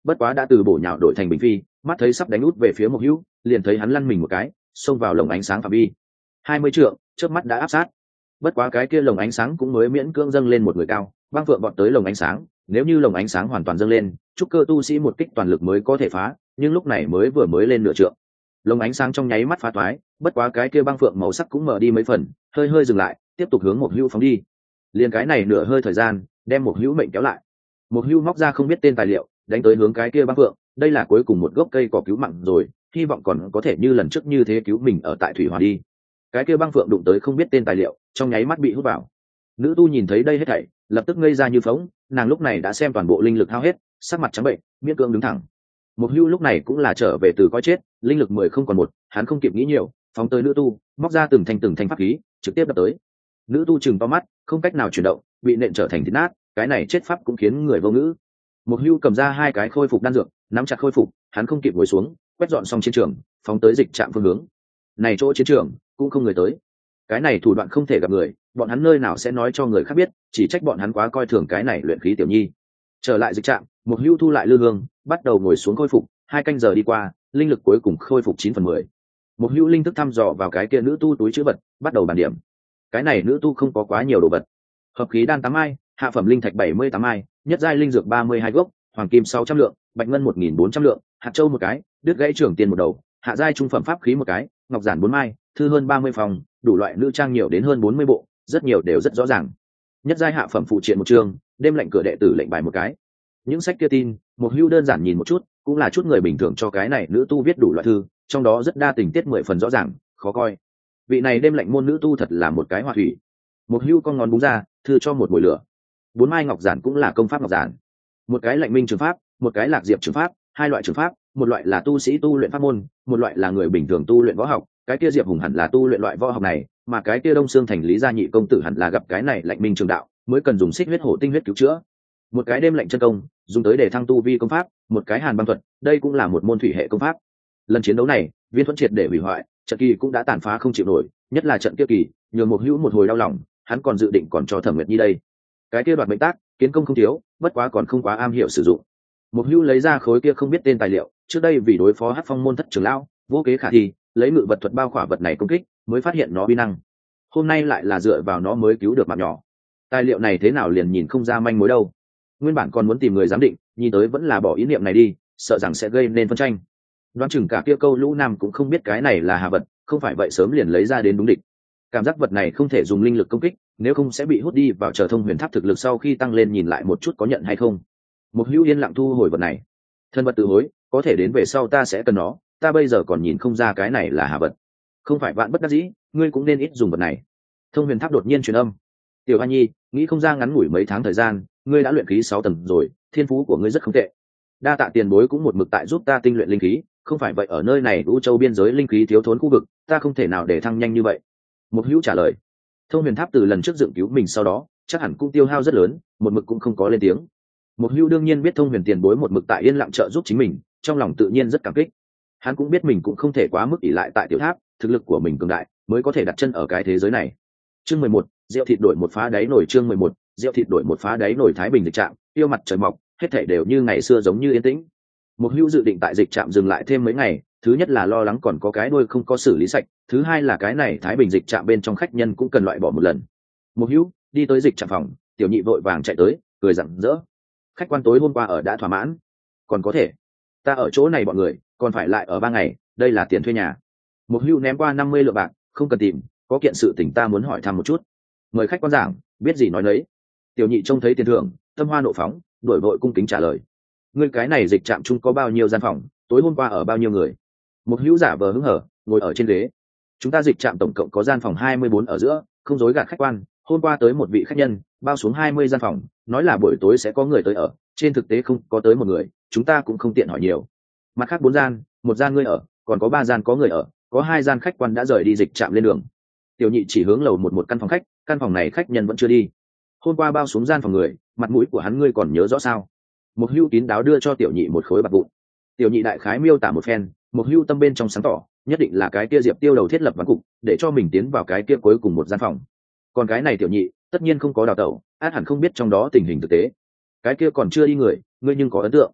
[SPEAKER 1] bất quá đã từ bổ nhào đổi thành bình phi, mắt thấy sắp đánh út về phía Mộc Hữu, liền thấy hắn lăn mình một cái, xông vào lồng ánh sáng phạm vi 20 trượng, chớp mắt đã áp sát. Bất quá cái kia lồng ánh sáng cũng mới miễn cưỡng dâng lên một người cao, băng phượng vọt tới lồng ánh sáng, nếu như lồng ánh sáng hoàn toàn dâng lên, trúc cơ tu sĩ một kích toàn lực mới có thể phá, nhưng lúc này mới lên nửa trượng. Lồng ánh sáng trong nháy mắt phá toái, bất quá cái kia băng phượng màu sắc cũng mở đi mấy phần, hơi hơi dừng lại, tiếp tục hướng Mộc Hữu phóng đi. Liền cái này nửa hơi thời gian, đem Mộc Hữu mệnh kéo lại. Mộc Hữu móc ra không biết tên tài liệu, đánh tới hướng cái kia băng phượng, đây là cuối cùng một gốc cây cỏ cứu mạng rồi, hy vọng còn có thể như lần trước như thế cứu mình ở tại thủy hòa đi. Cái kia băng phượng đụng tới không biết tên tài liệu, trong nháy mắt bị hút vào. Nữ tu nhìn thấy đây hết thảy, lập tức ngây ra như phỗng, nàng lúc này đã xem toàn bộ linh lực hao hết, sắc mặt trắng bệnh, miễn cưỡng đứng thẳng. Mộc Hữu lúc này cũng là trở về từ coi chết, linh lực 10 không còn một, hắn không kịp nghĩ nhiều, phóng tới nữ tu, móc ra từng thanh pháp khí, trực tiếp đập tới. Nữ tu chừng to mắt, không cách nào chuyển động, bị nện trở thành thịt nát, cái này chết pháp cũng khiến người vô ngữ. Mộc Hữu cầm ra 2 cái khôi phục đan dược, nắm chặt khôi phục, hắn không kịp ngồi xuống, quét dọn xong chiến trường, phóng tới dịch trạm phương hướng. Này chỗ chiến trường cũng không người tới. Cái này thủ đoạn không thể gặp người, bọn hắn nơi nào sẽ nói cho người khác biết, chỉ trách bọn hắn quá coi thường cái này luyện khí tiểu nhi. Trở lại dịch trạm, Mộc Hữu thu lại lư hương, bắt đầu ngồi xuống khôi phục, 2 canh giờ đi qua, linh lực cuối cùng khôi phục 9/10. Mộc Hữu linh thức thăm dò vào cái kia nữ tu túi trữ vật, bắt đầu bàn điểm. Cái này nữ tu không có quá nhiều đồ vật. Hợp khí đan 8 mai, hạ phẩm linh thạch 78 mai, nhất giai linh dược 32 gốc, hoàng kim 600 lượng, bạch ngân 1400 lượng, hạt châu một cái, đứt gãy trưởng tiền một đầu, hạ giai trung phẩm pháp khí một cái, ngọc giản 4 mai, thư hơn 30 phòng, đủ loại nữ trang nhiều đến hơn 40 bộ, rất nhiều đều rất rõ ràng. Nhất giai hạ phẩm phụ triện một chương, đêm lệnh cửa đệ tử lệnh bài một cái. Những sách kia tin, Mộc Hữu đơn giản nhìn một chút, cũng là chút người bình thường cho cái này nữ tu viết đủ loại thư, trong đó rất đa tình tiết 10 phần rõ ràng, khó coi. Vị này đêm lệnh môn nữ tu thật là một cái hỏa thủy. Mộc Hữu con ngón búng ra, thư cho một mùi lửa. 4 mai ngọc giản cũng là công pháp ngọc giản. Một cái lệnh minh trường pháp, một cái lạc diệp trường pháp, 2 loại trường pháp, một loại là tu sĩ tu luyện pháp môn, một loại là người bình thường tu luyện võ học, cái kia Diệp Hùng hẳn là tu luyện loại võ học này, mà cái kia Đông Xương Thành Lý Gia Nhị công tử hẳn là gặp cái này lệnh minh trường đạo, mới cần dùng xích huyết hổ tinh huyết cứu chữa. Một cái đêm lệnh chân công, dùng tới để thăng tu vi công pháp, một cái hàn băng thuật, đây cũng là một môn thủy hệ công pháp. Lần chiến đấu này, Viên Thuẫn triệt để hủy hoại, trận kỳ cũng đã tàn phá không chịu nổi, nhất là trận kia kỳ, nhường Mộc Hữu một hồi đau lòng, hắn còn dự định còn cho Thẩm Nguyệt Nhi đây. Cái kia đoạt mệnh tác, kiến công không thiếu, bất quá còn không quá am hiểu sử dụng. Mộc Hữu lấy ra khối kia không biết tên tài liệu, trước đây vì đối phó Hắc Phong môn thất trưởng lão, vô kế khả thi, lấy ngự vật thuật bao khỏa vật này công kích, mới phát hiện nó uy năng. Hôm nay lại là dựa vào nó mới cứu được mạng nhỏ. Tài liệu này thế nào liền nhìn không ra manh mối đâu. Nguyên bản còn muốn tìm người giám định, nhìn tới vẫn là bỏ ý niệm này đi, sợ rằng sẽ gây nên phân tranh. Đoán chừng cả kia câu lũ nam cũng không biết cái này là hà vật, không phải vậy sớm liền lấy ra đến đúng địch. Cảm giác vật này không thể dùng linh lực công kích, nếu không sẽ bị hút đi vào chờ thông huyền tháp thực lực sau khi tăng lên nhìn lại một chút có nhận hay không. Mộc Hữu yên lặng thu hồi vật này. Thân vật tự hối, có thể đến về sau ta sẽ cần nó, ta bây giờ còn nhìn không ra cái này là hà vật. Không phải vạn bất đắc dĩ, ngươi cũng nên ít dùng vật này. Thông huyền tháp đột nhiên truyền âm. Tiểu Hoa Nhi, nghĩ không ra ngắn ngủi mấy tháng thời gian, ngươi đã luyện khí 6 tầng rồi, thiên phú của ngươi rất không tệ. Đa tạ tiền bối cũng một mực tại giúp ta tinh luyện linh khí, không phải vậy ở nơi này U Châu biên giới linh khí thiếu thốn khu vực, ta không thể nào để thăng nhanh như vậy. Mộc Hữu trả lời. Thông huyền tháp từ lần trước dựng cứu mình sau đó, chắc hẳn cũng tiêu hao rất lớn, một mực cũng không có lên tiếng. Mộc Hữu đương nhiên biết thông huyền tiền bối một mực tại yên lặng trợ giúp chính mình, trong lòng tự nhiên rất cảm kích. Hắn cũng biết mình cũng không thể quá mức ỷ lại tại tiểu tháp, thực lực của mình cường đại, mới có thể đặt chân ở cái thế giới này. Chương 11, rượu thịt đổi một phá đáy nổi. Chương 11, rượu thịt đổi một phá đáy nổi. Thái Bình dịch trạm, yêu mặt trời mọc, hết thảy đều như ngày xưa giống như yên tĩnh. Mộc Hữu dự định tại dịch trạm dừng lại thêm mấy ngày, thứ nhất là lo lắng còn có cái đuôi không có xử lý sạch, thứ hai là cái này Thái Bình dịch trạm bên trong khách nhân cũng cần loại bỏ một lần. Mộc Hữu đi tới dịch trạm phòng, tiểu nhị vội vàng chạy tới, cười rạng rỡ. Khách quan tối hôm qua ở đã thỏa mãn, còn có thể, ta ở chỗ này bọn người còn phải lại ở 3 ngày, đây là tiền thuê nhà. Mộc Hữu ném qua 50 lượng bạc, không cần tìm, có kiện sự tình ta muốn hỏi thăm một chút. Mời khách quan giảng, biết gì nói nấy. Tiểu nhị trông thấy tiền thưởng, tâm hoa nộ phóng, đổi vội cung kính trả lời. Ngươi cái này dịch trạm chung có bao nhiêu gian phòng, tối hôm qua ở bao nhiêu người? Mộc Hữu giả vờ hứng hở, ngồi ở trên ghế. Chúng ta dịch trạm tổng cộng có gian phòng 24 ở giữa, không dối gạt khách quan, hôm qua tới một vị khách nhân, bao xuống 20 gian phòng, nói là buổi tối sẽ có người tới ở, trên thực tế không có tới một người, chúng ta cũng không tiện hỏi nhiều. Mặt khác 4 gian, một gian ngươi ở, còn có 3 gian có người ở, có 2 gian khách quan đã rời đi dịch trạm lên đường. Tiểu nhị chỉ hướng lầu một căn phòng khách, căn phòng này khách nhân vẫn chưa đi. Hôm qua bao xuống gian phòng người, mặt mũi của hắn ngươi còn nhớ rõ sao? Mộc Hữu kín đáo đưa cho tiểu nhị một khối bạc vụn. Tiểu nhị đại khái miêu tả một phen, Mộc Hữu tâm bên trong sáng tỏ, nhất định là cái kia Diệp Tiêu đầu thiết lập ván cục, để cho mình tiến vào cái kia cuối cùng một gian phòng. Còn cái này tiểu nhị, tất nhiên không có đào tẩu, át hẳn không biết trong đó tình hình thực tế. Cái kia còn chưa đi người, ngươi nhưng có ấn tượng.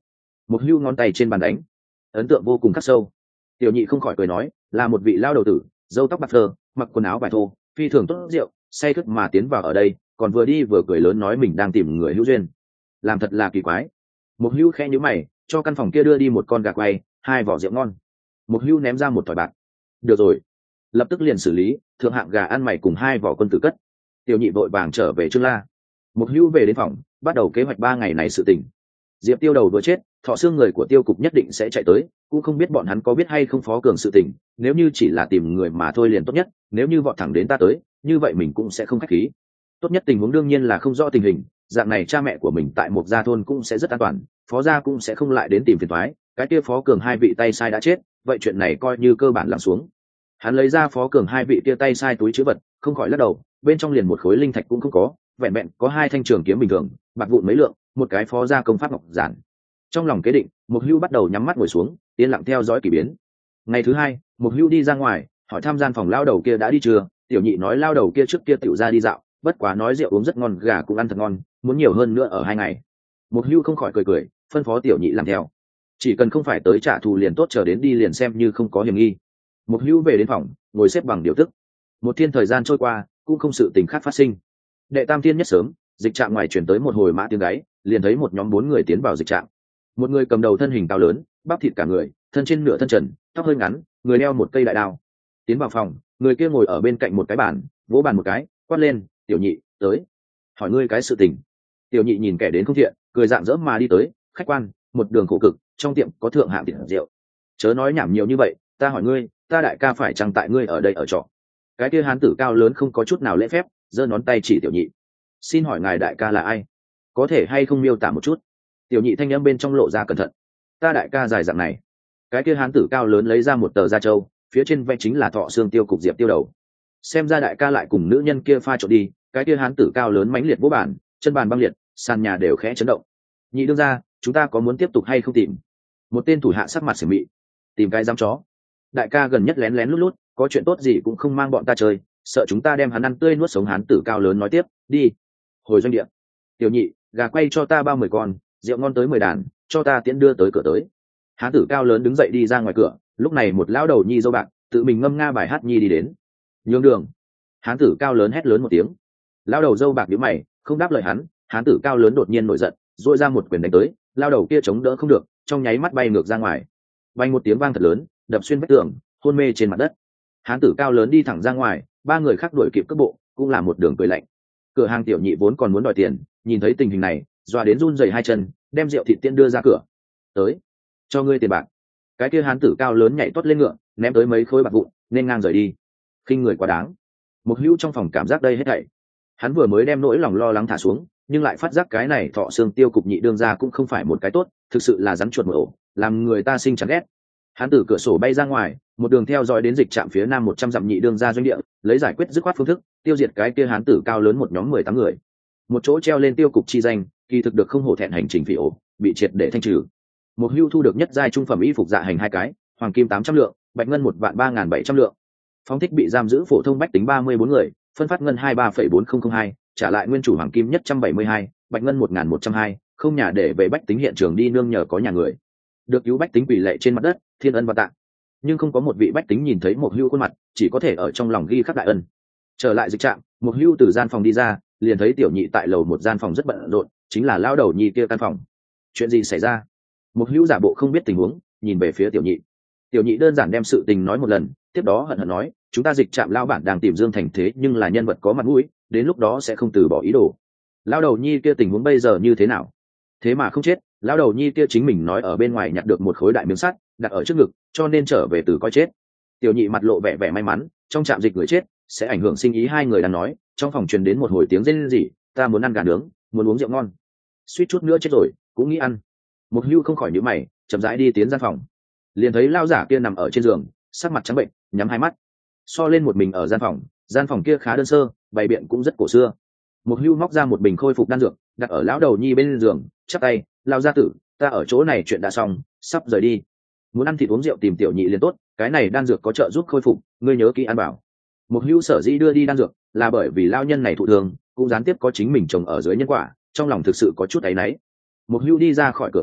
[SPEAKER 1] Một hưu ngón tay trên bàn đánh, ấn tượng vô cùng khắc sâu. Tiểu nhị không khỏi cười nói, là một vị lao đầu tử, râu tóc bạc phơ, mặc quần áo vải thô, phi thường tốt rượu, say khướt mà tiến vào ở đây, còn vừa đi vừa cười lớn nói mình đang tìm người hữu duyên. Làm thật là kỳ quái. Một hưu khẽ nhíu mày, cho căn phòng kia đưa đi một con gà quay, 2 vỏ rượu ngon. Một hưu ném ra một thỏi bạc. Được rồi, lập tức liền xử lý, thượng hạng gà ăn mày cùng 2 vỏ quân tử cất. Tiểu nhị vội vàng trở về Trương La. Một hưu về đến phòng, bắt đầu kế hoạch 3 ngày này sự tình. Diệp Tiêu đầu vừa chết, thọ xương người của Tiêu cục nhất định sẽ chạy tới, cũng không biết bọn hắn có biết hay không Phó Cường sự tình, nếu như chỉ là tìm người mà thôi liền tốt nhất, nếu như vọt thẳng đến ta tới, như vậy mình cũng sẽ không khách khí. Tốt nhất tình huống đương nhiên là không rõ tình hình, dạng này cha mẹ của mình tại một gia thôn cũng sẽ rất an toàn, Phó gia cũng sẽ không lại đến tìm phiền toái, cái kia Phó Cường 2 vị tay sai đã chết, vậy chuyện này coi như cơ bản lắng xuống. Hắn lấy ra Phó Cường 2 vị kia tay sai túi trữ vật, không khỏi lắc đầu, bên trong liền một khối linh thạch cũng không có, vẹn vẹn có 2 thanh trường kiếm bình thường, bạc vụn mấy lượng, một cái phó gia công pháp ngọc giản. Trong lòng kế định, Mục Hưu bắt đầu nhắm mắt ngồi xuống, yên lặng theo dõi kỳ biến. Ngày thứ 2, Mục Hưu đi ra ngoài, hỏi thăm gian phòng lao đầu kia đã đi chưa. Tiểu nhị nói lao đầu kia trước kia tiểu ra đi dạo, bất quá nói rượu uống rất ngon, gà cũng ăn thật ngon, muốn nhiều hơn nữa ở 2 ngày. Mục Hưu không khỏi cười, phân phó tiểu nhị làm theo. Chỉ cần không phải tới trả thù liền tốt, chờ đến đi liền xem như không có hiểm nghi. Mục Hưu về đến phòng, ngồi xếp bằng điều tức. Một thiên thời gian trôi qua, cũng không sự tình khác phát sinh. Đệ tam thiên nhất sớm, dịch trạm ngoài chuyển tới một hồi mã tiếng gáy, liền thấy một nhóm 4 người tiến vào dịch trạm. Một người cầm đầu thân hình cao lớn, bắp thịt cả người, thân trên nửa thân trần, tóc hơi ngắn, người đeo một cây đại đao. Tiến vào phòng, người kia ngồi ở bên cạnh một cái bàn, vỗ bàn một cái, quát lên, tiểu nhị, tới, hỏi ngươi cái sự tình. Tiểu nhị nhìn kẻ đến không thiện, cười rạng rỡ mà đi tới, khách quan, một đường khổ cực, trong tiệm có thượng hạng tiệm rượu, chớ nói nhảm nhiều như vậy, ta hỏi ngươi, ta đại ca phải chăng tại ngươi ở đây ở trọ? Cái kia hán tử cao lớn không có chút nào lễ phép, giơ ngón tay chỉ tiểu nhị, xin hỏi ngài đại ca là ai, có thể hay không miêu tả một chút? Tiểu nhị thanh âm bên trong lộ ra cẩn thận, ta đại ca dài dạng này. Cái kia hán tử cao lớn lấy ra một tờ da trâu, phía trên vẽ chính là thọ xương Tiêu cục Diệp Tiêu đầu. Xem ra đại ca lại cùng nữ nhân kia pha trộn đi. Cái kia hán tử cao lớn mãnh liệt vỗ bàn, chân bàn băng liệt, sàn nhà đều khẽ chấn động. Nhị đương ra, chúng ta có muốn tiếp tục hay không tìm? Một tên thủ hạ sắc mặt sửng mị, tìm cái dám chó. Đại ca gần nhất lén lén lút lút, có chuyện tốt gì cũng không mang bọn ta chơi, sợ chúng ta đem hắn ăn tươi nuốt sống. Hán tử cao lớn nói tiếp, đi, hồi doanh địa. Tiểu nhị, gà quay cho ta bao 10 con, rượu ngon tới 10 đàn, cho ta tiễn đưa tới cửa tới. Hán tử cao lớn đứng dậy đi ra ngoài cửa, lúc này một lão đầu nhi dâu bạc tự mình ngâm nga bài hát nhi đi đến. Nhường đường. Hán tử cao lớn hét lớn một tiếng. Lão đầu dâu bạc nhíu mày, không đáp lời hắn. Hán tử cao lớn đột nhiên nổi giận, dội ra một quyền đánh tới, lão đầu kia chống đỡ không được, trong nháy mắt bay ngược ra ngoài. Vang một tiếng vang thật lớn, đập xuyên vách tường, hôn mê trên mặt đất. Hán tử cao lớn đi thẳng ra ngoài, 3 người khác đuổi kịp cước bộ, cũng là một đường cười lạnh. Cửa hàng tiểu nhị vốn còn muốn đòi tiền, nhìn thấy tình hình này, dọa đến run rẩy 2 chân, đem rượu thịt tiễn đưa ra cửa. Tới, cho ngươi tiền bạc. Cái kia hán tử cao lớn nhảy tuốt lên ngựa, ném tới mấy khối bạc vụn, nên ngang rời đi. Khinh người quá đáng. Một hữu trong phòng cảm giác đây hết thảy. Hắn vừa mới đem nỗi lòng lo lắng thả xuống, nhưng lại phát giác cái này thọ xương Tiêu cục nhị đương ra cũng không phải một cái tốt, thực sự là rắn chuột một ổ, làm người ta sinh chán ghét. Hắn từ cửa sổ bay ra ngoài, một đường theo dõi đến dịch trạm phía nam 100 dặm nhị đương ra doanh địa, lấy giải quyết dứt khoát phương thức, tiêu diệt cái kia hán tử cao lớn một nhóm 18 người. Một chỗ treo lên Tiêu cục chi danh, kỳ thực được không hổ thẹn hành trình phỉ ổ, bị triệt để thanh trừ. Một hưu thu được nhất giai trung phẩm y phục dạ hành 2 cái, hoàng kim 800 lượng, bạch ngân 1.3700 lượng. Phóng thích bị giam giữ phổ thông bách tính 34 người, phân phát ngân 23,4002, trả lại nguyên chủ hoàng kim 172, bạch ngân 1.102, không nhà để về bách tính hiện trường đi nương nhờ có nhà người. Được cứu bách tính quỳ lệ trên mặt đất, thiên ân và tạng. Nhưng không có một vị bách tính nhìn thấy một hưu khuôn mặt, chỉ có thể ở trong lòng ghi khắc đại ân. Trở lại dịch trạm, một hưu từ gian phòng đi ra, liền thấy tiểu nhị tại lầu một gian phòng rất bận rộn, chính là lao đầu nhi kia căn phòng. Chuyện gì xảy ra? Một hữu giả bộ không biết tình huống, nhìn về phía tiểu nhị. Tiểu nhị đơn giản đem sự tình nói một lần, tiếp đó hận hận nói, chúng ta dịch trạm lao bản đang tìm Dương Thành thế nhưng là nhân vật có mặt mũi, đến lúc đó sẽ không từ bỏ ý đồ. Lao đầu nhi kia tình huống bây giờ như thế nào? Thế mà không chết, lao đầu nhi kia chính mình nói ở bên ngoài nhặt được một khối đại miếng sắt, đặt ở trước ngực, cho nên trở về từ coi chết. Tiểu nhị mặt lộ vẻ vẻ may mắn, trong trạm dịch người chết sẽ ảnh hưởng sinh ý. 2 người đang nói, trong phòng truyền đến một hồi tiếng rên rỉ, ta muốn ăn gà nướng, muốn uống rượu ngon, suýt chút nữa chết rồi, cũng nghĩ ăn. Một hưu không khỏi nhíu mày, chậm rãi đi tiến gian phòng, liền thấy lao giả kia nằm ở trên giường, sắc mặt trắng bệnh, nhắm 2 mắt, so lên một mình ở gian phòng kia khá đơn sơ, bày biện cũng rất cổ xưa. Một hưu móc ra một bình khôi phục đan dược, đặt ở lão đầu nhi bên giường, chắp tay, lao gia tử, ta ở chỗ này chuyện đã xong, sắp rời đi, muốn ăn thịt uống rượu tìm tiểu nhị liền tốt, cái này đan dược có trợ giúp khôi phục, ngươi nhớ kỹ ăn bảo. Một hưu sở dĩ đưa đi đan dược là bởi vì lao nhân này thụ thương, cũng gián tiếp có chính mình trồng ở dưới nhân quả, trong lòng thực sự có chút áy náy. Một hưu đi ra khỏi cửa phòng,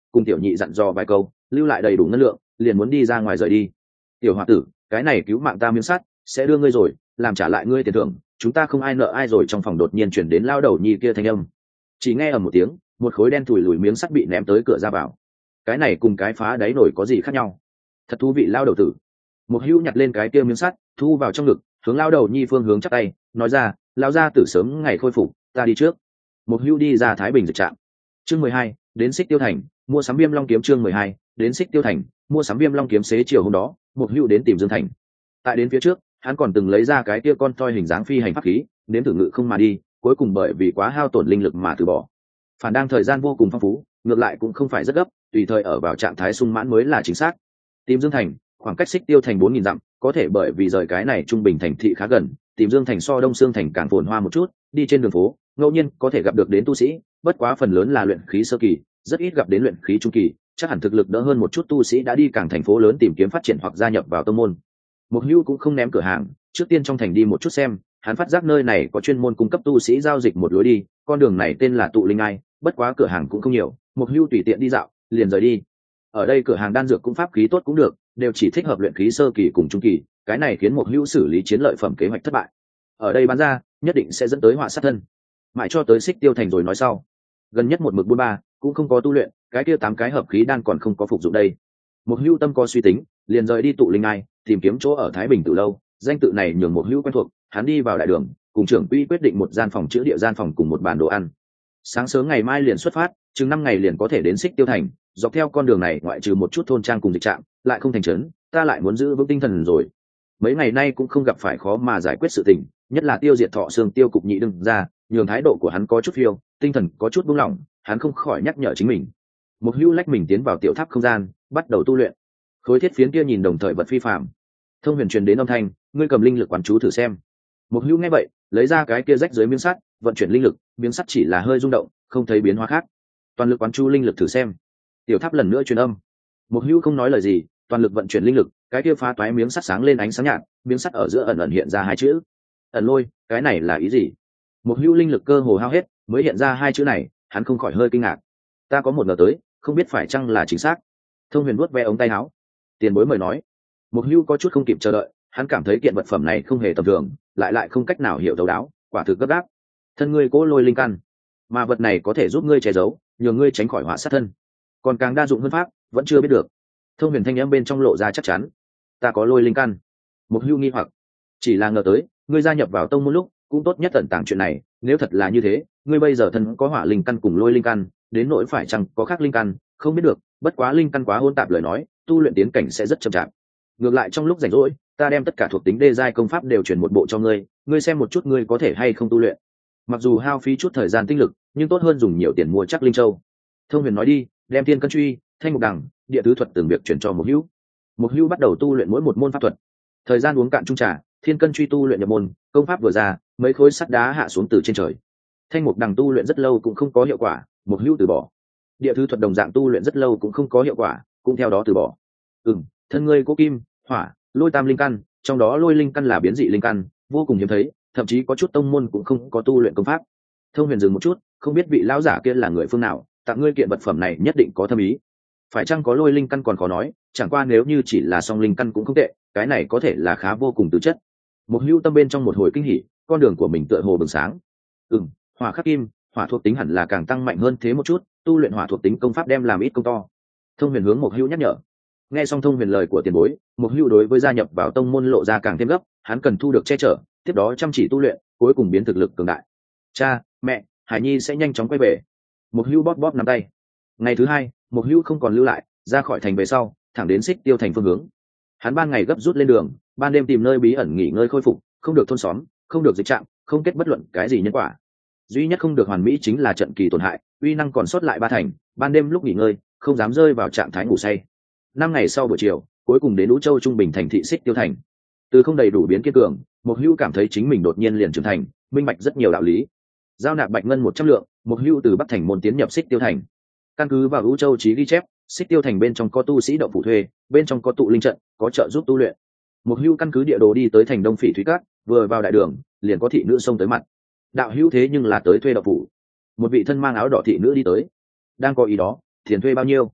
[SPEAKER 1] cùng tiểu nhị dặn dò vài câu, lưu lại đầy đủ ngân lượng, liền muốn đi ra ngoài rời đi. Tiểu hòa tử, cái này cứu mạng ta miếng sắt sẽ đưa ngươi rồi, làm trả lại ngươi tiền thưởng, chúng ta không ai nợ ai rồi. Trong phòng đột nhiên chuyển đến lao đầu nhi kia thanh âm, chỉ nghe ở một tiếng, một khối đen thùi lùi miếng sắt bị ném tới cửa ra vào. Cái này cùng cái phá đáy nổi có gì khác nhau? Thật thú vị. Lao đầu tử một hữu nhặt lên cái kia miếng sắt, thu vào trong ngực, hướng lao đầu nhi phương hướng chắp tay, nói ra, lao ra tử sớm ngày khôi phục, ta đi trước. Một hữu đi ra Thái Bình dịch trạm. Chương 12, đến Xích Tiêu Thành mua sắm Viêm Long kiếm. Chương 12, đến Xích Tiêu Thành mua sắm Viêm Long kiếm. Xế chiều hôm đó, một hữu đến tìm Dương Thành. Tại đến phía trước, hắn còn từng lấy ra cái kia con toi hình dáng phi hành pháp khí, đến thử ngự không mà đi, cuối cùng bởi vì quá hao tổn linh lực mà từ bỏ. Phản đang thời gian vô cùng phong phú, ngược lại cũng không phải rất gấp, tùy thời ở vào trạng thái sung mãn mới là chính xác. Tìm Dương Thành, khoảng cách Xích Tiêu Thành 4000 dặm, có thể bởi vì rời cái này trung bình thành thị khá gần, tìm Dương Thành so Đông Sương Thành càng phồn hoa một chút, đi trên đường phố, ngẫu nhiên có thể gặp được đến tu sĩ, bất quá phần lớn là luyện khí sơ kỳ, rất ít gặp đến luyện khí trung kỳ, chắc hẳn thực lực đỡ hơn một chút tu sĩ đã đi càng thành phố lớn tìm kiếm phát triển hoặc gia nhập vào tông môn. Một Hưu cũng không ném cửa hàng, trước tiên trong thành đi một chút xem, hắn phát giác nơi này có chuyên môn cung cấp tu sĩ giao dịch một lối đi, con đường này tên là Tụ Linh Ai, bất quá cửa hàng cũng không nhiều, Một Hưu tùy tiện đi dạo, liền rời đi. Ở đây cửa hàng đan dược cũng pháp khí tốt cũng được, đều chỉ thích hợp luyện khí sơ kỳ cùng trung kỳ, cái này khiến Một Hưu xử lý chiến lợi phẩm kế hoạch thất bại. Ở đây bán ra, nhất định sẽ dẫn tới họa sát thân. Mãi cho tới Xích Tiêu Thành rồi nói sau. Gần nhất một mực buôn ba, cũng không có tu luyện, cái kia 8 cái hợp khí đan còn không có phục dụng đây. Một Hưu tâm có suy tính, liền rời đi Tụ Linh Ai, tìm kiếm chỗ ở Thái Bình Tự lâu, danh tự này nhường Một Hưu quen thuộc, hắn đi vào đại đường, cùng trưởng quỹ quyết định một gian phòng chữ địa gian phòng cùng một bàn đồ ăn. Sáng sớm ngày mai liền xuất phát, chừng 5 ngày liền có thể đến Xích Tiêu Thành, dọc theo con đường này ngoại trừ một chút thôn trang cùng dịch trạm, lại không thành trấn, ta lại muốn giữ vững tinh thần rồi. Mấy ngày nay cũng không gặp phải khó mà giải quyết sự tình, nhất là tiêu diệt Thọ Xương Tiêu cục nhị đương ra, nhường thái độ của hắn có chút phiêu, tinh thần có chút buông lỏng, hắn không khỏi nhắc nhở chính mình. Một Hưu lách mình tiến vào tiểu tháp không gian, bắt đầu tu luyện. Khối thiết phiến kia nhìn đồng thời vật phi phàm. Thông huyền truyền đến âm thanh, ngươi cầm linh lực quán chú thử xem. Một Hưu nghe vậy, lấy ra cái kia rách dưới miếng sắt, vận chuyển linh lực, miếng sắt chỉ là hơi rung động, không thấy biến hóa khác. Toàn lực quán chú linh lực thử xem. Tiểu tháp lần nữa truyền âm. Một Hưu không nói lời gì, toàn lực vận chuyển linh lực, cái kia phá toái miếng sắt sáng lên ánh sáng nhạt, miếng sắt ở giữa ẩn ẩn hiện ra hai chữ. Ẩn lôi, cái này là ý gì? Một Hưu linh lực cơ hồ hao hết, mới hiện ra hai chữ này, hắn không khỏi hơi kinh ngạc. Ta có một ngờ tới, không biết phải chăng là chính xác. Thông huyền vuốt ve ống tay áo. Tiền bối mời nói. Một Hưu có chút không kịp chờ đợi, hắn cảm thấy kiện vật phẩm này không hề tầm thường, lại không cách nào hiểu thấu đáo, quả thực gấp gáp. Thân ngươi cố lôi linh căn, mà vật này có thể giúp ngươi che giấu, nhường ngươi tránh khỏi họa sát thân. Còn càng đa dụng hơn pháp, vẫn chưa biết được. Thông huyền thanh âm bên trong lộ ra chắc chắn. Ta có lôi linh căn. Một Hưu nghi hoặc, chỉ là ngờ tới, ngươi gia nhập vào tông môn lúc, cũng tốt nhất tận tàng chuyện này, nếu thật là như thế, ngươi bây giờ thân có hỏa linh căn cùng lôi linh căn, đến nỗi phải chăng có khác linh căn, không biết được, bất quá linh căn quá hỗn tạp lời nói, tu luyện tiến cảnh sẽ rất chậm chạp. Ngược lại trong lúc rảnh rỗi, ta đem tất cả thuộc tính đê giai công pháp đều truyền một bộ cho ngươi, ngươi xem một chút ngươi có thể hay không tu luyện. Mặc dù hao phí chút thời gian tinh lực, nhưng tốt hơn dùng nhiều tiền mua chắc linh châu. Thông huyền nói đi, đem thiên cân truy, thanh mục đằng, địa tứ thuật từng việc chuyển cho Một Hưu. Một Hưu bắt đầu tu luyện mỗi một môn pháp thuật. Thời gian uống cạn chung trà, thiên cân truy tu luyện nhập môn, công pháp vừa ra, mấy khối sắt đá hạ xuống từ trên trời. Thanh mục đằng tu luyện rất lâu cũng không có hiệu quả, Một Hưu từ bỏ. Địa tứ thuật đồng dạng tu luyện rất lâu cũng không có hiệu quả, cũng theo đó từ bỏ. Thân ngươi có kim, hỏa, lôi tam linh căn, trong đó lôi linh căn là biến dị linh căn, vô cùng hiếm thấy, thậm chí có chút tông môn cũng không có tu luyện công pháp. Thông huyền dừng một chút, không biết vị lão giả kia là người phương nào, tặng ngươi kiện vật phẩm này nhất định có thâm ý. Phải chăng có lôi linh căn còn khó nói, chẳng qua nếu như chỉ là song linh căn cũng không tệ, cái này có thể là khá vô cùng tứ chất. Một Hưu tâm bên trong một hồi kinh hỉ, con đường của mình tựa hồ bừng sáng. Hỏa khắc kim, hỏa thuộc tính hẳn là càng tăng mạnh hơn thế một chút, tu luyện hỏa thuộc tính công pháp đem làm ít công to. Thông huyền hướng Một Hưu nhắc nhở. Nghe xong Thông huyền lời của tiền bối, Một Hưu đối với gia nhập vào tông môn lộ ra càng thêm gấp, hắn cần thu được che chở, tiếp đó chăm chỉ tu luyện, cuối cùng biến thực lực cường đại. Cha, mẹ, Hải Nhi sẽ nhanh chóng quay về. Một Hưu bóp bóp nắm tay. Ngày thứ hai, Một Hưu không còn lưu lại, ra khỏi thành về sau, thẳng đến Xích Tiêu Thành phương hướng. Hắn ban ngày gấp rút lên đường, ban đêm tìm nơi bí ẩn nghỉ ngơi khôi phục, không được thôn xóm, không được dịch trạm, không kết bất luận cái gì nhân quả. Duy nhất không được hoàn mỹ chính là trận kỳ tổn hại, uy năng còn sót lại 3 thành, ban đêm lúc nghỉ ngơi, không dám rơi vào trạng thái ngủ say. 5 ngày sau buổi chiều, cuối cùng đến Vũ Châu trung bình thành thị Xích Tiêu Thành. Từ không đầy đủ biến kiên cường, Một Hưu cảm thấy chính mình đột nhiên liền trưởng thành, minh bạch rất nhiều đạo lý. Giao nạp bạch ngân 100 lượng, Một Hưu từ Bắc Thành môn tiến nhập Xích Tiêu Thành. Căn cứ vào Vũ Châu chí ghi chép, Xích Tiêu Thành bên trong có tu sĩ động phủ thuê, bên trong có tụ linh trận, có trợ giúp tu luyện. Một Hưu căn cứ địa đồ đi tới thành Đông Phỉ Thúy Các, vừa vào đại đường, liền có thị nữ xông tới mặt. Đạo hữu thế nhưng là tới thuê động phủ. Một vị thân mang áo đỏ thị nữ đi tới. Đang có ý đó, tiền thuê bao nhiêu?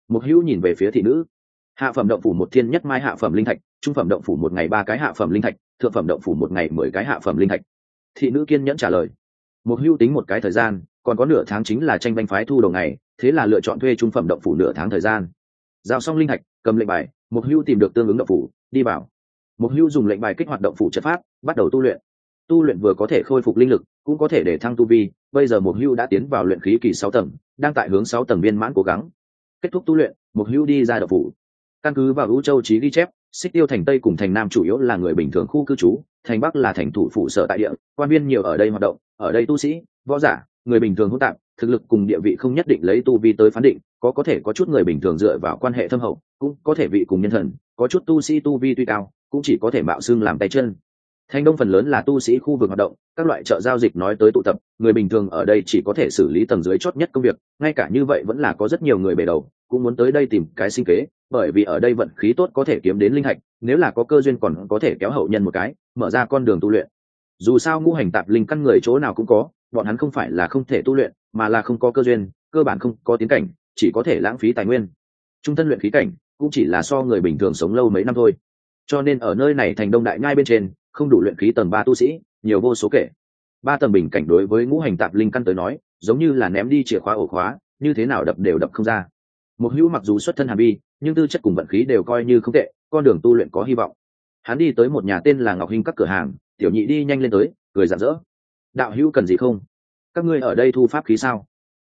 [SPEAKER 1] Mục Hữu nhìn về phía thị nữ. Hạ phẩm động phủ một thiên nhất mai hạ phẩm linh thạch, trung phẩm động phủ một ngày 3 cái hạ phẩm linh thạch, thượng phẩm động phủ một ngày 10 cái hạ phẩm linh thạch. Thị nữ kiên nhẫn trả lời. Mục Hữu tính một cái thời gian, còn có nửa tháng chính là tranh banh phái thu đầu ngày, thế là lựa chọn thuê trung phẩm động phủ nửa tháng thời gian. Giao xong linh thạch, cầm lệnh bài, Mục Hữu tìm được tương ứng động phủ, đi vào. Mục Hữu dùng lệnh bài kích hoạt động phủ trận pháp, bắt đầu tu luyện. Tu luyện vừa có thể khôi phục linh lực, cũng có thể để thăng tu vi. Bây giờ Mục Hữu đã tiến vào luyện khí kỳ 6 tầng, đang tại hướng 6 tầng viên mãn cố gắng. Kết thúc tu luyện, Mục Hữu đi ra động phủ. Căn cứ vào Vũ Châu Chí ghi chép, Xích Tiêu thành Tây cùng thành Nam chủ yếu là người bình thường khu cư trú, thành Bắc là thành thủ phủ sở tại địa, quan viên nhiều ở đây hoạt động, ở đây tu sĩ, võ giả, người bình thường hỗn tạp, thực lực cùng địa vị không nhất định lấy tu vi tới phán định, có thể có chút người bình thường dựa vào quan hệ thâm hậu, cũng có thể vị cùng nhân thần, có chút tu sĩ tu vi tuy cao, cũng chỉ có thể mạo xưng làm tay chân. Thành Đông phần lớn là tu sĩ khu vực hoạt động, các loại chợ giao dịch nói tới tụ tập, người bình thường ở đây chỉ có thể xử lý tầng dưới chót nhất công việc, ngay cả như vậy vẫn là có rất nhiều người bề đầu, cũng muốn tới đây tìm cái sinh kế, bởi vì ở đây vận khí tốt có thể kiếm đến linh thạch, nếu là có cơ duyên còn có thể kéo hậu nhân một cái, mở ra con đường tu luyện. Dù sao ngũ hành tạp linh căn người chỗ nào cũng có, bọn hắn không phải là không thể tu luyện, mà là không có cơ duyên, cơ bản không có tiến cảnh, chỉ có thể lãng phí tài nguyên. Trung thân luyện khí cảnh cũng chỉ là so người bình thường sống lâu mấy năm thôi. Cho nên ở nơi này thành Đông đại nhai bên trên, không đủ luyện khí tầng 3 tu sĩ, nhiều vô số kể. 3 tầng bình cảnh đối với ngũ hành tạp linh căn tới nói, giống như là ném đi chìa khóa ổ khóa, như thế nào đập đều đập không ra. Mục Hữu mặc dù xuất thân hàn vi, nhưng tư chất cùng vận khí đều coi như không tệ, con đường tu luyện có hy vọng. Hắn đi tới một nhà tên là Ngọc Hinh các cửa hàng, tiểu nhị đi nhanh lên tới, cười rạng rỡ. Đạo hữu cần gì không? Các ngươi ở đây thu pháp khí sao?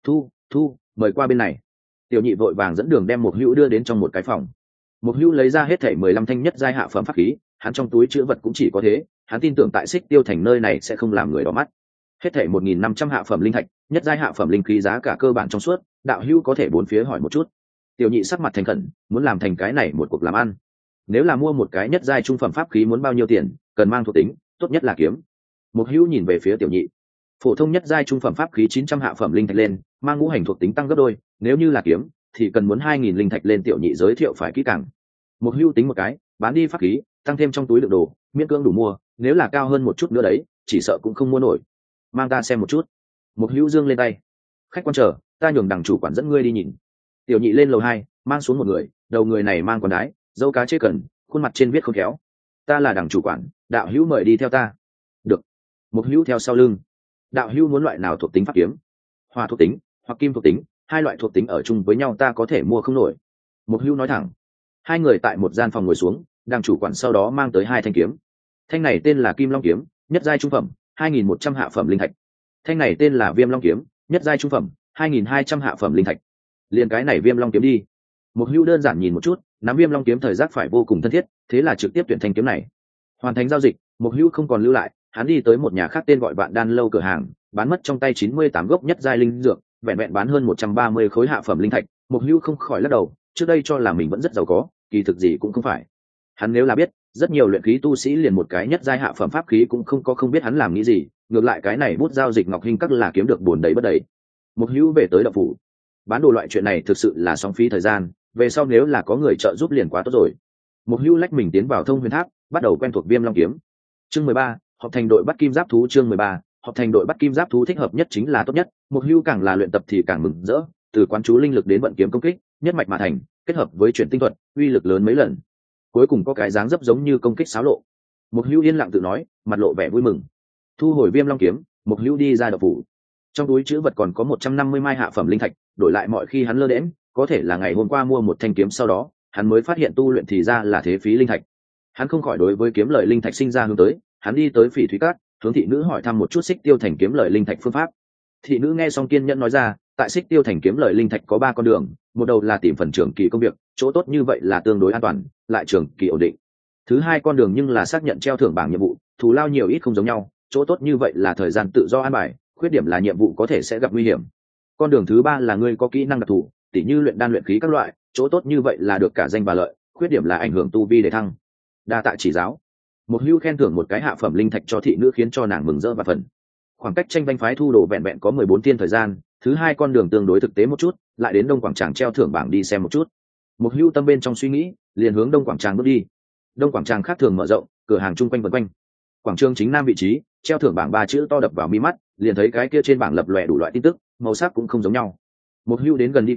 [SPEAKER 1] Thu, mời qua bên này. Tiểu nhị vội vàng dẫn đường đem Mục Hữu đưa đến trong một cái phòng. Mục Hữu lấy ra hết thảy 15 thanh nhất giai hạ phẩm pháp khí, hắn trong túi trữ vật cũng chỉ có thế, hắn tin tưởng tại Xích Tiêu thành nơi này sẽ không làm người đỏ mắt. Hết thảy 1.500 hạ phẩm linh thạch, nhất giai hạ phẩm linh khí giá cả cơ bản trong suốt, đạo hữu có thể bốn phía hỏi một chút. Tiểu nhị sắc mặt thành khẩn, muốn làm thành cái này một cuộc làm ăn. Nếu là mua một cái nhất giai trung phẩm pháp khí muốn bao nhiêu tiền, cần mang thuộc tính, tốt nhất là kiếm. Mục Hữu nhìn về phía tiểu nhị. Phổ thông nhất giai trung phẩm pháp khí 900 hạ phẩm linh thạch lên, mang ngũ hành thuộc tính tăng gấp đôi, nếu như là kiếm thì cần muốn 2.000 linh thạch lên, tiểu nhị giới thiệu phải kỹ càng. Mục Hữu tính một cái, bán đi pháp khí, tăng thêm trong túi đựng đồ, miễn cưỡng đủ mua, nếu là cao hơn một chút nữa đấy, chỉ sợ cũng không mua nổi. Mang ta xem một chút. Mục Hữu giương lên tay. Khách quan chờ, ta nhường đằng chủ quản dẫn ngươi đi nhìn. Tiểu nhị lên lầu 2, mang xuống một người, đầu người này mang quần đái, dâu cá chê cần, khuôn mặt trên viết khôn khéo. Ta là đằng chủ quản, đạo hữu mời đi theo ta. Được. Mục Hữu theo sau lưng. Đạo hữu muốn loại nào thuộc tính pháp kiếm? Hỏa thuộc tính hoặc kim thuộc tính, hai loại thuộc tính ở chung với nhau ta có thể mua không nổi. Mục Hữu nói thẳng. Hai người tại một gian phòng ngồi xuống, đằng chủ quản sau đó mang tới 2 thanh kiếm. Thanh này tên là Kim Long kiếm, nhất giai trung phẩm, 2.100 hạ phẩm linh thạch. Thanh này tên là Viêm Long kiếm, nhất giai trung phẩm, 2.200 hạ phẩm linh thạch. Liền cái này Viêm Long kiếm đi. Mục Hữu đơn giản nhìn một chút, nắm Viêm Long kiếm thời giác phải vô cùng thân thiết, thế là trực tiếp tuyển thanh kiếm này. Hoàn thành giao dịch, Mục Hữu không còn lưu lại, hắn đi tới một nhà khác tên gọi Vạn Đan lâu cửa hàng, bán mất trong tay 98 gốc nhất giai linh dược, vẹn vẹn bán hơn 130 khối hạ phẩm linh thạch. Mục Hữu không khỏi lắc đầu, trước đây cho là mình vẫn rất giàu có, kỳ thực gì cũng không phải. Hắn nếu là biết, rất nhiều luyện khí tu sĩ liền một cái nhất giai hạ phẩm pháp khí cũng không biết hắn làm nghĩ gì, ngược lại cái này bút giao dịch Ngọc Hinh các là kiếm được buồn đầy bất đầy. Mục Hữu về tới động phủ. Bán đồ loại chuyện này thực sự là sóng phí thời gian, về sau nếu là có người trợ giúp liền quá tốt rồi. Mục Hữu lách mình tiến vào Thông Huyền Tháp, bắt đầu quen thuộc Viêm Long kiếm. Chương 13, họp thành đội bắt kim giáp thú. Chương 13, họp thành đội bắt kim giáp thú thích hợp nhất chính là tốt nhất. Mục Hữu càng là luyện tập thì càng mừng rỡ, từ quán chú linh lực đến vận kiếm công kích, nhất mạch mà thành, kết hợp với chuyển tinh thuật, uy lực lớn mấy lần. Cuối cùng có cái dáng dấp giống như công kích xáo lộ. Mục Hữu yên lặng tự nói, mặt lộ vẻ vui mừng. Thu hồi Viêm Long kiếm, Mục Hữu đi ra động phủ. Trong túi trữ vật còn có 150 mai hạ phẩm linh thạch, đổi lại mọi khi hắn lơ đễnh, có thể là ngày hôm qua mua một thanh kiếm sau đó, hắn mới phát hiện tu luyện thì ra là thế phí linh thạch. Hắn không khỏi đối với kiếm lợi linh thạch sinh ra hướng tới, hắn đi tới Phỉ Thúy Cát, hướng thị nữ hỏi thăm một chút Xích Tiêu thành kiếm lợi linh thạch phương pháp. Thị nữ nghe xong kiên nhẫn nói ra, tại Xích Tiêu thành kiếm lợi linh thạch có 3 con đường, một đầu là tìm phần trường kỳ công việc, chỗ tốt như vậy là tương đối an toàn, lại trường kỳ ổn định. Thứ 2 con đường nhưng là xác nhận treo thưởng bảng nhiệm vụ, thù lao nhiều ít không giống nhau, chỗ tốt như vậy là thời gian tự do an bài, khuyết điểm là nhiệm vụ có thể sẽ gặp nguy hiểm. Con đường thứ 3 là ngươi có kỹ năng đặc thù, tỉ như luyện đan luyện khí các loại, chỗ tốt như vậy là được cả danh và lợi, khuyết điểm là ảnh hưởng tu vi để thăng. Đa tạ chỉ giáo. Một Hữu khen thưởng một cái hạ phẩm linh thạch cho thị nữ khiến cho nàng mừng rỡ và phần. Khoảng cách tranh banh phái thu đồ vẹn vẹn có 14 thiên thời gian, thứ 2 con đường tương đối thực tế một chút, lại đến Đông Quảng Tràng treo thưởng bảng đi xem một chút. Một Hữu tâm bên trong suy nghĩ, liền hướng Đông Quảng Tràng bước đi. Đông Quảng Tràng khác thường mở rộng, cửa hàng chung quanh vần quanh. Quảng trường chính nam vị trí, treo thưởng bảng 3 chữ to đập vào mi mắt, liền thấy cái kia trên bảng lập lòe đủ loại tin tức, màu sắc cũng không giống nhau. Một Hữu đến gần đi qua,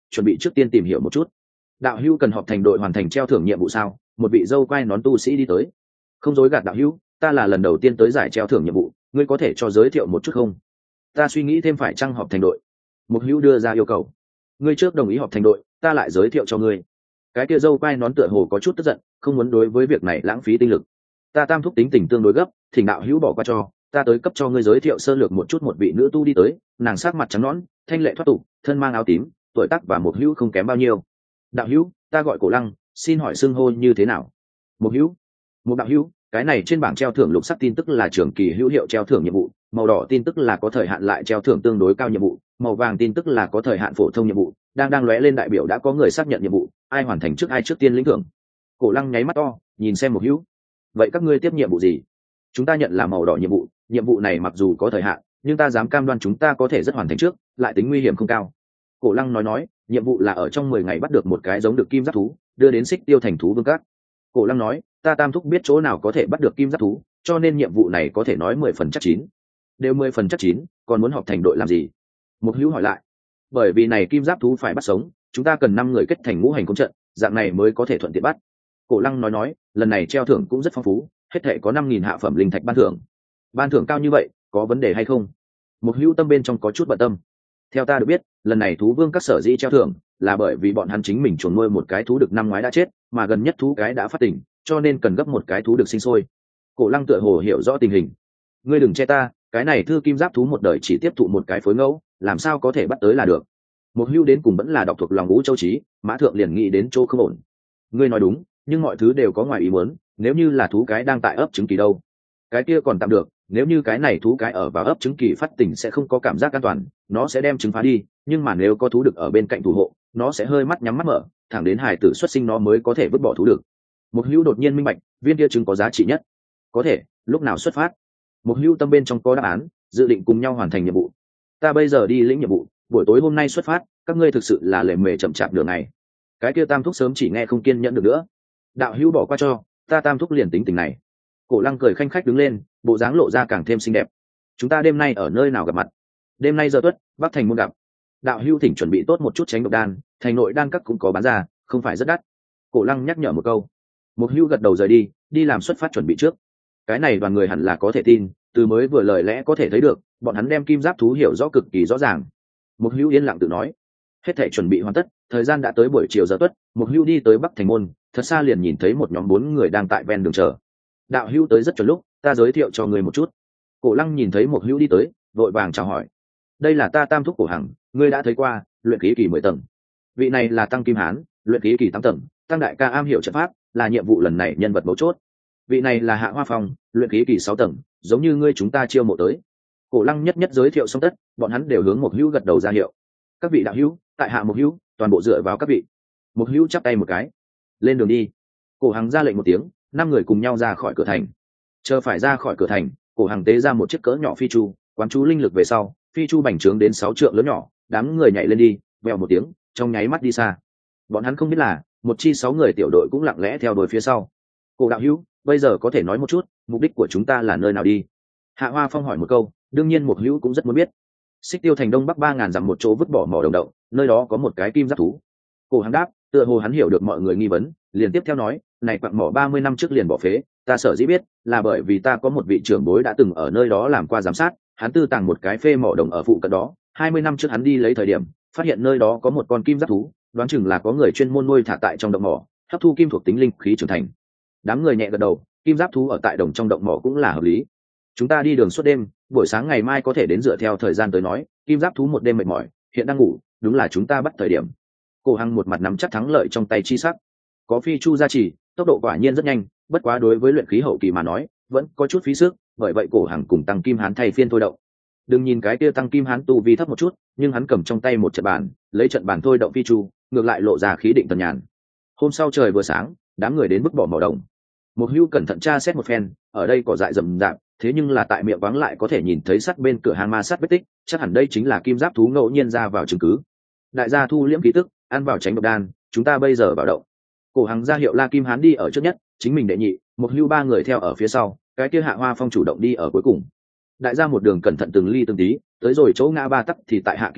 [SPEAKER 1] chuẩn bị trước tiên tìm hiểu một chút. Đạo hữu cần họp thành đội hoàn thành treo thưởng nhiệm vụ sao? Một vị dâu quai nón tu sĩ đi tới. Không dối gạt đạo hữu, ta là lần đầu tiên tới giải treo thưởng nhiệm vụ, ngươi có thể cho giới thiệu một chút không? Ta suy nghĩ thêm phải chăng họp thành đội. Một hữu đưa ra yêu cầu. Ngươi trước đồng ý họp thành đội, ta lại giới thiệu cho ngươi. Cái kia dâu quai nón tựa hồ có chút tức giận, không muốn đối với việc này lãng phí tinh lực. Ta tam thúc tính tình tương đối gấp, thỉnh đạo hữu bỏ qua cho, ta tới cấp cho ngươi giới thiệu sơ lược một chút. Một vị nữ tu đi tới, nàng sắc mặt trắng nõn, thanh lệ thoát tục, thân mang áo tím, tuổi tác và một hữu không kém bao nhiêu. Đạo hữu, ta gọi Cổ Lăng, xin hỏi xưng hô như thế nào? Một hữu. Một đạo hữu, cái này trên bảng treo thưởng lục sắc tin tức là trường kỳ hữu hiệu treo thưởng nhiệm vụ, màu đỏ tin tức là có thời hạn lại treo thưởng tương đối cao nhiệm vụ, màu vàng tin tức là có thời hạn phổ thông nhiệm vụ, đang lóe lên đại biểu đã có người xác nhận nhiệm vụ, ai hoàn thành trước ai trước tiên lĩnh thưởng. Cổ Lăng nháy mắt to, nhìn xem một hữu. Vậy các ngươi tiếp nhiệm vụ gì? Chúng ta nhận là màu đỏ nhiệm vụ này mặc dù có thời hạn, nhưng ta dám cam đoan chúng ta có thể rất hoàn thành trước, lại tính nguy hiểm không cao. Cổ Lăng nói, nhiệm vụ là ở trong 10 ngày bắt được một cái giống được kim giáp thú, đưa đến Xích Tiêu thành thú vương các. Cổ Lăng nói, ta tam thúc biết chỗ nào có thể bắt được kim giáp thú, cho nên nhiệm vụ này có thể nói 10 phần chắc chín. Đều 10 phần chắc chín, còn muốn họp thành đội làm gì? Một hữu hỏi lại. Bởi vì này kim giáp thú phải bắt sống, chúng ta cần 5 người kết thành ngũ hành công trận, dạng này mới có thể thuận tiện bắt. Cổ Lăng nói, lần này treo thưởng cũng rất phong phú, hết thảy có 5.000 hạ phẩm linh thạch ban thưởng. Ban thưởng cao như vậy, có vấn đề hay không? Một hữu tâm bên trong có chút bận tâm. Theo ta được biết, lần này thú vương các sở dĩ treo thưởng là bởi vì bọn hắn chính mình chuồn nuôi một cái thú đực năm ngoái đã chết, mà gần nhất thú cái đã phát tỉnh, cho nên cần gấp một cái thú đực sinh sôi. Cổ Lăng tựa hồ hiểu rõ tình hình. Ngươi đừng che ta, cái này thư kim giáp thú một đời chỉ tiếp thụ một cái phối ngẫu, làm sao có thể bắt tới là được. Một hữu đến cùng vẫn là đọc thuộc lòng ngũ châu trí, Mã Thượng liền nghĩ đến chỗ không ổn. Ngươi nói đúng, nhưng mọi thứ đều có ngoài ý muốn, nếu như là thú cái đang tại ấp trứng kỳ đâu, cái kia còn tạm được, nếu như cái này thú cái ở vào ấp trứng kỳ phát tỉnh sẽ không có cảm giác an toàn, nó sẽ đem trứng phá đi, nhưng mà nếu có thú đực ở bên cạnh thủ hộ, nó sẽ hơi mắt nhắm mắt mở, thẳng đến hài tử xuất sinh nó mới có thể vứt bỏ thú đực. Một hữu đột nhiên minh bạch, viên kia trứng có giá trị nhất. Có thể, lúc nào xuất phát? Một hữu tâm bên trong có đáp án, dự định cùng nhau hoàn thành nhiệm vụ. Ta bây giờ đi lĩnh nhiệm vụ, buổi tối hôm nay xuất phát, các ngươi thực sự là lề mề chậm chạp đường này. Cái kia tam thúc sớm chỉ nghe không kiên nhẫn được nữa. Đạo hữu bỏ qua cho, ta tam thúc liền tính tình này. Cổ Lăng cười khanh khách đứng lên, bộ dáng lộ ra càng thêm xinh đẹp. Chúng ta đêm nay ở nơi nào gặp mặt? Đêm nay giờ tuất, Bắc thành môn gặp. Đạo hữu thỉnh chuẩn bị tốt một chút tránh độc đan, thành nội đan các cũng có bán ra, không phải rất đắt. Cổ Lăng nhắc nhở một câu. Một hữu gật đầu rời đi làm xuất phát chuẩn bị trước. Cái này đoàn người hẳn là có thể tin, từ mới vừa lời lẽ có thể thấy được, bọn hắn đem kim giáp thú hiểu rõ cực kỳ rõ ràng. Một hữu yên lặng tự nói, hết thể chuẩn bị hoàn tất, thời gian đã tới buổi chiều giờ tuất. Một hữu đi tới Bắc thành môn, thật xa liền nhìn thấy một nhóm 4 người đang tại ven đường chờ. Đạo hữu tới rất chuẩn lúc, ta giới thiệu cho người một chút. Cổ Lăng nhìn thấy một hữu đi tới, vội vàng chào hỏi. Đây là ta tam thúc Cổ Hằng, ngươi đã thấy qua, luyện khí kỳ 10 tầng. Vị này là Tăng Kim Hán, luyện khí kỳ 8 tầng, Tăng đại ca am hiểu trận pháp, là nhiệm vụ lần này nhân vật mấu chốt. Vị này là Hạ Hoa Phong, luyện khí kỳ 6 tầng, giống như ngươi chúng ta chiêu mộ tới. Cổ Lăng nhất nhất giới thiệu xong tất, bọn hắn đều hướng một hữu gật đầu ra hiệu. Các vị đạo hữu, tại hạ một hữu, toàn bộ dựa vào các vị. Một hữu chắp tay một cái, lên đường đi. Cổ Hằng ra lệnh một tiếng, 5 người cùng nhau ra khỏi cửa thành. Chờ phải ra khỏi cửa thành, Cổ Hằng tế ra một chiếc cỡ nhỏ phi chu, quán chú linh lực về sau, phi chu bành trướng đến 6 trượng lớn nhỏ, đám người nhảy lên đi, vèo một tiếng, trong nháy mắt đi xa. Bọn hắn không biết là, một chi 6 người tiểu đội cũng lặng lẽ theo đuổi phía sau. Cổ đạo hữu, bây giờ có thể nói một chút, mục đích của chúng ta là nơi nào đi? Hạ Hoa Phong hỏi một câu, đương nhiên một hữu cũng rất muốn biết. Xích Tiêu thành đông bắc 3000 dặm một chỗ vứt bỏ mỏ đồng động, nơi đó có một cái kim giáp thú. Cổ Hằng đáp, tựa hồ hắn hiểu được mọi người nghi vấn, liền tiếp theo nói, này quặng mỏ 30 năm trước liền bỏ phế, ta sở dĩ biết là bởi vì ta có một vị trưởng bối đã từng ở nơi đó làm qua giám sát, hắn tư tàng một cái phê mỏ đồng ở phụ cận đó, 20 năm trước hắn đi lấy thời điểm, phát hiện nơi đó có một con kim giáp thú, đoán chừng là có người chuyên môn nuôi thả tại trong động mỏ, hấp thu kim thuộc tính linh khí trưởng thành. Đám người nhẹ gật đầu, kim giáp thú ở tại đồng trong động mỏ cũng là hợp lý. Chúng ta đi đường suốt đêm, buổi sáng ngày mai có thể đến dựa theo thời gian tới nói, kim giáp thú một đêm mệt mỏi, hiện đang ngủ, đúng là chúng ta bắt thời điểm. Cổ Hằng một mặt nắm chắc thắng lợi trong tay chi sắc. Có phi chu gia trì, tốc độ quả nhiên rất nhanh, bất quá đối với luyện khí hậu kỳ mà nói, vẫn có chút phí sức, bởi vậy Cổ Hằng cùng Tăng Kim Hán thay phiên thôi động. Đừng nhìn cái kia Tăng Kim Hán tu vi thấp một chút, nhưng hắn cầm trong tay một trận bàn, lấy trận bàn thôi động phi chu, ngược lại lộ ra khí định tần nhàn. Hôm sau trời vừa sáng, đám người đến bức bỏ mỏ đồng. Một hữu cẩn thận tra xét một phen, ở đây cỏ dại rậm rạp, thế nhưng là tại miệng vắng lại có thể nhìn thấy sắt bên cửa hang ma sắt vết tích, chắc hẳn đây chính là kim giáp thú ngẫu nhiên ra vào chứng cứ. Đại gia thu liễm ký tức, ăn vào tránh độc đan, chúng ta bây giờ vào động. Cổ Hằng ra hiệu La Kim Hán đi ở trước nhất, chính mình đệ nhị, một hưu 3 người theo ở phía sau, cái kia Hạ Hoa Phong chủ động đi ở cuối cùng. Đại gia một đường cẩn thận từng ly từng tí, tới rồi chỗ ngã ba tắc thì tại hạ ký hiệu,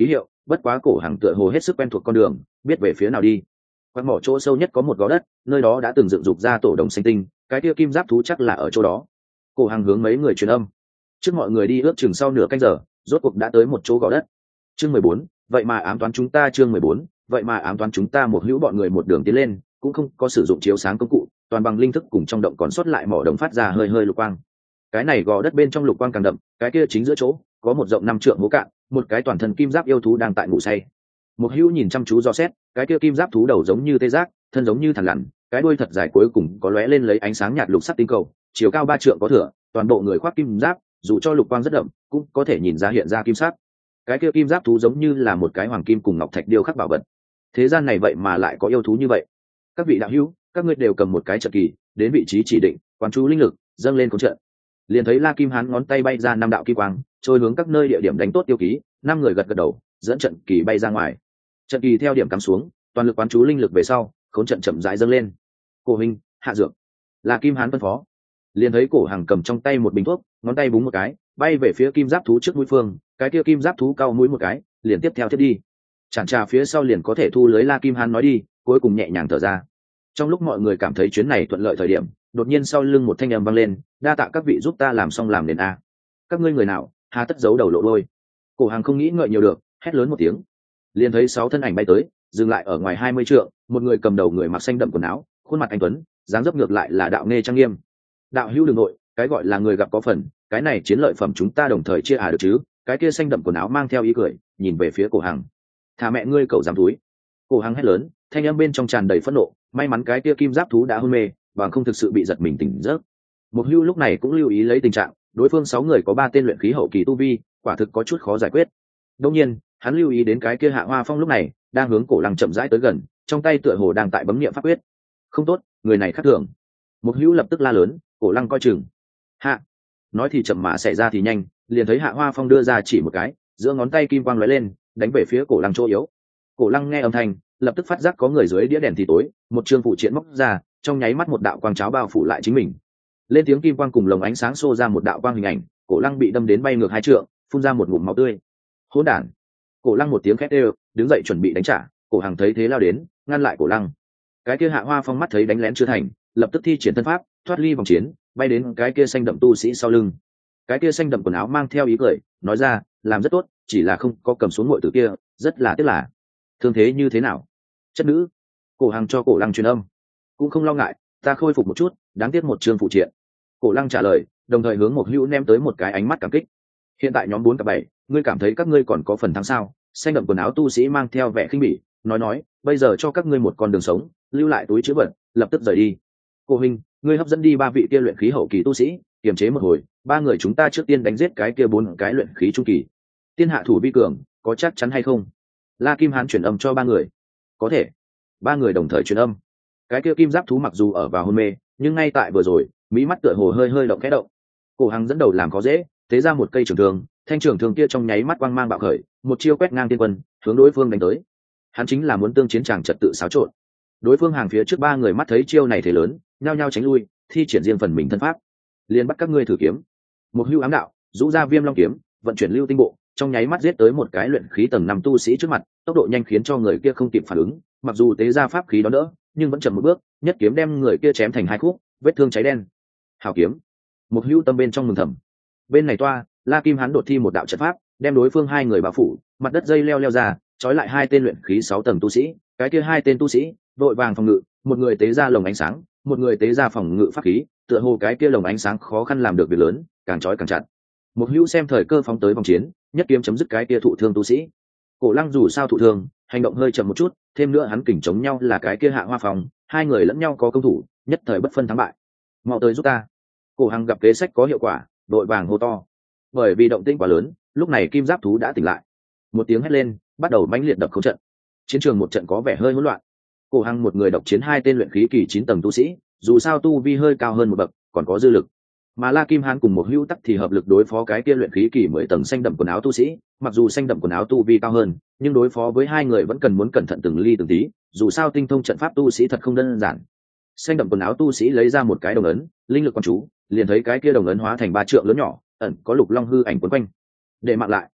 [SPEAKER 1] bất quá cổ hàng tựa hồ hết sức quen thuộc con đường, biết về phía nào đi. Quạt mỏ chỗ sâu nhất có một gò đất, nơi đó đã từng dựng dục ra tổ đồng sinh tinh, cái kia kim giáp thú chắc là ở chỗ đó. Cổ hàng hướng mấy người truyền âm. Trước mọi người đi ước chừng sau nửa canh giờ, rốt cuộc đã tới một chỗ gò đất. Chương 14, vậy mà ám toán chúng ta. Chương 14, vậy mà ám toán chúng ta. Một hữu bọn người một đường tiến lên, cũng không có sử dụng chiếu sáng công cụ, toàn bằng linh thức cùng trong động còn sót lại mỏ đồng phát ra hơi hơi lục quang. Cái này gò đất bên trong lục quang càng đậm, cái kia chính giữa chỗ có một rộng 5 trượng hố cạn, một cái toàn thân kim giáp yêu thú đang tại ngủ say. Một hữu nhìn chăm chú dò xét, cái kia kim giáp thú đầu giống như tê giác, thân giống như thằn lằn, cái đuôi thật dài cuối cùng có lóe lên lấy ánh sáng nhạt lục sắc tinh cầu, chiều cao 3 trượng có thừa, toàn bộ người khoác kim giáp, dù cho lục quang rất đậm, cũng có thể nhìn ra hiện ra kim sắc. Cái kia kim giáp thú giống như là một cái hoàng kim cùng ngọc thạch điêu khắc bảo vật. Thế gian này vậy mà lại có yêu thú như vậy. Các vị đạo hữu, các ngươi đều cầm một cái trận kỳ, đến vị trí chỉ định, quán chú linh lực, dâng lên cuốn trận. Liền thấy La Kim Hán ngón tay bay ra 5 đạo kim quang, trôi hướng các nơi địa điểm đánh tốt tiêu ký, 5 người gật gật đầu, dẫn trận kỳ bay ra ngoài. Trận kỳ theo điểm cắm xuống, toàn lực quán chú linh lực về sau, khốn trận chậm rãi dâng lên. Cổ huynh, hạ dược. La Kim Hán phân phó. Liền thấy cổ hàng cầm trong tay một bình thuốc, ngón tay búng một cái, bay về phía kim giáp thú trước mũi phương, cái kia kim giáp thú cau mũi một cái, liền tiếp theo tiếp đi. Chản trà phía sau liền có thể thu lưới. La Kim Hán nói đi, cuối cùng nhẹ nhàng thở ra. Trong lúc mọi người cảm thấy chuyến này thuận lợi thời điểm, đột nhiên sau lưng một thanh âm vang lên, đa tạ các vị giúp ta làm xong làm đến a. Các ngươi người nào, hà tất giấu đầu lộ đôi. Cổ hàng không nghĩ ngợi nhiều được, hét lớn một tiếng. Liền thấy 6 thân ảnh bay tới, dừng lại ở ngoài 20 trượng, một người cầm đầu người mặc xanh đậm quần áo, khuôn mặt anh tuấn, dáng dấp ngược lại là đạo nghe trang nghiêm. Đạo hữu đường nội, cái gọi là người gặp có phần, cái này chiến lợi phẩm chúng ta đồng thời chia được chứ? Cái kia xanh đậm quần áo mang theo ý cười, nhìn về phía cổ hàng. Thả mẹ ngươi cẩu dám túi. Cổ hàng hét lớn, thanh âm bên trong tràn đầy phẫn nộ, may mắn cái kia kim giáp thú đã hôn mê, bằng không thực sự bị giật mình tỉnh giấc. Một hưu lúc này cũng lưu ý lấy tình trạng, đối phương 6 người có 3 tên luyện khí hậu kỳ tu vi, quả thực có chút khó giải quyết. Đương nhiên, hắn lưu ý đến cái kia Hạ Hoa Phong lúc này đang hướng cổ lăng chậm rãi tới gần, trong tay tựa hồ đang tại bấm niệm pháp quyết. Không tốt, người này khác thường. Một hữu lập tức la lớn, cổ lăng coi chừng. Hạ. Nói thì chậm mà xảy ra thì nhanh, liền thấy Hạ Hoa Phong đưa ra chỉ một cái, giữa ngón tay kim quang lóe lên, đánh về phía cổ lăng chỗ yếu. Cổ lăng nghe âm thanh, lập tức phát giác có người dưới đĩa đèn thì tối, một chương phụ triện móc ra, trong nháy mắt một đạo quang cháo bao phủ lại chính mình. Lên tiếng kim quang cùng lồng ánh sáng xô ra một đạo quang hình ảnh, cổ lăng bị đâm đến bay ngược 2 trượng, phun ra một ngụm máu tươi. Hỗn đản. Cổ lăng một tiếng khét đều, đứng dậy chuẩn bị đánh trả, cổ hàng thấy thế lao đến, ngăn lại cổ lăng. Cái kia Hạ Hoa Phong mắt thấy đánh lén chưa thành, lập tức thi triển thân pháp, thoát ly vòng chiến, bay đến cái kia xanh đậm tu sĩ sau lưng. Cái kia xanh đậm quần áo mang theo ý cười, nói ra, làm rất tốt, chỉ là không có cầm xuống muội tử kia, rất là tiếc là. Thương thế như thế nào? Chất nữ. Cổ hàng cho cổ lăng truyền âm. Cũng không lo ngại, ta khôi phục một chút, đáng tiếc một chương phụ triện. Cổ lăng trả lời, đồng thời hướng một hữu ném tới một cái ánh mắt cảm kích. Hiện tại nhóm 4 cặp 7, ngươi cảm thấy các ngươi còn có phần thắng sao? Xanh đậm quần áo tu sĩ mang theo vẻ khinh bỉ, nói, bây giờ cho các ngươi một con đường sống, lưu lại túi chứa vật, lập tức rời đi. Cô huynh, ngươi hấp dẫn đi 3 vị kia luyện khí hậu kỳ tu sĩ, kiềm chế một hồi, 3 người chúng ta trước tiên đánh giết cái kia 4 cái luyện khí trung kỳ. Tiên hạ thủ vi cường, có chắc chắn hay không? La Kim Hán truyền âm cho 3 người. Có thể. 3 người đồng thời truyền âm. Cái kia kim giáp thú mặc dù ở vào hôn mê, nhưng ngay tại vừa rồi, mí mắt tựa hồ hơi hơi động khẽ động. Cổ Hằng dẫn đầu làm có dễ, tế ra một cây trường thương, thanh trường thương kia trong nháy mắt quang mang bạo khởi, một chiêu quét ngang tiên quân, hướng đối phương đánh tới. Hắn chính là muốn tương chiến tràng trật tự xáo trộn. Đối phương hàng phía trước 3 người mắt thấy chiêu này thế lớn, nhao nhao tránh lui, thi triển riêng phần mình thân pháp. Liền bắt các ngươi thử kiếm. Một hưu ám đạo, rũ ra Viêm Long kiếm, vận chuyển lưu tinh bộ, trong nháy mắt giết tới một cái luyện khí tầng 5 tu sĩ trước mặt, tốc độ nhanh khiến cho người kia không kịp phản ứng, mặc dù tế ra pháp khí đó đỡ, nhưng vẫn chậm một bước, nhất kiếm đem người kia chém thành 2 khúc, vết thương cháy đen. Hảo kiếm. Một hưu tâm bên trong mừng thầm. Bên này toa, La Kim Hán đột thi một đạo trận pháp, đem đối phương 2 người bao phủ, mặt đất dây leo ra, trói lại 2 tên luyện khí 6 tầng tu sĩ, cái kia 2 tên tu sĩ vội vàng phòng ngự, một người tế ra lồng ánh sáng, một người tế ra phòng ngự pháp khí, tựa hồ cái kia lồng ánh sáng khó khăn làm được việc lớn, càng trói càng chặt. Một hữu xem thời cơ phóng tới vòng chiến, nhất kiếm chấm dứt cái kia thụ thương tu sĩ. Cổ Lăng dù sao thụ thương, hành động hơi chậm một chút, thêm nữa hắn kình chống nhau là cái kia Hạ Hoa Phong, 2 người lẫn nhau có công thủ, nhất thời bất phân thắng bại. Mau tới giúp ta. Cổ Hằng gặp kế sách có hiệu quả, đội vàng hô to. Bởi vì động tĩnh quá lớn, lúc này kim giáp thú đã tỉnh lại. Một tiếng hét lên, bắt đầu mãnh liệt đập khống trận. Chiến trường một trận có vẻ hơi hỗn loạn. Cổ Hằng một người độc chiến 2 tên luyện khí kỳ 9 tầng tu sĩ, dù sao tu vi hơi cao hơn một bậc, còn có dư lực. Mà La Kim Hán cùng một hữu tắc thì hợp lực đối phó cái kia luyện khí kỳ 10 tầng xanh đậm quần áo tu sĩ, mặc dù xanh đậm quần áo tu vi cao hơn, nhưng đối phó với 2 người vẫn cần muốn cẩn thận từng ly từng tí, dù sao tinh thông trận pháp tu sĩ thật không đơn giản. Xanh đậm quần áo tu sĩ lấy ra một cái đồng ấn, linh lực quan chú, liền thấy cái kia đồng ấn hóa thành 3 trượng lớn nhỏ, ẩn có lục long hư ảnh quấn quanh. Để mạng lại.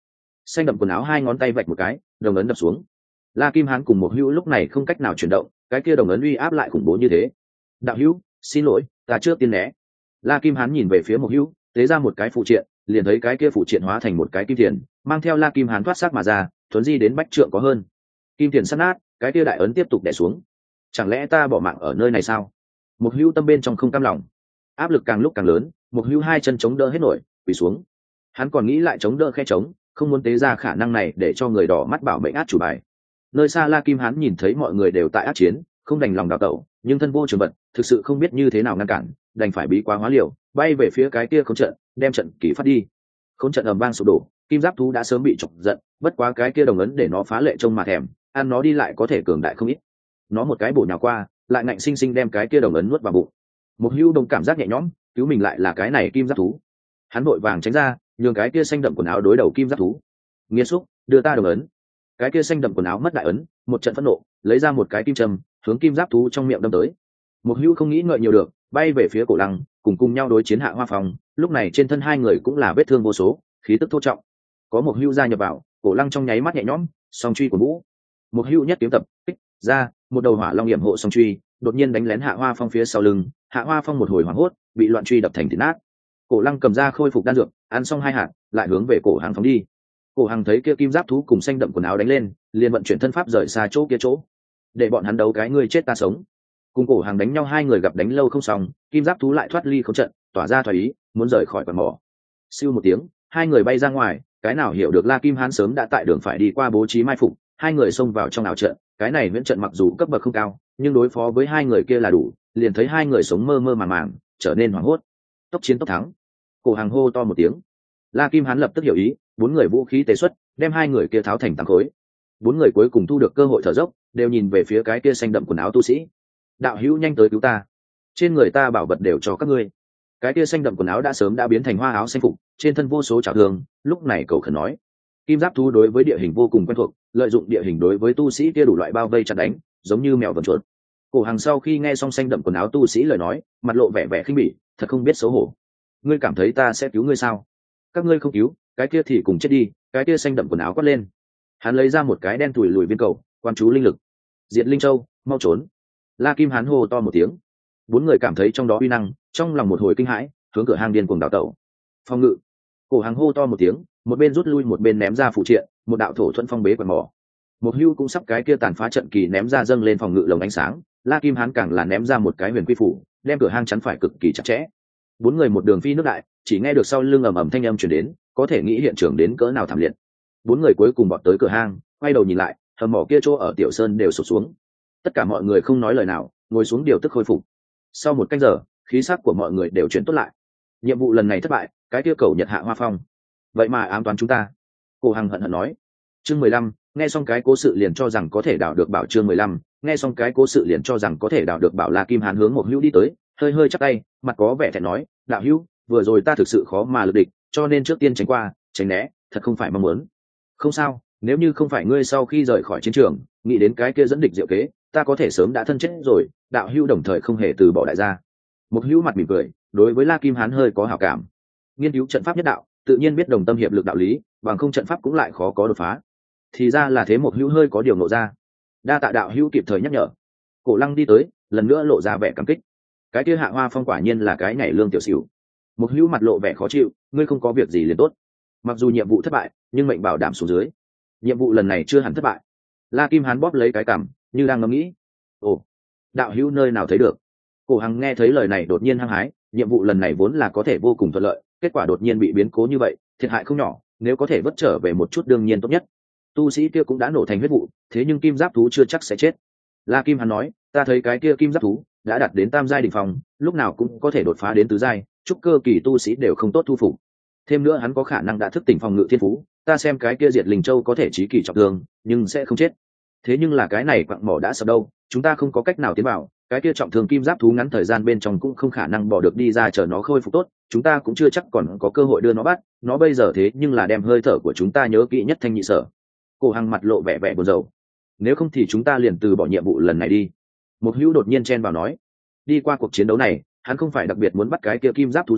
[SPEAKER 1] Xanh đậm quần áo hai ngón tay vạch một cái, đồng ấn đập xuống. La Kim Hán cùng một hữu lúc này không cách nào chuyển động, cái kia đồng ấn uy áp lại khủng bố như thế. Đạo hữu, xin lỗi, ta trước tiên né. La Kim Hán nhìn về phía một hữu, tế ra một cái phụ triện, liền thấy cái kia phụ triện hóa thành một cái kim tiền, mang theo La Kim Hán thoát xác mà ra, thuấn di đến bách trượng có hơn. Kim tiền sát nát, cái kia đại ấn tiếp tục đè xuống. Chẳng lẽ ta bỏ mạng ở nơi này sao? Một hữu tâm bên trong không cam lòng, áp lực càng lúc càng lớn, một hữu hai chân chống đỡ hết nổi, quỳ xuống. Hắn còn nghĩ lại chống đỡ khe chống, không muốn tế ra khả năng này để cho người đỏ mắt bảo mệnh át chủ bài. Nơi xa La Kim Hán nhìn thấy mọi người đều tại ác chiến, không đành lòng đào tẩu, nhưng thân vô trường vật, thực sự không biết như thế nào ngăn cản, đành phải bí quá hóa liều, bay về phía cái kia khốn trận, đem trận kỳ phát đi. Khốn trận ầm vang sụp đổ, kim giáp thú đã sớm bị chọc giận, bất quá cái kia đồng ấn để nó phá lệ trông mà thèm, ăn nó đi lại có thể cường đại không ít. Nó một cái bổ nhào qua, lại ngạnh sinh sinh đem cái kia đồng ấn nuốt vào bụng. Một hưu đồng cảm giác nhẹ nhõm, cứu mình lại là cái này kim giáp thú. Hắn vội vàng tránh ra, nhường cái kia xanh đậm quần áo đối đầu kim giáp thú. Nghiệt xúc, đưa ta đồng ấn. Cái kia xanh đậm quần áo mất đại ấn, một trận phẫn nộ, lấy ra một cái kim châm, hướng kim giáp thú trong miệng đâm tới. Một hưu không nghĩ ngợi nhiều được, bay về phía cổ lăng, cùng nhau đối chiến Hạ Hoa Phong. Lúc này trên thân hai người cũng là vết thương vô số, khí tức thô trọng. Có một hưu gia nhập vào, cổ lăng trong nháy mắt nhẹ nhõm, song truy của vũ. Một hưu nhất kiếm tập kích ra, một đầu hỏa long hiểm hộ song truy, đột nhiên đánh lén Hạ Hoa Phong phía sau lưng. Hạ Hoa Phong một hồi hoảng hốt, bị loạn truy đập thành thịt nát. Cổ lăng cầm ra khôi phục đan dược, ăn xong hai hạt, lại hướng về cổ hàng phóng đi. Cổ hàng thấy kia kim giáp thú cùng xanh đậm quần áo đánh lên, liền vận chuyển thân pháp rời xa chỗ kia chỗ, để bọn hắn đấu cái ngươi chết ta sống. Cùng cổ hàng đánh nhau hai người gặp đánh lâu không xong, kim giáp thú lại thoát ly không trận, tỏa ra thoái ý, muốn rời khỏi quần mỏ. Siêu một tiếng, hai người bay ra ngoài, cái nào hiểu được La Kim Hán sớm đã tại đường phải đi qua bố trí mai phục, hai người xông vào trong ảo trận. Cái này viễn trận mặc dù cấp bậc không cao, nhưng đối phó với hai người kia là đủ. Liền thấy hai người sống mơ mơ màng màng, trở nên hoảng hốt. Tốc chiến tốc thắng. Cổ hàng hô to một tiếng. La Kim Hán lập tức hiểu ý, bốn người vũ khí tế xuất, đem hai người kia tháo thành tám khối. Bốn người cuối cùng thu được cơ hội thở dốc, đều nhìn về phía cái kia xanh đậm quần áo tu sĩ. Đạo hữu nhanh tới cứu ta, trên người ta bảo vật đều cho các ngươi. Cái kia xanh đậm quần áo đã sớm đã biến thành hoa áo xanh phục, trên thân vô số trào thương, lúc này cầu khẩn nói. Kim giáp thú đối với địa hình vô cùng quen thuộc, lợi dụng địa hình đối với tu sĩ kia đủ loại bao vây chặt đánh, giống như mèo vờn chuột. Cổ hàng sau khi nghe xong xanh đậm quần áo tu sĩ lời nói, mặt lộ vẻ vẻ khinh bỉ, thật không biết xấu hổ. Ngươi cảm thấy ta sẽ cứu ngươi sao? Các ngươi không cứu, cái kia thì cùng chết đi. Cái kia xanh đậm quần áo quát lên. Hắn lấy ra một cái đen tủi lùi viên cầu, quan chú linh lực. Diệt Linh Châu, mau trốn. La Kim Hán hô to một tiếng. Bốn người cảm thấy trong đó uy năng, trong lòng một hồi kinh hãi, hướng cửa hang điên cuồng đào tẩu. Phong ngự. Cổ hàng hô to một tiếng, một bên rút lui một bên ném ra phụ triện, một đạo thổ thuẫn phong bế quần mỏ. Một hưu cũng sắp cái kia tàn phá trận kỳ ném ra dâng lên phòng ngự lồng ánh sáng. La Kim Hán càng là ném ra một cái huyền quy phủ, đem cửa hang chắn phải cực kỳ chặt chẽ. Bốn người một đường phi nước đại, chỉ nghe được sau lưng ầm ầm thanh âm truyền đến, có thể nghĩ hiện trường đến cỡ nào thảm liệt. Bốn người cuối cùng bọt tới cửa hang, quay đầu nhìn lại, hầm mỏ kia chỗ ở Tiểu Sơn đều sụp xuống. Tất cả mọi người không nói lời nào, ngồi xuống điều tức khôi phục. Sau một canh giờ, khí sắc của mọi người đều chuyển tốt lại. Nhiệm vụ lần này thất bại, cái kia cầu Nhật Hạ Hoa Phong, vậy mà ám toán chúng ta. Cổ Hằng hận hận nói. Chương 15, nghe xong cái cố sự liền cho rằng có thể đào được bảo. Chương 15, nghe xong cái cố sự liền cho rằng có thể đào được bảo. La Kim Hán hướng một hữu đi tới, hơi hơi chắp tay, mặt có vẻ thẹn nói, đạo hữu, vừa rồi ta thực sự khó mà lực địch, cho nên trước tiên tránh qua, tránh né, thật không phải mong muốn. Không sao, nếu như không phải ngươi sau khi rời khỏi chiến trường, nghĩ đến cái kia dẫn địch diệu kế, ta có thể sớm đã thân chết rồi. Đạo hữu đồng thời không hề từ bỏ đại gia. Một hữu mặt mỉm cười, đối với La Kim Hán hơi có hảo cảm. Nghiên cứu trận pháp nhất đạo, tự nhiên biết đồng tâm hiệp lực đạo lý, bằng không trận pháp cũng lại khó có đột phá. Thì ra là thế. Một hữu hơi có điều nộ ra. Đa tạ đạo hữu kịp thời nhắc nhở. Cổ Lăng đi tới, lần nữa lộ ra vẻ cảm kích. Cái kia Hạ Hoa Phong quả nhiên là cái nhảy lương tiểu xỉu. Một hữu mặt lộ vẻ khó chịu, ngươi không có việc gì liền tốt. Mặc dù nhiệm vụ thất bại, nhưng mệnh bảo đảm xuống dưới. Nhiệm vụ lần này chưa hẳn thất bại. La Kim Hán bóp lấy cái cằm, như đang ngẫm nghĩ. Ồ, đạo hữu nơi nào thấy được? Cổ Hằng nghe thấy lời này đột nhiên hăng hái, nhiệm vụ lần này vốn là có thể vô cùng thuận lợi, kết quả đột nhiên bị biến cố như vậy, thiệt hại không nhỏ, nếu có thể vớt trở về một chút đương nhiên tốt nhất. Tu sĩ kia cũng đã nổ thành huyết vụ, thế nhưng kim giáp thú chưa chắc sẽ chết. La Kim Hán nói, ta thấy cái kia kim giáp thú đã đạt đến tam giai đỉnh phong, lúc nào cũng có thể đột phá đến tứ giai, trúc cơ kỳ tu sĩ đều không tốt thu phục. Thêm nữa hắn có khả năng đã thức tỉnh phòng ngự thiên phú, ta xem cái kia Diệt Linh Châu có thể chí kỳ trọng thương, nhưng sẽ không chết. Thế nhưng là cái này quặng mỏ đã sập đâu, chúng ta không có cách nào tiến vào, cái kia trọng thương kim giáp thú ngắn thời gian bên trong cũng không khả năng bỏ được đi ra chờ nó khôi phục tốt, chúng ta cũng chưa chắc còn có cơ hội đưa nó bắt, nó bây giờ thế nhưng là đem hơi thở của chúng ta nhớ kỹ nhất thanh nhị sở. Cổ Hằng mặt lộ vẻ vẻ buồn rầu. Nếu không thì chúng ta liền từ bỏ nhiệm vụ lần này đi. Một hữu đột nhiên chen vào nói, đi qua cuộc chiến đấu này, hắn không phải đặc biệt muốn bắt cái kia kim giáp thú rồi,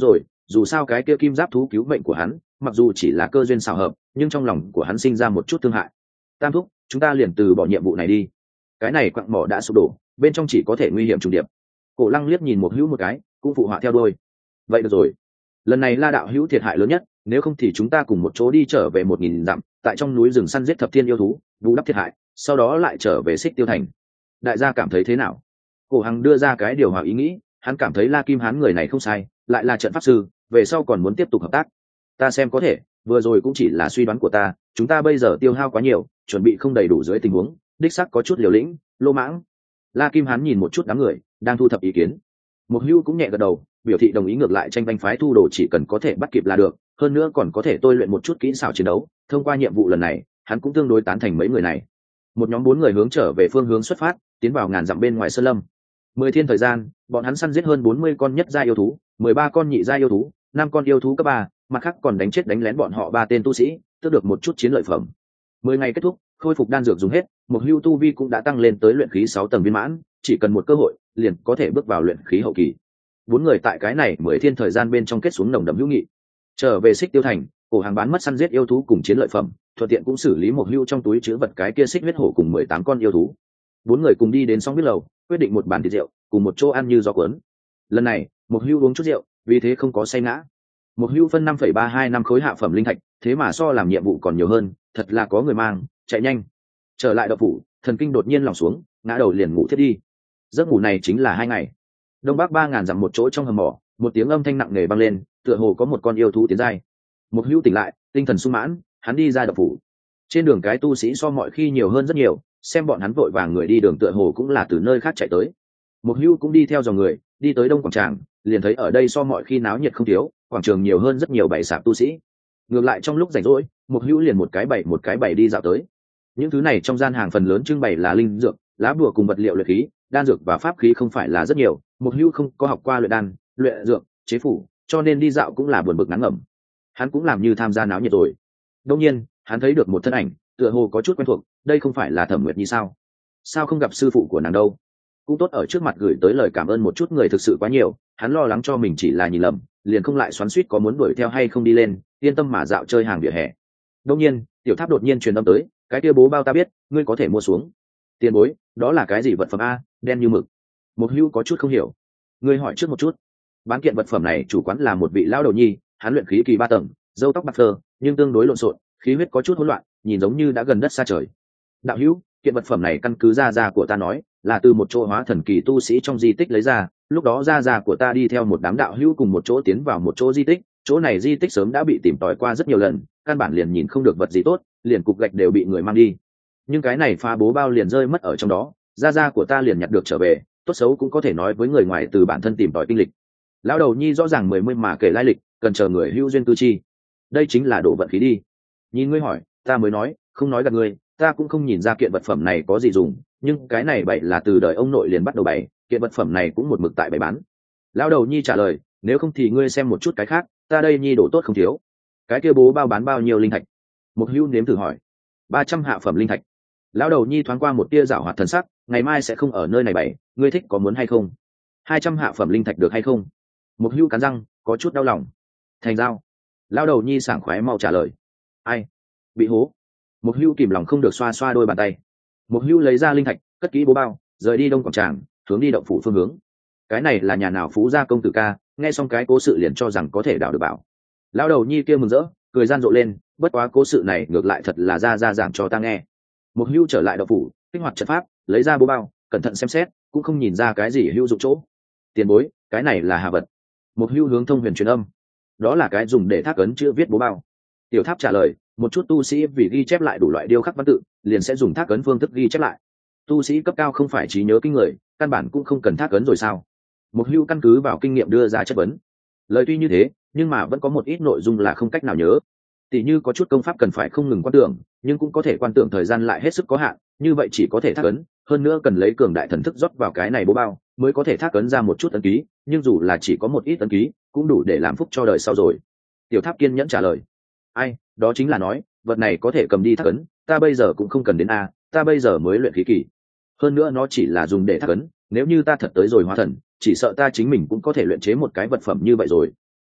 [SPEAKER 1] dù sao cái kia kim giáp thú cứu mệnh của hắn mặc dù chỉ là cơ duyên xào hợp, nhưng trong lòng của hắn sinh ra một chút thương hại. Tam thúc, chúng ta liền từ bỏ nhiệm vụ này đi, cái này quặng mỏ đã sụp đổ, bên trong chỉ có thể nguy hiểm trùng điệp. Cổ Lăng liếc nhìn một hữu một cái, cũng phụ họa theo đôi. Vậy được rồi, lần này La đạo hữu thiệt hại lớn nhất, nếu không thì chúng ta cùng một chỗ đi trở về 1000 dặm, tại trong núi rừng săn giết thập thiên yêu thú, bù đắp thiệt hại, sau đó lại trở về Xích Tiêu thành. Đại gia cảm thấy thế nào? Cổ Hằng đưa ra cái điều hòa ý nghĩ, hắn cảm thấy La Kim Hán người này không sai, lại là trận pháp sư, về sau còn muốn tiếp tục hợp tác. Ta xem có thể, vừa rồi cũng chỉ là suy đoán của ta, chúng ta bây giờ tiêu hao quá nhiều, chuẩn bị không đầy đủ dưới tình huống, đích xác có chút liều lĩnh, lô mãng. La Kim Hán nhìn một chút đám người đang thu thập ý kiến, Một Hưu cũng nhẹ gật đầu, biểu thị đồng ý, ngược lại tranh banh phái thu đồ chỉ cần có thể bắt kịp là được, hơn nữa còn có thể tôi luyện một chút kỹ xảo chiến đấu. Thông qua nhiệm vụ lần này, hắn cũng tương đối tán thành mấy người này. Một nhóm 4 người hướng trở về phương hướng xuất phát, tiến vào ngàn dặm bên ngoài sơn lâm. 10 thiên thời gian, bọn hắn săn giết hơn 40 con nhất gia yêu thú, 13 con nhị gia yêu thú, 5 con yêu thú cấp 3, mặt khác còn đánh chết đánh lén bọn họ 3 tên tu sĩ, tước được một chút chiến lợi phẩm. 10 ngày kết thúc, khôi phục đan dược dùng hết, Một Hưu tu vi cũng đã tăng lên tới luyện khí 6 tầng viên mãn, chỉ cần một cơ hội, liền có thể bước vào luyện khí hậu kỳ. 4 người tại cái này 10 thiên thời gian bên trong kết xuống nồng đậm hữu nghị. Trở về Xích Tiêu thành, Cổ Hàng bán mất săn giết yêu thú cùng chiến lợi phẩm, thuận tiện cũng xử lý Một Hưu trong túi chứa vật cái kia xích huyết hổ cùng 18 con yêu thú. 4 người cùng đi đến Song Biết lầu, quyết định một bàn thịt rượu, cùng một chỗ ăn như gió cuốn. Lần này, Một Hưu uống chút rượu, vì thế không có say ngã. Một Hưu phân 5,32 năm khối hạ phẩm linh thạch, thế mà so làm nhiệm vụ còn nhiều hơn, thật là có người mang, chạy nhanh. Trở lại đậu phủ, thần kinh đột nhiên lỏng xuống, ngã đầu liền ngủ thiết đi. Giấc ngủ này chính là 2 ngày. Đông bắc 3000 dặm một chỗ trong hầm mỏ, một tiếng âm thanh nặng nề vang lên, tựa hồ có một con yêu thú tiến giai. Một Hưu tỉnh lại, tinh thần sung mãn, hắn đi ra đậu phủ. Trên đường cái tu sĩ so mọi khi nhiều hơn rất nhiều, xem bọn hắn vội vàng người đi đường tựa hồ cũng là từ nơi khác chạy tới. Một Hưu cũng đi theo dòng người, đi tới đông quảng tràng, liền thấy ở đây so mọi khi náo nhiệt không thiếu, quảng trường nhiều hơn rất nhiều bày sạp tu sĩ. Ngược lại trong lúc rảnh rỗi, Một Hưu liền một cái bày đi dạo tới. Những thứ này trong gian hàng phần lớn trưng bày là linh dược, lá bùa cùng vật liệu luyện khí, đan dược và pháp khí không phải là rất nhiều. Một Hưu không có học qua luyện đan, luyện dược, chế phủ, cho nên đi dạo cũng là buồn bực ngắn ngẩm. Hắn cũng làm như tham gia náo nhiệt rồi. Đương nhiên, hắn thấy được một thân ảnh, tựa hồ có chút quen thuộc, đây không phải là Thẩm Nguyệt Nhi sao? Sao không gặp sư phụ của nàng đâu? Cũng tốt ở trước mặt gửi tới lời cảm ơn một chút người thực sự quá nhiều, hắn lo lắng cho mình chỉ là nhìn lầm, liền không lại xoắn xuýt có muốn đuổi theo hay không đi lên, yên tâm mà dạo chơi hàng vỉa hè. Đương nhiên, Tiểu Tháp đột nhiên truyền âm tới, cái kia bố bao ta biết, ngươi có thể mua xuống. Tiền bối, đó là cái gì vật phẩm a, đen như mực. Một Hưu có chút không hiểu. Ngươi hỏi trước một chút. Bán kiện vật phẩm này chủ quán là một vị lão đầu nhi, hắn luyện khí kỳ 3 tầng, râu tóc bạc phơ, nhưng tương đối lộn xộn, khí huyết có chút hỗn loạn, nhìn giống như đã gần đất xa trời. Đạo hữu, kiện vật phẩm này căn cứ gia của ta nói, là từ một chỗ hóa thần kỳ tu sĩ trong di tích lấy ra, lúc đó gia của ta đi theo một đám đạo hữu cùng một chỗ tiến vào một chỗ di tích, chỗ này di tích sớm đã bị tìm tòi qua rất nhiều lần, căn bản liền nhìn không được vật gì tốt, liền cục gạch đều bị người mang đi. Nhưng cái này pha bố bao liền rơi mất ở trong đó, gia của ta liền nhặt được trở về, tốt xấu cũng có thể nói với người ngoài từ bản thân tìm tòi kinh lịch. Lão đầu nhi rõ ràng mười mươi mà kể lai lịch, cần chờ người hữu duyên tư chi. Đây chính là đổ vận khí đi. Nhìn ngươi hỏi, ta mới nói, không nói gạt ngươi, ta cũng không nhìn ra kiện vật phẩm này có gì dùng, nhưng cái này bậy là từ đời ông nội liền bắt đầu bày, kiện vật phẩm này cũng một mực tại bày bán. Lão đầu nhi trả lời, nếu không thì ngươi xem một chút cái khác, ta đây nhi đổ tốt không thiếu. Cái kia bố bao bán bao nhiêu linh thạch? Một hữu nếm thử hỏi. 300 hạ phẩm linh thạch. Lão đầu nhi thoáng qua một tia giảo hoạt thần sắc, ngày mai sẽ không ở nơi này bày, ngươi thích có muốn hay không? 200 hạ phẩm linh thạch được hay không? Một hữu cắn răng, có chút đau lòng. Thành giao. Lão đầu nhi sảng khoái mau trả lời. Ai? Bị hố. Một hữu kìm lòng không được xoa xoa đôi bàn tay. Một hữu lấy ra linh thạch, cất kỹ bố bao, rời đi đông quảng tràng, hướng đi động phủ phương hướng. Cái này là nhà nào phú gia công tử ca, nghe xong cái cố sự liền cho rằng có thể đảo được bảo. Lão đầu nhi kia mừng rỡ, cười gian rộ lên, bất quá cố sự này ngược lại thật là ra giảng cho ta nghe. Một hữu trở lại động phủ, kích hoạt trận pháp, lấy ra bố bao, cẩn thận xem xét, cũng không nhìn ra cái gì hữu dụng chỗ. Tiền bối, cái này là hà vật. Một hữu hướng thông huyền truyền âm, đó là cái dùng để thác ấn chữ viết bố bao. Tiểu Tháp trả lời, một chút tu sĩ vì ghi chép lại đủ loại điêu khắc văn tự, liền sẽ dùng thác ấn phương thức ghi chép lại. Tu sĩ cấp cao không phải trí nhớ kinh người, căn bản cũng không cần thác ấn rồi sao? Một hữu căn cứ vào kinh nghiệm đưa ra chất vấn. Lời tuy như thế, nhưng mà vẫn có một ít nội dung là không cách nào nhớ. Tỷ như có chút công pháp cần phải không ngừng quan tưởng, nhưng cũng có thể quan tưởng thời gian lại hết sức có hạn, như vậy chỉ có thể thác ấn, hơn nữa cần lấy cường đại thần thức rót vào cái này bố bao, mới có thể thác ấn ra một chút ấn ký, nhưng dù là chỉ có một ít ấn ký, cũng đủ để làm phúc cho đời sau rồi. Tiểu Tháp kiên nhẫn trả lời. Ai, đó chính là nói, vật này có thể cầm đi thác ấn, ta bây giờ cũng không cần đến a, ta bây giờ mới luyện khí kỳ. Hơn nữa nó chỉ là dùng để thác ấn, nếu như ta thật tới rồi hóa thần, chỉ sợ ta chính mình cũng có thể luyện chế một cái vật phẩm như vậy rồi.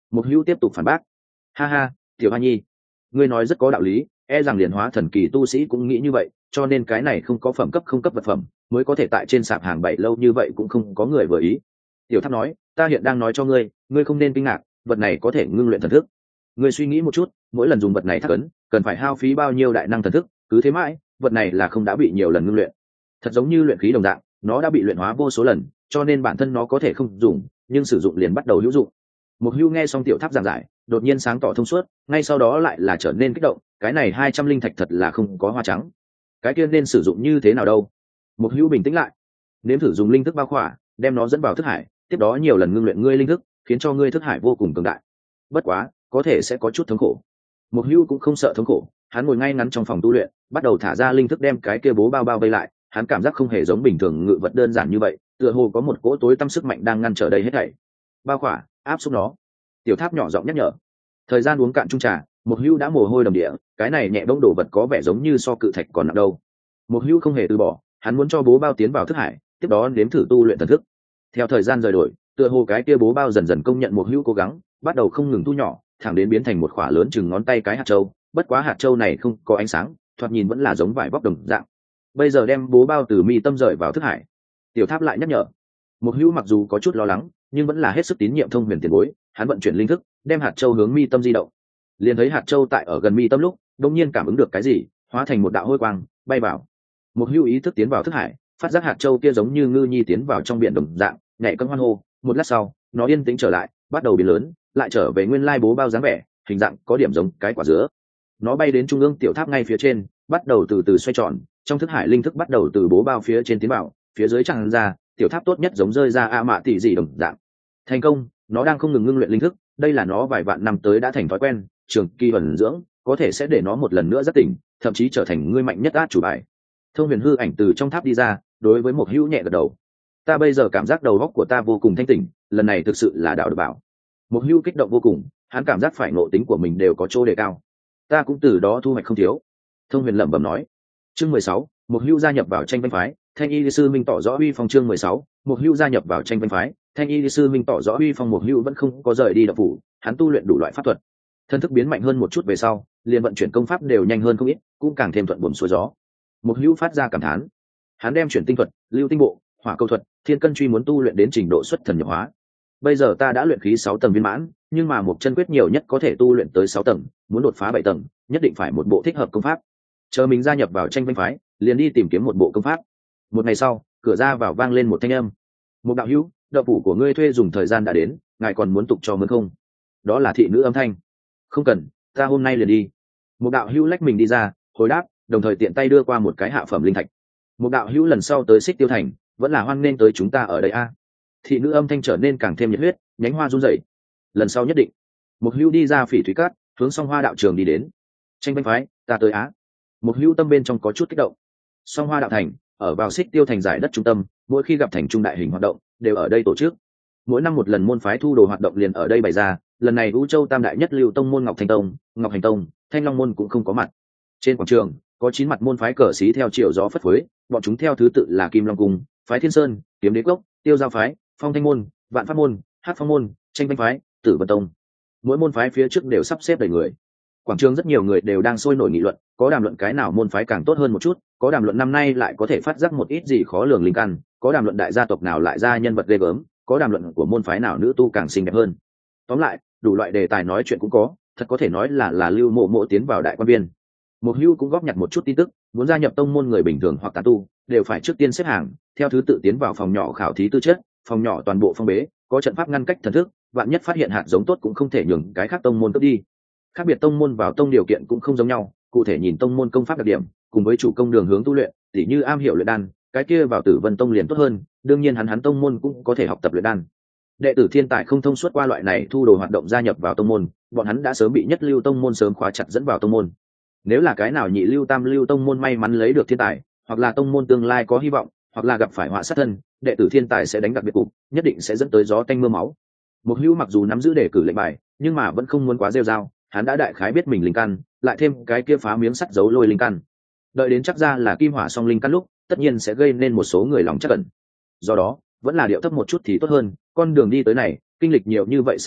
[SPEAKER 1] Mục Hữu tiếp tục phản bác. Ha ha, Tiểu Hoa Nhi, ngươi nói rất có đạo lý, e rằng liền hóa thần kỳ tu sĩ cũng nghĩ như vậy, cho nên cái này không có phẩm cấp không cấp vật phẩm mới có thể tại trên sạp hàng bày lâu như vậy cũng không có người vừa ý. Tiểu Tháp nói, ta hiện đang nói cho ngươi, ngươi không nên kinh ngạc, vật này có thể ngưng luyện thần thức. Ngươi suy nghĩ một chút, mỗi lần dùng vật này thắc ấn cần phải hao phí bao nhiêu đại năng thần thức, cứ thế mãi, vật này là không đã bị nhiều lần ngưng luyện. Thật giống như luyện khí đồng dạng, nó đã bị luyện hóa vô số lần, cho nên bản thân nó có thể không dùng, nhưng sử dụng liền bắt đầu hữu dụng. Mục Hưu nghe xong Tiểu Tháp giảng giải, đột nhiên sáng tỏ thông suốt, ngay sau đó lại là trở nên kích động, cái này 200 linh thạch thật là không có hoa trắng. Cái kia nên sử dụng như thế nào đâu? Mục Hưu bình tĩnh lại, nếm thử dùng linh thức bao khỏa, đem nó dẫn vào thức hải, tiếp đó nhiều lần ngưng luyện ngươi linh thức, khiến cho ngươi thức hải vô cùng cường đại. Bất quá, có thể sẽ có chút thống khổ. Mục Hưu cũng không sợ thống khổ, hắn ngồi ngay ngắn trong phòng tu luyện, bắt đầu thả ra linh thức đem cái kia bố bao bao vây lại, hắn cảm giác không hề giống bình thường ngự vật đơn giản như vậy, tựa hồ có một cỗ tối tăm sức mạnh đang ngăn trở đây hết thảy. Bao khỏa, áp xúc nó. Tiểu Tháp nhỏ giọng nhắc nhở. Thời gian uống cạn chung trà, Mục Hưu đã mồ hôi đầm địa, cái này nhẹ bông đổ vật có vẻ giống như so cự thạch còn nặng đâu. Mục Hưu không hề từ bỏ, hắn muốn cho bố bao tiến vào thức hải, tiếp đó nếm thử tu luyện thần thức. Theo thời gian rời đổi, tựa hồ cái kia bố bao dần dần công nhận Mục Hưu cố gắng, bắt đầu không ngừng thu nhỏ, thẳng đến biến thành một quả lớn chừng ngón tay cái hạt châu. Bất quá hạt châu này không có ánh sáng, thoạt nhìn vẫn là giống vải vóc đồng dạng. Bây giờ đem bố bao từ mi tâm rời vào thức hải. Tiểu Tháp lại nhắc nhở. Mục Hưu mặc dù có chút lo lắng, nhưng vẫn là hết sức tín nhiệm Thông Huyền tiền bối, hắn vận chuyển linh thức, đem hạt châu hướng mi tâm di động. Liền thấy hạt châu tại ở gần mi tâm lúc, đột nhiên cảm ứng được cái gì, hóa thành một đạo hôi quang, bay vào. Mục Hưu ý thức tiến vào thức hải, phát giác hạt châu kia giống như ngư nhi tiến vào trong biển đồng dạng, nhảy cân hoan hô. Một lát sau, nó yên tĩnh trở lại, bắt đầu biến lớn, lại trở về nguyên lai bố bao dáng vẻ, hình dạng có điểm giống cái quả dứa. Nó bay đến trung ương Tiểu Tháp ngay phía trên, bắt đầu từ từ xoay tròn, trong thức hải linh thức bắt đầu từ bố bao phía trên tiến vào, phía dưới tràn ra, Tiểu Tháp tốt nhất giống rơi ra a mạ tỷ gì đồng dạng. Thành công, nó đang không ngừng ngưng luyện linh thức, đây là nó vài vạn năm tới đã thành thói quen, trường kỳ ẩn dưỡng, có thể sẽ để nó một lần nữa giác tỉnh, thậm chí trở thành người mạnh nhất át chủ bài. Thông Huyền hư ảnh từ trong tháp đi ra, đối với Mục Hữu nhẹ gật đầu. Ta bây giờ cảm giác đầu óc của ta vô cùng thanh tỉnh, lần này thực sự là đạo được bảo. Mục Hữu kích động vô cùng, hắn cảm giác phải ngộ tính của mình đều có chỗ đề cao. Ta cũng từ đó thu hoạch không thiếu. Thông Huyền lẩm bẩm nói. Chương 16, Mục Hữu gia nhập vào tranh vanh phái, Thanh Y sư Minh tỏ rõ uy phong. Chương 16, Mục Hữu gia nhập vào tranh vanh phái, Thanh Y sư Minh tỏ rõ uy phong. Mục Hữu vẫn không có rời đi đạo phủ, hắn tu luyện đủ loại pháp thuật, thân thức biến mạnh hơn một chút về sau, liền vận chuyển công pháp đều nhanh hơn không ít, cũng càng thêm thuận buồm xuôi gió. Mục Hữu phát ra cảm thán, hắn đem chuyển tinh thuật, lưu tinh bộ, hỏa câu thuật, thiên cân truy muốn tu luyện đến trình độ xuất thần nhập hóa. Bây giờ ta đã luyện khí 6 tầng viên mãn, nhưng mà một chân quyết nhiều nhất có thể tu luyện tới 6 tầng, muốn đột phá 7 tầng, nhất định phải một bộ thích hợp công pháp. Chờ mình gia nhập vào tranh vanh phái, liền đi tìm kiếm một bộ công pháp. Một ngày sau, cửa ra vào vang lên một thanh âm. Một đạo hữu, đạo phủ của ngươi thuê dùng thời gian đã đến, ngài còn muốn tục cho mướn không? Đó là thị nữ âm thanh. Không cần, ta hôm nay liền đi. Một đạo hữu lách mình đi ra, hồi đáp, đồng thời tiện tay đưa qua một cái hạ phẩm linh thạch. Một đạo hữu lần sau tới Xích Tiêu Thành, vẫn là hoan nên tới chúng ta ở đây a. Thị nữ âm thanh trở nên càng thêm nhiệt huyết, nhánh hoa run rẩy. Lần sau nhất định. Một hữu đi ra Phỉ Thúy Cát, hướng Song Hoa đạo trường đi đến. Tranh vanh phái, ta tới á. Một hữu tâm bên trong có chút kích động. Song Hoa đạo thành, ở vào Xích Tiêu Thành giải đất trung tâm, mỗi khi gặp thành trung đại hình hoạt động, đều ở đây tổ chức. Mỗi năm một lần môn phái thu đồ hoạt động liền ở đây bày ra, lần này Vũ Châu tam đại nhất lưu tông môn Ngọc Thanh Tông, Ngọc Hành Tông, Thanh Long môn cũng không có mặt. Trên quảng trường, có 9 mặt môn phái cờ xí theo chiều gió phất phới, bọn chúng theo thứ tự là Kim Long cung, phái Thiên Sơn, Kiếm Đế Cốc, Tiêu Giao phái, Phong Thanh môn, Vạn Pháp môn, Hắc Phong môn, Tranh vanh phái, Tử Vân tông. Mỗi môn phái phía trước đều sắp xếp đầy người. Quảng trường rất nhiều người đều đang sôi nổi nghị luận, có đàm luận cái nào môn phái càng tốt hơn một chút, có đàm luận năm nay lại có thể phát giác một ít gì khó lường linh căn, có đàm luận đại gia tộc nào lại ra nhân vật ghê gớm, có đàm luận của môn phái nào nữ tu càng xinh đẹp hơn. Tóm lại, đủ loại đề tài nói chuyện cũng có, thật có thể nói là Lưu Mộ Mộ tiến vào đại quan viên. Một hưu cũng góp nhặt một chút tin tức, muốn gia nhập tông môn người bình thường hoặc tán tu, đều phải trước tiên xếp hàng, theo thứ tự tiến vào phòng nhỏ khảo thí tư chất, phòng nhỏ toàn bộ phong bế, có trận pháp ngăn cách thần thức, vạn nhất phát hiện hạt giống tốt cũng không thể nhường cái khác tông môn cướp đi. Khác biệt tông môn vào tông điều kiện cũng không giống nhau, cụ thể nhìn tông môn công pháp đặc điểm, cùng với chủ công đường hướng tu luyện, tỉ như am hiểu luyện đan, cái kia vào Tử Vân tông liền tốt hơn, đương nhiên hắn tông môn cũng có thể học tập luyện đan. Đệ tử thiên tài không thông suốt qua loại này thu đồ hoạt động gia nhập vào tông môn, bọn hắn đã sớm bị nhất lưu tông môn sớm khóa chặt dẫn vào tông môn. Nếu là cái nào nhị lưu tam lưu tông môn may mắn lấy được thiên tài, hoặc là tông môn tương lai có hy vọng, hoặc là gặp phải họa sát thân, đệ tử thiên tài sẽ đánh đặc biệt cục, nhất định sẽ dẫn tới gió tanh mưa máu. Một hữu mặc dù nắm giữ đề cử lệnh bài, nhưng mà vẫn không muốn quá rêu rao, hắn đã đại khái biết mình linh căn, lại thêm cái kia phá miếng sắt giấu lôi linh căn. Đợi đến chắc ra là kim hỏa song linh căn lúc, tất nhiên sẽ gây nên một số người lòng chắc ẩn. Do đó, vẫn là điệu thấp một chút thì tốt hơn, con đường đi tới này, kinh lịch nhiều như vậy sau đó,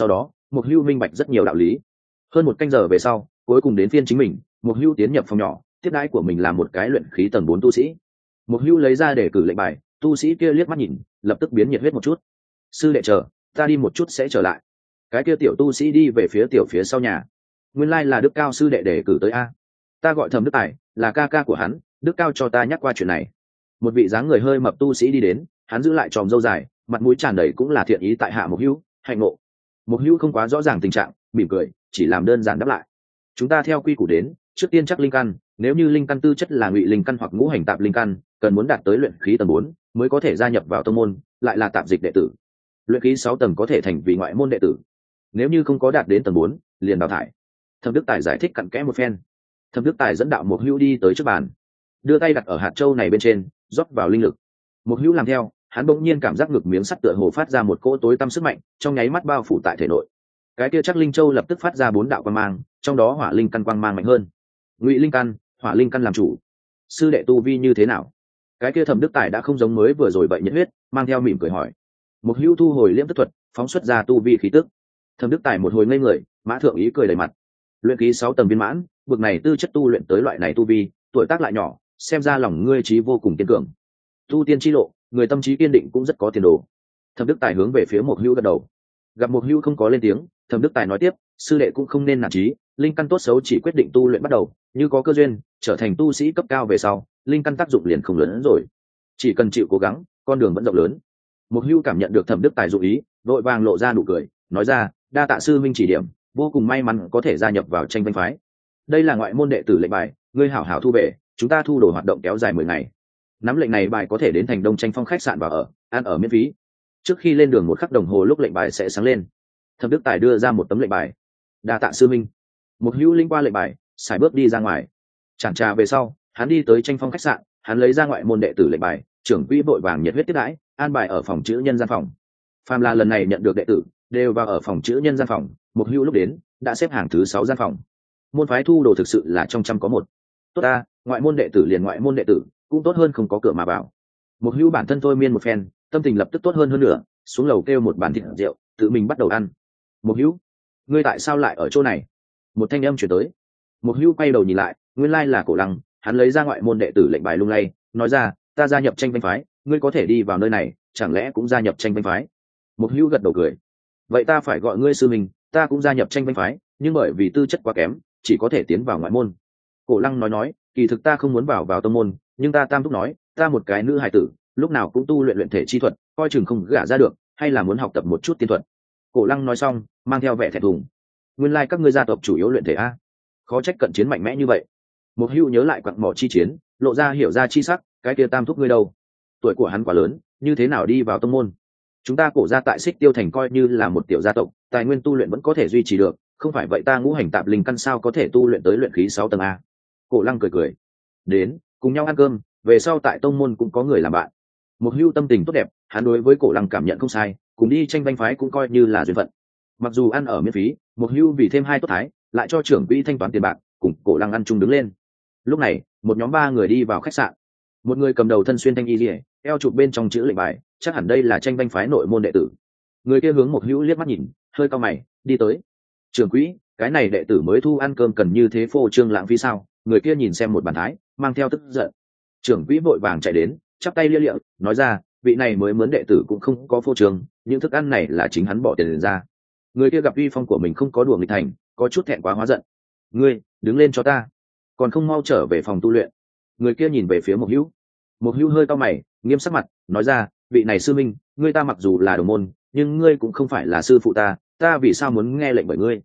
[SPEAKER 1] Mục Hưu minh bạch rất nhiều đạo lý. Hơn một canh giờ về sau, cuối cùng đến phiên chính mình, Mục Hưu tiến nhập phòng nhỏ, tiếp đãi của mình là một cái luyện khí tầng 4 tu sĩ. Mục Hưu lấy ra để cử lệnh bài, tu sĩ kia liếc mắt nhìn, lập tức biến nhiệt huyết một chút. Sư đệ chờ, ta đi một chút sẽ trở lại. Cái kia tiểu tu sĩ đi về phía tiểu phía sau nhà. Nguyên lai là Đức Cao sư đệ để cử tới a. Ta gọi Thẩm Đức Tài, là ca ca của hắn, Đức Cao cho ta nhắc qua chuyện này. Một vị dáng người hơi mập tu sĩ đi đến, hắn giữ lại tròm râu dài, mặt mũi tràn đầy cũng là thiện ý tại hạ Mục Hưu, hạnh ngộ. Mục Hưu không quá rõ ràng tình trạng, mỉm cười, chỉ làm đơn giản đáp lại. Chúng ta theo quy củ đến, trước tiên chắc linh căn, nếu như linh căn tư chất là ngụy linh căn hoặc ngũ hành tạp linh căn, cần muốn đạt tới luyện khí tầng 4 mới có thể gia nhập vào tông môn, lại là tạp dịch đệ tử. Luyện khí 6 tầng có thể thành vì ngoại môn đệ tử. Nếu như không có đạt đến tầng 4, liền đào thải. Thẩm Đức Tài giải thích cặn kẽ một phen. Thẩm Đức Tài dẫn đạo Mục Hưu đi tới trước bàn, đưa tay đặt ở hạt châu này bên trên, rót vào linh lực. Mục Hưu làm theo, hắn bỗng nhiên cảm giác ngực miếng sắt tựa hồ phát ra một cỗ tối tăm sức mạnh, trong nháy mắt bao phủ tại thể nội. Cái kia chắc linh châu lập tức phát ra 4 đạo quang mang, trong đó hỏa linh căn quang mang mạnh hơn. Ngụy linh căn, hỏa linh căn làm chủ. Sư đệ tu vi như thế nào? Cái kia Thẩm Đức Tài đã không giống mới vừa rồi vậy nhiệt huyết, mang theo mỉm cười hỏi. Mục Hưu thu hồi liễm tức thuật, phóng xuất ra tu vi khí tức. Thẩm Đức Tài một hồi ngây người, mã thượng ý cười đầy mặt. Luyện khí 6 tầng viên mãn, bực này tư chất tu luyện tới loại này tu vi, tuổi tác lại nhỏ, xem ra lòng ngươi trí vô cùng kiên cường. Tu tiên chi lộ, người tâm trí kiên định cũng rất có tiền đồ. Thẩm Đức Tài hướng về phía Mục Hưu gật đầu. Gặp Mục Hưu không có lên tiếng, Thẩm Đức Tài nói tiếp, sư đệ cũng không nên nản chí, linh căn tốt xấu chỉ quyết định tu luyện bắt đầu, như có cơ duyên, trở thành tu sĩ cấp cao về sau, linh căn tác dụng liền không lớn hơn rồi. Chỉ cần chịu cố gắng, con đường vẫn rộng lớn. Mục Hưu cảm nhận được Thẩm Đức Tài dụ ý, vội vàng lộ ra nụ cười, nói ra, đa tạ sư minh chỉ điểm, vô cùng may mắn có thể gia nhập vào tranh vinh phái. Đây là ngoại môn đệ tử lệnh bài, ngươi hảo hảo thu về, chúng ta thu đồ hoạt động kéo dài 10 ngày. Nắm lệnh này bài có thể đến thành Đông Tranh Phong khách sạn và ở, ăn ở miễn phí. Trước khi lên đường 1 khắc đồng hồ lúc lệnh bài sẽ sáng lên. Thẩm Đức Tài đưa ra một tấm lệnh bài. Đa tạ sư minh. Mục Hưu linh qua lệnh bài, xài bước đi ra ngoài. Chản trà về sau, hắn đi tới Tranh Phong khách sạn, hắn lấy ra ngoại môn đệ tử lệnh bài, trưởng quỹ vội vàng nhiệt huyết tiếp đãi, an bài ở phòng chữ nhân gian phòng. Phàm là lần này nhận được đệ tử, đều vào ở phòng chữ nhân gian phòng. Mục Hưu lúc đến, đã xếp hàng thứ 6 gian phòng. Môn phái thu đồ thực sự là trong trăm có một. Tốt ta, ngoại môn đệ tử liền ngoại môn đệ tử, cũng tốt hơn không có cửa mà vào. Mục Hưu bản thân thôi miên một phen, tâm tình lập tức tốt hơn nữa, xuống lầu kêu một bàn thịt rượu, tự mình bắt đầu ăn. Mục Hưu, ngươi tại sao lại ở chỗ này? Một thanh âm chuyển tới. Mục Hưu quay đầu nhìn lại, nguyên lai là Cổ Lăng, hắn lấy ra ngoại môn đệ tử lệnh bài lung lay, nói ra, ta gia nhập tranh vinh phái, ngươi có thể đi vào nơi này, chẳng lẽ cũng gia nhập tranh vinh phái? Mục Hưu gật đầu cười. Vậy ta phải gọi ngươi sư mình, ta cũng gia nhập tranh vinh phái, nhưng bởi vì tư chất quá kém, chỉ có thể tiến vào ngoại môn. Cổ Lăng nói, kỳ thực ta không muốn vào tông môn, nhưng ta tam thúc nói, ta một cái nữ hài tử, lúc nào cũng tu luyện luyện thể chi thuật, coi chừng không gả ra được, hay là muốn học tập một chút tiên thuật. Cổ Lăng nói xong, mang theo vẻ thẹn thùng. Nguyên lai các ngươi gia tộc chủ yếu luyện thể a, khó trách cận chiến mạnh mẽ như vậy. Mục Hưu nhớ lại quặng mỏ chi chiến, lộ ra hiểu ra chi sắc, cái kia tam thúc ngươi đâu? Tuổi của hắn quá lớn, như thế nào đi vào tông môn? Chúng ta Cổ gia tại Xích Tiêu thành coi như là một tiểu gia tộc, tài nguyên tu luyện vẫn có thể duy trì được, không phải vậy ta ngũ hành tạp linh căn sao có thể tu luyện tới luyện khí 6 tầng a? Cổ Lăng cười. Đến, cùng nhau ăn cơm, về sau tại tông môn cũng có người làm bạn. Mục Hưu tâm tình tốt đẹp, hắn đối với Cổ Lăng cảm nhận không sai, cùng đi tranh vinh phái cũng coi như là duyên phận. Mặc dù ăn ở miễn phí, Mục Hưu vì thêm hai tốt thái, lại cho trưởng quỹ thanh toán tiền bạc, cùng Cổ Lăng ăn chung đứng lên. Lúc này, một nhóm 3 người đi vào khách sạn. Một người cầm đầu thân xuyên thanh y liễu, eo chụp bên trong chữ lệnh bài, chắc hẳn đây là tranh vinh phái nội môn đệ tử. Người kia hướng Mục Hưu liếc mắt nhìn, hơi cau mày, đi tới. Trưởng quỹ, cái này đệ tử mới thu ăn cơm cần như thế phô trương lãng phí sao? Người kia nhìn xem một bàn thái, mang theo tức giận. Trưởng quỹ vội vàng chạy đến, chắp tay lia lịa, nói ra, vị này mới mướn đệ tử cũng không có phô trương, những thức ăn này là chính hắn bỏ tiền ra. Người kia gặp uy phong của mình không có đùa nghịch thành, có chút thẹn quá hóa giận. Ngươi, đứng lên cho ta, còn không mau trở về phòng tu luyện. Người kia nhìn về phía Mục Hưu. Mục Hưu hơi cau mày, nghiêm sắc mặt, nói ra, vị này sư minh, ngươi ta mặc dù là đồng môn, nhưng ngươi cũng không phải là sư phụ ta vì sao muốn nghe lệnh bởi ngươi?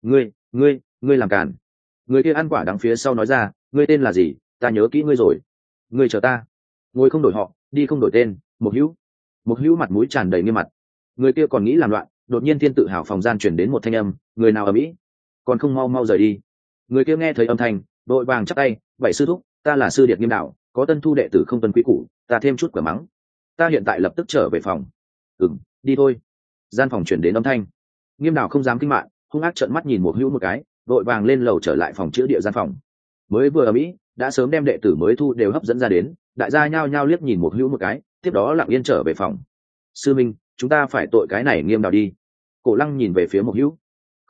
[SPEAKER 1] Ngươi làm càn. Người kia ăn quả đắng phía sau nói ra, ngươi tên là gì, ta nhớ kỹ ngươi rồi. Ngươi chờ ta. Ngồi không đổi họ, đi không đổi tên. Mục Hưu mặt mũi tràn đầy nghiêm mặt. Người kia còn nghĩ làm loạn, đột nhiên thiên tự hào phòng gian truyền đến một thanh âm, người nào ở mỹ, còn không mau rời đi. Người kia nghe thấy âm thanh, đội vàng chắp tay, bảy sư thúc, ta là sư điệt Nghiêm Đạo, có tân thu đệ tử không tuân quý củ, ta thêm chút quả mắng, ta hiện tại lập tức trở về phòng. Đi thôi. Gian phòng chuyển đến âm thanh. Nghiêm Đạo không dám kinh mạng, hung ác trợn mắt nhìn Mục Hưu một cái, đội vàng lên lầu trở lại phòng chữa địa gian phòng. Mới vừa ở mỹ, đã sớm đem đệ tử mới thu đều hấp dẫn ra đến, đại gia nhao nhao liếc nhìn Mục Hưu một cái, tiếp đó lặng yên trở về phòng. Sư minh, chúng ta phải tội cái này Nghiêm Đạo đi. Cổ Lăng nhìn về phía Mục Hưu.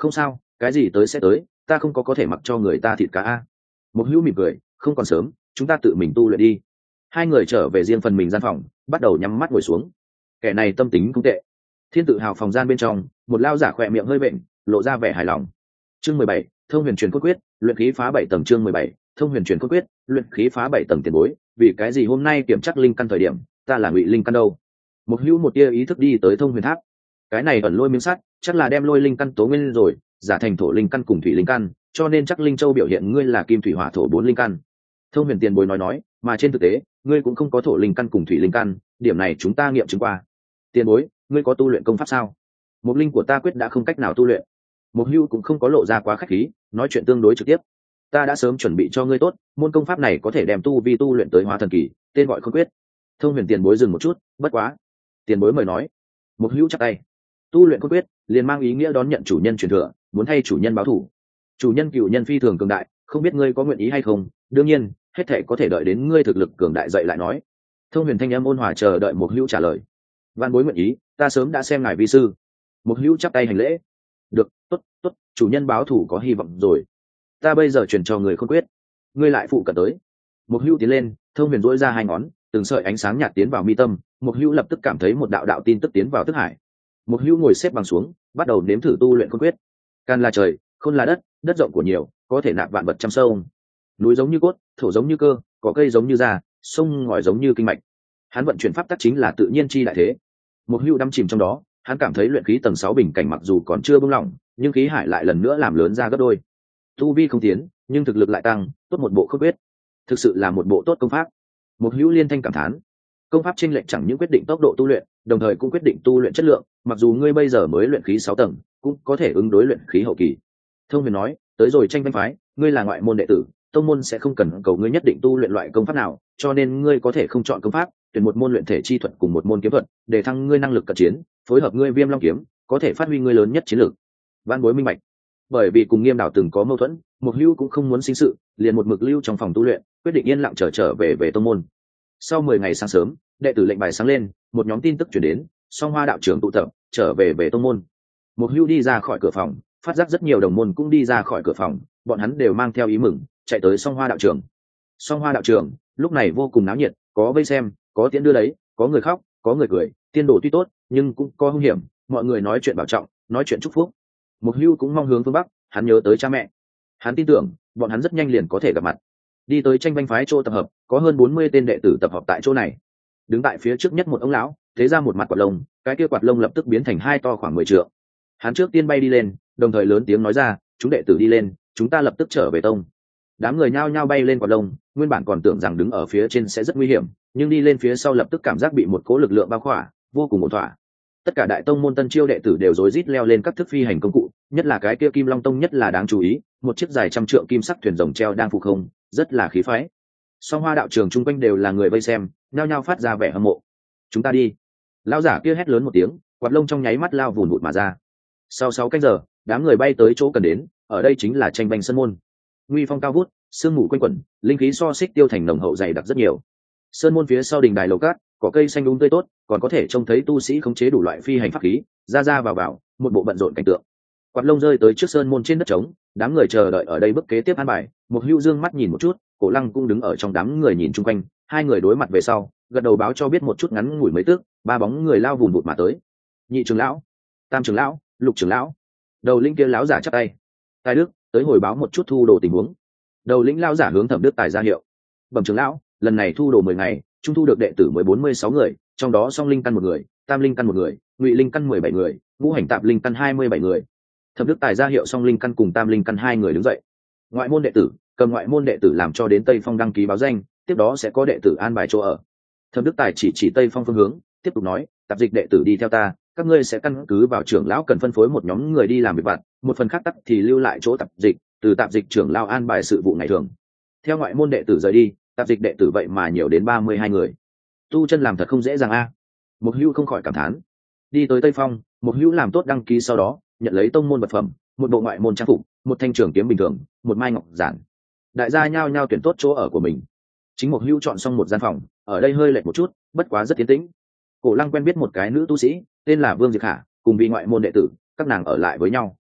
[SPEAKER 1] Không sao, cái gì tới sẽ tới, ta không có thể mặc cho người ta thịt cá a. Một hữu mỉm cười, không còn sớm, chúng ta tự mình tu luyện đi. Hai người trở về riêng phần mình gian phòng, bắt đầu nhắm mắt ngồi xuống. Kẻ này tâm tính không tệ. Thiên tự hào phòng gian bên trong, một lao giả khỏe miệng hơi bệnh, lộ ra vẻ hài lòng. Chương 17, thông huyền truyền cốt quyết, luyện khí phá 7 tầng. Chương 17, thông huyền truyền cốt quyết, luyện khí phá 7 tầng. Tiền bối, vì cái gì hôm nay kiểm chắc linh căn thời điểm, ta là Ngụy Linh căn đâu? Một hữu một tia ý thức đi tới thông huyền tháp. Cái này ẩn lôi miếng sắt, chắc là đem lôi linh căn tố nguyên rồi, giả thành thổ linh căn cùng thủy linh căn, cho nên chắc linh châu biểu hiện ngươi là kim thủy hỏa thổ 4 linh căn. Thông huyền tiền bối nói, mà trên thực tế, ngươi cũng không có thổ linh căn cùng thủy linh căn, điểm này chúng ta nghiệm chứng qua. Tiền bối, ngươi có tu luyện công pháp sao? Một linh của ta quyết đã không cách nào tu luyện. Một hưu cũng không có lộ ra quá khách khí, nói chuyện tương đối trực tiếp. Ta đã sớm chuẩn bị cho ngươi tốt, môn công pháp này có thể đem tu vi tu luyện tới hóa thần kỳ, tên gọi khôn quyết. Thông huyền tiền bối dừng một chút, bất quá. Tiền bối mời nói. Một hưu chắp tay. Tu luyện khôn quyết liền mang ý nghĩa đón nhận chủ nhân truyền thừa, muốn thay chủ nhân báo thù. Chủ nhân cửu nhân phi thường cường đại, không biết ngươi có nguyện ý hay không, đương nhiên hết thể có thể đợi đến ngươi thực lực cường đại dậy lại nói. Thông huyền thanh âm ôn hòa chờ đợi một hữu trả lời. Văn bối nguyện ý, ta sớm đã xem ngài vi sư. Một hữu chắp tay hành lễ. Được, tốt, tốt, chủ nhân báo thủ có hy vọng rồi. Ta bây giờ truyền cho người khôn quyết, ngươi lại phụ cận tới. Một hữu tiến lên, thông huyền dỗi ra hai ngón, từng sợi ánh sáng nhạt tiến vào mi tâm. Một hữu lập tức cảm thấy một đạo đạo tin tức tiến vào thức hải. Một hữu ngồi xếp bằng xuống, bắt đầu nếm thử tu luyện khôn quyết. Can là trời, khôn là đất, đất rộng của nhiều, có thể nạp vạn vật trăm sâu. Núi giống như cốt, thổ giống như cơ, có cây giống như da, sông ngòi giống như kinh mạch. Hắn vận chuyển pháp tắc chính là tự nhiên chi đại thế. Một hữu đắm chìm trong đó, hắn cảm thấy luyện khí tầng 6 bình cảnh mặc dù còn chưa bung lỏng, nhưng khí hải lại lần nữa làm lớn ra gấp đôi. Tu vi không tiến, nhưng thực lực lại tăng, tốt một bộ khôn quyết. Thực sự là một bộ tốt công pháp. Một hữu liên thanh cảm thán. Công pháp chênh lệch chẳng những quyết định tốc độ tu luyện, đồng thời cũng quyết định tu luyện chất lượng, mặc dù ngươi bây giờ mới luyện khí 6 tầng, cũng có thể ứng đối luyện khí hậu kỳ. Thông huyền nói, tới rồi tranh binh phái, ngươi là ngoại môn đệ tử, tông môn sẽ không cần cầu ngươi nhất định tu luyện loại công pháp nào, cho nên ngươi có thể không chọn công pháp, tuyển một môn luyện thể chi thuật cùng một môn kiếm thuật, để thăng ngươi năng lực cận chiến, phối hợp ngươi Viêm Long kiếm, có thể phát huy ngươi lớn nhất chiến lược. Văn bối minh bạch. Bởi vì cùng Nghiêm Đảo từng có mâu thuẫn, Mục Hưu cũng không muốn sinh sự, liền một mực lưu trong phòng tu luyện, quyết định yên lặng trở về tông môn. Sau 10 ngày sáng sớm, đệ tử lệnh bài sáng lên, một nhóm tin tức truyền đến, Song Hoa đạo trưởng tụ tập, trở về tông môn. Mục Hưu đi ra khỏi cửa phòng, phát giác rất nhiều đồng môn cũng đi ra khỏi cửa phòng, bọn hắn đều mang theo ý mừng, chạy tới Song Hoa đạo trưởng. Song Hoa đạo trưởng lúc này vô cùng náo nhiệt, có vây xem, có tiễn đưa đấy, có người khóc, có người cười, tiên đồ tuy tốt, nhưng cũng có hung hiểm, mọi người nói chuyện bảo trọng, nói chuyện chúc phúc. Mục Hưu cũng mong hướng phương bắc, hắn nhớ tới cha mẹ. Hắn tin tưởng, bọn hắn rất nhanh liền có thể gặp mặt. Đi tới tranh banh phái chỗ tập hợp, có hơn 40 tên đệ tử tập hợp tại chỗ này. Đứng tại phía trước nhất một ông lão, thế ra một mặt quạt lông, cái kia quạt lông lập tức biến thành hai to khoảng 10 trượng. Hắn trước tiên bay đi lên, đồng thời lớn tiếng nói ra, chúng đệ tử đi lên, chúng ta lập tức trở về tông. Đám người nhao nhao bay lên quạt lông, nguyên bản còn tưởng rằng đứng ở phía trên sẽ rất nguy hiểm, nhưng đi lên phía sau lập tức cảm giác bị một cỗ lực lượng bao khỏa, vô cùng ổn thỏa. Tất cả đại tông môn tân chiêu đệ tử đều rối rít leo lên các thức phi hành công cụ, nhất là cái kia Kim Long Tông nhất là đáng chú ý, một chiếc dài trăm trượng kim sắc thuyền rồng treo đang phụ không, rất là khí phái. Song Hoa đạo trường chung quanh đều là người vây xem, nhao nhao phát ra vẻ hâm mộ. Chúng ta đi! Lão giả kia hét lớn một tiếng, quạt lông trong nháy mắt lao vùn vụt mà ra. Sau 6 canh giờ, đám người bay tới chỗ cần đến, ở đây chính là tranh banh sân môn. Nguy phong cao vút, sương mù quanh quẩn, linh khí so xích tiêu thành nồng hậu dày đặc rất nhiều. Sơn môn phía sau đình đài lầu cát, có cây xanh đúng tươi tốt, còn có thể trông thấy tu sĩ khống chế đủ loại phi hành pháp khí, ra vào, một bộ bận rộn cảnh tượng. Quạt lông rơi tới trước sơn môn trên đất trống, đám người chờ đợi ở đây bước kế tiếp an bài. Một Hưu Dương mắt nhìn một chút, Cổ Lăng cũng đứng ở trong đám người nhìn chung quanh, hai người đối mặt về sau, gật đầu báo cho biết một chút ngắn ngủi mấy tức, ba bóng người lao vùn vụt mà tới. Nhị trưởng lão, Tam trưởng lão, Lục trưởng lão. Đầu lĩnh kia lão giả chắp tay. Tài Đức, tới hồi báo một chút thu đồ tình huống. Đầu lĩnh lão giả hướng Thẩm Đức Tài ra hiệu. Bẩm trưởng lão, lần này thu đồ 10 ngày, trung thu được đệ tử mới 46 người, trong đó Song Linh căn 1 người, Tam Linh căn 1 người, Ngụy Linh căn 17 người, Ngũ Hành Tạp Linh căn 27 người. Thẩm Đức Tài ra hiệu Song Linh căn cùng Tam Linh căn 2 người đứng dậy. Ngoại môn đệ tử, cầm ngoại môn đệ tử làm cho đến Tây Phong đăng ký báo danh, tiếp đó sẽ có đệ tử an bài chỗ ở. Thẩm Đức Tài chỉ Tây Phong phương hướng, tiếp tục nói, tạp dịch đệ tử đi theo ta, các ngươi sẽ căn cứ vào trưởng lão cần phân phối một nhóm người đi làm việc vặt, một phần khác tắc thì lưu lại chỗ tạp dịch, từ tạp dịch trưởng lão an bài sự vụ ngày thường. Theo ngoại môn đệ tử rời đi, tạp dịch đệ tử vậy mà nhiều đến 32 người. Tu chân làm thật không dễ dàng a. Một Hưu không khỏi cảm thán. Đi tới Tây Phong, Một Hưu làm tốt đăng ký sau đó, nhận lấy tông môn vật phẩm, một bộ ngoại môn trang phục, một thanh trường kiếm bình thường, một mai ngọc giản. Đại gia nhao nhao tuyển tốt chỗ ở của mình. Chính Một Hưu chọn xong một gian phòng, ở đây hơi lệch một chút, bất quá rất tiến tĩnh. Cổ Lăng quen biết một cái nữ tu sĩ, tên là Vương Diệp Khả, cùng vị ngoại môn đệ tử, các nàng ở lại với nhau.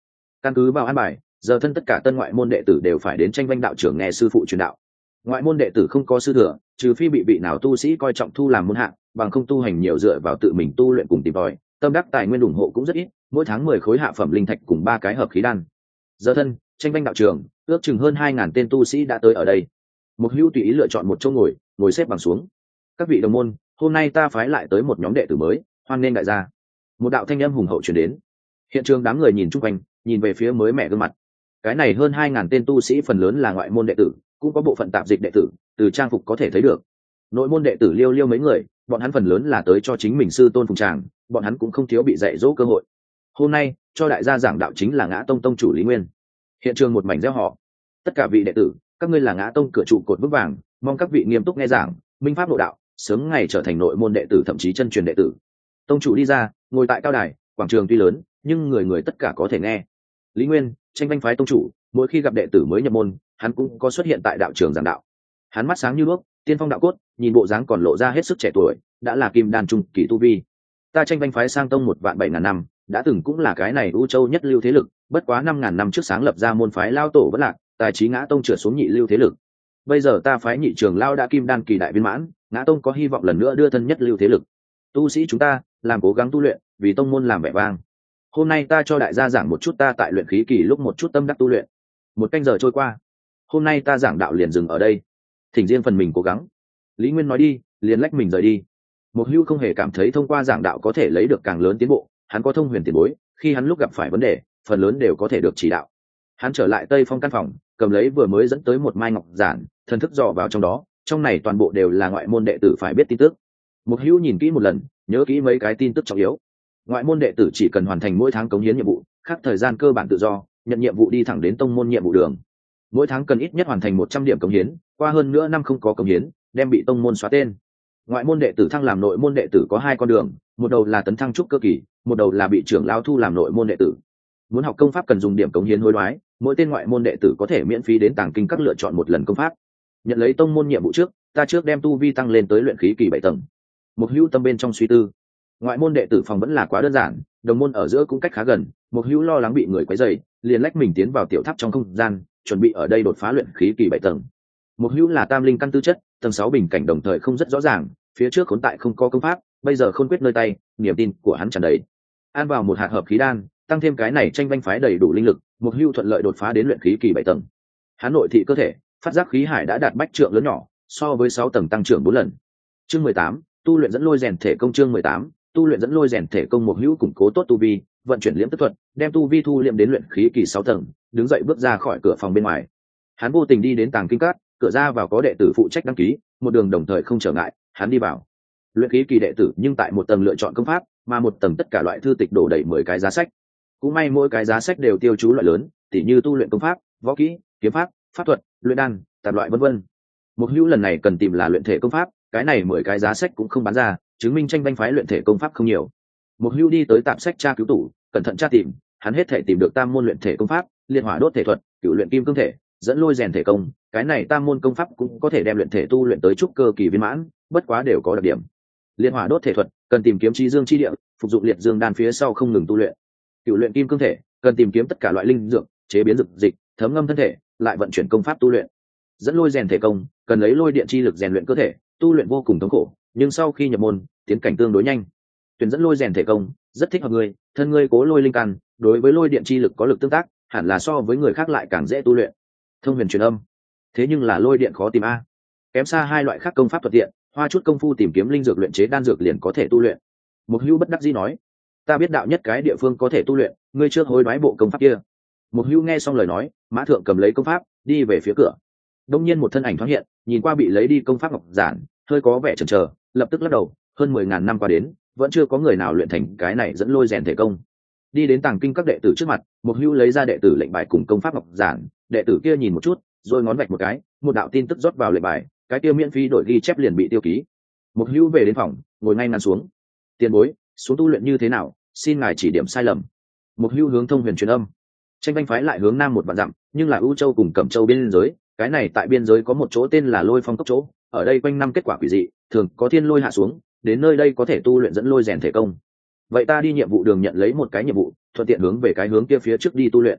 [SPEAKER 1] Căn cứ vào an bài, giờ thân tất cả tân ngoại môn đệ tử đều phải đến tranh vanh đạo trưởng nghe sư phụ truyền đạo. Ngoại môn đệ tử không có sư thừa, trừ phi bị vị nào tu sĩ coi trọng thu làm môn hạ, bằng không tu hành nhiều dựa vào tự mình tu luyện cùng tìm tòi, tâm đắc tài nguyên ủng hộ cũng rất ít, mỗi tháng 10 khối hạ phẩm linh thạch cùng 3 cái hợp khí đan. Giờ thân, tranh vanh đạo trường, ước chừng hơn 2000 tên tu sĩ đã tới ở đây. Một Hữu tùy ý lựa chọn một chỗ ngồi xếp bằng xuống. Các vị đồng môn, hôm nay ta phái lại tới một nhóm đệ tử mới, hoan nghênh đại gia. Một đạo thanh âm hùng hậu truyền đến. Hiện trường đám người nhìn chung quanh, nhìn về phía mới mẹ gương mặt. Cái này hơn 2000 tên tu sĩ phần lớn là ngoại môn đệ tử, cũng có bộ phận tạp dịch đệ tử, từ trang phục có thể thấy được. Nội môn đệ tử liêu liêu mấy người, bọn hắn phần lớn là tới cho chính mình sư tôn phụng tràng, bọn hắn cũng không thiếu bị dạy dỗ cơ hội. Hôm nay, cho đại gia giảng đạo chính là Ngã Tông tông chủ Lý Nguyên. Hiện trường một mảnh reo hò. Tất cả vị đệ tử, các ngươi là Ngã Tông cửa trụ cột vững vàng, mong các vị nghiêm túc nghe giảng, minh pháp nội đạo, sớm ngày trở thành nội môn đệ tử thậm chí chân truyền đệ tử. Tông chủ đi ra, ngồi tại cao đài, quảng trường tuy lớn, nhưng người người tất cả có thể nghe. Lý Nguyên, tranh vanh phái tông chủ, mỗi khi gặp đệ tử mới nhập môn, hắn cũng có xuất hiện tại đạo trường giảng đạo. Hắn mắt sáng như đuốc, tiên phong đạo cốt, nhìn bộ dáng còn lộ ra hết sức trẻ tuổi, đã là kim đan trung kỳ tu vi. Ta tranh vanh phái sang tông 1.700.000 năm, đã từng cũng là cái này U Châu nhất lưu thế lực, bất quá 5000 năm trước sáng lập ra môn phái lao tổ vẫn lạc, tài trí Ngã Tông trượt xuống nhị lưu thế lực. Bây giờ ta phái nhị trường lao đã kim đan kỳ đại viên mãn, Ngã Tông có hy vọng lần nữa đưa thân nhất lưu thế lực. Tu sĩ chúng ta làm cố gắng tu luyện, vì tông môn làm vẻ vang. Hôm nay ta cho đại gia giảng một chút ta tại luyện khí kỳ lúc một chút tâm đắc tu luyện. Một canh giờ trôi qua, hôm nay ta giảng đạo liền dừng ở đây, thỉnh riêng phần mình cố gắng. Lý Nguyên nói đi, liền lách mình rời đi. Một Hữu không hề cảm thấy thông qua giảng đạo có thể lấy được càng lớn tiến bộ, hắn có thông huyền tiền bối, khi hắn lúc gặp phải vấn đề, phần lớn đều có thể được chỉ đạo. Hắn trở lại Tây Phong căn phòng, cầm lấy vừa mới dẫn tới một mai ngọc giản, thần thức dò vào trong đó, trong này toàn bộ đều là ngoại môn đệ tử phải biết tin tức. Một Hữu nhìn kỹ một lần, nhớ kỹ mấy cái tin tức trọng yếu. Ngoại môn đệ tử chỉ cần hoàn thành mỗi tháng cống hiến nhiệm vụ, khác thời gian cơ bản tự do, nhận nhiệm vụ đi thẳng đến tông môn nhiệm vụ đường. Mỗi tháng cần ít nhất hoàn thành 100 điểm cống hiến, qua hơn nữa năm không có cống hiến, đem bị tông môn xóa tên. Ngoại môn đệ tử thăng làm nội môn đệ tử có 2 con đường, một đầu là tấn thăng trúc cơ kỳ, một đầu là bị trưởng lão thu làm nội môn đệ tử. Muốn học công pháp cần dùng điểm cống hiến hối đoái, mỗi tên ngoại môn đệ tử có thể miễn phí đến tàng kinh các lựa chọn một lần công pháp. Nhận lấy tông môn nhiệm vụ trước, ta trước đem tu vi tăng lên tới luyện khí kỳ 7 tầng. Một Hữu tâm bên trong suy tư. Ngoại môn đệ tử phòng vẫn là quá đơn giản, đồng môn ở giữa cũng cách khá gần, Một Hữu lo lắng bị người quấy rầy, liền lách mình tiến vào tiểu tháp trong không gian, chuẩn bị ở đây đột phá luyện khí kỳ 7 tầng. Một Hữu là tam linh căn tư chất, tầng 6 bình cảnh đồng thời không rất rõ ràng, phía trước khốn tại không có công pháp, bây giờ khôn quyết nơi tay, niềm tin của hắn tràn đầy. An vào một hạt hợp khí đan, tăng thêm cái này tranh vanh phái đầy đủ linh lực, Một Hữu thuận lợi đột phá đến luyện khí kỳ 7 tầng. Hắn nội thị cơ thể, phát giác khí hải đã đạt bách trượng lớn nhỏ, so với 6 tầng tăng trưởng 4 lần. Chương 18, tu luyện dẫn lôi rèn thể công. Chương 18, tu luyện dẫn lôi rèn thể công. Một Hữu củng cố tốt tu vi, vận chuyển liễm tức thuật, đem tu vi thu liệm đến luyện khí kỳ 6 tầng, đứng dậy bước ra khỏi cửa phòng bên ngoài. Hắn vô tình đi đến tàng kinh các, cửa ra vào có đệ tử phụ trách đăng ký, một đường đồng thời không trở ngại, hắn đi vào. Luyện khí kỳ đệ tử nhưng tại một tầng lựa chọn công pháp, mà một tầng tất cả loại thư tịch đổ đầy 10 cái giá sách. Cũng may mỗi cái giá sách đều tiêu chú loại lớn, tỉ như tu luyện công pháp, võ kỹ, kiếm pháp, pháp thuật, luyện đan, tạp loại vân vân. Một Hữu lần này cần tìm là luyện thể công pháp, cái này 10 cái giá sách cũng không bán ra, chứng minh tranh vanh phái luyện thể công pháp không nhiều. Một Hữu đi tới tạp sách tra cứu tủ, cẩn thận tra tìm, hắn hết thể tìm được tam môn luyện thể công pháp, liệt hỏa đốt thể thuật, cửu luyện kim cương thể, dẫn lôi rèn thể công, cái này tam môn công pháp cũng có thể đem luyện thể tu luyện tới trúc cơ kỳ viên mãn, bất quá đều có đặc điểm. Liệt hỏa đốt thể thuật cần tìm kiếm chi dương chi địa, phục dụng liệt dương đan phía sau không ngừng tu luyện. Cửu luyện kim cương thể cần tìm kiếm tất cả loại linh dược, chế biến dược dịch, thấm ngâm thân thể, lại vận chuyển công pháp tu luyện. Dẫn lôi rèn thể công cần lấy lôi điện chi lực rèn luyện cơ thể, tu luyện vô cùng thống khổ, nhưng sau khi nhập môn, tiến cảnh tương đối nhanh. Tuyển dẫn lôi rèn thể công rất thích hợp ngươi, thân ngươi cố lôi linh căn, đối với lôi điện chi lực có lực tương tác, hẳn là so với người khác lại càng dễ tu luyện. Thông huyền truyền âm, thế nhưng là lôi điện khó tìm a, kém xa 2 loại khác công pháp thuận tiện, hoa chút công phu tìm kiếm linh dược luyện chế đan dược liền có thể tu luyện. Một Hữu bất đắc dĩ nói, ta biết đạo nhất cái địa phương có thể tu luyện, ngươi trước hối đoái bộ công pháp kia. Một Hữu nghe xong lời nói, mã thượng cầm lấy công pháp, đi về phía cửa. Đông nhiên một thân ảnh thoáng hiện, nhìn qua bị lấy đi công pháp ngọc giản, hơi có vẻ chần chờ, lập tức lắc đầu, hơn 10.000 năm qua đến, vẫn chưa có người nào luyện thành cái này dẫn lôi rèn thể công. Đi đến tàng kinh các đệ tử trước mặt, Một Hữu lấy ra đệ tử lệnh bài cùng công pháp ngọc giản, đệ tử kia nhìn một chút, rồi ngón vạch một cái, một đạo tin tức rót vào lệnh bài, cái kia miễn phí đổi ghi chép liền bị tiêu ký. Một Hữu về đến phòng, ngồi ngay ngắn xuống. Tiền bối, xuống tu luyện như thế nào, xin ngài chỉ điểm sai lầm. Một Hữu hướng thông huyền truyền âm. Tranh vanh phái lại hướng nam 1 vạn dặm, nhưng là U Châu cùng Cẩm Châu biên giới, cái này tại biên giới có một chỗ tên là Lôi Phong Cốc chỗ, ở đây quanh năm kết quả quỷ dị, thường có thiên lôi hạ xuống, đến nơi đây có thể tu luyện dẫn lôi rèn thể công. Vậy ta đi nhiệm vụ đường nhận lấy một cái nhiệm vụ, thuận tiện hướng về cái hướng kia phía trước đi tu luyện.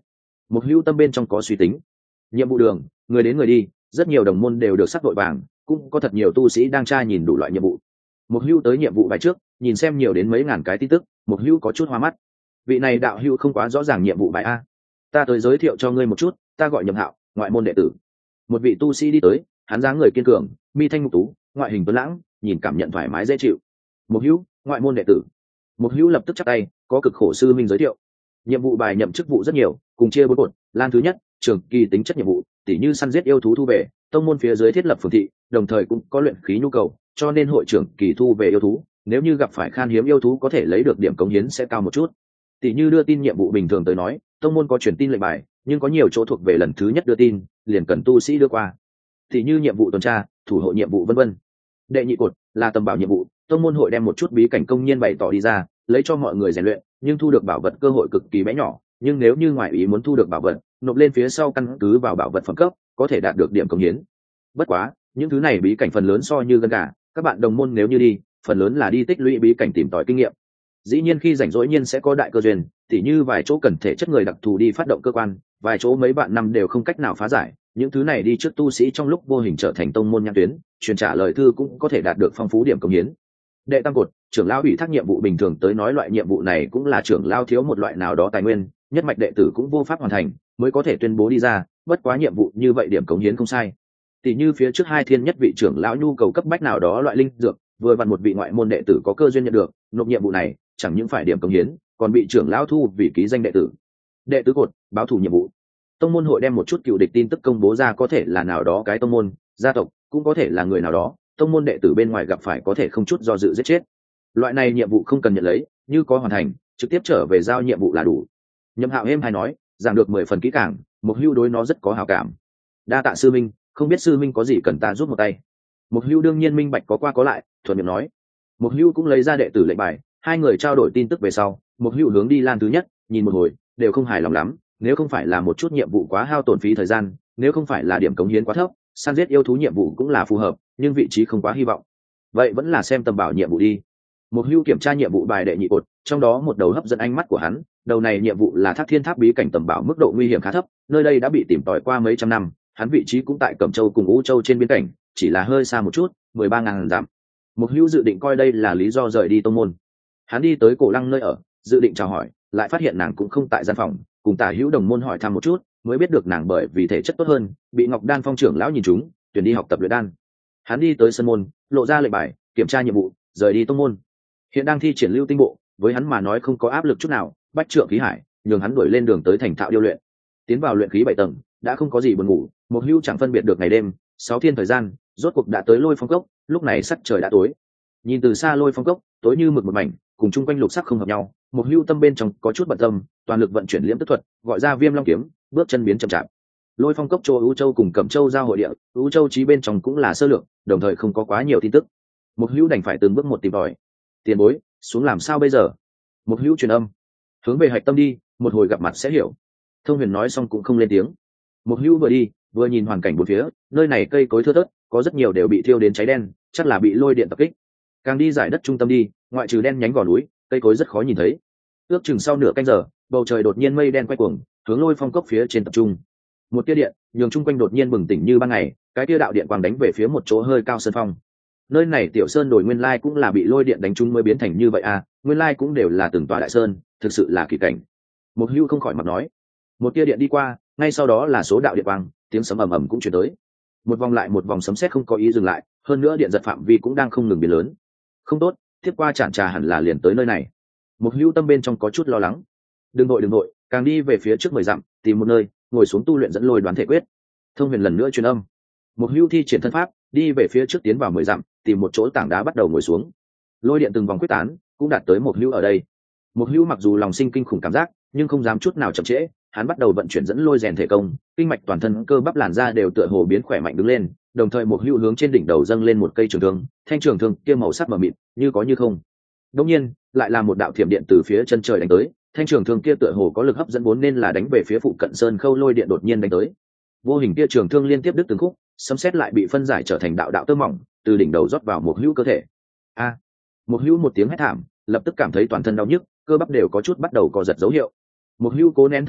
[SPEAKER 1] Một hữu tâm bên trong có suy tính. Nhiệm vụ đường, người đến người đi, rất nhiều đồng môn đều được sắc vội vàng, cũng có thật nhiều tu sĩ đang tra nhìn đủ loại nhiệm vụ. Một hữu tới nhiệm vụ bài trước, nhìn xem nhiều đến mấy ngàn cái tin tức, một hữu có chút hoa mắt. Vị này đạo hữu không quá rõ ràng nhiệm vụ bài a. Ta tới giới thiệu cho ngươi một chút, ta gọi Nhậm Hạo, ngoại môn đệ tử. Một vị tu sĩ đi tới, hắn dáng người kiên cường, mi thanh mục tú, ngoại hình tuấn lãng, nhìn cảm nhận thoải mái dễ chịu. Một hữu, ngoại môn đệ tử. Một hữu lập tức chắp tay, có cực khổ sư minh giới thiệu. Nhiệm vụ bài nhậm chức vụ rất nhiều, cùng chia bốn cột. Lan thứ nhất, trường kỳ tính chất nhiệm vụ, tỉ như săn giết yêu thú thu về, tông môn phía dưới thiết lập phường thị, đồng thời cũng có luyện khí nhu cầu, cho nên hội trưởng kỳ thu về yêu thú, nếu như gặp phải khan hiếm yêu thú có thể lấy được điểm cống hiến sẽ cao một chút. Tỉ như đưa tin nhiệm vụ bình thường tới nói, tông môn có truyền tin lệnh bài, nhưng có nhiều chỗ thuộc về lần thứ nhất đưa tin, liền cần tu sĩ đưa qua. Tỉ như nhiệm vụ tuần tra, thủ hộ nhiệm vụ vân vân. Đệ nhị cột là tầm bảo nhiệm vụ, tông môn hội đem một chút bí cảnh công nhiên bày tỏ đi ra, lấy cho mọi người rèn luyện, nhưng thu được bảo vật cơ hội cực kỳ bé nhỏ, nhưng nếu như ngoại ý muốn thu được bảo vật, nộp lên phía sau căn cứ vào bảo vật phẩm cấp, có thể đạt được điểm cống hiến. Bất quá, những thứ này bí cảnh phần lớn so như gân gà, các bạn đồng môn nếu như đi, phần lớn là đi tích lũy bí cảnh tìm tòi kinh nghiệm. Dĩ nhiên khi rảnh rỗi nhiên sẽ có đại cơ duyên, tỉ như vài chỗ cần thể chất người đặc thù đi phát động cơ quan, vài chỗ mấy bạn năm đều không cách nào phá giải, những thứ này đi trước tu sĩ trong lúc vô hình trở thành tông môn nhãn tuyến, truyền trả lời thư cũng có thể đạt được phong phú điểm cống hiến. Đệ tam cột, trưởng lão ủy thác nhiệm vụ bình thường tới nói loại nhiệm vụ này cũng là trưởng lão thiếu một loại nào đó tài nguyên, nhất mạch đệ tử cũng vô pháp hoàn thành, mới có thể tuyên bố đi ra, bất quá nhiệm vụ như vậy điểm cống hiến không sai. Tỷ như phía trước hai thiên nhất vị trưởng lão nhu cầu cấp bách nào đó loại linh dược, vừa vặn một vị ngoại môn đệ tử có cơ duyên nhận được, nộp nhiệm vụ này, chẳng những phải điểm cống hiến, còn bị trưởng lão thu vì ký danh đệ tử. Đệ tứ cột, báo thủ nhiệm vụ. Tông môn hội đem một chút cựu địch tin tức công bố ra, có thể là nào đó cái tông môn, gia tộc, cũng có thể là người nào đó, tông môn đệ tử bên ngoài gặp phải có thể không chút do dự giết chết. Loại này nhiệm vụ không cần nhận lấy, như có hoàn thành, trực tiếp trở về giao nhiệm vụ là đủ. Nhậm Hạo êm hay nói, giảng được 10 phần kỹ càng, Mục Hưu đối nó rất có hảo cảm. Đa tạ sư minh, không biết sư minh có gì cần ta giúp một tay. Mục Hưu đương nhiên minh bạch có qua có lại, thuận miệng nói. Mục Hưu cũng lấy ra đệ tử lệnh bài, hai người trao đổi tin tức về sau, Mục Hưu hướng đi Lan thứ nhất, nhìn một hồi, đều không hài lòng lắm, nếu không phải là một chút nhiệm vụ quá hao tổn phí thời gian, nếu không phải là điểm cống hiến quá thấp, săn giết yêu thú nhiệm vụ cũng là phù hợp, nhưng vị trí không quá hy vọng. Vậy vẫn là xem tầm bảo nhiệm vụ đi. Mục Hưu kiểm tra nhiệm vụ bài đệ nhị cột, trong đó một đầu hấp dẫn ánh mắt của hắn, đầu này nhiệm vụ là Thác Thiên Tháp bí cảnh tầm bảo mức độ nguy hiểm khá thấp, nơi đây đã bị tìm tòi qua mấy trăm năm, hắn vị trí cũng tại Cẩm Châu cùng Vũ Châu trên biên cảnh, chỉ là hơi xa một chút, 13.000 dặm. Mục Hưu dự định coi đây là lý do rời đi tông môn. Hắn đi tới Cổ Lăng nơi ở, dự định chào hỏi, lại phát hiện nàng cũng không tại gian phòng, cùng Tả Hữu đồng môn hỏi thăm một chút, mới biết được nàng bởi vì thể chất tốt hơn, bị Ngọc Đan Phong trưởng lão nhìn trúng, tuyển đi học tập luyện đan. Hắn đi tới sân môn, lộ ra lệnh bài, kiểm tra nhiệm vụ, rời đi tông môn. Hiện đang thi triển lưu tinh bộ, với hắn mà nói không có áp lực chút nào, bách trượng khí hải, nhường hắn đuổi lên đường tới thành thạo điêu luyện. Tiến vào luyện khí 7 tầng, đã không có gì buồn ngủ, Mục Hưu chẳng phân biệt được ngày đêm, 6 thiên thời gian, rốt cuộc đã tới Lôi Phong cốc, lúc này sắc trời đã tối. Nhìn từ xa Lôi Phong cốc, tối như mực một mảnh, cùng chung quanh lục sắc không hợp nhau, Mục Hưu tâm bên trong có chút bận tâm, toàn lực vận chuyển liễm tức thuật, gọi ra Viêm Long kiếm, bước chân biến chậm chạp. Lôi Phong cốc chỗ Ú Châu cùng Cẩm Châu giao hội địa, Ú Châu chí bên trong cũng là sơ lược, đồng thời không có quá nhiều tin tức. Mục Hưu đành phải từng bước một tìm tòi. Tiền bối, xuống làm sao bây giờ? Mục Hưu truyền âm, hướng về hạch tâm đi, một hồi gặp mặt sẽ hiểu. Thông Huyền nói xong cũng không lên tiếng. Mục Hưu vừa đi, vừa nhìn hoàn cảnh bốn phía, nơi này cây cối thưa thớt, có rất nhiều đều bị thiêu đến cháy đen, chắc là bị lôi điện tập kích. Càng đi giải đất trung tâm đi, ngoại trừ đen nhánh gò núi, cây cối rất khó nhìn thấy. Ước chừng sau nửa canh giờ, bầu trời đột nhiên mây đen quay cuồng, hướng Lôi Phong cốc phía trên tập trung. Một tia điện, nhường chung quanh đột nhiên bừng tỉnh như ban ngày, cái tia đạo điện quang đánh về phía một chỗ hơi cao sơn phong. Nơi này tiểu sơn đồi nguyên lai cũng là bị lôi điện đánh trúng mới biến thành như vậy à, nguyên lai cũng đều là từng tòa đại sơn, thực sự là kỳ cảnh. Một Hưu không khỏi mặt nói. Một tia điện đi qua, ngay sau đó là số đạo điện quang, tiếng sấm ầm ầm cũng truyền tới. Một vòng lại một vòng sấm sét không có ý dừng lại, hơn nữa điện giật phạm vi cũng đang không ngừng biến lớn. Không tốt, tiếp qua chản trà hẳn là liền tới nơi này. Một Hưu tâm bên trong có chút lo lắng. Đừng nội, càng đi về phía trước 10 dặm, tìm một nơi, ngồi xuống tu luyện dẫn lôi đoán thể quyết. Thông Huyền lần nữa truyền âm. Một Hưu thi triển thân pháp, đi về phía trước tiến vào 10 dặm, tìm một chỗ tảng đá bắt đầu ngồi xuống. Lôi điện từng vòng quyết tán, cũng đạt tới Một Hưu ở đây. Một Hưu mặc dù lòng sinh kinh khủng cảm giác, nhưng không dám chút nào chậm trễ, hắn bắt đầu vận chuyển dẫn lôi rèn thể công, kinh mạch toàn thân cơ bắp làn da đều tựa hồ biến khỏe mạnh đứng lên, đồng thời Một Hưu hướng trên đỉnh đầu dâng lên một cây trường thương, thanh trường thương kia màu sắc mờ mịt, như có như không. Đột nhiên, lại là một đạo thiểm điện từ phía chân trời đánh tới, thanh trường thương kia tựa hồ có lực hấp dẫn vốn nên là đánh về phía phụ cận sơn khâu lôi điện đột nhiên đánh tới. Vô hình kia trường thương liên tiếp đứt từng khúc, sấm sét lại bị phân giải trở thành đạo đạo tơ mỏng, từ đỉnh đầu rót vào Một Hưu cơ thể. A! Một Hưu một tiếng hét thảm, lập tức cảm thấy toàn thân đau nhức, cơ bắp đều có chút bắt đầu co giật dấu hiệu. Một Hưu cố nén thống khổ,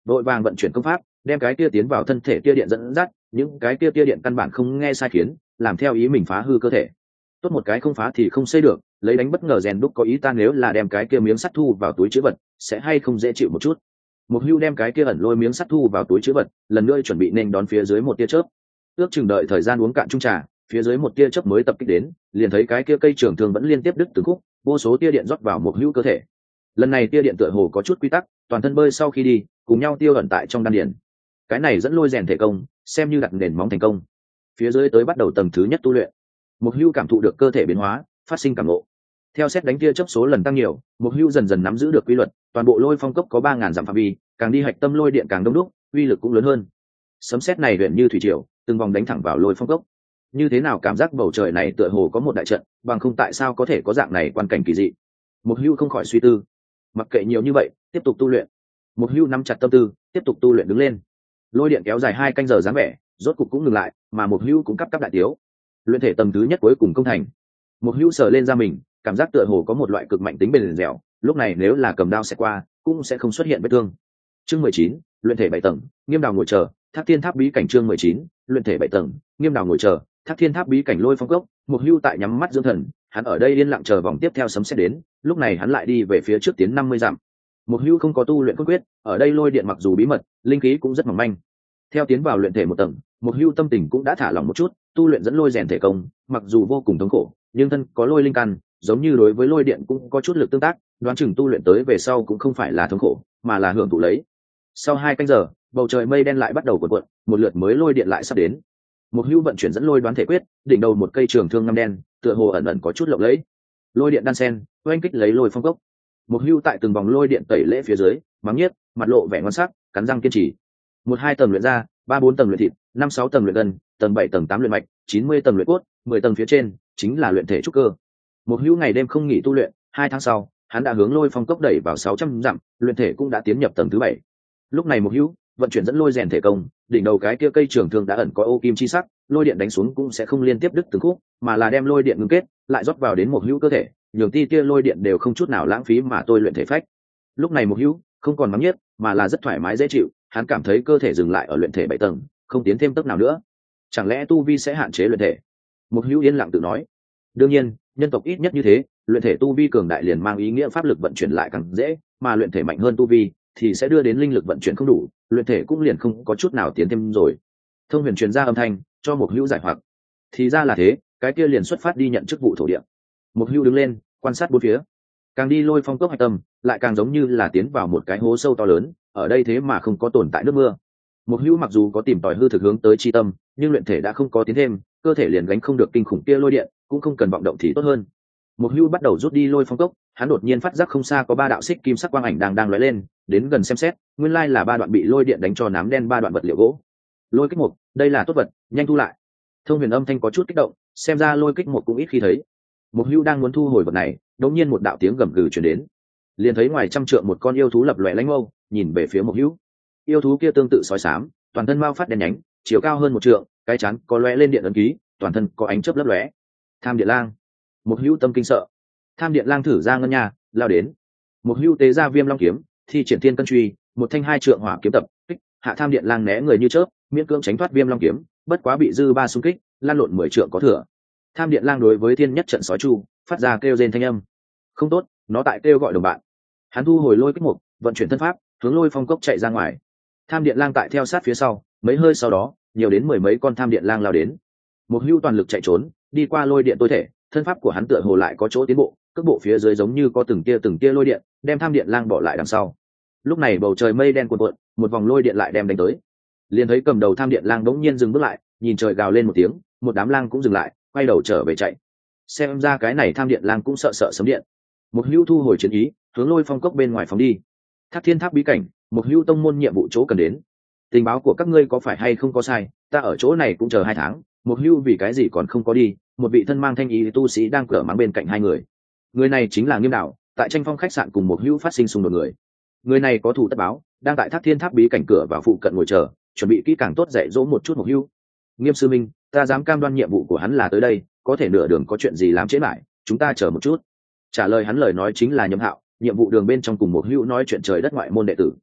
[SPEAKER 1] vội vàng vận chuyển công pháp đem cái kia tiến vào thân thể kia điện dẫn dắt, những cái kia điện căn bản không nghe sai khiến, làm theo ý mình phá hư cơ thể. Tốt một cái không phá thì không xây được, lấy đánh bất ngờ rèn đúc có ý ta, nếu là đem cái kia miếng sắt thu vào túi trữ vật sẽ hay không dễ chịu một chút. Một Hưu đem cái kia ẩn lôi miếng sắt thu vào túi trữ vật, lần nữa chuẩn bị nên đón phía dưới một tia chớp. Ước chừng đợi thời gian uống cạn chung trà, phía dưới một tia chớp mới tập kích đến, liền thấy cái kia cây trường thương vẫn liên tiếp đứt từng khúc, vô số tia điện rót vào một Hưu cơ thể. Lần này tia điện tựa hồ có chút quy tắc, toàn thân bơi sau khi đi cùng nhau tiêu ẩn tại trong đan điền. Cái này dẫn lôi rèn thể công, xem như đặt nền móng thành công. Phía dưới tới bắt đầu tầng thứ nhất tu luyện. Một Hưu cảm thụ được cơ thể biến hóa, phát sinh cảm ngộ. Theo xét đánh tia chớp số lần tăng nhiều, một Hưu dần dần nắm giữ được quy luật, toàn bộ lôi phong cốc có 3000 dặm phạm vi, càng đi hạch tâm lôi điện càng đông đúc, uy lực cũng lớn hơn. Sấm sét này luyện như thủy triều, từng vòng đánh thẳng vào lôi phong cốc. Như thế nào cảm giác bầu trời này tựa hồ có một đại trận, bằng không tại sao có thể có dạng này quan cảnh kỳ dị. Một Hưu không khỏi suy tư. Mặc kệ nhiều như vậy, tiếp tục tu luyện. Một Hưu nắm chặt tâm tư, tiếp tục tu luyện đứng lên. Lôi điện kéo dài 2 canh giờ dáng vẻ, rốt cục cũng ngừng lại, mà một Hưu cũng cắp đại tiếu. Luyện thể tầng thứ nhất cuối cùng công thành. Một Hưu sờ lên ra mình, cảm giác tựa hồ có một loại cực mạnh tính bền dẻo, lúc này nếu là cầm đao xẹt qua cũng sẽ không xuất hiện vết thương. Chương 19, luyện thể 7 tầng, Nghiêm Đào ngồi chờ, Thác Thiên Tháp bí cảnh. Chương 19, luyện thể 7 tầng, Nghiêm Đào ngồi chờ, Thác Thiên Tháp bí cảnh. Lôi phong cốc, một Hưu tại nhắm mắt dưỡng thần, hắn ở đây yên lặng chờ vòng tiếp theo sấm sét đến, lúc này hắn lại đi về phía trước tiến 50 dặm. Một Hưu không có tu luyện cốt quyết, ở đây lôi điện mặc dù bí mật, linh khí cũng rất mỏng manh. Theo tiến vào luyện thể một tầng, một Hưu tâm tình cũng đã thả lỏng một chút, tu luyện dẫn lôi rèn thể công, mặc dù vô cùng thống khổ, nhưng thân có lôi linh căn, giống như đối với lôi điện cũng có chút lực tương tác, đoán chừng tu luyện tới về sau cũng không phải là thống khổ, mà là hưởng thụ lấy. Sau 2 canh giờ, bầu trời mây đen lại bắt đầu cuộn cuộn, một lượt mới lôi điện lại sắp đến. Một Hưu vận chuyển dẫn lôi đoán thể quyết, đỉnh đầu một cây trường thương ngăm đen, tựa hồ ẩn ẩn có chút lộng lẫy. Lôi điện đan sen, oanh kích lấy lôi phong cốc. Một Hưu tại từng vòng lôi điện tẩy lễ phía dưới, mắng nhiếc, mặt lộ vẻ ngon sắc, cắn răng kiên trì. 1-2 tầng luyện ra, 3-4 tầng luyện thịt, 5-6 tầng luyện gân, tầng 7 tầng 8 luyện mạch, 90 tầng luyện cốt, 10 tầng phía trên chính là luyện thể trúc cơ. Một Hưu ngày đêm không nghỉ tu luyện, 2 tháng sau, hắn đã hướng lôi phong cốc đẩy vào 600 dặm, luyện thể cũng đã tiến nhập tầng thứ 7. Lúc này Một Hưu vận chuyển dẫn lôi rèn thể công, đỉnh đầu cái kia cây trường thương đã ẩn có ô kim chi sắc, lôi điện đánh xuống cũng sẽ không liên tiếp đứt từng khúc, mà là đem lôi điện ngưng kết, lại rót vào đến Một Hưu cơ thể, nhường ti kia lôi điện đều không chút nào lãng phí mà tôi luyện thể phách. Lúc này Một Hưu không còn mắng nhiếc, mà là rất thoải mái dễ chịu, hắn cảm thấy cơ thể dừng lại ở luyện thể 7 tầng, không tiến thêm tốc nào nữa. Chẳng lẽ tu vi sẽ hạn chế luyện thể? Một Hưu yên lặng tự nói. Đương nhiên, nhân tộc ít nhất như thế, luyện thể tu vi cường đại liền mang ý nghĩa pháp lực vận chuyển lại càng dễ, mà luyện thể mạnh hơn tu vi thì sẽ đưa đến linh lực vận chuyển không đủ, luyện thể cũng liền không có chút nào tiến thêm rồi. Thông huyền truyền ra âm thanh cho Một Hưu giải hoặc. Thì ra là thế, cái kia liền xuất phát đi nhận chức vụ thổ địa. Một Hưu đứng lên, quan sát bốn phía. Càng đi lôi phong cốc hạch tâm, lại càng giống như là tiến vào một cái hố sâu to lớn, ở đây thế mà không có tồn tại nước mưa. Một Hưu mặc dù có tìm tòi hư thực hướng tới chi tâm, nhưng luyện thể đã không có tiến thêm, cơ thể liền gánh không được kinh khủng kia lôi điện, cũng không cần vọng động thì tốt hơn. Một Hưu bắt đầu rút đi lôi phong cốc, hắn đột nhiên phát giác không xa có 3 đạo xích kim sắc quang ảnh đang lóe lên, đến gần xem xét, nguyên lai là 3 đoạn bị lôi điện đánh cho nám đen 3 đoạn vật liệu gỗ. Lôi kích một, đây là tốt vật, nhanh thu lại. Thông huyền âm thanh có chút kích động, xem ra lôi kích một cũng ít khi thấy. Một Hưu đang muốn thu hồi vật này, đột nhiên một đạo tiếng gầm gừ truyền đến, liền thấy ngoài trăm trượng một con yêu thú lập lòe lánh mâu, nhìn về phía Một Hưu. Yêu thú kia tương tự sói xám, toàn thân mao phát đen nhánh, chiều cao hơn 1 trượng, cái trán có lóe lên điện ấn ký, toàn thân có ánh chớp lấp lóe. Tham Điện Lang. Một Hưu tâm kinh sợ. Tham Điện Lang thử ra ngân nha, lao đến. Một Hưu tế ra Viêm Long kiếm, thi triển Thiên Cân truy, một thanh 2 trượng hỏa kiếm tập kích, hạ Tham Điện Lang né người như chớp, miễn cưỡng tránh thoát Viêm Long kiếm, bất quá bị dư 3 xung kích, lan lộn 10 trượng có thừa. Tham Điện Lang đối với thiên nhất trận sói chu, phát ra kêu rên thanh âm. Không tốt, nó tại kêu gọi đồng bạn. Hắn thu hồi lôi kích mục, vận chuyển thân pháp, hướng lôi phong cốc chạy ra ngoài. Tham Điện Lang tại theo sát phía sau, mấy hơi sau đó, nhiều đến 10 mấy con Tham Điện Lang lao đến. Một Hưu toàn lực chạy trốn, đi qua lôi điện tối thể, thân pháp của hắn tựa hồ lại có chỗ tiến bộ, cước bộ phía dưới giống như có từng tia lôi điện, đem Tham Điện Lang bỏ lại đằng sau. Lúc này bầu trời mây đen cuồn cuộn, một vòng lôi điện lại đem đánh tới. Liền thấy cầm đầu Tham Điện Lang đống nhiên dừng bước lại, nhìn trời gào lên một tiếng, một đám lang cũng dừng lại, quay đầu trở về chạy. Xem ra cái này Tham Điện Lang cũng sợ sấm điện. Một Hưu thu hồi chiến ý, hướng lôi phong cốc bên ngoài phóng đi. Thác Thiên Tháp bí cảnh, Một Hưu tông môn nhiệm vụ chỗ cần đến. Tình báo của các ngươi có phải hay không có sai, ta ở chỗ này cũng chờ 2 tháng, Một Hưu vì cái gì còn không có đi? Một vị thân mang thanh ý tu sĩ đang cửa mắng bên cạnh 2 người. Người này chính là Nghiêm Đạo, tại Tranh Phong khách sạn cùng Một Hưu phát sinh xung đột người. Người này có thù tất báo, đang tại Thác Thiên Tháp bí cảnh cửa vào phụ cận ngồi chờ, chuẩn bị kỹ càng tốt dạy dỗ một chút Một Hưu. Nghiêm sư minh, ta dám cam đoan nhiệm vụ của hắn là tới đây, có thể nửa đường có chuyện gì làm trễ lại, chúng ta chờ một chút. Trả lời hắn lời nói chính là Nhậm Hạo, nhiệm vụ đường bên trong cùng Một Hưu nói chuyện trời đất ngoại môn đệ tử.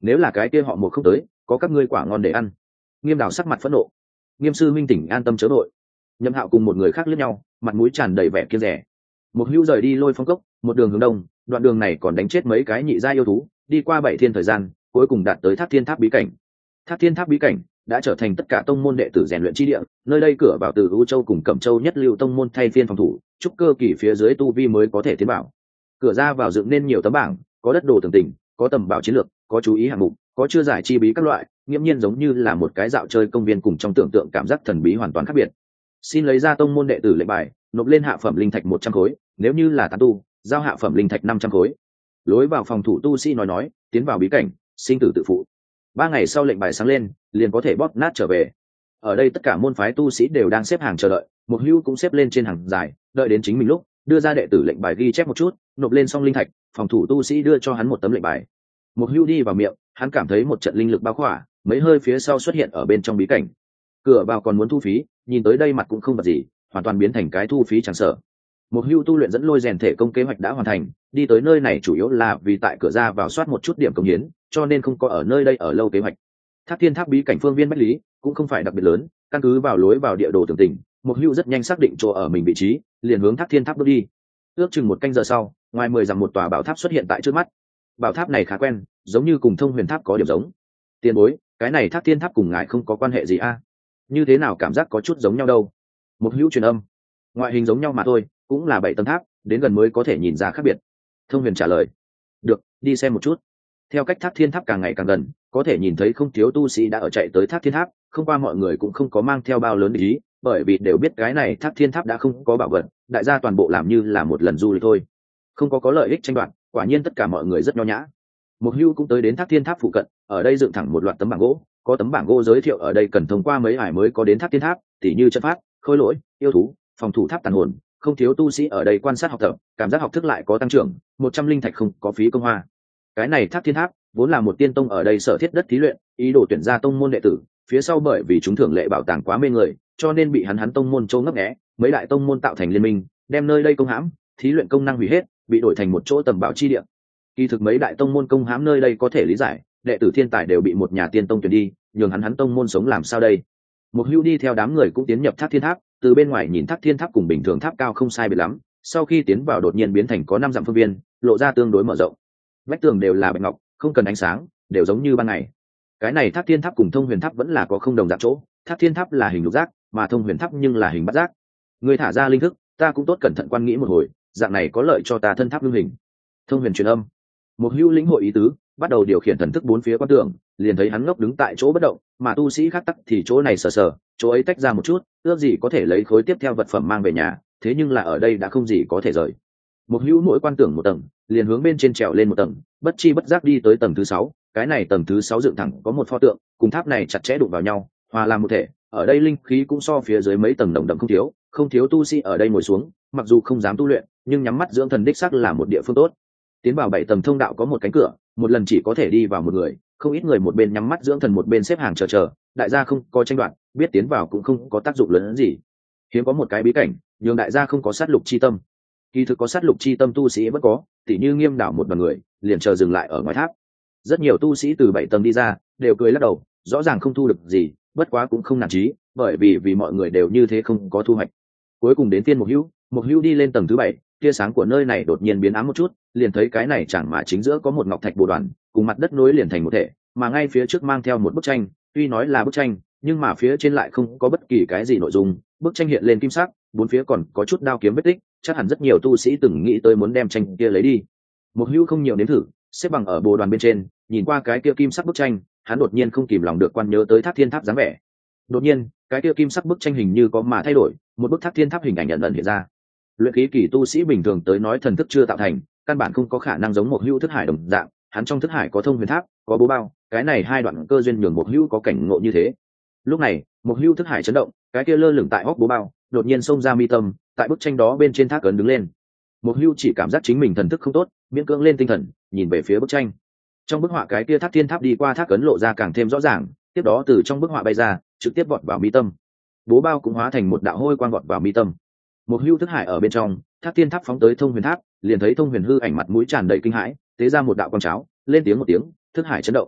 [SPEAKER 1] nếu là cái kia họ một không tới, có các ngươi quả ngon để ăn. Nghiêm Đào sắc mặt phẫn nộ. Nghiêm sư minh tỉnh an tâm chớ đội. Nhậm Hạo cùng một người khác liếc nhau, mặt mũi tràn đầy vẻ kiêng dè. Một Hưu rời đi Lôi Phong cốc, một đường hướng đông, đoạn đường này còn đánh chết mấy cái nhị gia yêu thú, đi qua 7 thiên thời gian, cuối cùng đạt tới Thác Thiên Tháp bí cảnh. Thác Thiên Tháp bí cảnh đã trở thành tất cả tông môn đệ tử rèn luyện chi địa, nơi đây cửa vào từ U Châu cùng Cẩm Châu nhất lưu tông môn thay phiên phòng thủ, trúc cơ kỳ phía dưới tu vi mới có thể tiến vào. Cửa ra vào dựng nên nhiều tấm bảng, có đất đồ tường tình, có tầm bảo chiến lược, có chú ý hạng mục, có chưa giải chi bí các loại, nghiễm nhiên giống như là một cái dạo chơi công viên, cùng trong tưởng tượng cảm giác thần bí hoàn toàn khác biệt. Xin lấy ra tông môn đệ tử lệnh bài, nộp lên hạ phẩm linh thạch 100 khối, nếu như là tán tu, giao hạ phẩm linh thạch 500 khối. Lối vào phòng thủ tu sĩ nói, tiến vào bí cảnh, sinh tử tự phụ. 3 ngày sau lệnh bài sáng lên, liền có thể bóp nát trở về. Ở đây tất cả môn phái tu sĩ đều đang xếp hàng chờ đợi, một Hưu cũng xếp lên trên hàng dài, đợi đến chính mình lúc, đưa ra đệ tử lệnh bài ghi chép một chút, nộp lên xong linh thạch, phòng thủ tu sĩ đưa cho hắn một tấm lệnh bài. Một Hưu đi vào miệng, hắn cảm thấy một trận linh lực bao khỏa, mấy hơi phía sau xuất hiện ở bên trong bí cảnh. Cửa vào còn muốn thu phí, nhìn tới đây mặt cũng không vật gì, hoàn toàn biến thành cái thu phí chẳng sợ. Một Hưu tu luyện dẫn lôi rèn thể công kế hoạch đã hoàn thành, đi tới nơi này chủ yếu là vì tại cửa ra vào soát một chút điểm công hiến, cho nên không có ở nơi đây ở lâu kế hoạch. Thác Thiên Tháp bí cảnh phương viên bách lý, cũng không phải đặc biệt lớn, căn cứ vào lối vào địa đồ tường tình, Một Hưu rất nhanh xác định chỗ ở mình vị trí, liền hướng Thác Thiên Tháp bước đi. Ước chừng 1 canh giờ sau, ngoài 10 dặm một tòa bảo tháp xuất hiện tại trước mắt. Bảo tháp này khá quen, giống như cùng Thông Huyền Tháp có điểm giống. Tiền bối, cái này Thác Thiên Tháp cùng ngài không có quan hệ gì a? Như thế nào cảm giác có chút giống nhau đâu? Một Hưu truyền âm. Ngoại hình giống nhau mà thôi, cũng là 7 tầng tháp, đến gần mới có thể nhìn ra khác biệt. Thông Huyền trả lời. Được, đi xem một chút. Theo cách Thác Thiên Tháp càng ngày càng gần, có thể nhìn thấy không thiếu tu sĩ đã ở chạy tới Thác Thiên Tháp, không qua mọi người cũng không có mang theo bao lớn để ý, bởi vì đều biết cái này Thác Thiên Tháp đã không có bảo vật, đại gia toàn bộ làm như là một lần du lịch thôi, không có lợi ích tranh đoạt, quả nhiên tất cả mọi người rất nho nhã. Một Hưu cũng tới đến Thác Thiên Tháp phụ cận, ở đây dựng thẳng một loạt tấm bảng gỗ, có tấm bảng gỗ giới thiệu ở đây cần thông qua mấy ải mới có đến Thác Thiên Tháp, tỉ như trận pháp, khôi lỗi, yêu thú, phòng thủ tháp tàn hồn, không thiếu tu sĩ ở đây quan sát học tập, cảm giác học thức lại có tăng trưởng, 100 linh thạch không có phí công hoa. Cái này Thác Thiên Tháp vốn là một tiên tông ở đây sở thiết đất thí luyện, ý đồ tuyển ra tông môn đệ tử, phía sau bởi vì chúng thưởng lệ bảo tàng quá mê người, cho nên bị hắn tông môn châu ngấp nghé, mấy đại tông môn tạo thành liên minh, đem nơi đây công hãm, thí luyện công năng hủy hết, bị đổi thành một chỗ tầm bảo chi địa. Kỳ thực mấy đại tông môn công hãm nơi đây có thể lý giải, đệ tử thiên tài đều bị một nhà tiên tông tuyển đi, nhường hắn tông môn sống làm sao đây? Một Hưu đi theo đám người cũng tiến nhập Thác Thiên Tháp, từ bên ngoài nhìn Thác Thiên Tháp cùng bình thường tháp cao không sai biệt lắm, sau khi tiến vào đột nhiên biến thành có 5 dặm phương viên, lộ ra tương đối mở rộng. Vách tường đều là bạch ngọc, không cần ánh sáng, đều giống như ban ngày. Cái này Thác Thiên Tháp cùng Thông Huyền Tháp vẫn là có không đồng dạng chỗ, Thác Thiên Tháp là hình lục giác, mà Thông Huyền Tháp nhưng là hình bát giác. Người thả ra linh thức, ta cũng tốt cẩn thận quan nghĩ một hồi, dạng này có lợi cho ta thân tháp ngưng hình. Thông Huyền truyền âm. Một Hưu lĩnh hội ý tứ, bắt đầu điều khiển thần thức bốn phía quan tưởng, liền thấy hắn ngốc đứng tại chỗ bất động, mà tu sĩ khác tắc thì chỗ này sờ sờ, chỗ ấy tách ra một chút, ước gì có thể lấy khối tiếp theo vật phẩm mang về nhà, thế nhưng là ở đây đã không gì có thể rời. Một Hưu mỗi quan tưởng một tầng, liền hướng bên trên trèo lên một tầng, bất chi bất giác đi tới tầng thứ 6, cái này tầng thứ 6 dựng thẳng có một pho tượng, cùng tháp này chặt chẽ đụng vào nhau, hòa làm một thể, ở đây linh khí cũng so phía dưới mấy tầng nồng đậm không thiếu tu sĩ ở đây ngồi xuống, mặc dù không dám tu luyện, nhưng nhắm mắt dưỡng thần đích xác là một địa phương tốt. Tiến vào 7 tầng thông đạo có một cánh cửa, một lần chỉ có thể đi vào một người, không ít người một bên nhắm mắt dưỡng thần một bên xếp hàng chờ, đại gia không có tranh đoạt, biết tiến vào cũng không có tác dụng lớn hơn gì. Hiếm có một cái bí cảnh, nhường đại gia không có sát lục chi tâm. Kỳ thực có sát lục chi tâm tu sĩ vẫn có, tỉ như Nghiêm Đảo một đoàn người, liền chờ dừng lại ở ngoài tháp. Rất nhiều tu sĩ từ 7 tầng đi ra, đều cười lắc đầu, rõ ràng không thu được gì, bất quá cũng không nản chí, bởi vì mọi người đều như thế không có thu hoạch. Cuối cùng đến phiên Một Hưu đi lên tầng thứ 7, tia sáng của nơi này đột nhiên biến ám một chút, liền thấy cái này chẳng mà chính giữa có một ngọc thạch bồ đoàn, cùng mặt đất nối liền thành một thể, mà ngay phía trước mang theo một bức tranh, tuy nói là bức tranh, nhưng mà phía trên lại không có bất kỳ cái gì nội dung, bức tranh hiện lên kim sắc, bốn phía còn có chút đao kiếm vết tích, chắc hẳn rất nhiều tu sĩ từng nghĩ tới muốn đem tranh kia lấy đi. Một Hưu không nhiều nếm thử, xếp bằng ở bồ đoàn bên trên, nhìn qua cái kia kim sắc bức tranh, hắn đột nhiên không kìm lòng được quan nhớ tới Thác Thiên Tháp dáng vẻ. Đột nhiên, cái kia kim sắc bức tranh hình như có mà thay đổi, một bức Thác Thiên Tháp hình ảnh ẩn ẩn hiện ra. Luyện khí kỳ tu sĩ bình thường tới nói thần thức chưa tạo thành, căn bản không có khả năng giống Một Hưu thức hải đồng dạng, hắn trong thức hải có Thông Huyền Tháp, có bố bao, cái này hai đoạn cơ duyên nhường Một Hưu có cảnh ngộ như thế. Lúc này, Một Hưu thức hải chấn động, cái kia lơ lửng tại hốc bố bao, đột nhiên xông ra mi tâm, tại bức tranh đó bên trên thác ấn đứng lên. Một Hưu chỉ cảm giác chính mình thần thức không tốt, miễn cưỡng lên tinh thần, nhìn về phía bức tranh. Trong bức họa cái kia Thác Thiên Tháp đi qua thác ấn lộ ra càng thêm rõ ràng, tiếp đó từ trong bức họa bay ra, trực tiếp vọt vào mi tâm. Bố bao cũng hóa thành một đạo hôi quang vọt vào mi tâm. Một Hưu thức hải ở bên trong, Thác Thiên Tháp phóng tới Thông Huyền Tháp, liền thấy Thông Huyền hư ảnh mặt mũi tràn đầy kinh hãi, tế ra một đạo quang cháo, lên tiếng một tiếng, thức hải chấn động.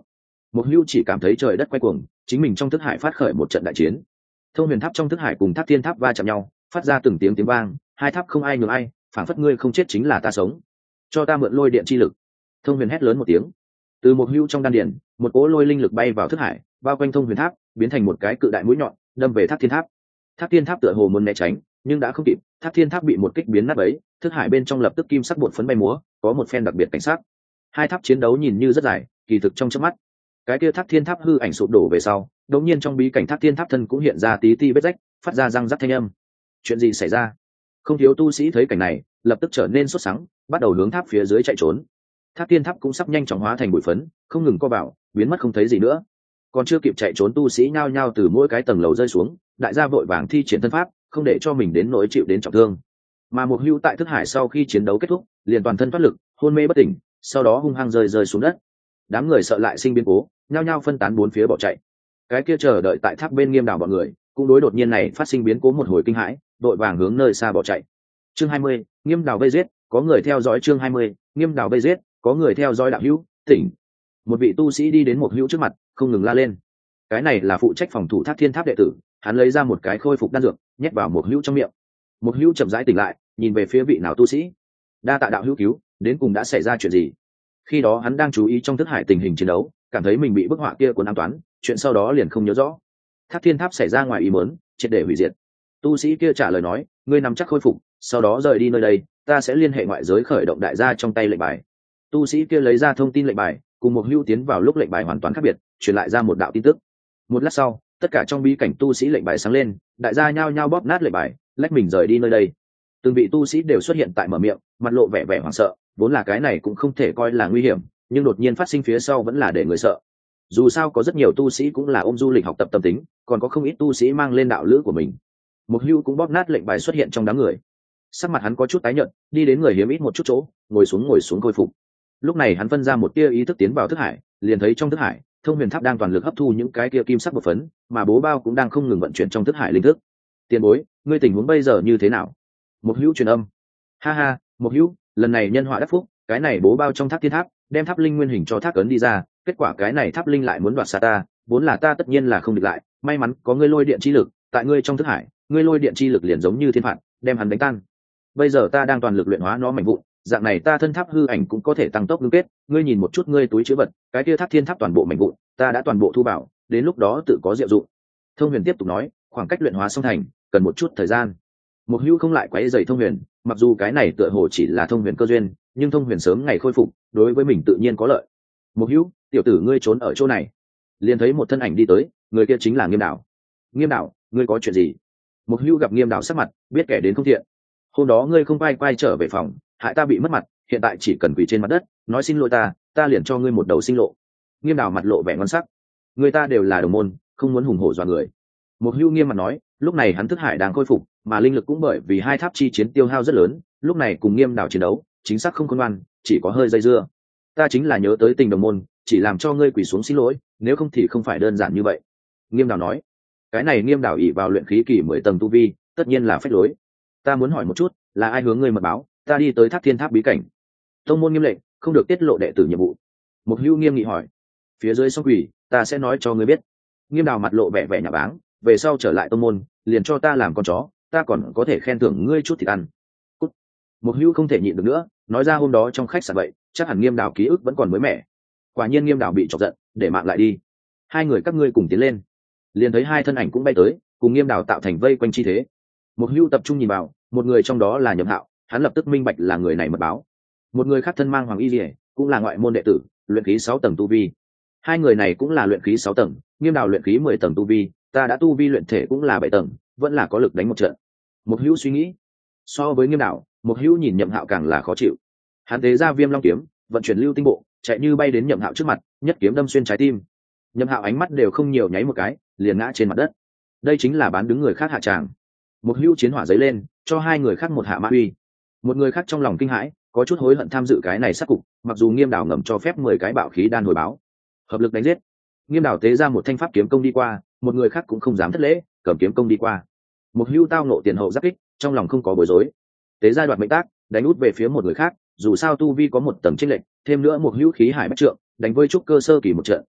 [SPEAKER 1] Một hưu chỉ cảm thấy trời đất quay cuồng, chính mình trong thức hải phát khởi một trận đại chiến. Thông huyền tháp trong thức hải cùng tháp thiên tháp va chạm nhau, phát ra từng tiếng vang, hai tháp không ai nhường ai, phản phất ngươi không chết chính là ta sống, cho ta mượn lôi điện chi lực. Thông huyền hét lớn một tiếng, từ một hưu trong đan điển một cỗ lôi linh lực bay vào thức hải, bao quanh thông huyền tháp, biến thành một cái cự đại mũi nhọn đâm về tháp thiên tháp. Tháp thiên tháp tựa hồ muốn né tránh, nhưng đã không kịp, tháp thiên tháp bị một kích biến nát bấy, thức hải bên trong lập tức kim sắc bột phấn bay múa, có một phen đặc biệt cảnh sát. Hai tháp chiến đấu nhìn như rất dài, kỳ thực trong chớp mắt, cái kia tháp thiên tháp hư ảnh sụp đổ về sau, đột nhiên trong bí cảnh tháp thiên tháp thân cũng hiện ra tí ti vết rách, phát ra răng rắc thanh âm. Chuyện gì xảy ra? Không thiếu tu sĩ thấy cảnh này, lập tức trở nên sốt sắng, bắt đầu hướng tháp phía dưới chạy trốn. Tháp thiên tháp cũng sắp nhanh chóng hóa thành bụi phấn, không ngừng co vào, biến mất không thấy gì nữa. Còn chưa kịp chạy trốn tu sĩ nhao nhao từ mỗi cái tầng lầu rơi xuống, đại gia vội vàng thi triển thân pháp, không để cho mình đến nỗi chịu đến trọng thương. Mà một hưu tại thức hải sau khi chiến đấu kết thúc, liền toàn thân thoát lực, hôn mê bất tỉnh, sau đó hung hăng rơi xuống đất. Đám người sợ lại sinh biến cố, nhao nhao phân tán bốn phía bỏ chạy. Cái kia chờ đợi tại tháp bên Nghiêm Đào bọn người cũng đối đột nhiên này phát sinh biến cố một hồi kinh hãi, đội vàng hướng nơi xa bỏ chạy. Chương 20, Nghiêm Đào vây giết, có người theo dõi. Chương 20, Nghiêm Đào vây giết, có người theo dõi. Đạo hữu, tỉnh. Một vị tu sĩ đi đến một hữu trước mặt, không ngừng la lên. Cái này là phụ trách phòng thủ tháp thiên tháp đệ tử, hắn lấy ra một cái khôi phục đan dược, nhét vào một hữu trong miệng. Một hữu chậm rãi tỉnh lại, nhìn về phía vị nào tu sĩ. Đa tạ đạo hữu cứu, đến cùng đã xảy ra chuyện gì? Khi đó hắn đang chú ý trong thức hải tình hình chiến đấu, cảm thấy mình bị bức họa kia của Nam Toán, chuyện sau đó liền không nhớ rõ. Tháp thiên tháp xảy ra ngoài ý muốn, triệt để hủy diệt. Tu sĩ kia trả lời nói, ngươi nắm chắc khôi phục, sau đó rời đi nơi đây, ta sẽ liên hệ ngoại giới khởi động đại gia trong tay lệnh bài. Tu sĩ kia lấy ra thông tin lệnh bài, cùng một hưu tiến vào lúc lệnh bài hoàn toàn khác biệt, truyền lại ra một đạo tin tức. Một lát sau, tất cả trong bí cảnh tu sĩ lệnh bài sáng lên, đại gia nhao nhao bóp nát lệnh bài, lách mình rời đi nơi đây. Từng vị tu sĩ đều xuất hiện tại mở miệng, mặt lộ vẻ vẻ hoảng sợ, vốn là cái này cũng không thể coi là nguy hiểm, nhưng đột nhiên phát sinh phía sau vẫn là để người sợ. Dù sao có rất nhiều tu sĩ cũng là ôm du lịch học tập tâm tính, còn có không ít tu sĩ mang lên đạo lữ của mình. Một hưu cũng bóp nát lệnh bài xuất hiện trong đám người, sắc mặt hắn có chút tái nhợt, đi đến người hiếm ít một chút chỗ, ngồi xuống khôi phục. Lúc này hắn phân ra một tia ý thức tiến vào thức hải, liền thấy trong thức hải thông huyền tháp đang toàn lực hấp thu những cái kia kim sắc bột phấn, mà bố bao cũng đang không ngừng vận chuyển trong thức hải linh thức. Tiền bối, ngươi tình huống bây giờ như thế nào? Một hữu truyền âm. Ha ha, một hữu, lần này nhân họa đắc phúc, cái này bố bao trong tháp thiên tháp, đem tháp linh nguyên hình cho tháp ấn đi ra, kết quả cái này tháp linh lại muốn đoạt xa ta, vốn là ta tất nhiên là không địch lại, may mắn có ngươi lôi điện chi lực, tại ngươi trong thức hải, ngươi lôi điện chi lực liền giống như thiên phạt, đem hắn đánh tan. Bây giờ ta đang toàn lực luyện hóa nó mảnh vụn, dạng này ta thân tháp hư ảnh cũng có thể tăng tốc ngưng kết, ngươi nhìn một chút ngươi túi chứa vật, cái kia tháp thiên tháp toàn bộ mảnh vụn, ta đã toàn bộ thu bảo, đến lúc đó tự có diệu dụng. Thông Huyền tiếp tục nói, khoảng cách luyện hóa xong thành, cần một chút thời gian. Một hữu không lại quấy rầy Thông Huyền, mặc dù cái này tựa hồ chỉ là Thông Huyền cơ duyên, nhưng Thông Huyền sớm ngày khôi phục, đối với mình tự nhiên có lợi. Một hữu, tiểu tử ngươi trốn ở chỗ này. Liền thấy một thân ảnh đi tới, người kia chính là Nghiêm Đảo. Nghiêm Đảo, ngươi có chuyện gì? Một hữu gặp Nghiêm Đảo sắc mặt, biết kẻ đến không thiện. Hôm đó ngươi không quay trở về phòng, hại ta bị mất mặt, hiện tại chỉ cần quỳ trên mặt đất, nói xin lỗi ta liền cho ngươi một đầu sinh lộ. Nghiêm Đảo mặt lộ vẻ ngon sắc. Người ta đều là đồng môn, không muốn hùng hổ dọa người. Một hữu nghiêm mặt nói, lúc này hắn thức hải đang khôi phục, mà linh lực cũng bởi vì hai tháp chi chiến tiêu hao rất lớn, lúc này cùng Nghiêm Đảo chiến đấu, chính xác không khôn ngoan, chỉ có hơi dây dưa. Ta chính là nhớ tới tình đồng môn, chỉ làm cho ngươi quỳ xuống xin lỗi, nếu không thì không phải đơn giản như vậy. Nghiêm Đảo nói. Cái này Nghiêm Đảo ỷ vào luyện khí kỳ 10 tầng tu vi, tất nhiên là phách lối. Ta muốn hỏi một chút, là ai hướng ngươi mật báo, ta đi tới tháp thiên tháp bí cảnh? Tông môn nghiêm lệnh, không được tiết lộ đệ tử nhiệm vụ. Một hữu nghiêm nghị hỏi. Phía dưới song quỷ, ta sẽ nói cho ngươi biết. Nghiêm Đào mặt lộ vẻ vẻ nhà báng, về sau trở lại tông môn, liền cho ta làm con chó, ta còn có thể khen thưởng ngươi chút thịt ăn. Cút. Một hữu không thể nhịn được nữa, nói ra hôm đó trong khách sạn vậy, chắc hẳn Nghiêm Đào ký ức vẫn còn mới mẻ. Quả nhiên Nghiêm Đào bị chọc giận, để mạng lại đi. Hai người các ngươi cùng tiến lên. Liền thấy hai thân ảnh cũng bay tới, cùng Nghiêm Đào tạo thành vây quanh chi thế. Một hữu tập trung nhìn vào, một người trong đó là Nhậm Hạo, hắn lập tức minh bạch là người này mật báo. Một người khác thân mang hoàng y liễu, cũng là ngoại môn đệ tử, luyện khí 6 tầng tu vi. Hai người này cũng là luyện khí 6 tầng, Nghiêm Đào luyện khí 10 tầng tu vi, ta đã tu vi luyện thể cũng là 7 tầng, vẫn là có lực đánh một trận. Một hữu suy nghĩ, so với Nghiêm Đào, một hữu nhìn Nhậm Hạo càng là khó chịu. Hắn tế ra Viêm Long kiếm, vận chuyển lưu tinh bộ, chạy như bay đến Nhậm Hạo trước mặt, nhất kiếm đâm xuyên trái tim. Nhậm Hạo ánh mắt đều không nhiều nháy một cái, liền ngã trên mặt đất. Đây chính là bán đứng người khác hạ tràng. Một hữu chiến hỏa giấy lên, cho hai người khác một hạ mã uy. Một người khác trong lòng kinh hãi, có chút hối hận tham dự cái này sát cục, mặc dù Nghiêm Đào ngầm cho phép 10 cái bạo khí đan hồi báo. Hợp lực đánh giết. Nghiêm Đào tế ra một thanh pháp kiếm công đi qua, một người khác cũng không dám thất lễ, cầm kiếm công đi qua. Một hữu tao nộ tiền hậu giáp kích, trong lòng không có bối rối. Tế ra đoạt mệnh tác, đánh út về phía một người khác, dù sao tu vi có một tầng chênh lệch, thêm nữa một hữu khí hải bách trượng, đánh với trúc cơ sơ kỳ một trận,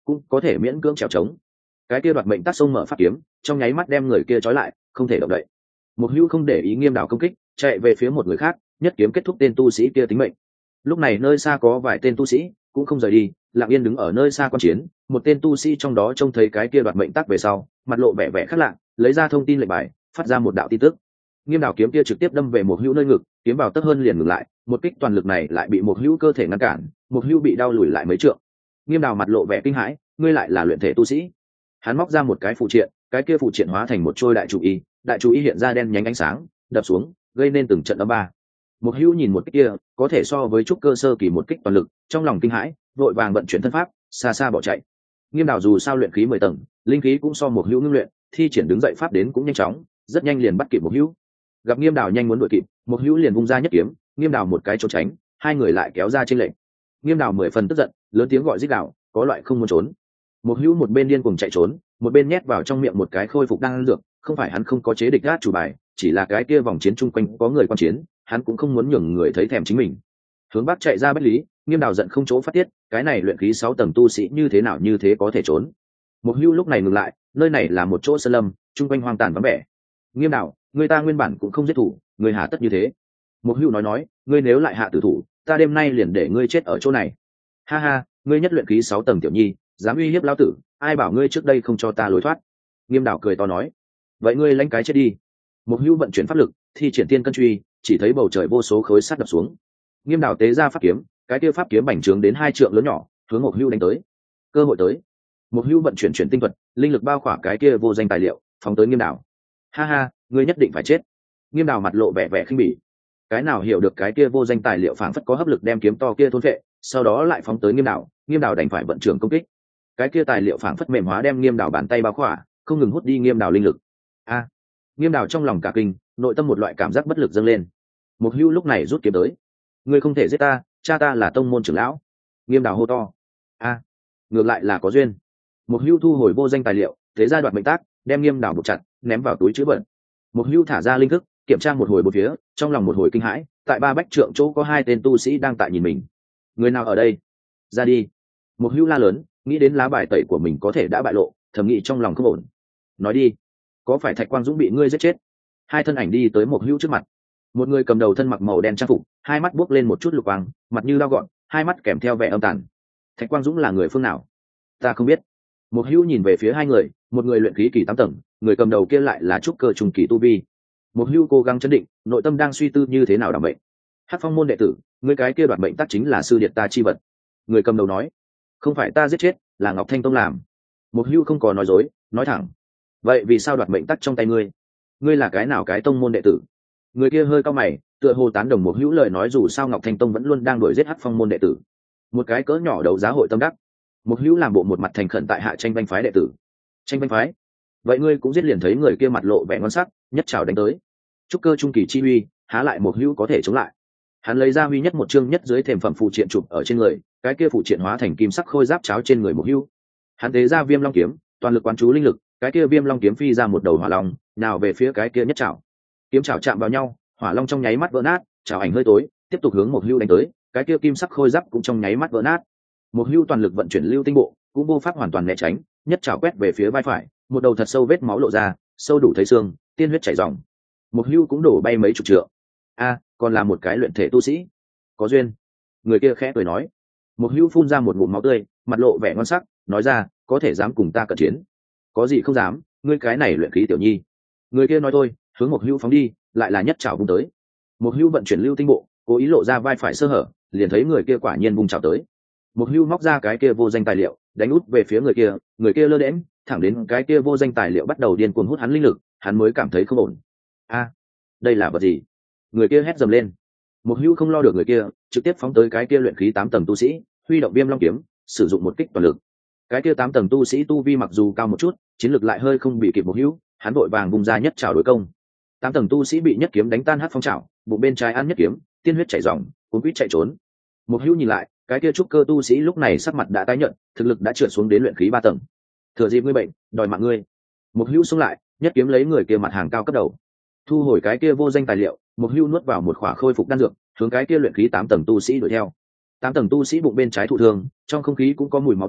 [SPEAKER 1] cũng có thể miễn cưỡng trèo trống. Cái kia đoạt mệnh tác xông mở pháp kiếm, trong nháy mắt đem người kia trói lại, không thể động đậy. Một hữu không để ý Nghiêm Đào công kích, chạy về phía một người khác, nhất kiếm kết thúc tên tu sĩ kia tính mệnh. Lúc này nơi xa có vài tên tu sĩ cũng không rời đi, lặng yên đứng ở nơi xa quan chiến. Một tên tu sĩ trong đó trông thấy cái kia đoạt mệnh tác về sau, mặt lộ vẻ vẻ khác lạ, lấy ra thông tin lệnh bài, phát ra một đạo tin tức. Nghiêm Đào kiếm kia trực tiếp đâm về một hữu nơi ngực, kiếm vào tấp hơn liền ngừng lại, một kích toàn lực này lại bị một hữu cơ thể ngăn cản, một hữu bị đau lùi lại mấy trượng. Nghiêm Đào mặt lộ vẻ kinh hãi, ngươi lại là luyện thể tu sĩ? Hắn móc ra một cái phụ triện, cái kia phụ triện hóa thành một trôi đại chủ y hiện ra đen nhánh ánh sáng, đập xuống, gây nên từng trận âm ba. Một hữu nhìn một kích kia, có thể so với trúc cơ sơ kỳ một kích toàn lực, trong lòng kinh hãi, vội vàng vận chuyển thân pháp, xa xa bỏ chạy. Nghiêm Đào dù sao luyện khí 10 tầng, linh khí cũng so một hữu ngưng luyện, thi triển đứng dậy pháp đến cũng nhanh chóng, rất nhanh liền bắt kịp một hữu. Gặp Nghiêm Đào nhanh muốn đuổi kịp, một hữu liền vung ra nhất kiếm, Nghiêm Đào một cái trốn tránh, hai người lại kéo ra chênh lệch. Nghiêm Đào 10 phần tức giận, lớn tiếng gọi rít gào, có loại không muốn trốn. Một hữu một bên điên cuồng chạy trốn, một bên nhét vào trong miệng một cái khôi phục đan dược, không phải hắn không có chế địch gác chủ bài, chỉ là cái kia vòng chiến chung quanh có người quan chiến, hắn cũng không muốn nhường người thấy thèm chính mình. Hướng bắc chạy ra Bách Lý, Nghiêm Đào giận không chỗ phát tiết, cái này luyện khí 6 tầng tu sĩ như thế nào như thế có thể trốn. Một hữu lúc này ngừng lại, nơi này là một chỗ sơn lâm, chung quanh hoang tàn vắng vẻ. Nghiêm Đào, người ta nguyên bản cũng không giết thủ, người hà tất như thế? Một hữu nói, ngươi nếu lại hạ tử thủ, ta đêm nay liền để ngươi chết ở chỗ này. Ha ha, ngươi nhất luyện khí 6 tầng tiểu nhi, dám uy hiếp lão tử, ai bảo ngươi trước đây không cho ta lối thoát? Nghiêm Đào cười to nói, vậy ngươi lãnh cái chết đi. Một hữu vận chuyển pháp lực, thi triển tiên cân truy, chỉ thấy bầu trời vô số khối sắt đập xuống. Nghiêm Đào tế ra pháp kiếm, cái kia pháp kiếm bành trướng đến 2 trượng lớn nhỏ, hướng một hữu đánh tới. Cơ hội tới. Một hữu vận chuyển tinh thuật, linh lực bao khỏa cái kia vô danh tài liệu, phóng tới Nghiêm Đào. Ha ha, ngươi nhất định phải chết. Nghiêm Đào mặt lộ vẻ vẻ khinh bỉ. Cái nào hiểu được cái kia vô danh tài liệu phảng phất có hấp lực đem kiếm to kia thôn phệ, sau đó lại phóng tới Nghiêm Đào đành phải vận chuyển công kích. Cái kia tài liệu phảng phất mềm hóa đem Nghiêm Đào bàn tay bao khỏa, không ngừng hút đi Nghiêm Đào linh lực. A! Nghiêm Đào trong lòng cả kinh, nội tâm một loại cảm giác bất lực dâng lên. Một hữu lúc này rút kiếm tới. Ngươi không thể giết ta, cha ta là tông môn trưởng lão. Nghiêm Đào hô to. A! Ngược lại là có duyên. Một hữu thu hồi vô danh tài liệu, thế ra đoạt mệnh tác, đem Nghiêm Đào buộc chặt, ném vào túi trữ vật. Một hữu thả ra linh thức, kiểm tra một hồi bốn phía, trong lòng một hồi kinh hãi, tại 3 bách trượng chỗ có 2 tên tu sĩ đang tại nhìn mình. Người nào ở đây? Ra đi. Một hữu la lớn, nghĩ đến lá bài tẩy của mình có thể đã bại lộ, thầm nghĩ trong lòng không ổn. Nói đi, có phải Thạch Quang Dũng bị ngươi giết chết? 2 thân ảnh đi tới một hữu trước mặt. Một người cầm đầu thân mặc màu đen trang phục, hai mắt buốc lên một chút lục quang, mặt như dao gọn, hai mắt kèm theo vẻ âm tàn. Thạch Quang Dũng là người phương nào? Ta không biết. Một hữu nhìn về phía 2 người, một người luyện khí kỳ 8 tầng, người cầm đầu kia lại là trúc cơ trung kỳ tu vi. Một hữu cố gắng chấn định, nội tâm đang suy tư như thế nào đảm mệnh. Hắc Phong môn đệ tử, người cái kia đoạt mệnh tác chính là sư điệt ta chi vật. Người cầm đầu nói, không phải ta giết chết, là Ngọc Thanh Tông làm. Một hữu không có nói dối, nói thẳng. Vậy vì sao đoạt mệnh tắc trong tay ngươi? Ngươi là cái nào cái tông môn đệ tử? Người kia hơi cau mày, tựa hồ tán đồng một hữu lời nói, dù sao Ngọc Thanh Tông vẫn luôn đang đuổi giết Hắc Phong môn đệ tử. Một cái cỡ nhỏ đấu giá hội tâm đắc. Một hữu làm bộ một mặt thành khẩn tại hạ tranh banh phái đệ tử. Tranh banh phái? Vậy ngươi cũng giết liền? Thấy người kia mặt lộ vẻ ngon sắc, nhất trảo đánh tới. Trúc cơ trung kỳ chi uy, há lại một hữu có thể chống lại. Hắn lấy ra huy nhất một chương nhất dưới thềm phẩm phụ triện chụp ở trên người, cái kia phụ triện hóa thành kim sắc khôi giáp cháo trên người một hữu. Hắn tế ra Viêm Long kiếm, toàn lực quán chú linh lực, cái kia Viêm Long kiếm phi ra một đầu hỏa long, nào về phía cái kia nhất trảo. Kiếm trảo chạm vào nhau, hỏa long trong nháy mắt vỡ nát, trảo ảnh hơi tối, tiếp tục hướng một hữu đánh tới, cái kia kim sắc khôi giáp cũng trong nháy mắt vỡ nát. Một hữu toàn lực vận chuyển lưu tinh bộ, cũng vô pháp hoàn toàn né tránh, nhất trảo quét về phía vai phải, một đầu thật sâu vết máu lộ ra, sâu đủ thấy xương, tiên huyết chảy ròng. Một hữu cũng đổ bay mấy chục trượng. A, còn là một cái luyện thể tu sĩ, có duyên. Người kia khẽ cười nói. Một hữu phun ra một ngụm máu tươi, mặt lộ vẻ ngon sắc, nói ra, có thể dám cùng ta cận chiến? Có gì không dám, ngươi cái này luyện khí tiểu nhi. Người kia nói thôi, hướng một hữu phóng đi, lại là nhất trảo vung tới. Một hữu vận chuyển lưu tinh bộ, cố ý lộ ra vai phải sơ hở, liền thấy người kia quả nhiên vung trảo tới. Một hữu móc ra cái kia vô danh tài liệu, đánh út về phía người kia lơ đễnh, thẳng đến cái kia vô danh tài liệu bắt đầu điên cuồng hút hắn linh lực, hắn mới cảm thấy không ổn. A, đây là vật gì? Người kia hét dầm lên. Một hữu không lo được người kia, trực tiếp phóng tới cái kia luyện khí 8 tầng tu sĩ, huy động Viêm Long kiếm, sử dụng một kích toàn lực. Cái kia 8 tầng tu sĩ tu vi mặc dù cao một chút, chiến lực lại hơi không bị kịp một hữu, hắn vội vàng vùng ra nhất trảo đối công. 8 tầng tu sĩ bị nhất kiếm đánh tan hắc phong trảo, bụng bên trái ăn nhất kiếm, tiên huyết chảy ròng, cuống quýt chạy trốn. Một hữu nhìn lại, cái kia trúc cơ tu sĩ lúc này sắc mặt đã tái nhợt, thực lực đã trượt xuống đến luyện khí 3 tầng. Thừa dịp ngươi bệnh, đòi mạng ngươi. Một hữu xông lại, nhất kiếm lấy người kia mặt hàng cao cấp đầu. Thu hồi cái kia vô danh tài liệu, một hữu nuốt vào một khỏa khôi phục đan dược, hướng cái kia luyện khí 8 tầng tu sĩ đuổi theo. 8 tầng tu sĩ bụng bên trái thụ thương, trong không khí cũng có mùi máu tanh,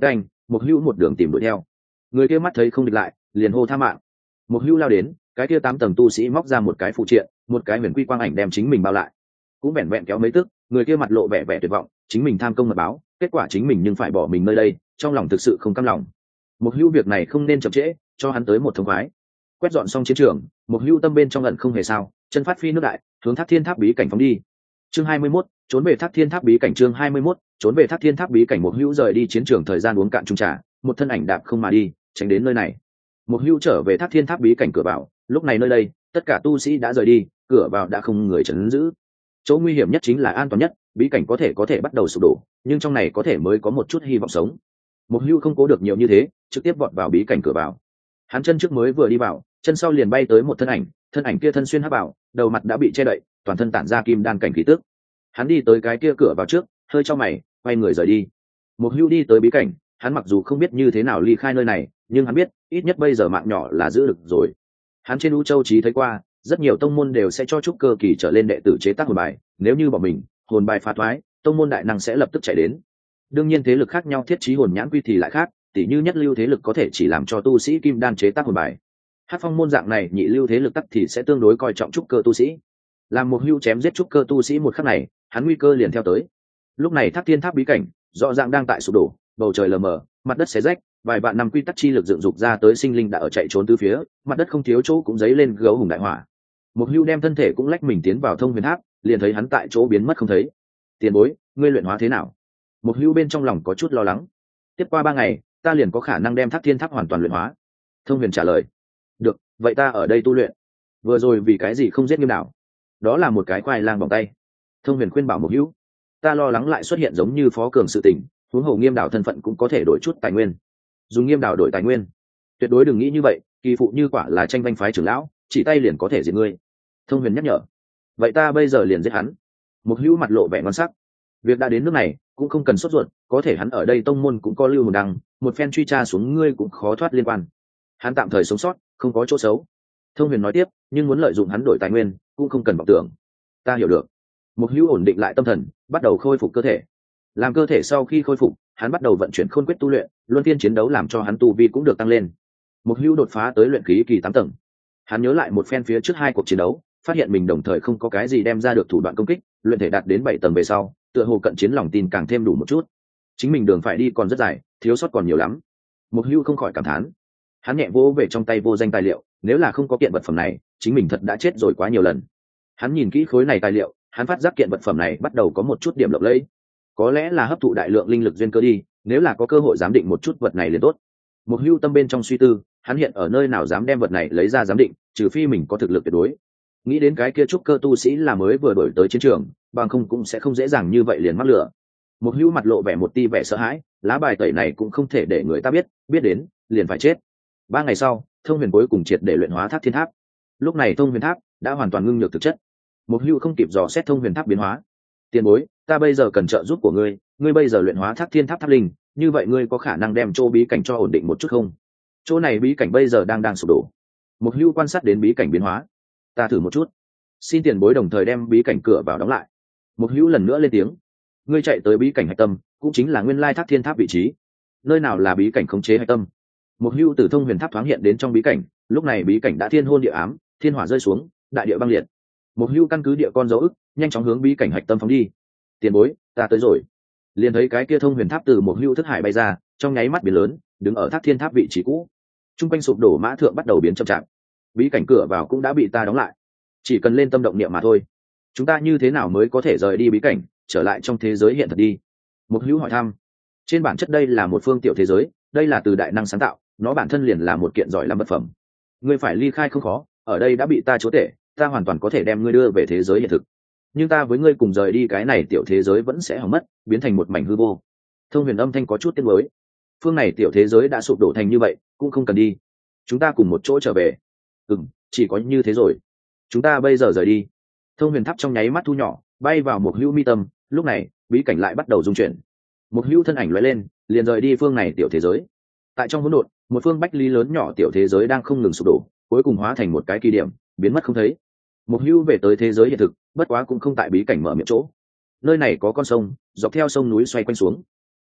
[SPEAKER 1] Mục Hưu một đường tìm đuổi theo. Người kia mắt thấy không địch lại, liền hô tha mạng. Mục Hưu lao đến, cái kia 8 tầng tu sĩ móc ra một cái phụ triện, một cái huyền quy quang ảnh đem chính mình bao lại. Cũng vẹn vẹn kéo mấy tức, người kia mặt lộ vẻ vẻ tuyệt vọng, chính mình tham công mật báo, kết quả chính mình nhưng phải bỏ mình nơi đây, trong lòng thực sự không cam lòng. Mục Hưu việc này không nên chậm trễ, cho hắn tới một thông khoái. Quét dọn xong chiến trường, Mục Hưu tâm bên trong ẩn không hề sao, chân phát phi nước đại, hướng Thác Thiên Tháp bí cảnh phóng đi. Chương 21, trốn về Thác Thiên Tháp bí cảnh. Chương 21, trốn về Thác Thiên Tháp bí cảnh. Mục Hưu rời đi chiến trường thời gian uống cạn chung trà, một thân ảnh đạp không mà đi, tránh đến nơi này. Mục Hưu trở về Thác Thiên Tháp bí cảnh cửa vào, lúc này nơi đây, tất cả tu sĩ đã rời đi, cửa vào đã không người trấn giữ. Chỗ nguy hiểm nhất chính là an toàn nhất, bí cảnh có thể bắt đầu sụp đổ, nhưng trong này có thể mới có một chút hy vọng sống. Mục Hưu không cố được nhiều như thế, trực tiếp vọt vào bí cảnh cửa vào. Hắn chân trước mới vừa đi vào, chân sau liền bay tới một thân ảnh kia thân xuyên hắc bảo, đầu mặt đã bị che đậy, toàn thân tản ra kim đan cảnh khí tức. Hắn đi tới cái kia cửa vào trước, hơi chau mày, quay người rời đi. Mục Hưu đi tới bí cảnh, hắn mặc dù không biết như thế nào ly khai nơi này, nhưng hắn biết, ít nhất bây giờ mạng nhỏ là giữ được rồi. Hắn trên U Châu Chí thấy qua, rất nhiều tông môn đều sẽ cho trúc cơ kỳ trở lên đệ tử chế tác hồn bài, nếu như bỏ mình, hồn bài phá thoái, tông môn đại năng sẽ lập tức chạy đến. Đương nhiên thế lực khác nhau thiết trí hồn nhãn quy thì lại khác, tỉ như nhất lưu thế lực có thể chỉ làm cho tu sĩ kim đan chế tác hồn bài. Hát Phong môn dạng này nhị lưu thế lực tắc thì sẽ tương đối coi trọng trúc cơ tu sĩ. Làm Mục Hưu chém giết trúc cơ tu sĩ một khắc này, hắn nguy cơ liền theo tới. Lúc này Thác Thiên Tháp bí cảnh rõ ràng đang tại sụp đổ, bầu trời lờ mờ, mặt đất xé rách, vài vạn năm quy tắc chi lực dựng dục ra tới sinh linh đã ở chạy trốn tứ phía, mặt đất không thiếu chỗ cũng dấy lên gấu hùng đại hỏa. Mục Hưu đem thân thể cũng lách mình tiến vào Thông Huyền Tháp, liền thấy hắn tại chỗ biến mất không thấy. Tiền bối, ngươi luyện hóa thế nào? Mục Hưu bên trong lòng có chút lo lắng. Tiếp qua 3 ngày, ta liền có khả năng đem Thác Thiên Tháp hoàn toàn luyện hóa. Thông Huyền trả lời. Được, vậy ta ở đây tu luyện. Vừa rồi vì cái gì không giết Nghiêm Đảo? Đó là một cái khoai lang vòng tay. Thông Huyền khuyên bảo Mục Hưu. Ta lo lắng lại xuất hiện giống như Phó Cường sự tình, huống hồ Nghiêm Đảo thân phận cũng có thể đổi chút tài nguyên. Dùng Nghiêm Đảo đổi tài nguyên? Tuyệt đối đừng nghĩ như vậy, kỳ phụ như quả là tranh vanh phái trưởng lão, chỉ tay liền có thể diệt ngươi. Thông Huyền nhắc nhở. Vậy ta bây giờ liền giết hắn. Mục Hưu mặt lộ vẻ ngon sắc. Việc đã đến nước này, cũng không cần sốt ruột, có thể hắn ở đây tông môn cũng có lưu hồn đăng, một phen truy tra xuống ngươi cũng khó thoát liên quan. Hắn tạm thời sống sót, không có chỗ xấu. Thông Huyền nói tiếp, nhưng muốn lợi dụng hắn đổi tài nguyên, cũng không cần vọng tưởng. Ta hiểu được. Mục Hưu ổn định lại tâm thần, bắt đầu khôi phục cơ thể. Làm cơ thể sau khi khôi phục, hắn bắt đầu vận chuyển khôn quyết tu luyện, luân phiên chiến đấu làm cho hắn tu vi cũng được tăng lên. Mục Hưu đột phá tới luyện khí kỳ 8 tầng. Hắn nhớ lại một phen phía trước 2 cuộc chiến đấu, phát hiện mình đồng thời không có cái gì đem ra được thủ đoạn công kích, luyện thể đạt đến 7 tầng về sau, tựa hồ cận chiến lòng tin càng thêm đủ một chút. Chính mình đường phải đi còn rất dài, thiếu sót còn nhiều lắm. Mục Hưu không khỏi cảm thán. Hắn nhẹ vỗ về trong tay vô danh tài liệu, nếu là không có kiện vật phẩm này, chính mình thật đã chết rồi quá nhiều lần. Hắn nhìn kỹ khối này tài liệu, hắn phát giác kiện vật phẩm này bắt đầu có một chút điểm lộng lẫy. Có lẽ là hấp thụ đại lượng linh lực duyên cơ đi, nếu là có cơ hội giám định một chút vật này liền tốt. Mục Hưu tâm bên trong suy tư, hắn hiện ở nơi nào dám đem vật này lấy ra giám định, trừ phi mình có thực lực tuyệt đối. Nghĩ đến cái kia trúc cơ tu sĩ là mới vừa đổi tới chiến trường, bằng không cũng sẽ không dễ dàng như vậy liền mắc lửa. Mục Hưu mặt lộ vẻ một tia vẻ sợ hãi, lá bài tẩy này cũng không thể để người ta biết, biết đến liền phải chết. 3 ngày sau, Thông Huyền cuối cùng triệt để luyện hóa Thác Thiên Tháp. Lúc này Thông Huyền Tháp đã hoàn toàn ngưng nhược thực chất. Mục Hưu không kịp dò xét Thông Huyền Tháp biến hóa. Tiền bối, ta bây giờ cần trợ giúp của ngươi, ngươi bây giờ luyện hóa Thác Thiên Tháp tháp linh, như vậy ngươi có khả năng đem chỗ bí cảnh cho ổn định một chút không? Chỗ này bí cảnh bây giờ đang sụp đổ. Mục Hưu quan sát đến bí cảnh biến hóa. Ta thử một chút. Xin tiền bối đồng thời đem bí cảnh cửa vào đóng lại. Mục Hưu lần nữa lên tiếng. Ngươi chạy tới bí cảnh hạch tâm, cũng chính là nguyên lai Thác Thiên Tháp vị trí. Nơi nào là bí cảnh khống chế hạch tâm? Mục Hưu từ Thông Huyền Tháp thoáng hiện đến trong bí cảnh, lúc này bí cảnh đã thiên hôn địa ám, thiên hỏa rơi xuống, đại địa băng liệt. Mục Hưu căn cứ địa con dấu ức, nhanh chóng hướng bí cảnh hạch tâm phóng đi. Tiền bối, ta tới rồi. Liền thấy cái kia Thông Huyền Tháp từ Mục Hưu thức hải bay ra, trong nháy mắt biến lớn, đứng ở Thác Thiên Tháp vị trí cũ. Trung quanh sụp đổ mã thượng bắt đầu biến chậm chạp. Bí cảnh cửa vào cũng đã bị ta đóng lại. Chỉ cần lên tâm động niệm mà thôi. Chúng ta như thế nào mới có thể rời đi bí cảnh, trở lại trong thế giới hiện thật đi? Mục Hưu hỏi thăm. Trên bản chất đây là một phương tiểu thế giới, đây là từ đại năng sáng tạo, nó bản thân liền là một kiện giỏi làm vật phẩm. Ngươi phải ly khai không khó, ở đây đã bị ta chúa tể, ta hoàn toàn có thể đem ngươi đưa về thế giới hiện thực. Nhưng ta với ngươi cùng rời đi cái này tiểu thế giới vẫn sẽ hỏng mất, biến thành một mảnh hư vô. Thông Huyền âm thanh có chút tiếc nuối. Phương này tiểu thế giới đã sụp đổ thành như vậy, cũng không cần đi. Chúng ta cùng một chỗ trở về. Chỉ có như thế rồi. Chúng ta bây giờ rời đi. Thông Huyền Tháp trong nháy mắt thu nhỏ, bay vào Mục Hưu mi tâm. Lúc này bí cảnh lại bắt đầu rung chuyển. Mục Hưu thân ảnh lóe lên, liền rời đi phương này tiểu thế giới. Tại trong hỗn độn, một phương bách lý lớn nhỏ tiểu thế giới đang không ngừng sụp đổ, cuối cùng hóa thành một cái kỳ điểm, biến mất không thấy. Mục Hưu về tới thế giới hiện thực, bất quá cũng không tại bí cảnh mở miệng chỗ. Nơi này có con sông, dọc theo sông núi xoay quanh xuống.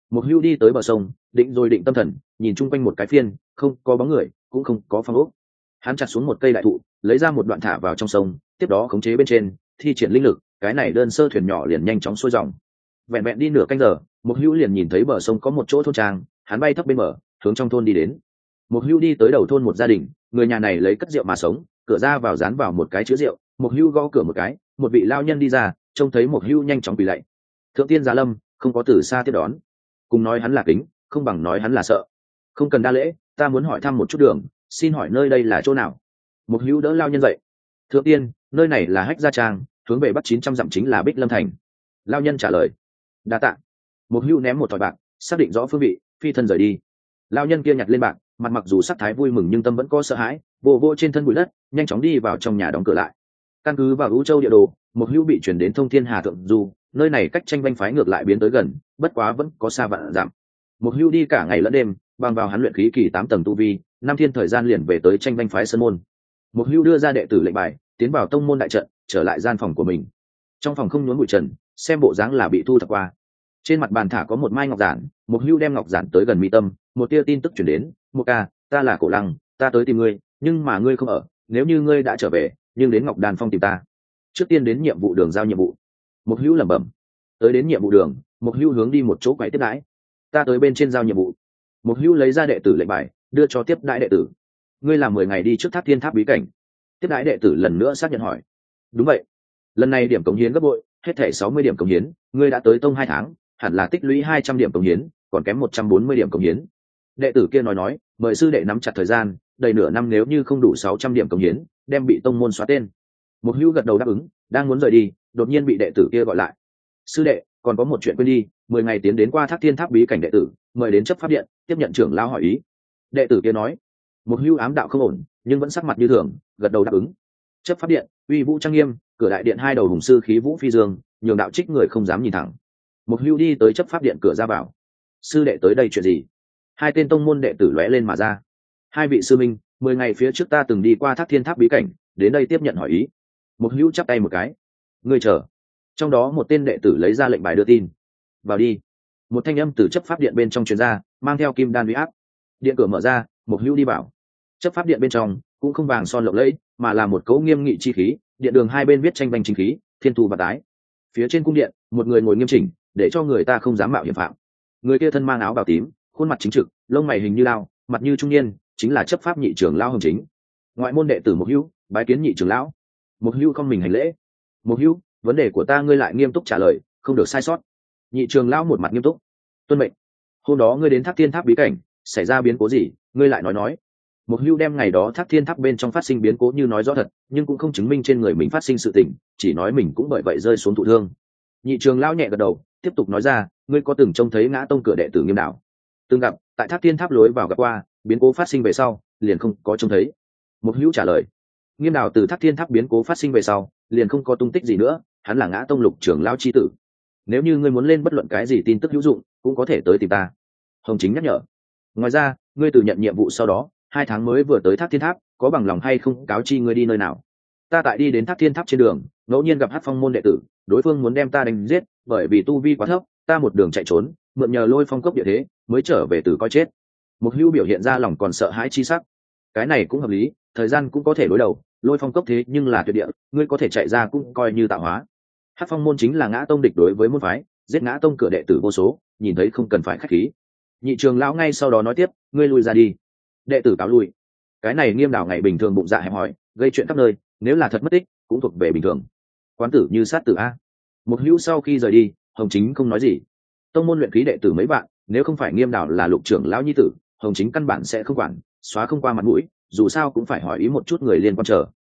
[SPEAKER 1] Một hưu đi tới bờ sông, định rồi định tâm thần, nhìn chung quanh một cái phiên, không có bóng người, cũng không có phong ốc. Hắn chặt xuống một cây đại thụ, lấy ra một đoạn thả vào trong sông, tiếp đó khống chế bên trên, thi triển linh lực, cái này đơn sơ thuyền nhỏ liền nhanh chóng xuôi dòng. Vẹn vẹn đi nửa canh giờ, một hưu liền nhìn thấy bờ sông có một chỗ thôn trang, hắn bay thấp bên bờ, hướng trong thôn đi đến. Một hưu đi tới đầu thôn một gia đình, người nhà này lấy cất rượu mà sống, cửa ra vào dán vào một cái chứa rượu. Một hưu gõ cửa một cái, một vị lao nhân đi ra, trông thấy một hưu nhanh chóng quỳ lạy. Thượng tiên giá lâm, không có từ xa tiếp đón, cùng nói hắn là kính, không bằng nói hắn là sợ. Không cần đa lễ, ta muốn hỏi thăm một chút đường, xin hỏi nơi đây là chỗ nào? Một hữu đỡ lao nhân dậy. Thượng tiên, nơi này là Hách Gia Trang, hướng về bắc 900 dặm chính là Bích Lâm Thành. Lao nhân trả lời. Đa tạ. Một hữu ném một thỏi bạc, xác định rõ phương vị, phi thân rời đi. Lao nhân kia nhặt lên bạc, mặt mặc dù sắc thái vui mừng nhưng tâm vẫn có sợ hãi, vô vô trên thân bụi đất, nhanh chóng đi vào trong nhà đóng cửa lại. Căn cứ vào Ú Châu địa đồ, một hữu bị chuyển đến Thông Thiên Hà Thượng Du, nơi này cách Tranh Vanh phái ngược lại biến tới gần, bất quá vẫn có xa vạn dặm. Một hữu đi cả ngày lẫn đêm, bằng vào hắn luyện khí kỳ 8 tầng tu vi, 5 thiên thời gian liền về tới Tranh Vanh phái sơn môn. Một hữu đưa ra đệ tử lệnh bài, tiến vào tông môn đại trận, trở lại gian phòng của mình. Trong phòng không nhốn bụi trần, xem bộ dáng là bị thu thập qua. Trên mặt bàn thả có một mai ngọc giản, một hữu đem ngọc giản tới gần mi tâm, một tia tin tức chuyển đến. Một ca, ta là Cổ Lăng, ta tới tìm ngươi, nhưng mà ngươi không ở, nếu như ngươi đã trở về, nhưng đến Ngọc Đàn Phong tìm ta. Trước tiên đến nhiệm vụ đường giao nhiệm vụ. Một hữu lẩm bẩm. Tới đến nhiệm vụ đường, một hữu hướng đi một chỗ quầy tiếp đãi. Ta tới bên trên giao nhiệm vụ. Một hữu lấy ra đệ tử lệnh bài, đưa cho tiếp đãi đệ tử. Ngươi làm 10 ngày đi trước Tháp Thiên Tháp bí cảnh. Tiếp đãi đệ tử lần nữa xác nhận hỏi. Đúng vậy. Lần này điểm cống hiến gấp bội, hết thể 60 điểm cống hiến, ngươi đã tới tông 2 tháng, hẳn là tích lũy 200 điểm cống hiến, còn kém 140 điểm cống hiến. Đệ tử kia nói, mời sư đệ nắm chặt thời gian, đầy nửa năm nếu như không đủ 600 điểm cống hiến, đem bị tông môn xóa tên. Một hữu gật đầu đáp ứng, đang muốn rời đi, đột nhiên bị đệ tử kia gọi lại. Sư đệ, còn có một chuyện quên đi, 10 ngày tiến đến qua Tháp Thiên Tháp bí cảnh đệ tử, mời đến chấp pháp điện, tiếp nhận trưởng lão hỏi ý. Đệ tử kia nói. Một hữu ám đạo không ổn, nhưng vẫn sắc mặt như thường, gật đầu đáp ứng. Chấp pháp điện, uy vũ trang nghiêm, cửa đại điện hai đầu hùng sư khí vũ phi dương, nhường đạo trích người không dám nhìn thẳng. Một hữu đi tới chấp pháp điện cửa ra vào. Sư đệ tới đây chuyện gì? Hai tên tông môn đệ tử lóe lên mà ra. Hai vị sư minh, 10 ngày phía trước ta từng đi qua Tháp Thiên Tháp bí cảnh, đến đây tiếp nhận hỏi ý. Một hữu chắp tay một cái. Ngươi chờ. Trong đó một tên đệ tử lấy ra lệnh bài đưa tin. Vào đi. Một thanh âm từ chấp pháp điện bên trong truyền ra, mang theo kim đan uy áp. Điện cửa mở ra, một hữu đi vào. Chấp pháp điện bên trong cũng không vàng son lộng lẫy, mà là một cấu nghiêm nghị chi khí. Điện đường hai bên viết tranh vanh chính khí, thiên thu và tái. Phía trên cung điện, một người ngồi nghiêm chỉnh, để cho người ta không dám mạo hiểm phạm. Người kia thân mang áo bào tím, khuôn mặt chính trực, lông mày hình như lao, mặt như trung niên, chính là chấp pháp nhị trưởng lão Hồng Chính. Ngoại môn đệ tử Một Hữu, bái kiến nhị trưởng lão. Một Hữu không mình hành lễ. Một Hữu, vấn đề của ta ngươi lại nghiêm túc trả lời, không được sai sót. Nhị trưởng lão một mặt nghiêm túc. Tuân mệnh. Hôm đó ngươi đến Tháp Thiên Tháp bí cảnh, xảy ra biến cố gì, ngươi lại nói. Một Hữu đem ngày đó Tháp Thiên Tháp bên trong phát sinh biến cố như nói rõ thật, nhưng cũng không chứng minh trên người mình phát sinh sự tình, chỉ nói mình cũng bởi vậy rơi xuống thụ thương. Nhị trưởng lão nhẹ gật đầu, tiếp tục nói ra, ngươi có từng trông thấy Ngã Tông cửa đệ tử Nghiêm Đạo? Từng gặp, tại Tháp Thiên Tháp lối vào gặp qua, biến cố phát sinh về sau, liền không có trông thấy. Một Hữu trả lời. Nghiêm Đạo từ Tháp Thiên Tháp biến cố phát sinh về sau, liền không có tung tích gì nữa, hắn là Ngã Tông lục trưởng lão chi tử. Nếu như ngươi muốn lên bất luận cái gì tin tức hữu dụng, cũng có thể tới tìm ta. Hồng Chính nhắc nhở. Ngoài ra, ngươi từ nhận nhiệm vụ sau đó, 2 tháng mới vừa tới Tháp Thiên Tháp, có bằng lòng hay không cáo chi ngươi đi nơi nào? Ta tại đi đến Tháp Thiên Tháp trên đường, ngẫu nhiên gặp Hắc Phong môn đệ tử, đối phương muốn đem ta đánh giết, bởi vì tu vi quá thấp, ta một đường chạy trốn, mượn nhờ Lôi Phong cốc địa thế, mới trở về từ coi chết. Một Hữu biểu hiện ra lòng còn sợ hãi chi sắc. Cái này cũng hợp lý, thời gian cũng có thể đối đầu, Lôi Phong cốc thế nhưng là tuyệt địa, ngươi có thể chạy ra cũng coi như tạo hóa. Hắc Phong môn chính là Ngã Tông địch đối với môn phái, giết Ngã Tông cửa đệ tử vô số, nhìn thấy không cần phải khách khí. Nhị trường lão ngay sau đó nói tiếp, ngươi lui ra đi. Đệ tử cáo lui. Cái này Nghiêm Đạo ngày bình thường bụng dạ hẹp hòi, gây chuyện khắp nơi, nếu là thật mất tích, cũng thuộc về bình thường. Quán tử như sát tử a. Một Hữu sau khi rời đi, Hồng Chính không nói gì. Tông môn luyện khí đệ tử mấy bạn, nếu không phải Nghiêm Đạo là lục trưởng lão nhi tử, Hồng Chính căn bản sẽ không quản, xóa không qua mặt mũi, dù sao cũng phải hỏi ý một chút người liên quan chờ.